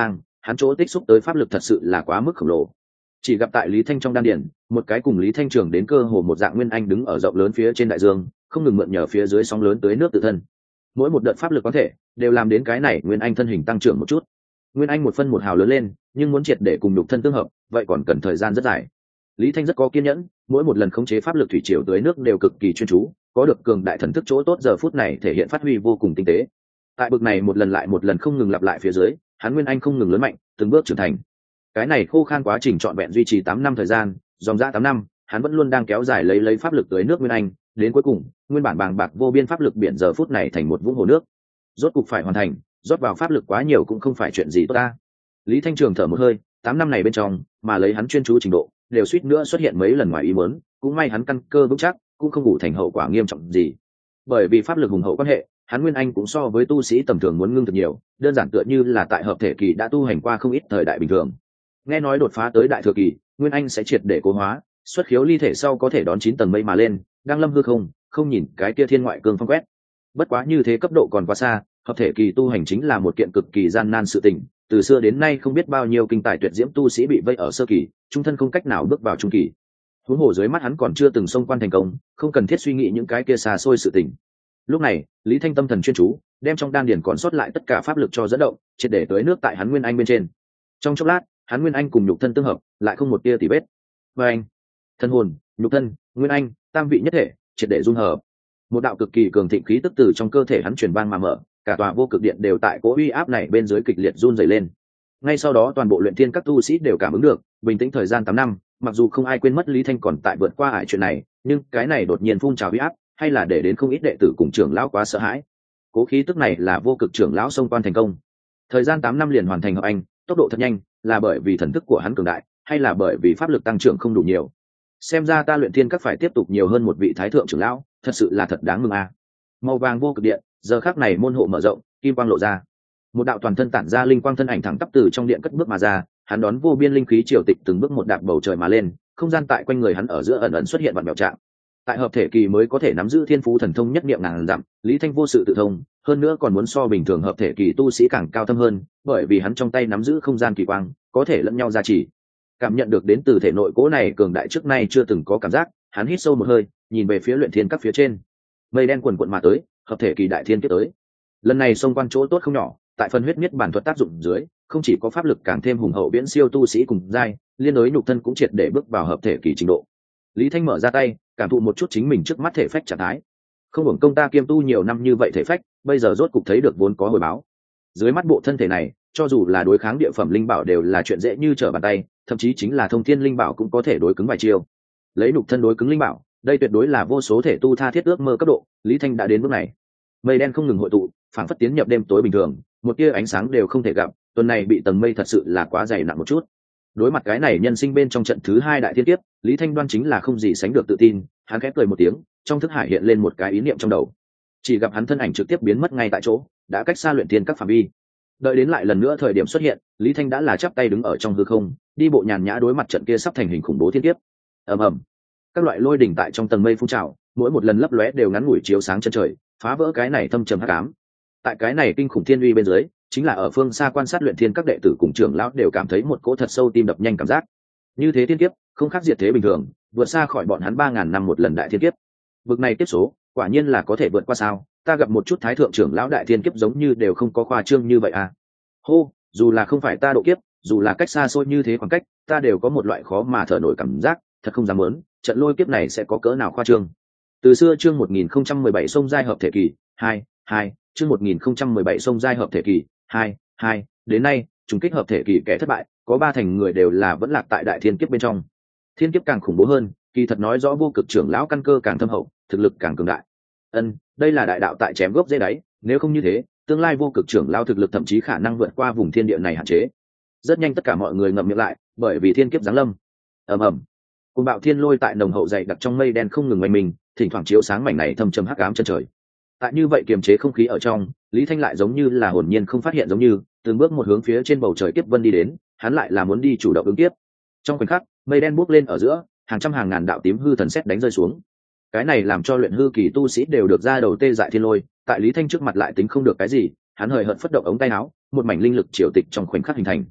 hắn chỗ tích xúc tới pháp lực thật sự là quá mức khổng lồ. Chỉ gặp tại Lý Thanh trong đan điển, một cái cùng Lý Thanh Trường đến cơ hồ một dạng nguyên anh đứng ở rộng lớn phía trên đại dương, không ngừng mượn nhờ phía dưới sóng lớn tới nước tự thân. Mỗi một đợt pháp lực có thể đều làm đến cái này nguyên anh thân hình tăng trưởng một chút. Nguyên anh một phân một hào lớn lên, nhưng muốn triệt để cùng nhục thân tương hợp, vậy còn cần thời gian rất dài. Lý Thanh rất có kiên nhẫn, mỗi một lần khống chế pháp lực thủy triều tới nước đều cực kỳ chuyên chú, có được cường đại thần thức chỗ tốt giờ phút này thể hiện phát huy vô cùng tinh tế. Tại bực này một lần lại một lần không ngừng lặp lại phía dưới, hắn nguyên anh không ngừng lớn mạnh, từng bước trưởng thành. Cái này khô khan quá trình trọn vẹn duy trì tám năm thời gian, dòng dã tám năm, hắn vẫn luôn đang kéo dài lấy lấy pháp lực tới nước nguyên anh, đến cuối cùng, nguyên bản bàng bạc vô biên pháp lực biển giờ phút này thành một vũng hồ nước. Rốt cục phải hoàn thành, rót vào pháp lực quá nhiều cũng không phải chuyện gì tốt ta. Lý Thanh Trường thở một hơi, tám năm này bên trong, mà lấy hắn chuyên chú trình độ, đều suýt nữa xuất hiện mấy lần ngoài ý muốn, cũng may hắn căn cơ vững chắc, cũng không đủ thành hậu quả nghiêm trọng gì. Bởi vì pháp lực hùng hậu quan hệ, hắn nguyên anh cũng so với tu sĩ tầm thường muốn ngưng thực nhiều, đơn giản tựa như là tại hợp thể kỳ đã tu hành qua không ít thời đại bình thường. Nghe nói đột phá tới đại thừa kỳ, nguyên anh sẽ triệt để cố hóa, xuất khiếu ly thể sau có thể đón chín tầng mây mà lên, đang lâm hư không, không nhìn cái kia thiên ngoại cương phong quét. Bất quá như thế cấp độ còn quá xa, hợp thể kỳ tu hành chính là một kiện cực kỳ gian nan sự tình, từ xưa đến nay không biết bao nhiêu kinh tài tuyệt diễm tu sĩ bị vây ở sơ kỳ, trung thân không cách nào bước vào trung kỳ. Huống hồ dưới mắt hắn còn chưa từng xông quan thành công, không cần thiết suy nghĩ những cái kia xa xôi sự tình. Lúc này, Lý Thanh tâm thần chuyên chú, đem trong đan điển còn sót lại tất cả pháp lực cho dẫn động, triệt để tới nước tại hắn nguyên anh bên trên. Trong chốc lát, hắn nguyên anh cùng nhục thân tương hợp, lại không một tia tì vết. Và anh, thân hồn, nhục thân, nguyên anh, tam vị nhất thể, triệt để dung hợp. Một đạo cực kỳ cường thịnh khí tức từ trong cơ thể hắn truyền vang mà mở, cả tòa vô cực điện đều tại cỗ uy áp này bên dưới kịch liệt run rẩy lên. Ngay sau đó toàn bộ luyện thiên các tu sĩ đều cảm ứng được, bình tĩnh thời gian tám năm, mặc dù không ai quên mất Lý Thanh còn tại vượt qua ải chuyện này, nhưng cái này đột nhiên phun trào uy áp, hay là để đến không ít đệ tử cùng trưởng lão quá sợ hãi. Cố khí tức này là vô cực trưởng lão xông quan thành công. Thời gian tám năm liền hoàn thành hợp anh, tốc độ thật nhanh, là bởi vì thần thức của hắn cường đại, hay là bởi vì pháp lực tăng trưởng không đủ nhiều. Xem ra ta luyện thiên các phải tiếp tục nhiều hơn một vị thái thượng trưởng lão, thật sự là thật đáng mừng a. À. Màu vàng vô cực điện, giờ khắc này môn hộ mở rộng, kim quang lộ ra. Một đạo toàn thân tản ra linh quang thân ảnh thẳng tắp từ trong điện cất bước mà ra, hắn đón vô biên linh khí triều tịch từng bước một đạp bầu trời mà lên, không gian tại quanh người hắn ở giữa ẩn ẩn xuất hiện vặn vẹo trạng. Tại hợp thể kỳ mới có thể nắm giữ thiên phú thần thông nhất niệm ngàn dặm, Lý Thanh vô sự tự thông, hơn nữa còn muốn so bình thường hợp thể kỳ tu sĩ càng cao thâm hơn, bởi vì hắn trong tay nắm giữ không gian kỳ quang, có thể lẫn nhau gia trì. Cảm nhận được đến từ thể nội cố này cường đại trước nay chưa từng có cảm giác, hắn hít sâu một hơi, nhìn về phía luyện thiên các phía trên. Mây đen quần quần mà tới, hợp thể kỳ đại thiên kiếp tới. Lần này xông quan chỗ tốt không nhỏ, tại phần huyết miết bản thuật tác dụng dưới, không chỉ có pháp lực càng thêm hùng hậu viễn siêu tu sĩ cùng giai, liên đối nhục thân cũng triệt để bước vào hợp thể kỳ trình độ. Lý Thanh mở ra tay, cảm thụ một chút chính mình trước mắt thể phách trạng thái. Không hưởng công ta kiêm tu nhiều năm như vậy thể phách, bây giờ rốt cục thấy được vốn có hồi báo. Dưới mắt bộ thân thể này, cho dù là đối kháng địa phẩm linh bảo đều là chuyện dễ như trở bàn tay, thậm chí chính là thông thiên linh bảo cũng có thể đối cứng vài chiêu. Lấy nhục thân đối cứng linh bảo, đây tuyệt đối là vô số thể tu tha thiết ước mơ cấp độ, Lý Thanh đã đến bước này. Mây đen không ngừng hội tụ, phảng phất tiến nhập đêm tối bình thường, một tia ánh sáng đều không thể gặp, tuần này bị tầng mây thật sự là quá dày nặng một chút. Đối mặt cái này nhân sinh bên trong trận thứ hai đại thiên kiếp, Lý Thanh đoan chính là không gì sánh được tự tin, hắn khẽ cười một tiếng, trong thức hải hiện lên một cái ý niệm trong đầu. Chỉ gặp hắn thân ảnh trực tiếp biến mất ngay tại chỗ, đã cách xa luyện thiên các phạm vi. Đợi đến lại lần nữa thời điểm xuất hiện, Lý Thanh đã là chắp tay đứng ở trong hư không, đi bộ nhàn nhã đối mặt trận kia sắp thành hình khủng bố thiên kiếp. Ầm ầm, các loại lôi đỉnh tại trong tầng mây phun trào, mỗi một lần lấp lóe đều ngắn ngủi chiếu sáng chân trời, phá vỡ cái này thâm trầm hắc ám. Tại cái này kinh khủng thiên uy bên dưới, chính là ở phương xa quan sát luyện thiên các đệ tử cùng trưởng lão đều cảm thấy một cỗ thật sâu tim đập nhanh cảm giác. Như thế thiên kiếp, không khác diệt thế bình thường, vượt xa khỏi bọn hắn ba ngàn năm một lần đại thiên kiếp. Vực này tiếp số, quả nhiên là có thể vượt qua sao? Ta gặp một chút thái thượng trưởng lão đại thiên kiếp giống như đều không có khoa trương như vậy à? Hô, dù là không phải ta độ kiếp, dù là cách xa xôi như thế khoảng cách, ta đều có một loại khó mà thở nổi cảm giác, thật không dám muốn, trận lôi kiếp này sẽ có cỡ nào khoa trương. Từ xưa chương một nghìn không trăm mười bảy sông giai hợp thể kỳ, hai, hai, chương một nghìn không trăm mười bảy sông giai hợp thể kỳ, hai, hai, đến nay, trùng kích hợp thể kỳ kẻ thất bại, có ba thành người đều là vẫn lạc tại đại thiên kiếp bên trong. Thiên kiếp càng khủng bố hơn, kỳ thật nói rõ vô cực trưởng lão căn cơ càng thâm hậu, thực lực càng cường đại. Ân, đây là đại đạo tại chém gốc dễ đáy, nếu không như thế, tương lai vô cực trưởng lão thực lực thậm chí khả năng vượt qua vùng thiên địa này hạn chế. Rất nhanh tất cả mọi người ngậm miệng lại, bởi vì thiên kiếp giáng lâm. Ầm ầm. Cùng bạo thiên lôi tại nồng hậu dày đặc trong mây đen không ngừng oanh mình, thỉnh thoảng chiếu sáng mảnh này thâm trầm hắc ám chân trời. Tại như vậy kiềm chế không khí ở trong, Lý Thanh lại giống như là hồn nhiên không phát hiện giống như, từng bước một hướng phía trên bầu trời kiếp vân đi đến, hắn lại là muốn đi chủ động ứng tiếp. Trong khoảnh khắc, mây đen bốc lên ở giữa, hàng trăm hàng ngàn đạo tím hư thần sét đánh rơi xuống. Cái này làm cho luyện hư kỳ tu sĩ đều được ra đầu tê dại thiên lôi, tại Lý Thanh trước mặt lại tính không được cái gì, hắn hời hợt phất động ống tay áo, một mảnh linh lực triều tịch trong khoảnh khắc hình thành.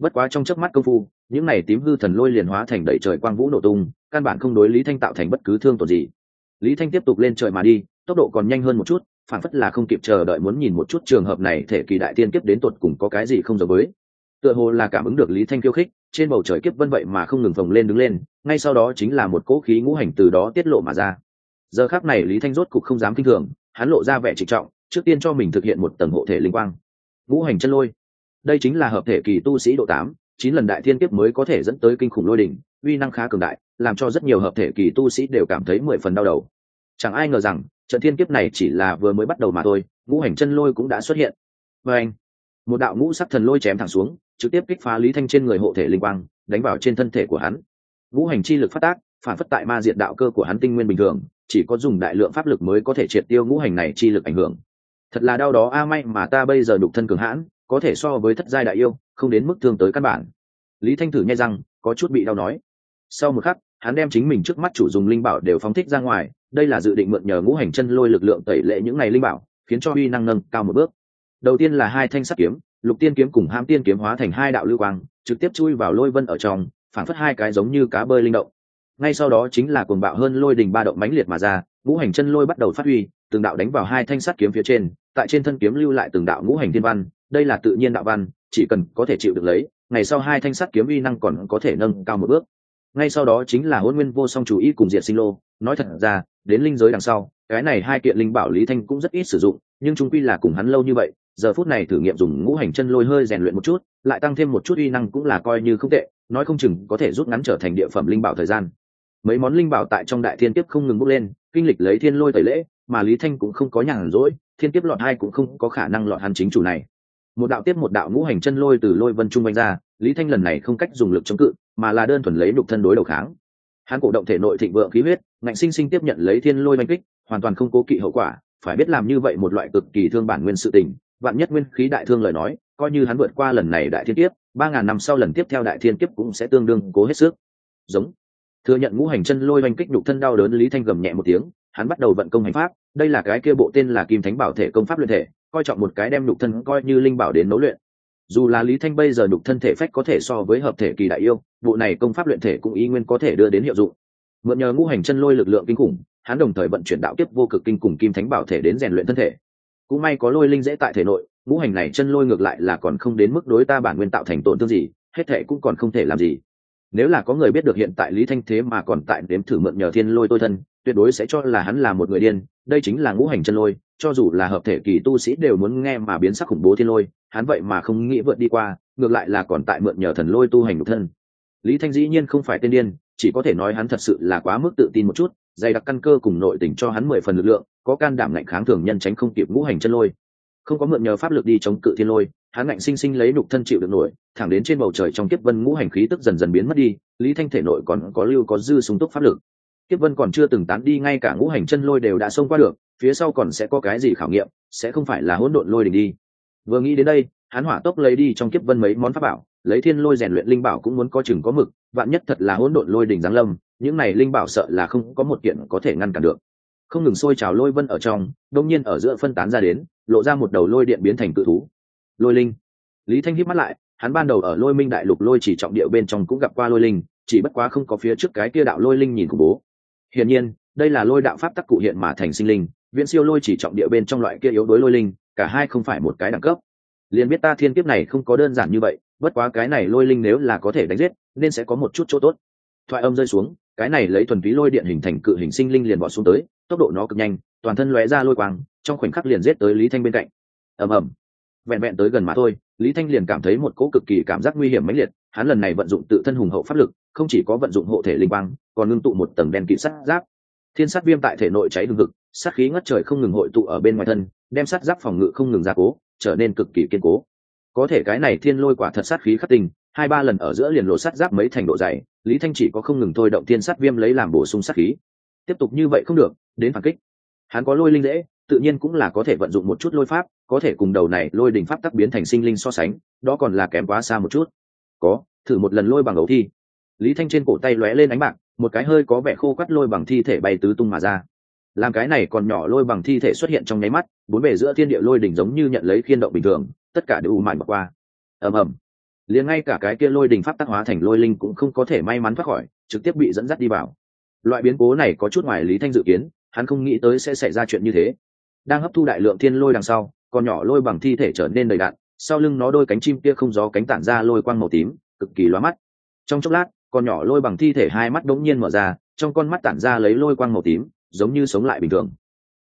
Bất quá trong chớp mắt công phu, những này tím hư thần lôi liền hóa thành đầy trời quang vũ nổ tung, căn bản không đối Lý Thanh tạo thành bất cứ thương tổn gì. Lý Thanh tiếp tục lên trời mà đi, tốc độ còn nhanh hơn một chút, phản phất là không kịp chờ đợi muốn nhìn một chút trường hợp này thể kỳ đại tiên kiếp đến tột cùng có cái gì không giống với. Tựa hồ là cảm ứng được Lý Thanh khiêu khích, trên bầu trời kiếp vân vậy mà không ngừng phồng lên đứng lên, ngay sau đó chính là một cỗ khí ngũ hành từ đó tiết lộ mà ra. Giờ khắc này Lý Thanh rốt cục không dám kinh thường, hắn lộ ra vẻ trịnh trọng, trước tiên cho mình thực hiện một tầng hộ thể linh quang. Ngũ hành chân lôi, đây chính là hợp thể kỳ tu sĩ độ tám, chín lần đại thiên kiếp mới có thể dẫn tới kinh khủng lôi đỉnh, uy năng khá cường đại, làm cho rất nhiều hợp thể kỳ tu sĩ đều cảm thấy mười phần đau đầu. Chẳng ai ngờ rằng trận thiên kiếp này chỉ là vừa mới bắt đầu mà thôi, ngũ hành chân lôi cũng đã xuất hiện. Và anh, một đạo ngũ sắc thần lôi chém thẳng xuống, trực tiếp kích phá Lý Thanh trên người hộ thể linh quang, đánh vào trên thân thể của hắn. Ngũ hành chi lực phát tác, phản phất tại ma diệt đạo cơ của hắn tinh nguyên bình thường, chỉ có dùng đại lượng pháp lực mới có thể triệt tiêu ngũ hành này chi lực ảnh hưởng. Thật là đau đó a, may mà ta bây giờ đục thân cường hãn, có thể so với thất giai đại yêu, không đến mức thương tới căn bản. Lý Thanh thử nghe rằng có chút bị đau nói. Sau một khắc, hắn đem chính mình trước mắt chủ dùng linh bảo đều phóng thích ra ngoài, đây là dự định mượn nhờ ngũ hành chân lôi lực lượng tẩy lệ những này linh bảo, khiến cho uy năng nâng cao một bước. Đầu tiên là hai thanh sắt kiếm, lục tiên kiếm cùng hãm tiên kiếm hóa thành hai đạo lưu quang, trực tiếp chui vào lôi vân ở trong, phản phất hai cái giống như cá bơi linh động. Ngay sau đó chính là cuồng bạo hơn lôi đình ba động mãnh liệt mà ra, ngũ hành chân lôi bắt đầu phát huy, từng đạo đánh vào hai thanh sắt kiếm phía trên, tại trên thân kiếm lưu lại từng đạo ngũ hành thiên văn, đây là tự nhiên đạo văn, chỉ cần có thể chịu được lấy, ngày sau hai thanh sắt kiếm uy năng còn có thể nâng cao một bước. Ngay sau đó chính là hỗn nguyên vô song chủ ý cùng diệt sinh lô, nói thật ra, đến linh giới đằng sau, cái này hai kiện linh bảo Lý Thanh cũng rất ít sử dụng, nhưng chung quy là cùng hắn lâu như vậy, giờ phút này thử nghiệm dùng ngũ hành chân lôi hơi rèn luyện một chút, lại tăng thêm một chút uy năng cũng là coi như không tệ, nói không chừng có thể rút ngắn trở thành địa phẩm linh bảo thời gian. Mấy món linh bảo tại trong đại thiên kiếp không ngừng bốc lên, kinh lịch lấy thiên lôi tẩy lễ, mà Lý Thanh cũng không có nhàn rỗi, thiên kiếp lọt hai cũng không có khả năng lọt hắn chính chủ này. Một đạo tiếp một đạo ngũ hành chân lôi từ lôi vân trung vanh ra, Lý Thanh lần này không cách dùng lực chống cự, mà là đơn thuần lấy nhục thân đối đầu kháng. Hắn cổ động thể nội thịnh vượng khí huyết, ngạnh sinh sinh tiếp nhận lấy thiên lôi oanh kích, hoàn toàn không cố kỵ hậu quả, phải biết làm như vậy một loại cực kỳ thương bản nguyên sự tình, vạn nhất nguyên khí đại thương lời nói, coi như hắn vượt qua lần này đại thiên kiếp, ba ngàn năm sau lần tiếp theo đại thiên kiếp cũng sẽ tương đương cố hết sức. Giống. Thừa nhận ngũ hành chân lôi oanh kích nhục thân đau đớn, Lý Thanh gầm nhẹ một tiếng, hắn bắt đầu vận công hành pháp, đây là cái kia bộ tên là Kim Thánh Bảo Thể công pháp luyện thể, coi trọng một cái đem nhục thân coi như linh bảo đến nấu luyện. Dù là Lý Thanh bây giờ nhục thân thể phách có thể so với hợp thể kỳ đại yêu, bộ này công pháp luyện thể cũng ý nguyên có thể đưa đến hiệu dụng. Mượn nhờ ngũ hành chân lôi lực lượng kinh khủng, hắn đồng thời vận chuyển đạo kiếp vô cực kinh cùng Kim Thánh Bảo Thể đến rèn luyện thân thể. Cũng may có lôi linh dễ tại thể nội, ngũ hành này chân lôi ngược lại là còn không đến mức đối ta bản nguyên tạo thành tổn thương gì, hết thể cũng còn không thể làm gì. Nếu là có người biết được hiện tại Lý Thanh thế mà còn tại đếm thử mượn nhờ thiên lôi tôi thân, tuyệt đối sẽ cho là hắn là một người điên, đây chính là ngũ hành chân lôi, cho dù là hợp thể kỳ tu sĩ đều muốn nghe mà biến sắc khủng bố thiên lôi, hắn vậy mà không nghĩ vượt đi qua, ngược lại là còn tại mượn nhờ thần lôi tu hành nhục thân. Lý Thanh dĩ nhiên không phải tên điên, chỉ có thể nói hắn thật sự là quá mức tự tin một chút, dày đặc căn cơ cùng nội tình cho hắn mười phần lực lượng, có can đảm ngạnh kháng thường nhân tránh không kịp ngũ hành chân lôi. Không có mượn nhờ pháp lực đi chống cự thiên lôi, hắn ngạnh sinh sinh lấy nhục thân chịu được nổi, thẳng đến trên bầu trời trong kiếp vân ngũ hành khí tức dần dần biến mất đi, Lý Thanh thể nội còn có lưu có dư sung túc pháp lực. Kiếp vân còn chưa từng tán đi, ngay cả ngũ hành chân lôi đều đã xông qua được, phía sau còn sẽ có cái gì khảo nghiệm, sẽ không phải là hỗn độn lôi đỉnh đi. Vừa nghĩ đến đây, hắn hỏa tốc lấy đi trong kiếp vân mấy món pháp bảo, lấy thiên lôi rèn luyện linh bảo cũng muốn có chừng có mực, vạn nhất thật là hỗn độn lôi đỉnh giáng lâm, những này linh bảo sợ là không có một kiện có thể ngăn cản được. Không ngừng sôi trào lôi vân ở trong, đột nhiên ở giữa phân tán ra đến, lộ ra một đầu lôi điện biến thành cự thú. Lôi linh. Lý Thanh híp mắt lại, hắn ban đầu ở Lôi Minh đại lục lôi chỉ trọng địa bên trong cũng gặp qua lôi linh, chỉ bất quá không có phía trước cái kia đạo lôi linh nhìn khủng bố. Hiển nhiên, đây là lôi đạo pháp tắc cụ hiện mà thành sinh linh, viễn siêu lôi chỉ trọng địa bên trong loại kia yếu đối lôi linh, cả hai không phải một cái đẳng cấp. Liền biết ta thiên kiếp này không có đơn giản như vậy, bất quá cái này lôi linh nếu là có thể đánh giết, nên sẽ có một chút chỗ tốt. Thoại âm rơi xuống, cái này lấy thuần túy lôi điện hình thành cự hình sinh linh liền bỏ xuống tới, tốc độ nó cực nhanh, toàn thân lóe ra lôi quang, trong khoảnh khắc liền giết tới Lý Thanh bên cạnh. Ầm ầm. Vẹn vẹn tới gần mà thôi, Lý Thanh liền cảm thấy một cỗ cực kỳ cảm giác nguy hiểm mãnh liệt, hắn lần này vận dụng tự thân hùng hậu pháp lực, không chỉ có vận dụng hộ thể linh quang, còn ngưng tụ một tầng đen kịt sắt giáp. Thiên sát viêm tại thể nội cháy hừng hực, sát khí ngất trời không ngừng hội tụ ở bên ngoài thân, đem sắt giáp phòng ngự không ngừng gia cố, trở nên cực kỳ kiên cố. Có thể cái này thiên lôi quả thật sát khí khắc tình, hai ba lần ở giữa liền lộ sắt giáp mấy thành độ dày, Lý Thanh chỉ có không ngừng thôi động thiên sát viêm lấy làm bổ sung sát khí. Tiếp tục như vậy không được, đến phản kích. Hắn có lôi linh dễ, tự nhiên cũng là có thể vận dụng một chút lôi pháp, có thể cùng đầu này lôi đỉnh pháp tắc biến thành sinh linh so sánh, đó còn là kém quá xa một chút. Có, thử một lần lôi bằng ấu thi. Lý Thanh trên cổ tay lóe lên ánh bạc, một cái hơi có vẻ khô quắt lôi bằng thi thể bay tứ tung mà ra. Làm cái này còn nhỏ lôi bằng thi thể xuất hiện trong nháy mắt, bốn bề giữa thiên địa lôi đỉnh giống như nhận lấy khiên động bình thường, tất cả đều u mạn bạc qua. Ầm ầm. liền ngay cả cái kia lôi đình pháp tác hóa thành lôi linh cũng không có thể may mắn thoát khỏi, trực tiếp bị dẫn dắt đi vào. Loại biến cố này có chút ngoài Lý Thanh dự kiến, hắn không nghĩ tới sẽ xảy ra chuyện như thế. Đang hấp thu đại lượng thiên lôi đằng sau, con nhỏ lôi bằng thi thể trở nên đầy đặn, sau lưng nó đôi cánh chim kia không gió cánh tản ra lôi quang màu tím, cực kỳ lóa mắt. Trong chốc lát, con nhỏ lôi bằng thi thể hai mắt đống nhiên mở ra, trong con mắt tản ra lấy lôi quang màu tím, giống như sống lại bình thường.